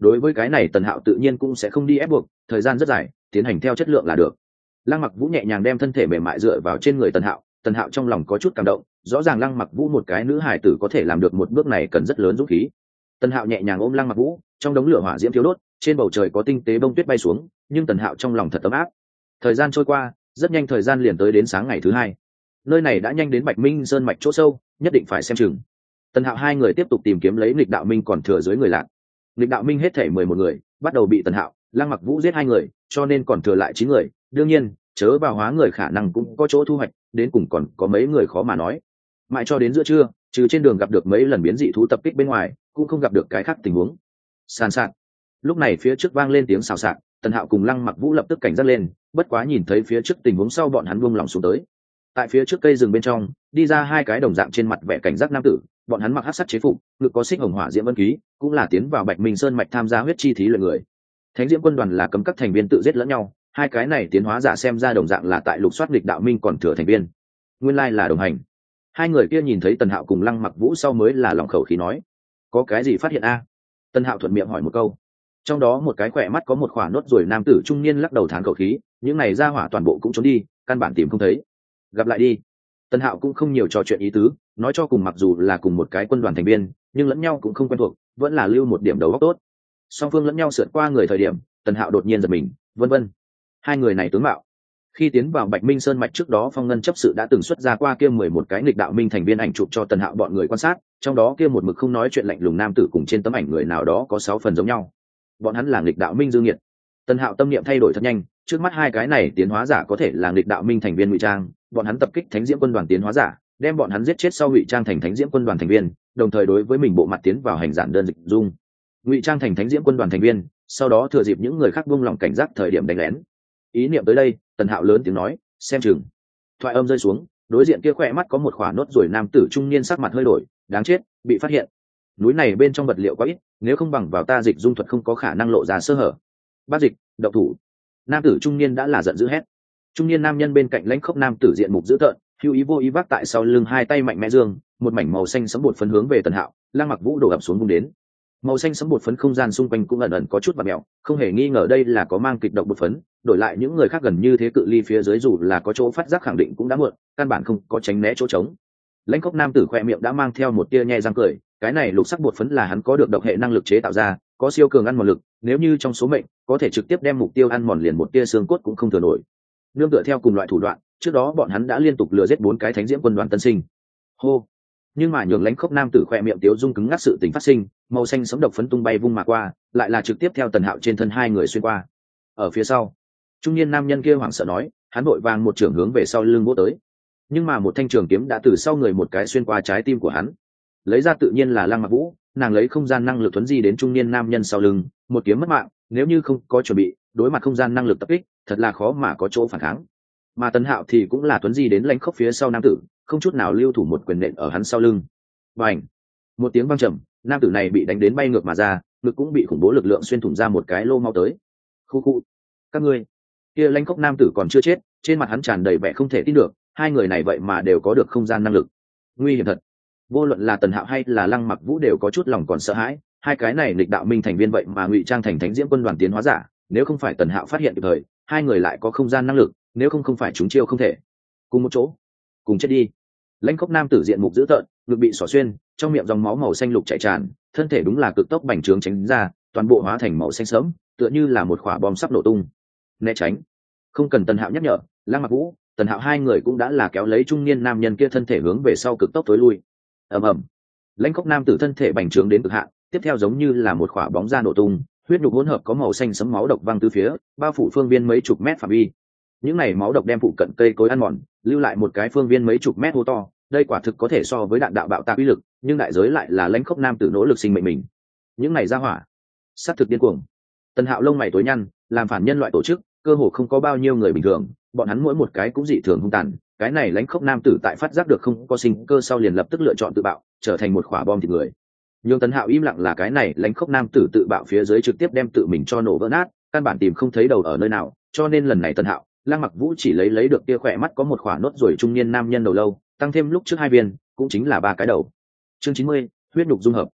đối với cái này Tần Hạo tự nhiên cũng sẽ không đi ép buộc, thời gian rất dài, tiến hành theo chất lượng là được. Lăng Mặc Vũ nhẹ nhàng đem thân thể mềm mại dựa vào trên người Tần Hạo, Tần Hạo trong lòng có chút cảm động, rõ ràng Lăng Mặc Vũ một cái nữ hài tử có thể làm được một bước này cần rất lớn dũng khí. Tần Hạo nhẹ nhàng ôm Lăng Mặc Vũ, trong đống lửa hỏa diễm thiếu đốt, trên bầu trời có tinh tế bông tuyết bay xuống, nhưng Tần Hạo trong lòng thật ấm áp. Thời gian trôi qua, rất nhanh thời gian liền tới đến sáng ngày thứ hai. Nơi này đã nhanh đến Bạch Minh Sơn mạch chỗ sâu, nhất định phải xem chừng. Tần Hạo hai người tiếp tục tìm kiếm lấy Lịch Đạo Minh còn thừa dưới người lạc. Lịch Đạo Minh hết thể mười một người, bắt đầu bị Tần Hạo, Lăng Mặc Vũ giết hai người, cho nên còn thừa lại chín người. Đương nhiên, chớ vào hóa người khả năng cũng có chỗ thu hoạch, đến cùng còn có mấy người khó mà nói. Mãi cho đến giữa trưa, trừ trên đường gặp được mấy lần biến dị thú tập kích bên ngoài, cũng không gặp được cái khác tình huống. Sàn sạt. Lúc này phía trước vang lên tiếng xào xạc, Tần Hạo cùng Lăng Mặc Vũ lập tức cảnh giác lên, bất quá nhìn thấy phía trước tình huống sau bọn hắn buông lòng xuống tới. Tại phía trước cây rừng bên trong, đi ra hai cái đồng dạng trên mặt vẻ cảnh giác nam tử, bọn hắn mặc hắc sắt chế phục, ngực có xích hồng hỏa diễm vân ký, cũng là tiến vào Bạch Minh Sơn mạch tham gia huyết chi thí luyện người. Thánh Diễm quân đoàn là cấm các thành viên tự giết lẫn nhau, hai cái này tiến hóa giả xem ra đồng dạng là tại lục soát Lịch Đạo Minh còn thừa thành viên. Nguyên lai là đồng hành. Hai người kia nhìn thấy Tần Hạo cùng Lăng Mặc Vũ sau mới là lòng khẩu khí nói, có cái gì phát hiện a? Tần Hạo thuận miệng hỏi một câu. Trong đó một cái khỏe mắt có một khỏa nốt ruồi nam tử trung niên lắc đầu thán khẩu khí, những này ra hỏa toàn bộ cũng trốn đi, căn bản tìm không thấy. Gặp lại đi. Tần Hạo cũng không nhiều trò chuyện ý tứ, nói cho cùng mặc dù là cùng một cái quân đoàn thành viên, nhưng lẫn nhau cũng không quen thuộc, vẫn là lưu một điểm đầu óc tốt. Song phương lẫn nhau sượt qua người thời điểm, Tần Hạo đột nhiên giật mình, vân vân. Hai người này tướng mạo. Khi tiến vào Bạch Minh Sơn mạch trước đó, Phong Ngân chấp sự đã từng xuất ra qua kia mười một cái Nghịch Đạo Minh thành viên ảnh chụp cho Tần Hạo bọn người quan sát, trong đó kia một mực không nói chuyện lạnh lùng nam tử cùng trên tấm ảnh người nào đó có sáu phần giống nhau. Bọn hắn là Nghịch Đạo Minh dương nghiệt. Tần Hạo tâm niệm thay đổi thật nhanh, trước mắt hai cái này tiến hóa giả có thể là Nghịch Đạo Minh thành viên ngụy trang, bọn hắn tập kích Thánh Diễm quân đoàn tiến hóa giả, đem bọn hắn giết chết sau ngụy trang thành Thánh Diễm quân đoàn thành viên, đồng thời đối với mình bộ mặt tiến vào hành giản đơn dịch dung. Ngụy trang thành Thánh Diễm quân đoàn thành viên, sau đó thừa dịp những người khác buông lỏng cảnh giác thời điểm đánh lén. Ý niệm tới đây, Tần Hạo lớn tiếng nói, xem chừng. Thoại âm rơi xuống, đối diện kia khỏe mắt có một khỏa nốt ruồi nam tử trung niên sắc mặt hơi đổi, đáng chết, bị phát hiện. Núi này bên trong vật liệu quá ít, nếu không bằng vào ta dịch dung thuật không có khả năng lộ ra sơ hở. Bác dịch, động thủ. Nam tử trung niên đã là giận dữ hét. Trung niên nam nhân bên cạnh lãnh khốc nam tử diện mục dữ tợn, hữu ý vô ý vác tại sau lưng hai tay mạnh mẽ dương, một mảnh màu xanh sẫm bột phấn hướng về Tần Hạo, Lăng Mặc Vũ đổ ập xuống vung đến. Màu xanh sẫm bột phấn không gian xung quanh cũng ẩn ẩn có chút vặn mèo, không hề nghi ngờ đây là có mang kịch độc bột phấn, đổi lại những người khác gần như thế cự ly phía dưới dù là có chỗ phát giác khẳng định cũng đã muộn, căn bản không có tránh né chỗ trống. Lãnh khốc nam tử khoe miệng đã mang theo một tia nhe răng cười, cái này lục sắc bột phấn là hắn có được độc hệ năng lực chế tạo ra, có siêu cường ăn mòn lực, nếu như trong số mệnh có thể trực tiếp đem mục tiêu ăn mòn liền một tia xương cốt cũng không thừa nổi. Nương tựa theo cùng loại thủ đoạn, trước đó bọn hắn đã liên tục lừa giết bốn cái Thánh Diễm quân đoàn tân sinh. Hô. Nhưng mà nhường lãnh khốc nam tử khoe miệng tiếu dung cứng ngắc sự tình phát sinh, màu xanh sẫm độc phấn tung bay vung mà qua, lại là trực tiếp theo Tần Hạo trên thân hai người xuyên qua. Ở phía sau, trung niên nam nhân kia hoảng sợ nói, hắn vội vàng một trường hướng về sau lưng vỗ tới. Nhưng mà một thanh trường kiếm đã từ sau người một cái xuyên qua trái tim của hắn. Lấy ra tự nhiên là Lăng Mặc Vũ, nàng lấy không gian năng lực thuấn di đến trung niên nam nhân sau lưng, một kiếm mất mạng, nếu như không có chuẩn bị, đối mặt không gian năng lực tập kích, thật là khó mà có chỗ phản kháng. Mà Tần Hạo thì cũng là thuấn di đến lãnh khốc phía sau nam tử, không chút nào lưu thủ một quyền nện ở hắn sau lưng. Bành! Một tiếng vang trầm, nam tử này bị đánh đến bay ngược mà ra, ngực cũng bị khủng bố lực lượng xuyên thủng ra một cái lô máu tới. Khu khu! Các ngươi! Kia lãnh khốc nam tử còn chưa chết, trên mặt hắn tràn đầy vẻ không thể tin được, hai người này vậy mà đều có được không gian năng lực. Nguy hiểm thật. Vô luận là Tần Hạo hay là Lăng Mặc Vũ đều có chút lòng còn sợ hãi, hai cái này Lịch Đạo Minh thành viên vậy mà ngụy trang thành Thánh Diễm quân đoàn tiến hóa giả, nếu không phải Tần Hạo phát hiện kịp thời, hai người lại có không gian năng lực, nếu không không phải chúng chiêu không thể. Cùng một chỗ, cùng chết đi. Lãnh khốc nam tử diện mục dữ tợn, ngực bị xỏ xuyên, trong miệng dòng máu màu xanh lục chảy tràn, thân thể đúng là cực tốc bành trướng tránh ra, toàn bộ hóa thành màu xanh sẫm, tựa như là một quả bom sắp nổ tung. Né tránh. Không cần Tần Hạo nhắc nhở, Lăng Mặc Vũ, Tần Hạo hai người cũng đã là kéo lấy trung niên nam nhân kia thân thể hướng về sau cực tốc tối lui. Ầm ầm. Lãnh khốc nam tử thân thể bành trướng đến cực hạn, tiếp theo giống như là một quả bóng ra nổ tung, huyết nhục hỗn hợp có màu xanh sẫm máu độc văng tứ phía, bao phủ phương viên mấy chục mét phạm vi. Những này máu độc đem phụ cận cây cối ăn mòn, lưu lại một cái phương viên mấy chục mét hố to, đây quả thực có thể so với đạn đạo bạo tạc uy lực, nhưng đại giới lại là lãnh khốc nam tử nỗ lực sinh mệnh mình. Những này ra hỏa, sát thực điên cuồng. Tần Hạo lông mày tối nhăn, làm phản nhân loại tổ chức, cơ hồ không có bao nhiêu người bình thường, bọn hắn mỗi một cái cũng dị thường hung tàn, cái này lãnh khốc nam tử tại phát giác được không có sinh cơ sau liền lập tức lựa chọn tự bạo, trở thành một quả bom thịt người. Nhưng Tần Hạo im lặng là cái này lãnh khốc nam tử tự bạo phía dưới trực tiếp đem tự mình cho nổ vỡ nát, căn bản tìm không thấy đầu ở nơi nào, cho nên lần này Tần Hạo, Lăng Mặc Vũ chỉ lấy lấy được kia khỏe mắt có một quả nốt rồi trung niên nam nhân đầu lâu, tăng thêm lúc trước hai viên, cũng chính là ba cái đầu. Chương chín mươi, huyết nhục dung hợp.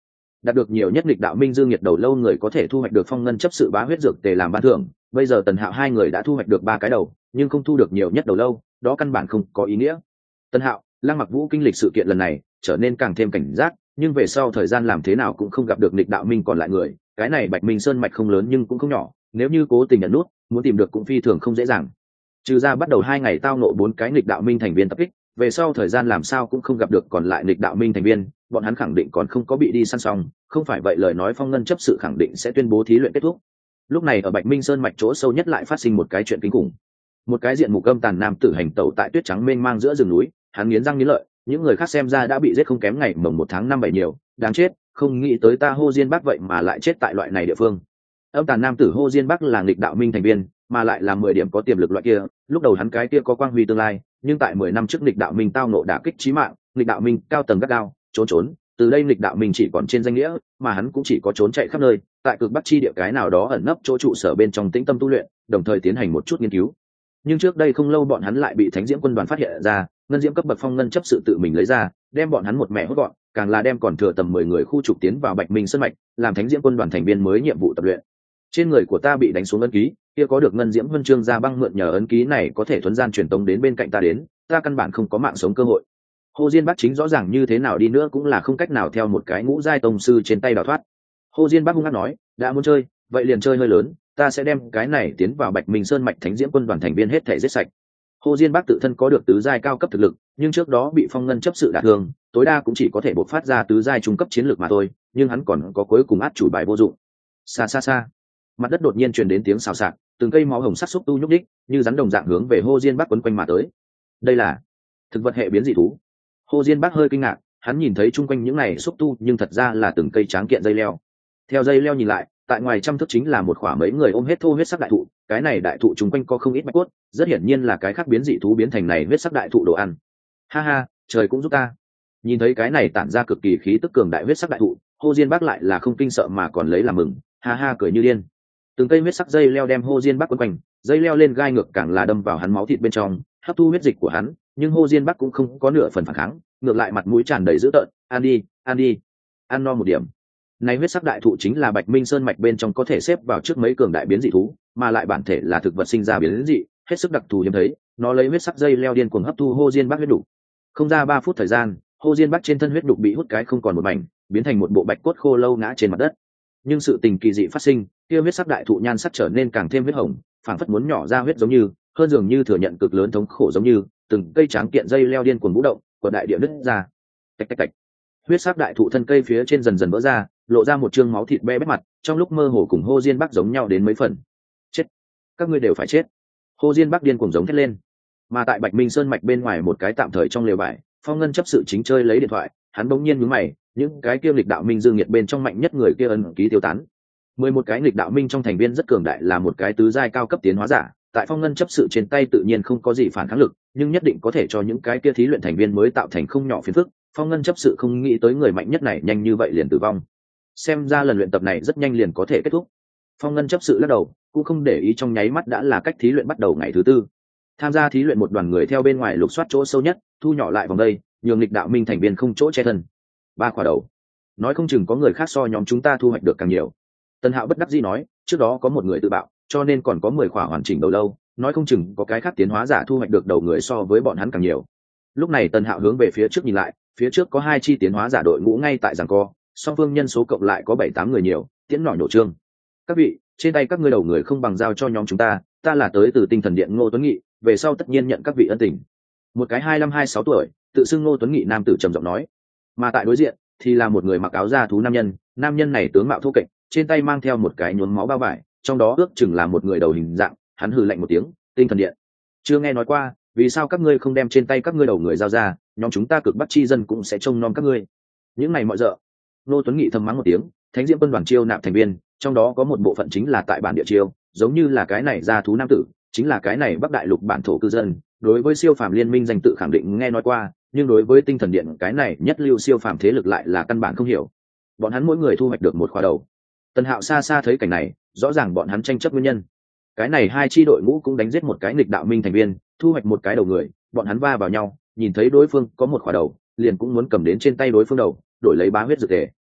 đạt được nhiều nhất nghịch đạo minh dương nhiệt đầu lâu người có thể thu hoạch được phong ngân chấp sự bá huyết dược tề làm ban thưởng. Bây giờ Tần Hạo hai người đã thu hoạch được ba cái đầu, nhưng không thu được nhiều nhất đầu lâu, đó căn bản không có ý nghĩa. Tần Hạo, Lăng Mặc Vũ kinh lịch sự kiện lần này trở nên càng thêm cảnh giác, nhưng về sau thời gian làm thế nào cũng không gặp được nghịch đạo minh còn lại người. Cái này Bạch Minh Sơn mạch không lớn nhưng cũng không nhỏ, nếu như cố tình nhận nút, muốn tìm được cũng phi thường không dễ dàng. Trừ ra bắt đầu hai ngày tao nộ bốn cái nghịch đạo minh thành viên tập kích, về sau thời gian làm sao cũng không gặp được còn lại nghịch đạo minh thành viên, bọn hắn khẳng định còn không có bị đi săn xong, không phải vậy lời nói phong ngân chấp sự khẳng định sẽ tuyên bố thí luyện kết thúc. Lúc này ở Bạch Minh Sơn mạch chỗ sâu nhất lại phát sinh một cái chuyện kinh khủng. Một cái diện mục âm tàn nam tử hành tẩu tại tuyết trắng mênh mang giữa rừng núi, hắn nghiến răng nghiến lợi, những người khác xem ra đã bị giết không kém ngày mồng một tháng năm bảy nhiều, đáng chết, không nghĩ tới ta Hô Diên Bắc vậy mà lại chết tại loại này địa phương. Âm tàn nam tử Hô Diên Bắc là nghịch đạo minh thành viên, mà lại là mười điểm có tiềm lực loại kia, lúc đầu hắn cái kia có quang huy tương lai, nhưng tại mười năm trước nghịch đạo minh tao nộ đả kích chí mạng, nghịch đạo minh cao tầng gắt gao, trốn trốn, từ đây nghịch đạo minh chỉ còn trên danh nghĩa, mà hắn cũng chỉ có trốn chạy khắp nơi, tại cực bắc chi địa cái nào đó ẩn nấp chỗ trụ sở bên trong tĩnh tâm tu luyện, đồng thời tiến hành một chút nghiên cứu. Nhưng trước đây không lâu bọn hắn lại bị Thánh Diễm quân đoàn phát hiện ra, ngân diễm cấp bậc phong ngân chấp sự tự mình lấy ra, đem bọn hắn một mẹ hốt gọn, càng là đem còn thừa tầm mười người khu trục tiến vào Bạch Minh Sơn mạch, làm Thánh Diễm quân đoàn thành viên mới nhiệm vụ tập luyện. Trên người của ta bị đánh xuống ấn ký, kia có được ngân diễm huân chương ra băng mượn nhờ ấn ký này có thể thuấn gian truyền tống đến bên cạnh ta đến, ta căn bản không có mạng sống cơ hội. Hồ Diên Bắc chính rõ ràng như thế nào đi nữa cũng là không cách nào theo một cái ngũ giai tông sư trên tay đào thoát. Hồ Diên Bắc hung hăng nói, đã muốn chơi, vậy liền chơi hơi lớn, ta sẽ đem cái này tiến vào Bạch Minh Sơn mạch Thánh Diễm quân đoàn thành viên hết thể giết sạch. Hồ Diên Bắc tự thân có được tứ giai cao cấp thực lực, nhưng trước đó bị phong ngân chấp sự đả thương, tối đa cũng chỉ có thể bộc phát ra tứ giai trung cấp chiến lược mà thôi, nhưng hắn còn có cuối cùng át chủ bài vô dụng. Xa xa xa, mặt đất đột nhiên truyền đến tiếng xào xạc, từng cây máu hồng sắc xúc tu nhúc đích, như rắn đồng dạng hướng về Hồ Diên Bắc quấn quanh mà tới. Đây là thực vật hệ biến dị thú. Hồ Diên Bắc hơi kinh ngạc, hắn nhìn thấy chung quanh những này xúc tu, nhưng thật ra là từng cây tráng kiện dây leo. Theo dây leo nhìn lại, tại ngoài trăm thước chính là một khỏa mấy người ôm hết thô huyết sắc đại thụ, cái này đại thụ chung quanh có không ít bạch cốt, rất hiển nhiên là cái khác biến dị thú biến thành này huyết sắc đại thụ đồ ăn. Ha ha, trời cũng giúp ta. Nhìn thấy cái này tản ra cực kỳ khí tức cường đại huyết sắc đại thụ, Hồ Diên Bắc lại là không kinh sợ mà còn lấy làm mừng, ha ha cười như điên. Từng cây huyết sắc dây leo đem Hồ Diên Bắc quấn quanh, dây leo lên gai ngược càng là đâm vào hắn máu thịt bên trong, hấp thu huyết dịch của hắn, nhưng Hồ Diên Bắc cũng không có nửa phần phản kháng, ngược lại mặt mũi tràn đầy dữ tợn, ăn đi, ăn đi, ăn no một điểm. Này huyết sắc đại thụ chính là Bạch Minh Sơn mạch bên trong có thể xếp vào trước mấy cường đại biến dị thú, mà lại bản thể là thực vật sinh ra biến dị, hết sức đặc thù hiếm thấy, nó lấy huyết sắc dây leo điên cuồng hấp thu Hồ Diên Bắc huyết đủ. Không ra ba phút thời gian, Hồ Diên Bắc trên thân huyết đục bị hút cái không còn một mảnh, biến thành một bộ bạch cốt khô lâu ngã trên mặt đất. Nhưng sự tình kỳ dị phát sinh, kia huyết sắc đại thụ nhan sắc trở nên càng thêm huyết hồng, phảng phất muốn nhỏ ra huyết giống như, hơn dường như thừa nhận cực lớn thống khổ giống như, từng cây tráng kiện dây leo điên cuồng vũ động, của đại địa nứt ra. Tạch tạch tạch. Huyết sắc đại thụ thân cây phía trên dần dần vỡ ra, lộ ra một trương máu thịt be bét mặt, trong lúc mơ hồ cùng Hồ Diên Bắc giống nhau đến mấy phần. Chết, các ngươi đều phải chết. Hồ Diên Bắc điên cuồng giống thét lên. Mà tại Bạch Minh Sơn mạch bên ngoài một cái tạm thời trong lều vải, Phong Ngân chấp sự chính chơi lấy điện thoại, hắn bỗng nhiên nhướng mày, những cái kia lịch đạo minh dương nhiệt bên trong mạnh nhất người kia ấn ký tiêu tán. Mười một cái lịch đạo minh trong thành viên rất cường đại là một cái tứ giai cao cấp tiến hóa giả, tại Phong Ngân chấp sự trên tay tự nhiên không có gì phản kháng lực, nhưng nhất định có thể cho những cái kia thí luyện thành viên mới tạo thành không nhỏ phiền phức. Phong Ngân chấp sự không nghĩ tới người mạnh nhất này nhanh như vậy liền tử vong, xem ra lần luyện tập này rất nhanh liền có thể kết thúc. Phong Ngân chấp sự lắc đầu, cũng không để ý trong nháy mắt đã là cách thí luyện bắt đầu ngày thứ tư. Tham gia thí luyện một đoàn người theo bên ngoài lục soát chỗ sâu nhất, thu nhỏ lại vòng đây, nhường lịch đạo minh thành viên không chỗ che thân. Ba quả đầu, nói không chừng có người khác so nhóm chúng ta thu hoạch được càng nhiều. Tân Hạo bất đắc dĩ nói, trước đó có một người tự bạo, cho nên còn có mười quả hoàn chỉnh đầu lâu, nói không chừng có cái khác tiến hóa giả thu hoạch được đầu người so với bọn hắn càng nhiều. Lúc này Tân Hạo hướng về phía trước nhìn lại, phía trước có hai chi tiến hóa giả đội ngũ ngay tại giằng co, song phương nhân số cộng lại có bảy tám người nhiều, tiễn nỏ nhổ trương. Các vị, trên tay các ngươi đầu người không bằng giao cho nhóm chúng ta, ta là tới từ Tinh Thần Điện Ngô Tuấn Nghị, về sau tất nhiên nhận các vị ân tình. Một cái hai mươi lăm hai mươi sáu tuổi, tự xưng Ngô Tuấn Nghị nam tử trầm giọng nói. Mà tại đối diện thì là một người mặc áo da thú nam nhân, nam nhân này tướng mạo thô kệch, trên tay mang theo một cái nhuốm máu bao vải, trong đó ước chừng là một người đầu hình dạng, hắn hừ lạnh một tiếng, Tinh Thần Điện. Chưa nghe nói qua, vì sao các ngươi không đem trên tay các ngươi đầu người giao ra, nhóm chúng ta cực bắc chi dân cũng sẽ trông nom các ngươi. Những này mọi dợ. Ngô Tuấn Nghị thầm mắng một tiếng, Thánh Diễm quân đoàn chiêu nạp thành viên, trong đó có một bộ phận chính là tại bản địa chiêu, giống như là cái này da thú nam tử, chính là cái này Bắc Đại Lục bản thổ cư dân, đối với siêu phàm liên minh danh tự khẳng định nghe nói qua, nhưng đối với Tinh Thần Điện cái này nhất lưu siêu phàm thế lực lại là căn bản không hiểu. Bọn hắn mỗi người thu hoạch được một khóa đầu. Tần Hạo xa xa thấy cảnh này, rõ ràng bọn hắn tranh chấp nguyên nhân. Cái này hai chi đội ngũ cũng đánh giết một cái nghịch đạo minh thành viên, thu hoạch một cái đầu người, bọn hắn va vào nhau, nhìn thấy đối phương có một khóa đầu, liền cũng muốn cầm đến trên tay đối phương đầu, đổi lấy bá huyết dược thể.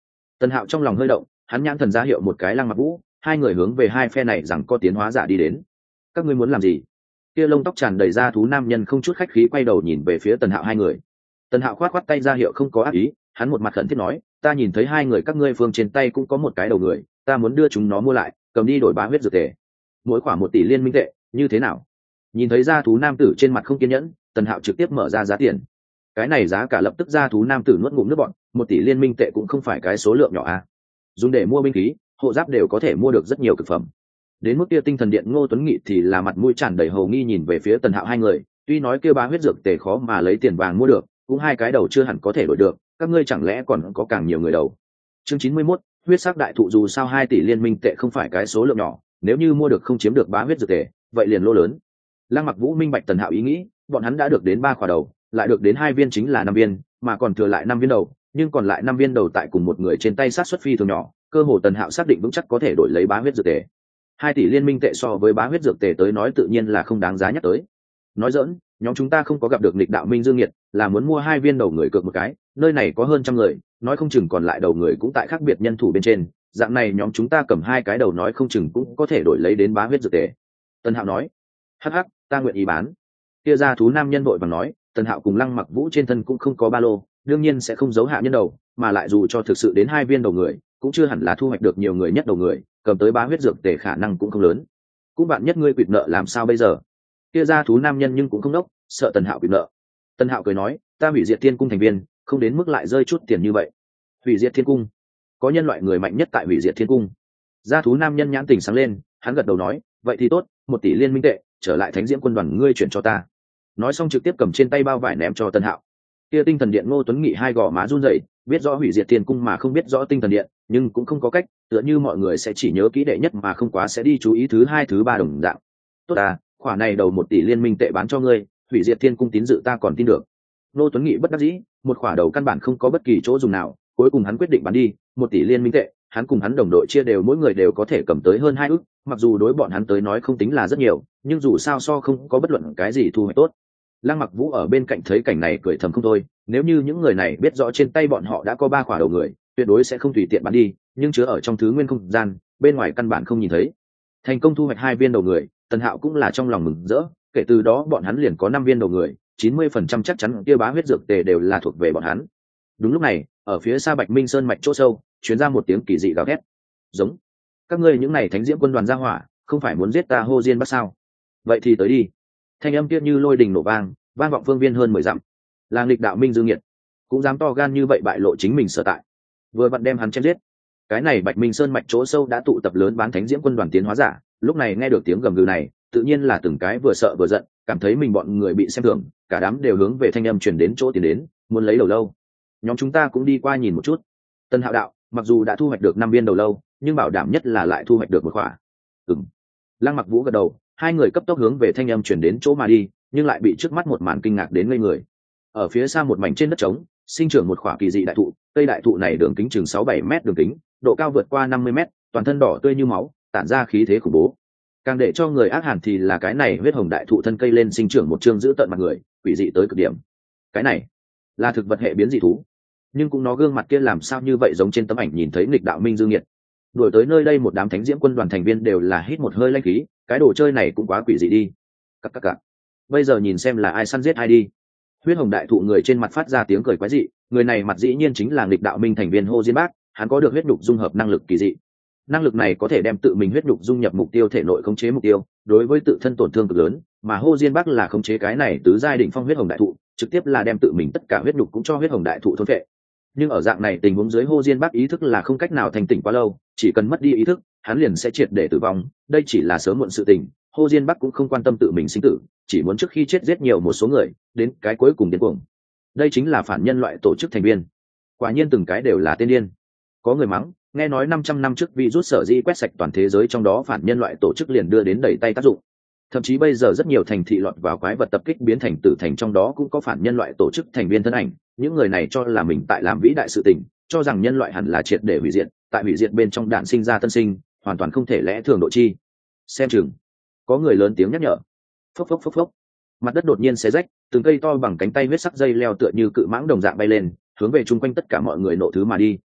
Tần Hạo trong lòng hơi động, hắn nhãn thần ra hiệu một cái Lăng Mặc Vũ, hai người hướng về hai phe này rằng có tiến hóa giả đi đến. Các ngươi muốn làm gì? Kia lông tóc tràn đầy da thú nam nhân không chút khách khí quay đầu nhìn về phía Tần Hạo hai người. Tần Hạo khoát khoát tay ra hiệu không có ác ý, hắn một mặt khẩn thiết nói, ta nhìn thấy hai người các ngươi phương trên tay cũng có một cái đầu người, ta muốn đưa chúng nó mua lại, cầm đi đổi bá huyết dược tề. Mỗi khoảng một tỷ liên minh tệ, như thế nào? Nhìn thấy da thú nam tử trên mặt không kiên nhẫn, Tần Hạo trực tiếp mở ra giá tiền. Cái này giá cả lập tức da thú nam tử nuốt ngụm nước bọt, một tỷ liên minh tệ cũng không phải cái số lượng nhỏ a. Dùng để mua binh khí, hộ giáp đều có thể mua được rất nhiều cực phẩm. Đến mức kia tinh thần điện Ngô Tuấn Nghị thì là mặt mũi tràn đầy hầu nghi nhìn về phía Tần Hạo hai người, tuy nói kia bá huyết dược tề khó mà lấy tiền vàng mua được, cũng hai cái đầu chưa hẳn có thể đổi được, các ngươi chẳng lẽ còn có càng nhiều người đầu. Chương chín mươi mốt, huyết sắc đại thụ dù sao hai tỷ liên minh tệ không phải cái số lượng nhỏ, nếu như mua được không chiếm được bá huyết dược tề, vậy liền lỗ lớn. Lăng Mặc Vũ minh bạch Tần Hạo ý nghĩ, bọn hắn đã được đến ba khỏa đầu, lại được đến hai viên chính là năm viên, mà còn thừa lại năm viên đầu, nhưng còn lại năm viên đầu tại cùng một người trên tay sát suất phi thường nhỏ, cơ hồ Tần Hạo xác định vững chắc có thể đổi lấy bá huyết dược tề. Hai tỷ liên minh tệ so với bá huyết dược tề tới nói tự nhiên là không đáng giá nhắc tới. Nói giỡn, nhóm chúng ta không có gặp được nghịch đạo minh dương nhiệt, là muốn mua hai viên đầu người cược một cái, nơi này có hơn trăm người, nói không chừng còn lại đầu người cũng tại khác biệt nhân thủ bên trên, dạng này nhóm chúng ta cầm hai cái đầu nói không chừng cũng có thể đổi lấy đến bá huyết dược tề. Tần Hạo nói, hắc hắc, ta nguyện ý bán. Kia ra thú nam nhân vội vàng nói, Tần Hạo cùng Lăng Mặc Vũ trên thân cũng không có ba lô, đương nhiên sẽ không giấu hạ nhân đầu, mà lại dù cho thực sự đến hai viên đầu người, cũng chưa hẳn là thu hoạch được nhiều người nhất đầu người, cầm tới bá huyết dược tề khả năng cũng không lớn. Cũng bạn nhất ngươi quỵt nợ làm sao bây giờ? Kia ra thú nam nhân nhưng cũng không đốc, sợ Tần Hạo quỵt nợ. Tần Hạo cười nói, ta hủy diệt thiên cung thành viên, không đến mức lại rơi chút tiền như vậy. Hủy diệt thiên cung? Có nhân loại người mạnh nhất tại hủy diệt thiên cung? Gia thú nam nhân nhãn tình sáng lên, hắn gật đầu nói, vậy thì tốt, một tỷ liên minh tệ, trở lại thánh diễm quân đoàn ngươi chuyển cho ta. Nói xong trực tiếp cầm trên tay bao vải ném cho Tần Hạo. Kia tinh thần điện Ngô Tuấn Nghị hai gò má run rẩy, biết rõ hủy diệt thiên cung mà không biết rõ tinh thần điện, nhưng cũng không có cách, tựa như mọi người sẽ chỉ nhớ kỹ đệ nhất mà không quá sẽ đi chú ý thứ hai thứ ba đồng dạng. Tốt à, khoản này đầu một tỷ liên minh tệ bán cho ngươi, hủy diệt thiên cung tín dự ta còn tin được. Ngô Tuấn Nghị bất đắc dĩ, một khoản đầu căn bản không có bất kỳ chỗ dùng nào, cuối cùng hắn quyết định bán đi, một tỷ liên minh tệ, hắn cùng hắn đồng đội chia đều mỗi người đều có thể cầm tới hơn hai ức, mặc dù đối bọn hắn tới nói không tính là rất nhiều, nhưng dù sao so không có bất luận cái gì thu hoạch tốt. Lăng Mặc Vũ ở bên cạnh thấy cảnh này cười thầm không thôi, nếu như những người này biết rõ trên tay bọn họ đã có ba khỏa đầu người, tuyệt đối sẽ không tùy tiện bán đi, nhưng chứa ở trong thứ nguyên không gian, bên ngoài căn bản không nhìn thấy. Thành công thu hoạch hai viên đầu người, Tần Hạo cũng là trong lòng mừng rỡ, kể từ đó bọn hắn liền có năm viên đầu người, chín mươi phần trăm chắc chắn kia bá huyết dược tề đều là thuộc về bọn hắn. Đúng lúc này, ở phía xa Bạch Minh Sơn mạch chỗ sâu, truyền ra một tiếng kỳ dị gào thét. Giống, các ngươi những này thánh diễm quân đoàn ra hỏa, không phải muốn giết ta Hô Diên Bắc sao? Vậy thì tới đi. Thanh âm kia như lôi đình nổ vang, vang vọng phương viên hơn mười dặm. Là nghịch đạo minh dương nhiệt, cũng dám to gan như vậy bại lộ chính mình sở tại, vừa vặn đem hắn chém giết. Cái này Bạch Minh Sơn mạch chỗ sâu đã tụ tập lớn bán thánh diễm quân đoàn tiến hóa giả, lúc này nghe được tiếng gầm gừ này, tự nhiên là từng cái vừa sợ vừa giận, cảm thấy mình bọn người bị xem thường, cả đám đều hướng về thanh âm truyền đến chỗ tiến đến, muốn lấy đầu lâu. Nhóm chúng ta cũng đi qua nhìn một chút. Tân Hạo đạo, mặc dù đã thu hoạch được năm viên đầu lâu, nhưng bảo đảm nhất là lại thu hoạch được một khỏa. Ừm. Lăng Mặc Vũ gật đầu, hai người cấp tốc hướng về thanh âm truyền đến chỗ mà đi, nhưng lại bị trước mắt một màn kinh ngạc đến ngây người. Ở phía xa một mảnh trên đất trống, sinh trưởng một khỏa kỳ dị đại thụ, cây đại thụ này đường kính chừng sáu bảy mét đường kính, độ cao vượt qua năm mươi mét, toàn thân đỏ tươi như máu, tản ra khí thế khủng bố. Càng để cho người ác hàn thì là cái này huyết hồng đại thụ thân cây lên sinh trưởng một chương giữ tận mặt người, quỷ dị tới cực điểm. Cái này là thực vật hệ biến dị thú, nhưng cũng nó gương mặt kia làm sao như vậy giống trên tấm ảnh nhìn thấy nghịch đạo minh dương nhiệt. Đuổi tới nơi đây một đám thánh diễm quân đoàn thành viên đều là hít một hơi lanh khí, cái đồ chơi này cũng quá quỷ dị đi. Các các các. Bây giờ nhìn xem là ai săn giết ai đi. Huyết hồng đại thụ người trên mặt phát ra tiếng cười quái dị, người này mặt dĩ nhiên chính là nghịch đạo minh thành viên Hồ Diên Bác, hắn có được huyết nhục dung hợp năng lực kỳ dị. Năng lực này có thể đem tự mình huyết nhục dung nhập mục tiêu thể nội khống chế mục tiêu, đối với tự thân tổn thương cực lớn, mà Hồ Diên Bác là khống chế cái này tứ giai đỉnh phong huyết hồng đại thụ, trực tiếp là đem tự mình tất cả huyết nhục cũng cho huyết hồng đại thụ thôn phệ. Nhưng ở dạng này tình huống dưới Hồ Diên Bác ý thức là không cách nào thành tỉnh quá lâu, chỉ cần mất đi ý thức, hắn liền sẽ triệt để tử vong, đây chỉ là sớm muộn sự tình. Hồ Diên Bắc cũng không quan tâm tự mình sinh tử, chỉ muốn trước khi chết giết nhiều một số người, đến cái cuối cùng điên cuồng. Đây chính là phản nhân loại tổ chức thành viên. Quả nhiên từng cái đều là tên điên. Có người mắng, nghe nói năm trăm năm trước virus sở dĩ quét sạch toàn thế giới trong đó phản nhân loại tổ chức liền đưa đến đẩy tay tác dụng. Thậm chí bây giờ rất nhiều thành thị lọt vào quái vật tập kích biến thành tử thành trong đó cũng có phản nhân loại tổ chức thành viên thân ảnh, những người này cho là mình tại làm vĩ đại sự tình, cho rằng nhân loại hẳn là triệt để hủy diệt, tại hủy diệt bên trong đạn sinh ra tân sinh, hoàn toàn không thể lẽ thường độ chi. Xem chừng. Có người lớn tiếng nhắc nhở. Phốc phốc phốc phốc. Mặt đất đột nhiên xé rách, từng cây to bằng cánh tay huyết sắc dây leo tựa như cự mãng đồng dạng bay lên, hướng về chung quanh tất cả mọi người nộ thứ mà đi.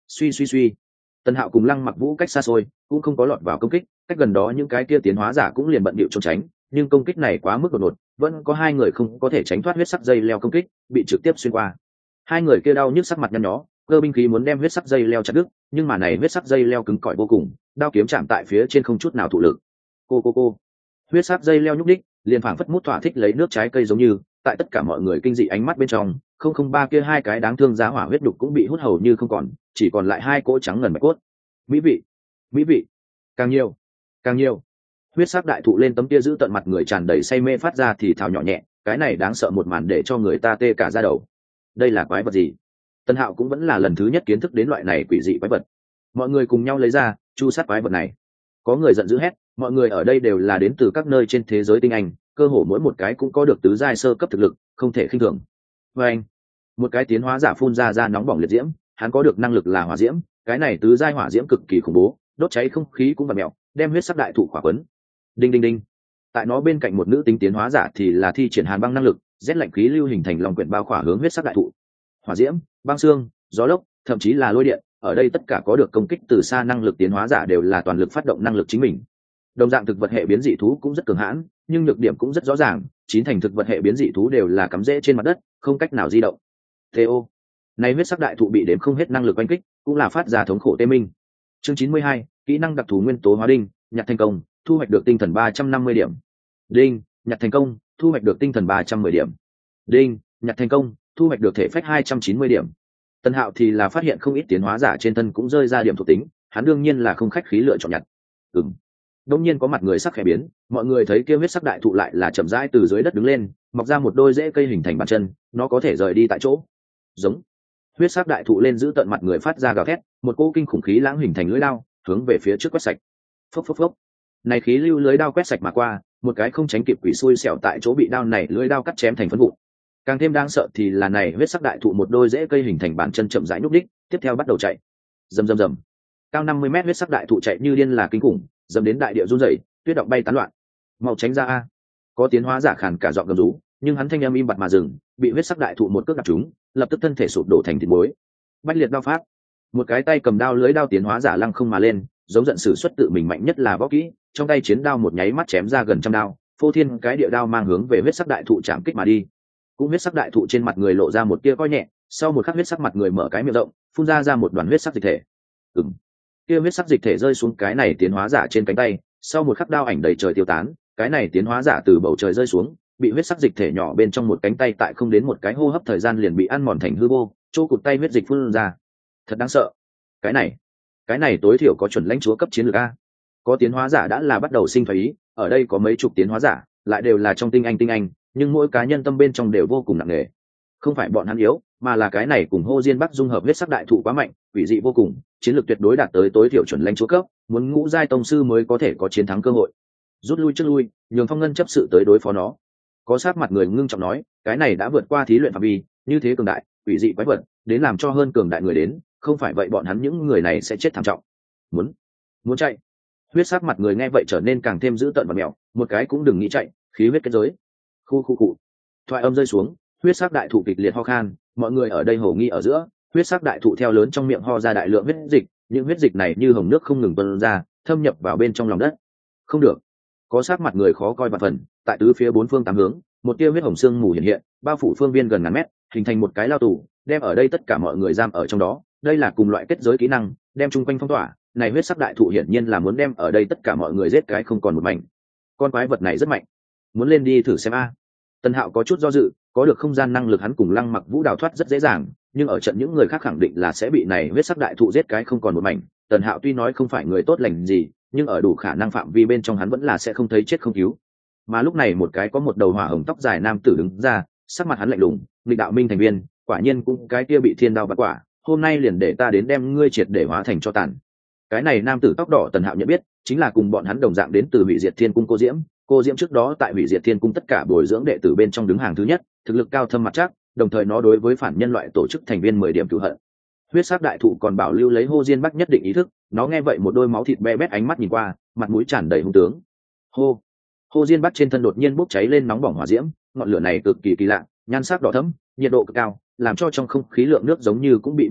Suy suy suy, Tần Hạo cùng Lăng Mặc Vũ cách xa xôi, cũng không có lọt vào công kích, cách gần đó những cái kia tiến hóa giả cũng liền bận bịu trốn tránh, nhưng công kích này quá mức đột ngột, vẫn có hai người không có thể tránh thoát huyết sắc dây leo công kích, bị trực tiếp xuyên qua. Hai người kia đau nhức sắc mặt nhăn nhó, cơ binh khí muốn đem huyết sắc dây leo chặt đứt, nhưng mà này huyết sắc dây leo cứng cỏi vô cùng, đao kiếm chạm tại phía trên không chút nào thụ lực. Cô cô cô. Huyết sắc dây leo nhúc đích, liền phảng phất mút thỏa thích lấy nước trái cây giống như, tại tất cả mọi người kinh dị ánh mắt bên trong, không không ba kia hai cái đáng thương giá hỏa huyết đục cũng bị hút hầu như không còn, chỉ còn lại hai cỗ trắng ngần bạch cốt. Mỹ vị, mỹ vị, càng nhiều, càng nhiều. Huyết sắc đại thụ lên tấm kia giữ tận mặt người tràn đầy say mê phát ra thì thào nhỏ nhẹ, cái này đáng sợ một màn để cho người ta tê cả da đầu. Đây là quái vật gì? Tân Hạo cũng vẫn là lần thứ nhất kiến thức đến loại này quỷ dị quái vật. Mọi người cùng nhau lấy ra chu sát quái vật này. Có người giận dữ hét, mọi người ở đây đều là đến từ các nơi trên thế giới tinh anh, cơ hồ mỗi một cái cũng có được tứ giai sơ cấp thực lực, không thể khinh thường. Và anh, một cái tiến hóa giả phun ra ra nóng bỏng liệt diễm, hắn có được năng lực là hỏa diễm, cái này tứ giai hỏa diễm cực kỳ khủng bố, đốt cháy không khí cũng vặn mèo, đem huyết sắc đại thụ khỏa quấn. Đinh đinh đinh. Tại nó bên cạnh một nữ tính tiến hóa giả thì là thi triển hàn băng năng lực, rét lạnh khí lưu hình thành lòng quyển bao khỏa hướng huyết sắc đại thụ. Hỏa diễm, băng xương, gió lốc, thậm chí là lôi điện, ở đây tất cả có được công kích từ xa năng lực tiến hóa giả đều là toàn lực phát động năng lực chính mình. Đồng dạng thực vật hệ biến dị thú cũng rất cường hãn, nhưng nhược điểm cũng rất rõ ràng, chín thành thực vật hệ biến dị thú đều là cắm rễ trên mặt đất, không cách nào di động. Theo, này huyết sắc đại thụ bị đếm không hết năng lực oanh kích, cũng là phát ra thống khổ tê minh. Chương chín mươi hai, kỹ năng đặc thù nguyên tố hóa đinh, nhặt thành công, thu hoạch được tinh thần ba trăm năm mươi điểm. Đinh, nhặt thành công, thu hoạch được tinh thần ba trăm mười điểm. Đinh, nhặt thành công, thu hoạch được thể phách hai trăm chín mươi điểm. Tân Hạo thì là phát hiện không ít tiến hóa giả trên thân cũng rơi ra điểm thuộc tính, hắn đương nhiên là không khách khí lựa chọn nhặt. Ừm. Đông nhiên có mặt người sắc khẽ biến, mọi người thấy kia huyết sắc đại thụ lại là chậm rãi từ dưới đất đứng lên, mọc ra một đôi rễ cây hình thành bàn chân, nó có thể rời đi tại chỗ. Giống. Huyết sắc đại thụ lên giữ tận mặt người phát ra gào thét, một cỗ kinh khủng khí lãng hình thành lưỡi đao, hướng về phía trước quét sạch. Phốc phốc phốc. Này khí lưu lưới đao quét sạch mà qua, một cái không tránh kịp quỷ xui xẻo tại chỗ bị đao này lưỡi đao cắt chém thành phấn vụn. Càng thêm đáng sợ thì là này huyết sắc đại thụ một đôi rễ cây hình thành bàn chân chậm rãi nhúc đích, tiếp theo bắt đầu chạy. Rầm rầm rầm. Cao năm mươi mét huyết sắc đại thụ chạy như điên là kinh khủng, dầm đến đại địa run rẩy, tuyết động bay tán loạn. Mau tránh ra a! Có tiến hóa giả khàn cả giọng gầm rú, nhưng hắn thanh âm im bặt mà dừng, bị huyết sắc đại thụ một cước đạp trúng, lập tức thân thể sụp đổ thành thịt muối. Bách liệt đao pháp. Một cái tay cầm đao lưới đao tiến hóa giả lăng không mà lên, giống giận sử xuất tự mình mạnh nhất là võ kỹ, trong tay chiến đao một nháy mắt chém ra gần trăm đao, phô thiên cái địa đao mang hướng về huyết sắc đại thụ chạm kích mà đi. Cũng huyết sắc đại thụ trên mặt người lộ ra một tia coi nhẹ, sau một khắc huyết sắc mặt người mở cái miệng rộng, phun ra ra một đoàn huyết sắc dịch thể. Ừm. Kia huyết sắc dịch thể rơi xuống cái này tiến hóa giả trên cánh tay, sau một khắc đao ảnh đầy trời tiêu tán, cái này tiến hóa giả từ bầu trời rơi xuống, bị huyết sắc dịch thể nhỏ bên trong một cánh tay tại không đến một cái hô hấp thời gian liền bị ăn mòn thành hư vô, chỗ cụt tay huyết dịch phun ra. Thật đáng sợ. Cái này, cái này tối thiểu có chuẩn lãnh chúa cấp chiến lược a. Có tiến hóa giả đã là bắt đầu sinh phái ý, ở đây có mấy chục tiến hóa giả, lại đều là trong tinh anh tinh anh, nhưng mỗi cá nhân tâm bên trong đều vô cùng nặng nề. Không phải bọn hắn yếu, mà là cái này cùng Hô Diên Bắc dung hợp huyết sắc đại thụ quá mạnh, quỷ dị vô cùng, chiến lược tuyệt đối đạt tới tối thiểu chuẩn lãnh chúa cấp, muốn ngũ giai tông sư mới có thể có chiến thắng cơ hội. Rút lui trước lui, nhường Phong Ngân chấp sự tới đối phó nó. Có sát mặt người ngưng trọng nói, cái này đã vượt qua thí luyện phạm vi, như thế cường đại, quỷ dị quái vật, đến làm cho hơn cường đại người đến, không phải vậy bọn hắn những người này sẽ chết thảm trọng. Muốn, muốn chạy. Huyết sắc mặt người nghe vậy trở nên càng thêm dữ tợn và mèo, một cái cũng đừng nghĩ chạy, khí huyết kết giới. Khu khu cụ. Thoại âm rơi xuống, huyết sắc đại thụ kịch liệt ho khan, mọi người ở đây hổ nghi ở giữa, huyết sắc đại thụ theo lớn trong miệng ho ra đại lượng huyết dịch, những huyết dịch này như hồng nước không ngừng tuôn ra, thâm nhập vào bên trong lòng đất. Không được. Có sắc mặt người khó coi vạn phần, tại tứ phía bốn phương tám hướng, một tia huyết hồng xương mù hiện hiện, bao phủ phương viên gần ngàn mét, hình thành một cái lao tù, đem ở đây tất cả mọi người giam ở trong đó. Đây là cùng loại kết giới kỹ năng, đem chung quanh phong tỏa. Này huyết sắc đại thụ hiển nhiên là muốn đem ở đây tất cả mọi người giết cái không còn một mảnh. Con quái vật này rất mạnh, muốn lên đi thử xem a. Tân Hạo có chút do dự, có được không gian năng lực hắn cùng Lăng Mặc Vũ đào thoát rất dễ dàng, nhưng ở trận những người khác khẳng định là sẽ bị này huyết sắc đại thụ giết cái không còn một mảnh. Tần Hạo tuy nói không phải người tốt lành gì, nhưng ở đủ khả năng phạm vi bên trong hắn vẫn là sẽ không thấy chết không cứu. Mà lúc này một cái có một đầu hỏa hồng tóc dài nam tử đứng ra, sắc mặt hắn lạnh lùng, nghịch đạo minh thành viên, quả nhiên cũng cái kia bị thiên đao bạt quả, hôm nay liền để ta đến đem ngươi triệt để hóa thành cho tàn. Cái này nam tử tóc đỏ Tần Hạo nhận biết, chính là cùng bọn hắn đồng dạng đến từ Hủy Diệt Thiên Cung cô Diễm. Cô Diễm trước đó tại Hủy Diệt Thiên Cung tất cả bồi dưỡng đệ tử bên trong đứng hàng thứ nhất, thực lực cao thâm mặt chắc, đồng thời nó đối với phản nhân loại tổ chức thành viên mười điểm cửu hận. Huyết sắc đại thụ còn bảo lưu lấy Hô Diên Bắc nhất định ý thức, nó nghe vậy một đôi máu thịt be bét ánh mắt nhìn qua, mặt mũi tràn đầy hung tướng. Hô, Hô Diên Bắc trên thân đột nhiên bốc cháy lên nóng bỏng hỏa diễm, ngọn lửa này cực kỳ kỳ lạ, nhan sắc đỏ thẫm, nhiệt độ cực cao, làm cho trong không khí lượng nước giống như cũng bị bốc hơi,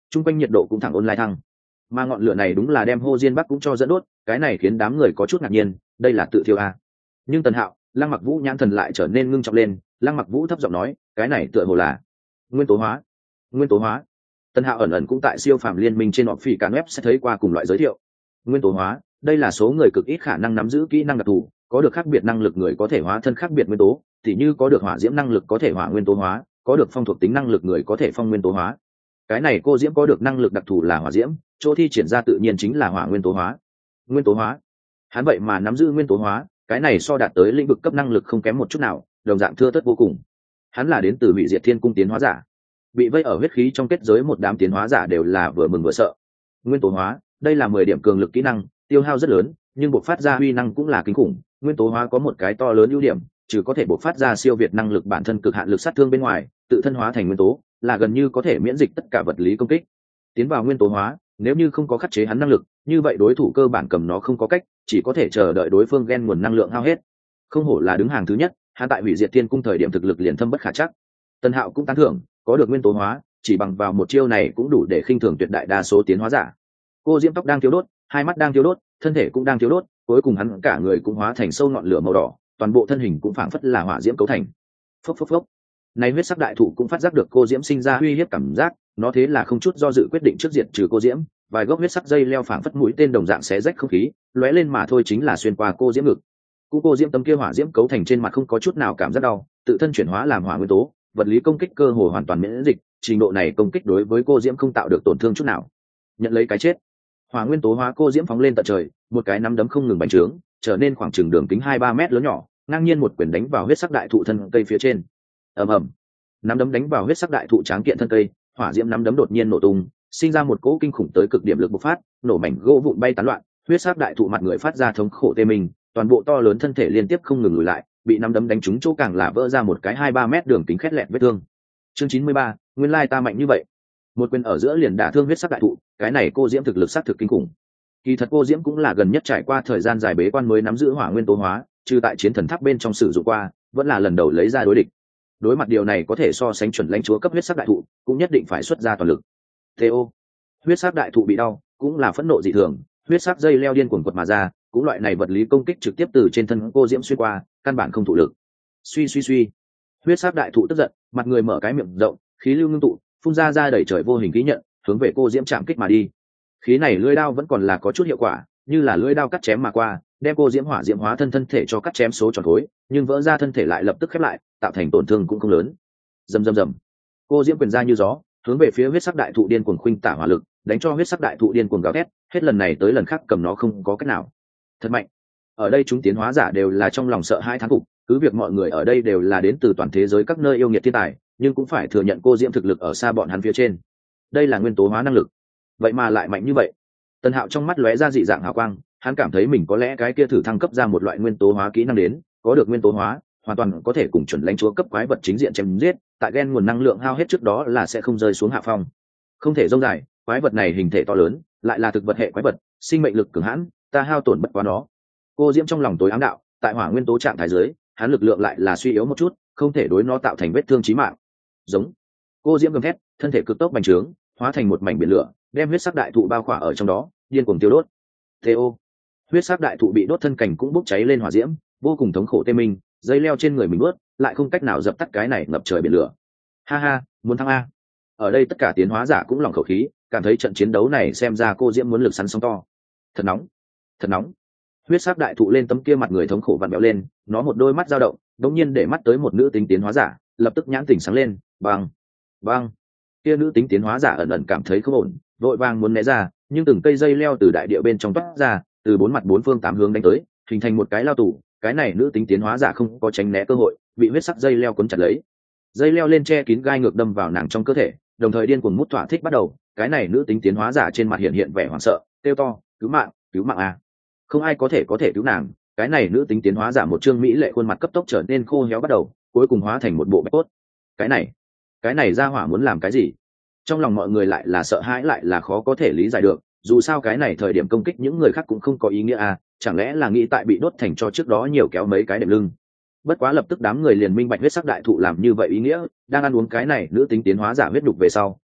chung quanh nhiệt độ cũng thẳng ôn lai thăng, mà ngọn lửa này đúng là đem Hồ Diên Bắc cũng cho dẫn đốt, cái này khiến đám người có chút ngạc nhiên, đây là tự thiêu à. Nhưng Tần Hạo, Lăng Mặc Vũ nhãn thần lại trở nên ngưng trọng lên, Lăng Mặc Vũ thấp giọng nói, cái này tựa hồ là nguyên tố hóa. Nguyên tố hóa. Tần Hạo ẩn ẩn cũng tại siêu phàm liên minh trên họp phỉ cả web sẽ thấy qua cùng loại giới thiệu. Nguyên tố hóa, đây là số người cực ít khả năng nắm giữ kỹ năng đặc thù, có được khác biệt năng lực người có thể hóa thân khác biệt nguyên tố, tỉ như có được hỏa diễm năng lực có thể hỏa nguyên tố hóa, có được phong thuộc tính năng lực người có thể phong nguyên tố hóa. Cái này cô diễm có được năng lực đặc thù là hỏa diễm, chỗ thi triển ra tự nhiên chính là hỏa nguyên tố hóa. Nguyên tố hóa. Hắn vậy mà nắm giữ nguyên tố hóa, cái này so đạt tới lĩnh vực cấp năng lực không kém một chút nào, đồng dạng thưa thớt vô cùng. Hắn là đến từ Hủy Diệt Thiên Cung tiến hóa giả. Bị vây ở huyết khí trong kết giới một đám tiến hóa giả đều là vừa mừng vừa sợ. Nguyên tố hóa, đây là mười điểm cường lực kỹ năng, tiêu hao rất lớn, nhưng bộc phát ra uy năng cũng là kinh khủng. Nguyên tố hóa có một cái to lớn ưu điểm, trừ có thể bộc phát ra siêu việt năng lực bản thân cực hạn lực sát thương bên ngoài, tự thân hóa thành nguyên tố, là gần như có thể miễn dịch tất cả vật lý công kích. Tiến vào nguyên tố hóa, nếu như không có khắc chế hắn năng lực, như vậy đối thủ cơ bản cầm nó không có cách, chỉ có thể chờ đợi đối phương ghen nguồn năng lượng hao hết. Không hổ là đứng hàng thứ nhất, hắn tại Hủy Diệt Thiên Cung thời điểm thực lực liền thâm bất khả trắc. Tân Hạo cũng tán thưởng, có được nguyên tố hóa, chỉ bằng vào một chiêu này cũng đủ để khinh thường tuyệt đại đa số tiến hóa giả. Cô diễm tóc đang thiêu đốt, hai mắt đang thiêu đốt, thân thể cũng đang thiêu đốt, cuối cùng hắn cả người cũng hóa thành sâu ngọn lửa màu đỏ, toàn bộ thân hình cũng phảng phất là hỏa diễm cấu thành. Phốc phốc phốc. Này huyết sắc đại thụ cũng phát giác được cô diễm sinh ra uy hiếp cảm giác, nó thế là không chút do dự quyết định trước diệt trừ cô diễm, vài gốc huyết sắc dây leo phảng phất mũi tên đồng dạng xé rách không khí, lóe lên mà thôi chính là xuyên qua cô diễm ngực. Cũng cô diễm tấm kia hỏa diễm cấu thành trên mặt không có chút nào cảm giác đau, tự thân chuyển hóa làm hỏa nguyên tố, vật lý công kích cơ hồ hoàn toàn miễn dịch, trình độ này công kích đối với cô diễm không tạo được tổn thương chút nào. Nhận lấy cái chết. Hỏa nguyên tố hóa cô diễm phóng lên tận trời, một cái nắm đấm không ngừng bành trướng, trở nên khoảng chừng đường kính hai ba mét lớn nhỏ, ngang nhiên một quyền đánh vào huyết sắc đại thụ thân cây phía trên. Ầm ầm. Nắm đấm đánh vào huyết sắc đại thụ tráng kiện thân cây, hỏa diễm nắm đấm đột nhiên nổ tung, sinh ra một cỗ kinh khủng tới cực điểm lực bộc phát, nổ mảnh gỗ vụn bay tán loạn, huyết sắc đại thụ mặt người phát ra thống khổ tê mình, toàn bộ to lớn thân thể liên tiếp không ngừng lùi lại, bị nắm đấm đánh trúng chỗ càng là vỡ ra một cái hai ba mét đường kính khét lẹt vết thương. Chương chín mươi ba, nguyên lai ta mạnh như vậy. Một quyền ở giữa liền đả thương huyết sắc đại thụ, cái này cô diễm thực lực sắc thực kinh khủng. Kỳ thật cô diễm cũng là gần nhất trải qua thời gian dài bế quan mới nắm giữ hỏa nguyên tố hóa, trừ tại chiến thần tháp bên trong sử dụng qua, vẫn là lần đầu lấy ra đối địch. Đối mặt điều này có thể so sánh chuẩn lãnh chúa cấp huyết sắc đại thụ, cũng nhất định phải xuất ra toàn lực. Theo huyết sắc đại thụ bị đau, cũng là phẫn nộ dị thường, huyết sắc dây leo điên cuồng quật mà ra, cũng loại này vật lý công kích trực tiếp từ trên thân cô diễm xuyên qua, căn bản không thụ lực. Suy suy suy, huyết sắc đại thụ tức giận, mặt người mở cái miệng rộng, khí lưu ngưng tụ, phun ra ra đẩy trời vô hình khí nhận, hướng về cô diễm chạm kích mà đi. Khí này lưỡi đao vẫn còn là có chút hiệu quả, như là lưỡi đao cắt chém mà qua, đem cô diễm hỏa diễm hóa thân thân thể cho cắt chém số tròn khối, nhưng vỡ ra thân thể lại lập tức khép lại, tạo thành tổn thương cũng không lớn. Rầm rầm rầm, cô diễm quyền ra như gió, hướng về phía huyết sắc đại thụ điên cuồng khuynh tả hỏa lực, đánh cho huyết sắc đại thụ điên cuồng gào thét, hết lần này tới lần khác cầm nó không có cách nào. Thật mạnh. Ở đây chúng tiến hóa giả đều là trong lòng sợ hãi thán phục, cứ việc mọi người ở đây đều là đến từ toàn thế giới các nơi yêu nghiệt thiên tài, nhưng cũng phải thừa nhận cô diễm thực lực ở xa bọn hắn phía trên. Đây là nguyên tố hóa năng lực, vậy mà lại mạnh như vậy. Tần Hạo trong mắt lóe ra dị dạng hào quang, hắn cảm thấy mình có lẽ cái kia thử thăng cấp ra một loại nguyên tố hóa kỹ năng đến, có được nguyên tố hóa, hoàn toàn có thể cùng chuẩn lãnh chúa cấp quái vật chính diện chém giết, tại gen nguồn năng lượng hao hết trước đó là sẽ không rơi xuống hạ phong. Không thể dông dài, quái vật này hình thể to lớn, lại là thực vật hệ quái vật, sinh mệnh lực cường hãn, ta hao tổn bất quá nó. Cô diễm trong lòng tối ám đạo, tại hỏa nguyên tố trạng thái dưới, hắn lực lượng lại là suy yếu một chút, không thể đối nó tạo thành vết thương chí mạng. Giống. Cô diễm gầm thét, thân thể cực tốc bành trướng, hóa thành một mảnh biển lửa, đem huyết sắc đại thụ bao khỏa ở trong đó, điên cuồng tiêu đốt. Theo huyết sắc đại thụ bị đốt thân cảnh cũng bốc cháy lên hỏa diễm, vô cùng thống khổ tê minh, dây leo trên người mình ướt, lại không cách nào dập tắt cái này ngập trời biển lửa. Ha ha, muốn thắng a. Ở đây tất cả tiến hóa giả cũng lòng khẩu khí, cảm thấy trận chiến đấu này xem ra cô diễm muốn lực sắn sóng to. Thật nóng, thật nóng. Huyết sắc đại thụ lên tấm kia mặt người thống khổ vặn vẹo lên, nó một đôi mắt dao động, đột nhiên để mắt tới một nữ tính tiến hóa giả, lập tức nhãn tỉnh sáng lên, băng, băng. Kia nữ tính tiến hóa giả ẩn ẩn cảm thấy không ổn, vội vàng muốn né ra, nhưng từng cây dây leo từ đại địa bên trong toát ra, từ bốn mặt bốn phương tám hướng đánh tới, hình thành một cái lao tù. Cái này nữ tính tiến hóa giả không có tránh né cơ hội, bị huyết sắc dây leo cuốn chặt lấy. Dây leo lên che kín gai ngược đâm vào nàng trong cơ thể, đồng thời điên cuồng mút thỏa thích bắt đầu. Cái này nữ tính tiến hóa giả trên mặt hiện hiện vẻ hoảng sợ, kêu to, cứu mạng, cứu mạng à. Không ai có thể có thể cứu nàng. Cái này nữ tính tiến hóa giả một trương mỹ lệ khuôn mặt cấp tốc trở nên khô héo bắt đầu, cuối cùng hóa thành một bộ bạch cốt. Cái này, cái này ra hỏa muốn làm cái gì? Trong lòng mọi người lại là sợ hãi lại là khó có thể lý giải được, dù sao cái này thời điểm công kích những người khác cũng không có ý nghĩa à, chẳng lẽ là nghĩ tại bị đốt thành cho trước đó nhiều kéo mấy cái đệm lưng. Bất quá lập tức đám người liền minh bạch huyết sắc đại thụ làm như vậy ý nghĩa, đang ăn uống cái này nữ tính tiến hóa giả huyết đục về sau,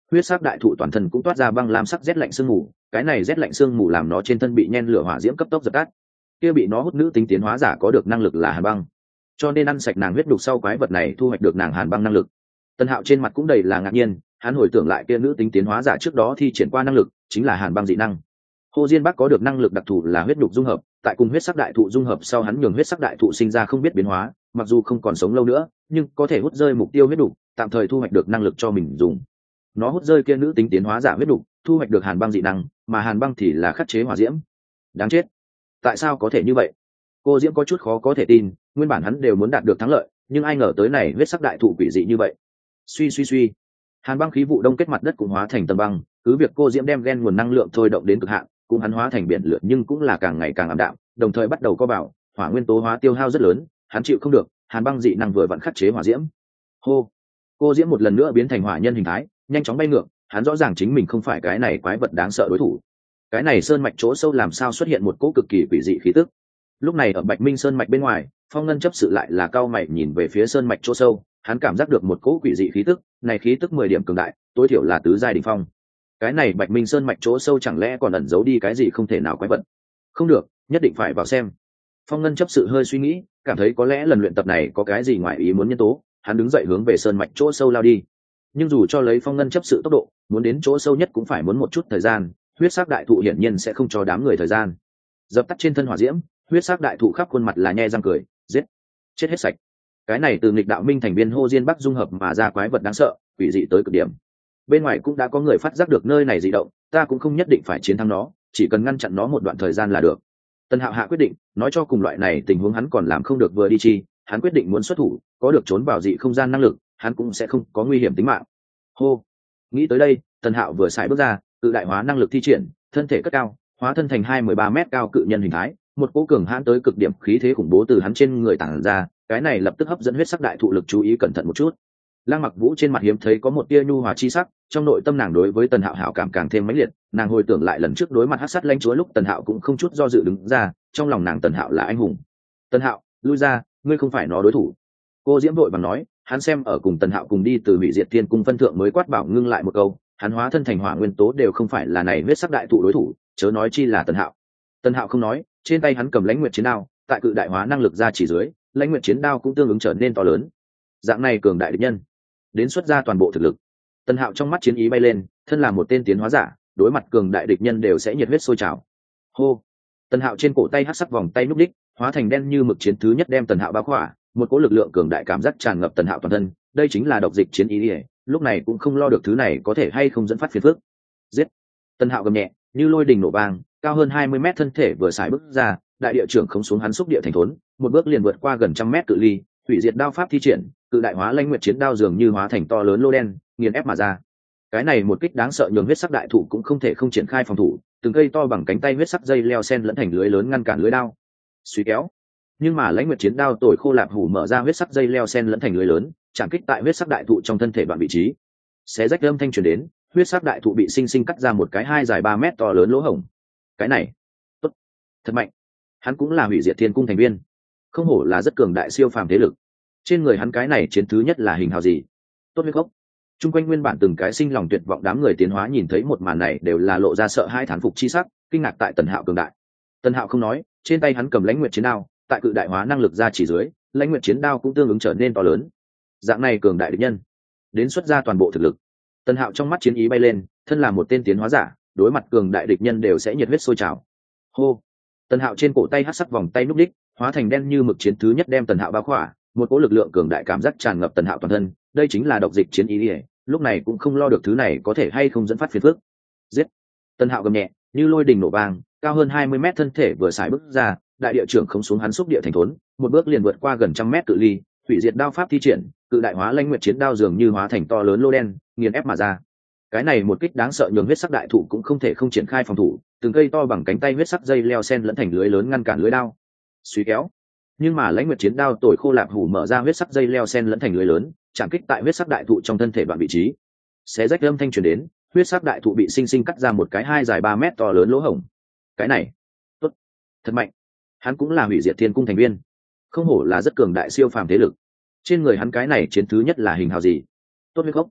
huyết sắc đại thụ toàn thân cũng toát ra băng lam sắc rét lạnh sương mù, cái này rét lạnh sương mù làm nó trên thân bị nhen lửa hỏa diễm cấp tốc dập tắt. Kia bị nó hút nữ tính tiến hóa giả có được năng lực là hàn băng, cho nên ăn sạch nàng huyết đục sau quái vật này thu hoạch được nàng hàn băng năng lực. Tân Hạo trên mặt cũng đầy là ngạc nhiên, hắn hồi tưởng lại kia nữ tính tiến hóa giả trước đó thi triển qua năng lực chính là hàn băng dị năng. Hồ Diên Bắc có được năng lực đặc thù là huyết đục dung hợp, tại cùng huyết sắc đại thụ dung hợp sau hắn nhường huyết sắc đại thụ sinh ra không biết biến hóa, mặc dù không còn sống lâu nữa, nhưng có thể hút rơi mục tiêu huyết đục, tạm thời thu hoạch được năng lực cho mình dùng. Nó hút rơi kia nữ tính tiến hóa giả huyết đục, thu hoạch được hàn băng dị năng, mà hàn băng thì là khắc chế hỏa diễm. Đáng chết, tại sao có thể như vậy? Cô Diễm có chút khó có thể tin, nguyên bản hắn đều muốn đạt được thắng lợi, nhưng ai ngờ tới này huyết sắc đại thụ quỷ dị như vậy. Suy suy suy, hàn băng khí vụ đông kết mặt đất cũng hóa thành tầng băng, cứ việc cô Diễm đem gen nguồn năng lượng thôi động đến cực hạn, cũng hắn hóa thành biển lửa nhưng cũng là càng ngày càng ảm đạm, đồng thời bắt đầu co bảo, hỏa nguyên tố hóa tiêu hao rất lớn, hắn chịu không được, hàn băng dị năng vừa vặn khắc chế hỏa diễm. Hô, cô Diễm một lần nữa biến thành hỏa nhân hình thái, nhanh chóng bay ngược, hắn rõ ràng chính mình không phải cái này quái vật đáng sợ đối thủ. Cái này sơn mạch chỗ sâu làm sao xuất hiện một cỗ cực kỳ quỷ dị khí tức. Lúc này ở Bạch Minh sơn mạch bên ngoài, Phong Ngân chấp sự lại là cao mày nhìn về phía sơn mạch chỗ sâu, hắn cảm giác được một cỗ quỷ dị khí tức, này khí tức mười điểm cường đại, tối thiểu là tứ giai đỉnh phong. Cái này Bạch Minh sơn mạch chỗ sâu chẳng lẽ còn ẩn giấu đi cái gì không thể nào quái vật? Không được, nhất định phải vào xem. Phong Ngân chấp sự hơi suy nghĩ, cảm thấy có lẽ lần luyện tập này có cái gì ngoài ý muốn nhân tố, hắn đứng dậy hướng về sơn mạch chỗ sâu lao đi. Nhưng dù cho lấy Phong Ngân chấp sự tốc độ, muốn đến chỗ sâu nhất cũng phải muốn một chút thời gian, huyết sắc đại thụ hiển nhiên sẽ không cho đám người thời gian. Dập tắt trên thân hỏa diễm, huyết sắc đại thụ khắp khuôn mặt là nhe răng cười, giết, chết hết sạch. Cái này từ nghịch đạo minh thành viên Hồ Diên Bắc dung hợp mà ra quái vật đáng sợ, quỷ dị tới cực điểm. Bên ngoài cũng đã có người phát giác được nơi này dị động, ta cũng không nhất định phải chiến thắng nó, chỉ cần ngăn chặn nó một đoạn thời gian là được. Tân Hạo hạ quyết định, nói cho cùng loại này tình huống hắn còn làm không được vừa đi chi, hắn quyết định muốn xuất thủ, có được trốn vào dị không gian năng lực, hắn cũng sẽ không có nguy hiểm tính mạng. Hô, nghĩ tới đây, Tân Hạo vừa xài bước ra, tự đại hóa năng lực thi triển, thân thể cất cao, hóa thân thành hai mươi ba mét cao cự nhân hình thái, một cỗ cường hãn tới cực điểm khí thế khủng bố từ hắn trên người tản ra, cái này lập tức hấp dẫn huyết sắc đại thụ lực chú ý cẩn thận một chút. Lăng Mặc Vũ trên mặt hiếm thấy có một tia nhu hòa chi sắc, trong nội tâm nàng đối với Tần Hạo hảo cảm càng thêm mãnh liệt, nàng hồi tưởng lại lần trước đối mặt hắc sát lãnh chúa lúc Tần Hạo cũng không chút do dự đứng ra, trong lòng nàng Tần Hạo là anh hùng. Tần Hạo, lui ra, ngươi không phải nó đối thủ. Cô Diễm vội bằng nói, hắn xem ở cùng Tần Hạo cùng đi từ Hủy Diệt Tiên cung phân thượng mới quát bảo ngưng lại một câu, hắn hóa thân thành hỏa nguyên tố đều không phải là này huyết sắc đại thụ đối thủ, chớ nói chi là Tần Hạo. Tần Hạo không nói, trên tay hắn cầm lãnh nguyệt chiến đao, tại cự đại hóa năng lực ra chỉ dưới, lãnh nguyệt chiến đao cũng tương ứng trở nên to lớn. Dạng này cường đại địch nhân, đến xuất ra toàn bộ thực lực. Tần Hạo trong mắt chiến ý bay lên, thân là một tên tiến hóa giả, đối mặt cường đại địch nhân đều sẽ nhiệt huyết sôi trào. Hô, Tần Hạo trên cổ tay hắc sắc vòng tay núp đích, hóa thành đen như mực chiến thứ nhất đem Tần Hạo bao khỏa, một cỗ lực lượng cường đại cảm giác tràn ngập Tần Hạo toàn thân, đây chính là độc dịch chiến ý, lúc này cũng không lo được thứ này có thể hay không dẫn phát phiền phức. Giết! Tần Hạo gầm nhẹ, như lôi đình nổ vang, cao hơn hai mươi mét thân thể vừa xài bước ra, đại địa trưởng không xuống hắn xúc địa thành thốn, một bước liền vượt qua gần trăm mét cự ly, hủy diệt đao pháp thi triển, cự đại hóa lãnh nguyệt chiến đao dường như hóa thành to lớn lô đen, nghiền ép mà ra. Cái này một kích đáng sợ nhường huyết sắc đại thụ cũng không thể không triển khai phòng thủ, từng cây to bằng cánh tay huyết sắc dây leo sen lẫn thành lưới lớn ngăn cản lưới đao. Suy kéo. Nhưng mà lãnh nguyệt chiến đao tồi khô lạp hủ mở ra huyết sắc dây leo sen lẫn thành lưới lớn, chạm kích tại huyết sắc đại thụ trong thân thể đoạn vị trí. Xé rách âm thanh truyền đến, huyết sắc đại thụ bị sinh sinh cắt ra một cái hai dài ba mét to lớn lỗ hổng. Cái này, tốt, thật mạnh. Hắn cũng là Hủy Diệt Thiên cung thành viên, không hổ là rất cường đại siêu phàm thế lực. Trên người hắn cái này chiến thứ nhất là hình hào gì? Tốt huyết gốc. Trung quanh nguyên bản từng cái sinh lòng tuyệt vọng đám người tiến hóa nhìn thấy một màn này đều là lộ ra sợ hai thán phục chi sắc, kinh ngạc tại Tần Hạo cường đại. Tần Hạo không nói, trên tay hắn cầm lãnh nguyệt chiến đao, tại cự đại hóa năng lực ra chỉ dưới, lãnh nguyệt chiến đao cũng tương ứng trở nên to lớn. Dạng này cường đại địch nhân, đến xuất ra toàn bộ thực lực. Tần Hạo trong mắt chiến ý bay lên, thân là một tên tiến hóa giả, đối mặt cường đại địch nhân đều sẽ nhiệt huyết sôi trào. Hô! Tần Hạo trên cổ tay hắc sắc vòng tay núp đích, hóa thành đen như mực chiến thứ nhất đem Tần Hạo bao khỏa, một cỗ lực lượng cường đại cảm giác tràn ngập Tần Hạo toàn thân, đây chính là độc dịch chiến ý, lúc này cũng không lo được thứ này có thể hay không dẫn phát phiền phức. Giết! Tần Hạo gầm nhẹ, như lôi đình nổ vang, cao hơn hai mươi mét thân thể vừa xài bước ra, đại địa trưởng không xuống hắn xúc địa thành thốn, một bước liền vượt qua gần trăm mét cự ly, hủy diệt đao pháp thi triển, cự đại hóa lãnh nguyệt chiến đao dường như hóa thành to lớn lô đen, nghiền ép mà ra. Cái này một kích đáng sợ nhường huyết sắc đại thụ cũng không thể không triển khai phòng thủ, từng cây to bằng cánh tay huyết sắc dây leo sen lẫn thành lưới lớn ngăn cản lưới đao. Suy kéo. Nhưng mà lãnh nguyệt chiến đao tồi khô lạp hủ mở ra huyết sắc dây leo sen lẫn thành lưới lớn, chạm kích tại huyết sắc đại thụ trong thân thể đoạn vị trí. Xé rách âm thanh truyền đến, huyết sắc đại thụ bị sinh sinh cắt ra một cái hai dài ba mét to lớn lỗ hổng. Cái này, tốt, thật mạnh. Hắn cũng là Hủy Diệt Thiên cung thành viên, không hổ là rất cường đại siêu phàm thế lực. Trên người hắn cái này chiến thứ nhất là hình hào gì? Tốt huyết gốc.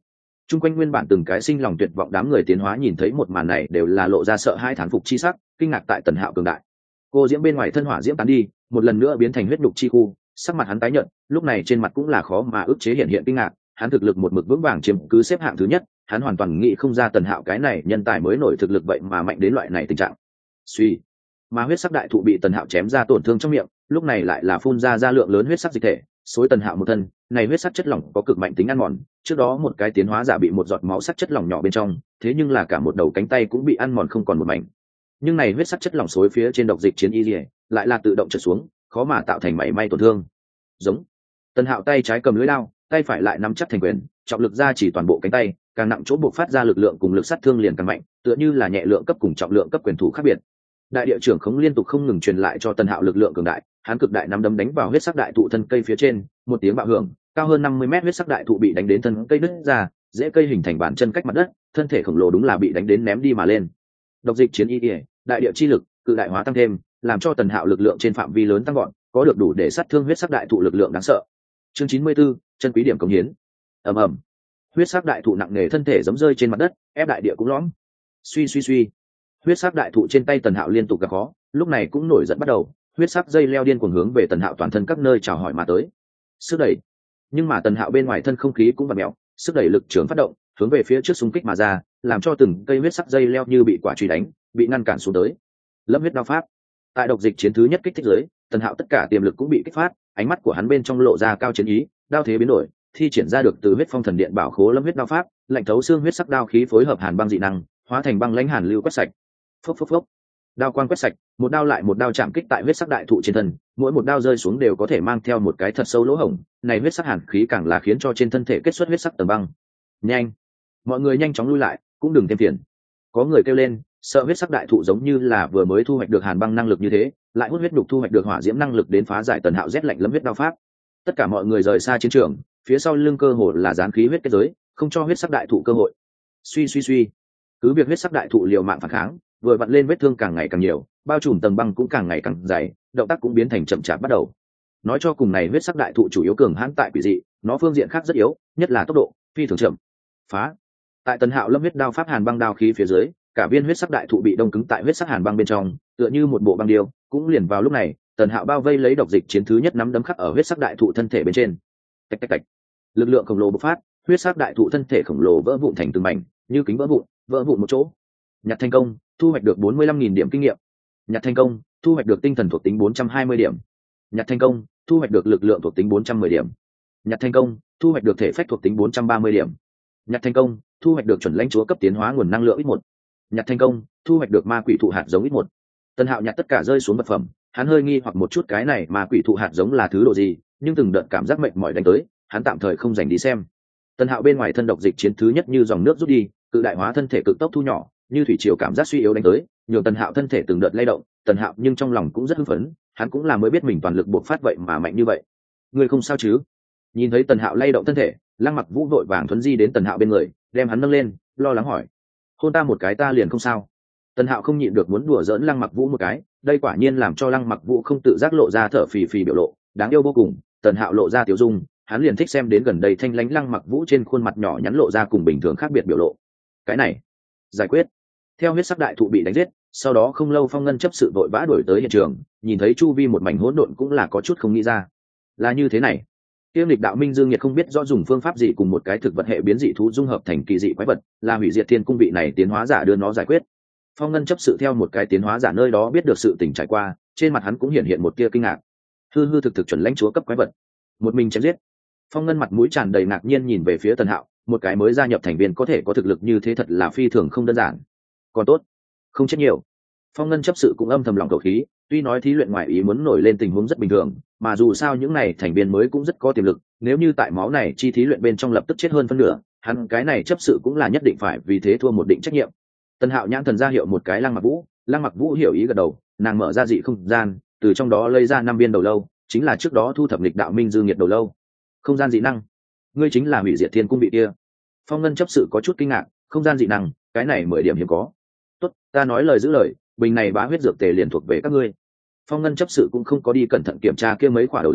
Trung quanh nguyên bản từng cái sinh lòng tuyệt vọng đám người tiến hóa nhìn thấy một màn này đều là lộ ra sợ hai thán phục chi sắc, kinh ngạc tại Tần Hạo cường đại. Cô diễm bên ngoài thân hỏa diễm tán đi, một lần nữa biến thành huyết nhục chi khu, sắc mặt hắn tái nhợt, lúc này trên mặt cũng là khó mà ức chế hiện hiện kinh ngạc, hắn thực lực một mực vững vàng chiếm cứ xếp hạng thứ nhất, hắn hoàn toàn nghĩ không ra Tần Hạo cái này nhân tài mới nổi thực lực vậy mà mạnh đến loại này tình trạng. Suy, mà huyết sắc đại thụ bị Tần Hạo chém ra tổn thương trong miệng, lúc này lại là phun ra ra lượng lớn huyết sắc dịch thể, xối Tần Hạo một thân, này huyết sắc chất lỏng có cực mạnh tính ăn mòn, trước đó một cái tiến hóa giả bị một giọt máu sắc chất lỏng nhỏ bên trong, thế nhưng là cả một đầu cánh tay cũng bị ăn mòn không còn một mảnh. Nhưng này huyết sắc chất lỏng xối phía trên độc dịch chiến y liễu, lại là tự động trượt xuống, khó mà tạo thành mảy may tổn thương. Giống. Tần Hạo tay trái cầm lưỡi đao, tay phải lại nắm chắc thành quyền, trọng lực ra chỉ toàn bộ cánh tay, càng nặng chỗ buộc phát ra lực lượng cùng lực sát thương liền càng mạnh, tựa như là nhẹ lượng cấp cùng trọng lượng cấp quyền thủ khác biệt. Đại địa trưởng khống liên tục không ngừng truyền lại cho Tần Hạo lực lượng cường đại, hắn cực đại nắm đấm đánh vào huyết sắc đại thụ thân cây phía trên, một tiếng bạo hưởng, cao hơn năm mươi mét huyết sắc đại thụ bị đánh đến thân cây đứt ra, rễ cây hình thành bàn chân cách mặt đất, thân thể khổng lồ đúng là bị đánh đến ném đi mà lên. Độc dịch chiến y y, đại địa chi lực, cự đại hóa tăng thêm, làm cho Tần Hạo lực lượng trên phạm vi lớn tăng gọn, có được đủ để sát thương huyết sắc đại thụ lực lượng đáng sợ. Chương chín mươi 94, chân quý điểm cống hiến. Ầm ầm. Huyết sắc đại thụ nặng nề thân thể giẫm rơi trên mặt đất, ép đại địa cũng lõm. Suy suy suy. Huyết sắc đại thụ trên tay Tần Hạo liên tục gặp khó, lúc này cũng nổi giận bắt đầu, huyết sắc dây leo điên cuồng hướng về Tần Hạo toàn thân các nơi chào hỏi mà tới. Sức đẩy. Nhưng mà Tần Hạo bên ngoài thân không khí cũng vặn mèo, sức đẩy lực trưởng phát động, hướng về phía trước xung kích mà ra, làm cho từng cây huyết sắc dây leo như bị quả truy đánh, bị ngăn cản xuống tới. Lâm huyết đao pháp. Tại độc dịch chiến thứ nhất kích thích dưới, Tần Hạo tất cả tiềm lực cũng bị kích phát, ánh mắt của hắn bên trong lộ ra cao chiến ý, đao thế biến đổi, thi triển ra được từ huyết phong thần điện bảo khố lâm huyết đao pháp, lạnh thấu xương huyết sắc đao khí phối hợp hàn băng dị năng, hóa thành băng lãnh hàn lưu quét sạch. Phốc phốc phốc. Đao quang quét sạch, một đao lại một đao chạm kích tại huyết sắc đại thụ trên thân, mỗi một đao rơi xuống đều có thể mang theo một cái thật sâu lỗ hổng, này huyết sắc hàn khí càng là khiến cho trên thân thể kết xuất huyết sắc tầng băng. Nhanh, mọi người nhanh chóng lui lại, cũng đừng thêm phiền. Có người kêu lên, sợ huyết sắc đại thụ giống như là vừa mới thu hoạch được hàn băng năng lực như thế, lại hút huyết đục thu hoạch được hỏa diễm năng lực đến phá giải Tần Hạo rét lạnh lấm huyết đao pháp. Tất cả mọi người rời xa chiến trường, phía sau lưng cơ hồ là dán khí huyết kết giới, không cho huyết sắc đại thụ cơ hội. Suy suy suy, cứ việc huyết sắc đại thụ liều mạng phản kháng, vừa vặn lên vết thương càng ngày càng nhiều, bao trùm tầng băng cũng càng ngày càng dày, động tác cũng biến thành chậm chạp bắt đầu. Nói cho cùng này huyết sắc đại thụ chủ yếu cường hãn tại quỷ dị, nó phương diện khác rất yếu, nhất là tốc độ phi thường chậm. Phá. Tại Tần Hạo lâm huyết đao pháp hàn băng đao khí phía dưới, cả viên huyết sắc đại thụ bị đông cứng tại huyết sắc hàn băng bên trong, tựa như một bộ băng điêu. Cũng liền vào lúc này, Tần Hạo bao vây lấy độc dịch chiến thứ nhất nắm đấm khắc ở huyết sắc đại thụ thân thể bên trên. Tạch tạch tạch. Lực lượng khổng lồ bộc phát, huyết sắc đại thụ thân thể khổng lồ vỡ vụn thành từng mảnh, như kính vỡ vụn, vỡ vụn một chỗ. Nhặt thành công, thu hoạch được bốn mươi lăm nghìn điểm kinh nghiệm. Nhặt thành công, thu hoạch được tinh thần thuộc tính bốn trăm hai mươi điểm. Nhặt thành công, thu hoạch được lực lượng thuộc tính bốn trăm mười điểm. Nhặt thành công, thu hoạch được thể phách thuộc tính bốn trăm ba mươi điểm. Nhặt thành công, thu hoạch được chuẩn lãnh chúa cấp tiến hóa nguồn năng lượng ít một. Nhặt thành công, thu hoạch được ma quỷ thụ hạt giống ít một. Tần Hạo nhặt tất cả rơi xuống vật phẩm, hắn hơi nghi hoặc một chút cái này ma quỷ thụ hạt giống là thứ độ gì, nhưng từng đợt cảm giác mệt mỏi đánh tới, hắn tạm thời không dành đi xem. Tần Hạo bên ngoài thân độc dịch chiến thứ nhất như dòng nước rút đi, cự đại hóa thân thể cực tốc thu nhỏ, như thủy triều cảm giác suy yếu đánh tới, nhường Tần Hạo thân thể từng đợt lay động. Tần Hạo nhưng trong lòng cũng rất hưng phấn, hắn cũng là mới biết mình toàn lực bộc phát vậy mà mạnh như vậy. Ngươi không sao chứ? Nhìn thấy Tần Hạo lay động thân thể, Lăng Mặc Vũ vội vàng thuấn di đến Tần Hạo bên người, đem hắn nâng lên, lo lắng hỏi: hôn ta một cái ta liền không sao? Tần Hạo không nhịn được muốn đùa giỡn Lăng Mặc Vũ một cái, đây quả nhiên làm cho Lăng Mặc Vũ không tự giác lộ ra thở phì phì biểu lộ, đáng yêu vô cùng. Tần Hạo lộ ra tiểu dung, hắn liền thích xem đến gần đây thanh lãnh Lăng Mặc Vũ trên khuôn mặt nhỏ nhắn lộ ra cùng bình thường khác biệt biểu lộ. Cái này, giải quyết. Theo huyết sắc đại thụ bị đánh giết, sau đó không lâu Phong Ngân chấp sự vội vã đuổi tới hiện trường, nhìn thấy chu vi một mảnh hỗn độn cũng là có chút không nghĩ ra. Là như thế này. Tiêm Lịch Đạo Minh Dương Nhiệt không biết rõ dùng phương pháp gì cùng một cái thực vật hệ biến dị thú dung hợp thành kỳ dị quái vật, là hủy diệt thiên cung vị này tiến hóa giả đưa nó giải quyết. Phong Ngân chấp sự theo một cái tiến hóa giả nơi đó biết được sự tình trải qua, trên mặt hắn cũng hiện hiện một tia kinh ngạc. Hư hư thực thực chuẩn lãnh chúa cấp quái vật, một mình chém giết. Phong Ngân mặt mũi tràn đầy ngạc nhiên nhìn về phía Tần Hạo, một cái mới gia nhập thành viên có thể có thực lực như thế thật là phi thường không đơn giản. Còn tốt, không chết nhiều. Phong Ngân chấp sự cũng âm thầm lòng khẩu khí, tuy nói thí luyện ngoài ý muốn nổi lên tình huống rất bình thường, mà dù sao những này thành viên mới cũng rất có tiềm lực, nếu như tại máu này chi thí luyện bên trong lập tức chết hơn phân nửa, hắn cái này chấp sự cũng là nhất định phải vì thế thua một định trách nhiệm. Tần Hạo nhãn thần ra hiệu một cái Lăng Mặc Vũ, Lăng Mặc Vũ hiểu ý gật đầu, nàng mở ra dị không gian, từ trong đó lấy ra năm viên đầu lâu, chính là trước đó thu thập Lịch Đạo Minh Dương Nhiệt đầu lâu. Không gian dị năng, ngươi chính là hủy diệt thiên cung vị kia? Phong Ngân chấp sự có chút kinh ngạc, không gian dị năng, cái này mười điểm hiếm có. Tốt, ta nói lời giữ lời, bình này bá huyết dược tề liền thuộc về các ngươi. Phong Ngân chấp sự cũng không có đi cẩn thận kiểm tra kia mấy quả đầu lâu,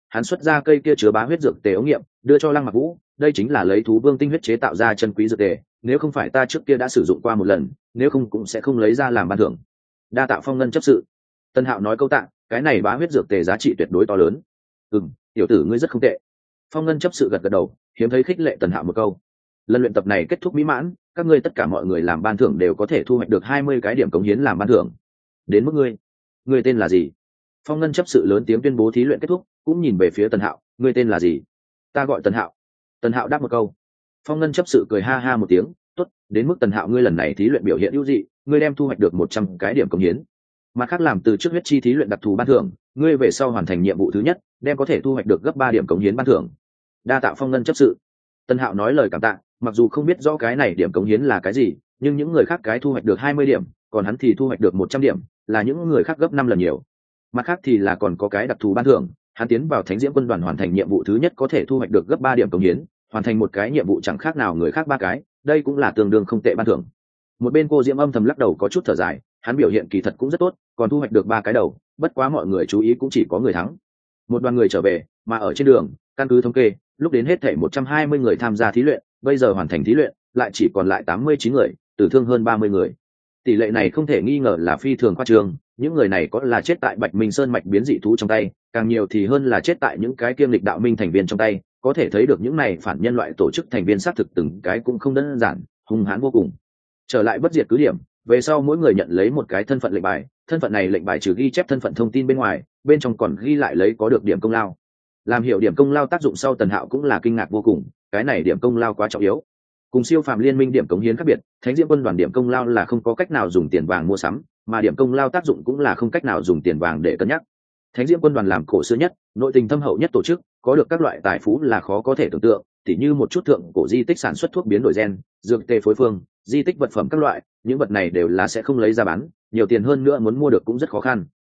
hắn xuất ra cây kia chứa bá huyết dược tề ống nghiệm đưa cho Lăng Mặc Vũ, đây chính là lấy thú vương tinh huyết chế tạo ra chân quý dược tề, nếu không phải ta trước kia đã sử dụng qua một lần, nếu không cũng sẽ không lấy ra làm ban thưởng. Đa tạ Phong Ngân chấp sự. Tân Hạo nói câu tạ, cái này bá huyết dược tề giá trị tuyệt đối to lớn. Ừm, tiểu tử ngươi rất không tệ. Phong Ngân chấp sự gật gật đầu, hiếm thấy khích lệ Tần Hạo một câu. Lần luyện tập này kết thúc mỹ mãn, các ngươi tất cả mọi người làm ban thưởng đều có thể thu hoạch được hai mươi cái điểm cống hiến làm ban thưởng. Đến mức ngươi, ngươi tên là gì? Phong Ngân chấp sự lớn tiếng tuyên bố thí luyện kết thúc, cũng nhìn về phía Tần Hạo, ngươi tên là gì? Ta gọi Tần Hạo. Tần Hạo đáp một câu. Phong Ngân chấp sự cười ha ha một tiếng, tốt, đến mức Tần Hạo ngươi lần này thí luyện biểu hiện ưu dị, ngươi đem thu hoạch được một trăm cái điểm cống hiến. Mặt khác làm từ trước huyết chi thí luyện đặc thù ban thưởng, ngươi về sau hoàn thành nhiệm vụ thứ nhất, đem có thể thu hoạch được gấp ba điểm cống hiến ban thưởng. Đa tạ Phong Ngân chấp sự. Tần Hạo nói lời cảm tạ, mặc dù không biết rõ cái này điểm cống hiến là cái gì, nhưng những người khác cái thu hoạch được hai mươi điểm, còn hắn thì thu hoạch được một trăm điểm, là những người khác gấp năm lần nhiều. Mặt khác thì là còn có cái đặc thù ban thưởng, hắn tiến vào Thánh Diễm quân đoàn hoàn thành nhiệm vụ thứ nhất có thể thu hoạch được gấp ba điểm cống hiến, hoàn thành một cái nhiệm vụ chẳng khác nào người khác ba cái, đây cũng là tương đương không tệ ban thưởng. Một bên Cô Diễm âm thầm lắc đầu có chút thở dài, hắn biểu hiện kỳ thật cũng rất tốt, còn thu hoạch được ba cái đầu, bất quá mọi người chú ý cũng chỉ có người thắng. Một đoàn người trở về, mà ở trên đường, căn cứ thống kê, lúc đến hết thảy một trăm hai mươi người tham gia thí luyện, bây giờ hoàn thành thí luyện, lại chỉ còn lại tám mươi chín người, tử thương hơn ba mươi người. Tỷ lệ này không thể nghi ngờ là phi thường khoa trương, những người này có là chết tại Bạch Minh Sơn mạch biến dị thú trong tay, càng nhiều thì hơn là chết tại những cái kiêm lịch đạo minh thành viên trong tay, có thể thấy được những này phản nhân loại tổ chức thành viên xác thực từng cái cũng không đơn giản, hung hãn vô cùng. Trở lại bất diệt cứ điểm, về sau mỗi người nhận lấy một cái thân phận lệnh bài, thân phận này lệnh bài trừ ghi chép thân phận thông tin bên ngoài, bên trong còn ghi lại lấy có được điểm công lao. Làm hiểu điểm công lao tác dụng sau, Tần Hạo cũng là kinh ngạc vô cùng, cái này điểm công lao quá trọng yếu. Cùng siêu phàm liên minh điểm cống hiến khác biệt, Thánh Diễm quân đoàn điểm công lao là không có cách nào dùng tiền vàng mua sắm, mà điểm công lao tác dụng cũng là không cách nào dùng tiền vàng để cân nhắc. Thánh Diễm quân đoàn làm cổ xưa nhất, nội tình thâm hậu nhất tổ chức, có được các loại tài phú là khó có thể tưởng tượng, tỉ như một chút thượng cổ di tích sản xuất thuốc biến đổi gen, dược tề phối phương, di tích vật phẩm các loại, những vật này đều là sẽ không lấy ra bán, nhiều tiền hơn nữa muốn mua được cũng rất khó khăn.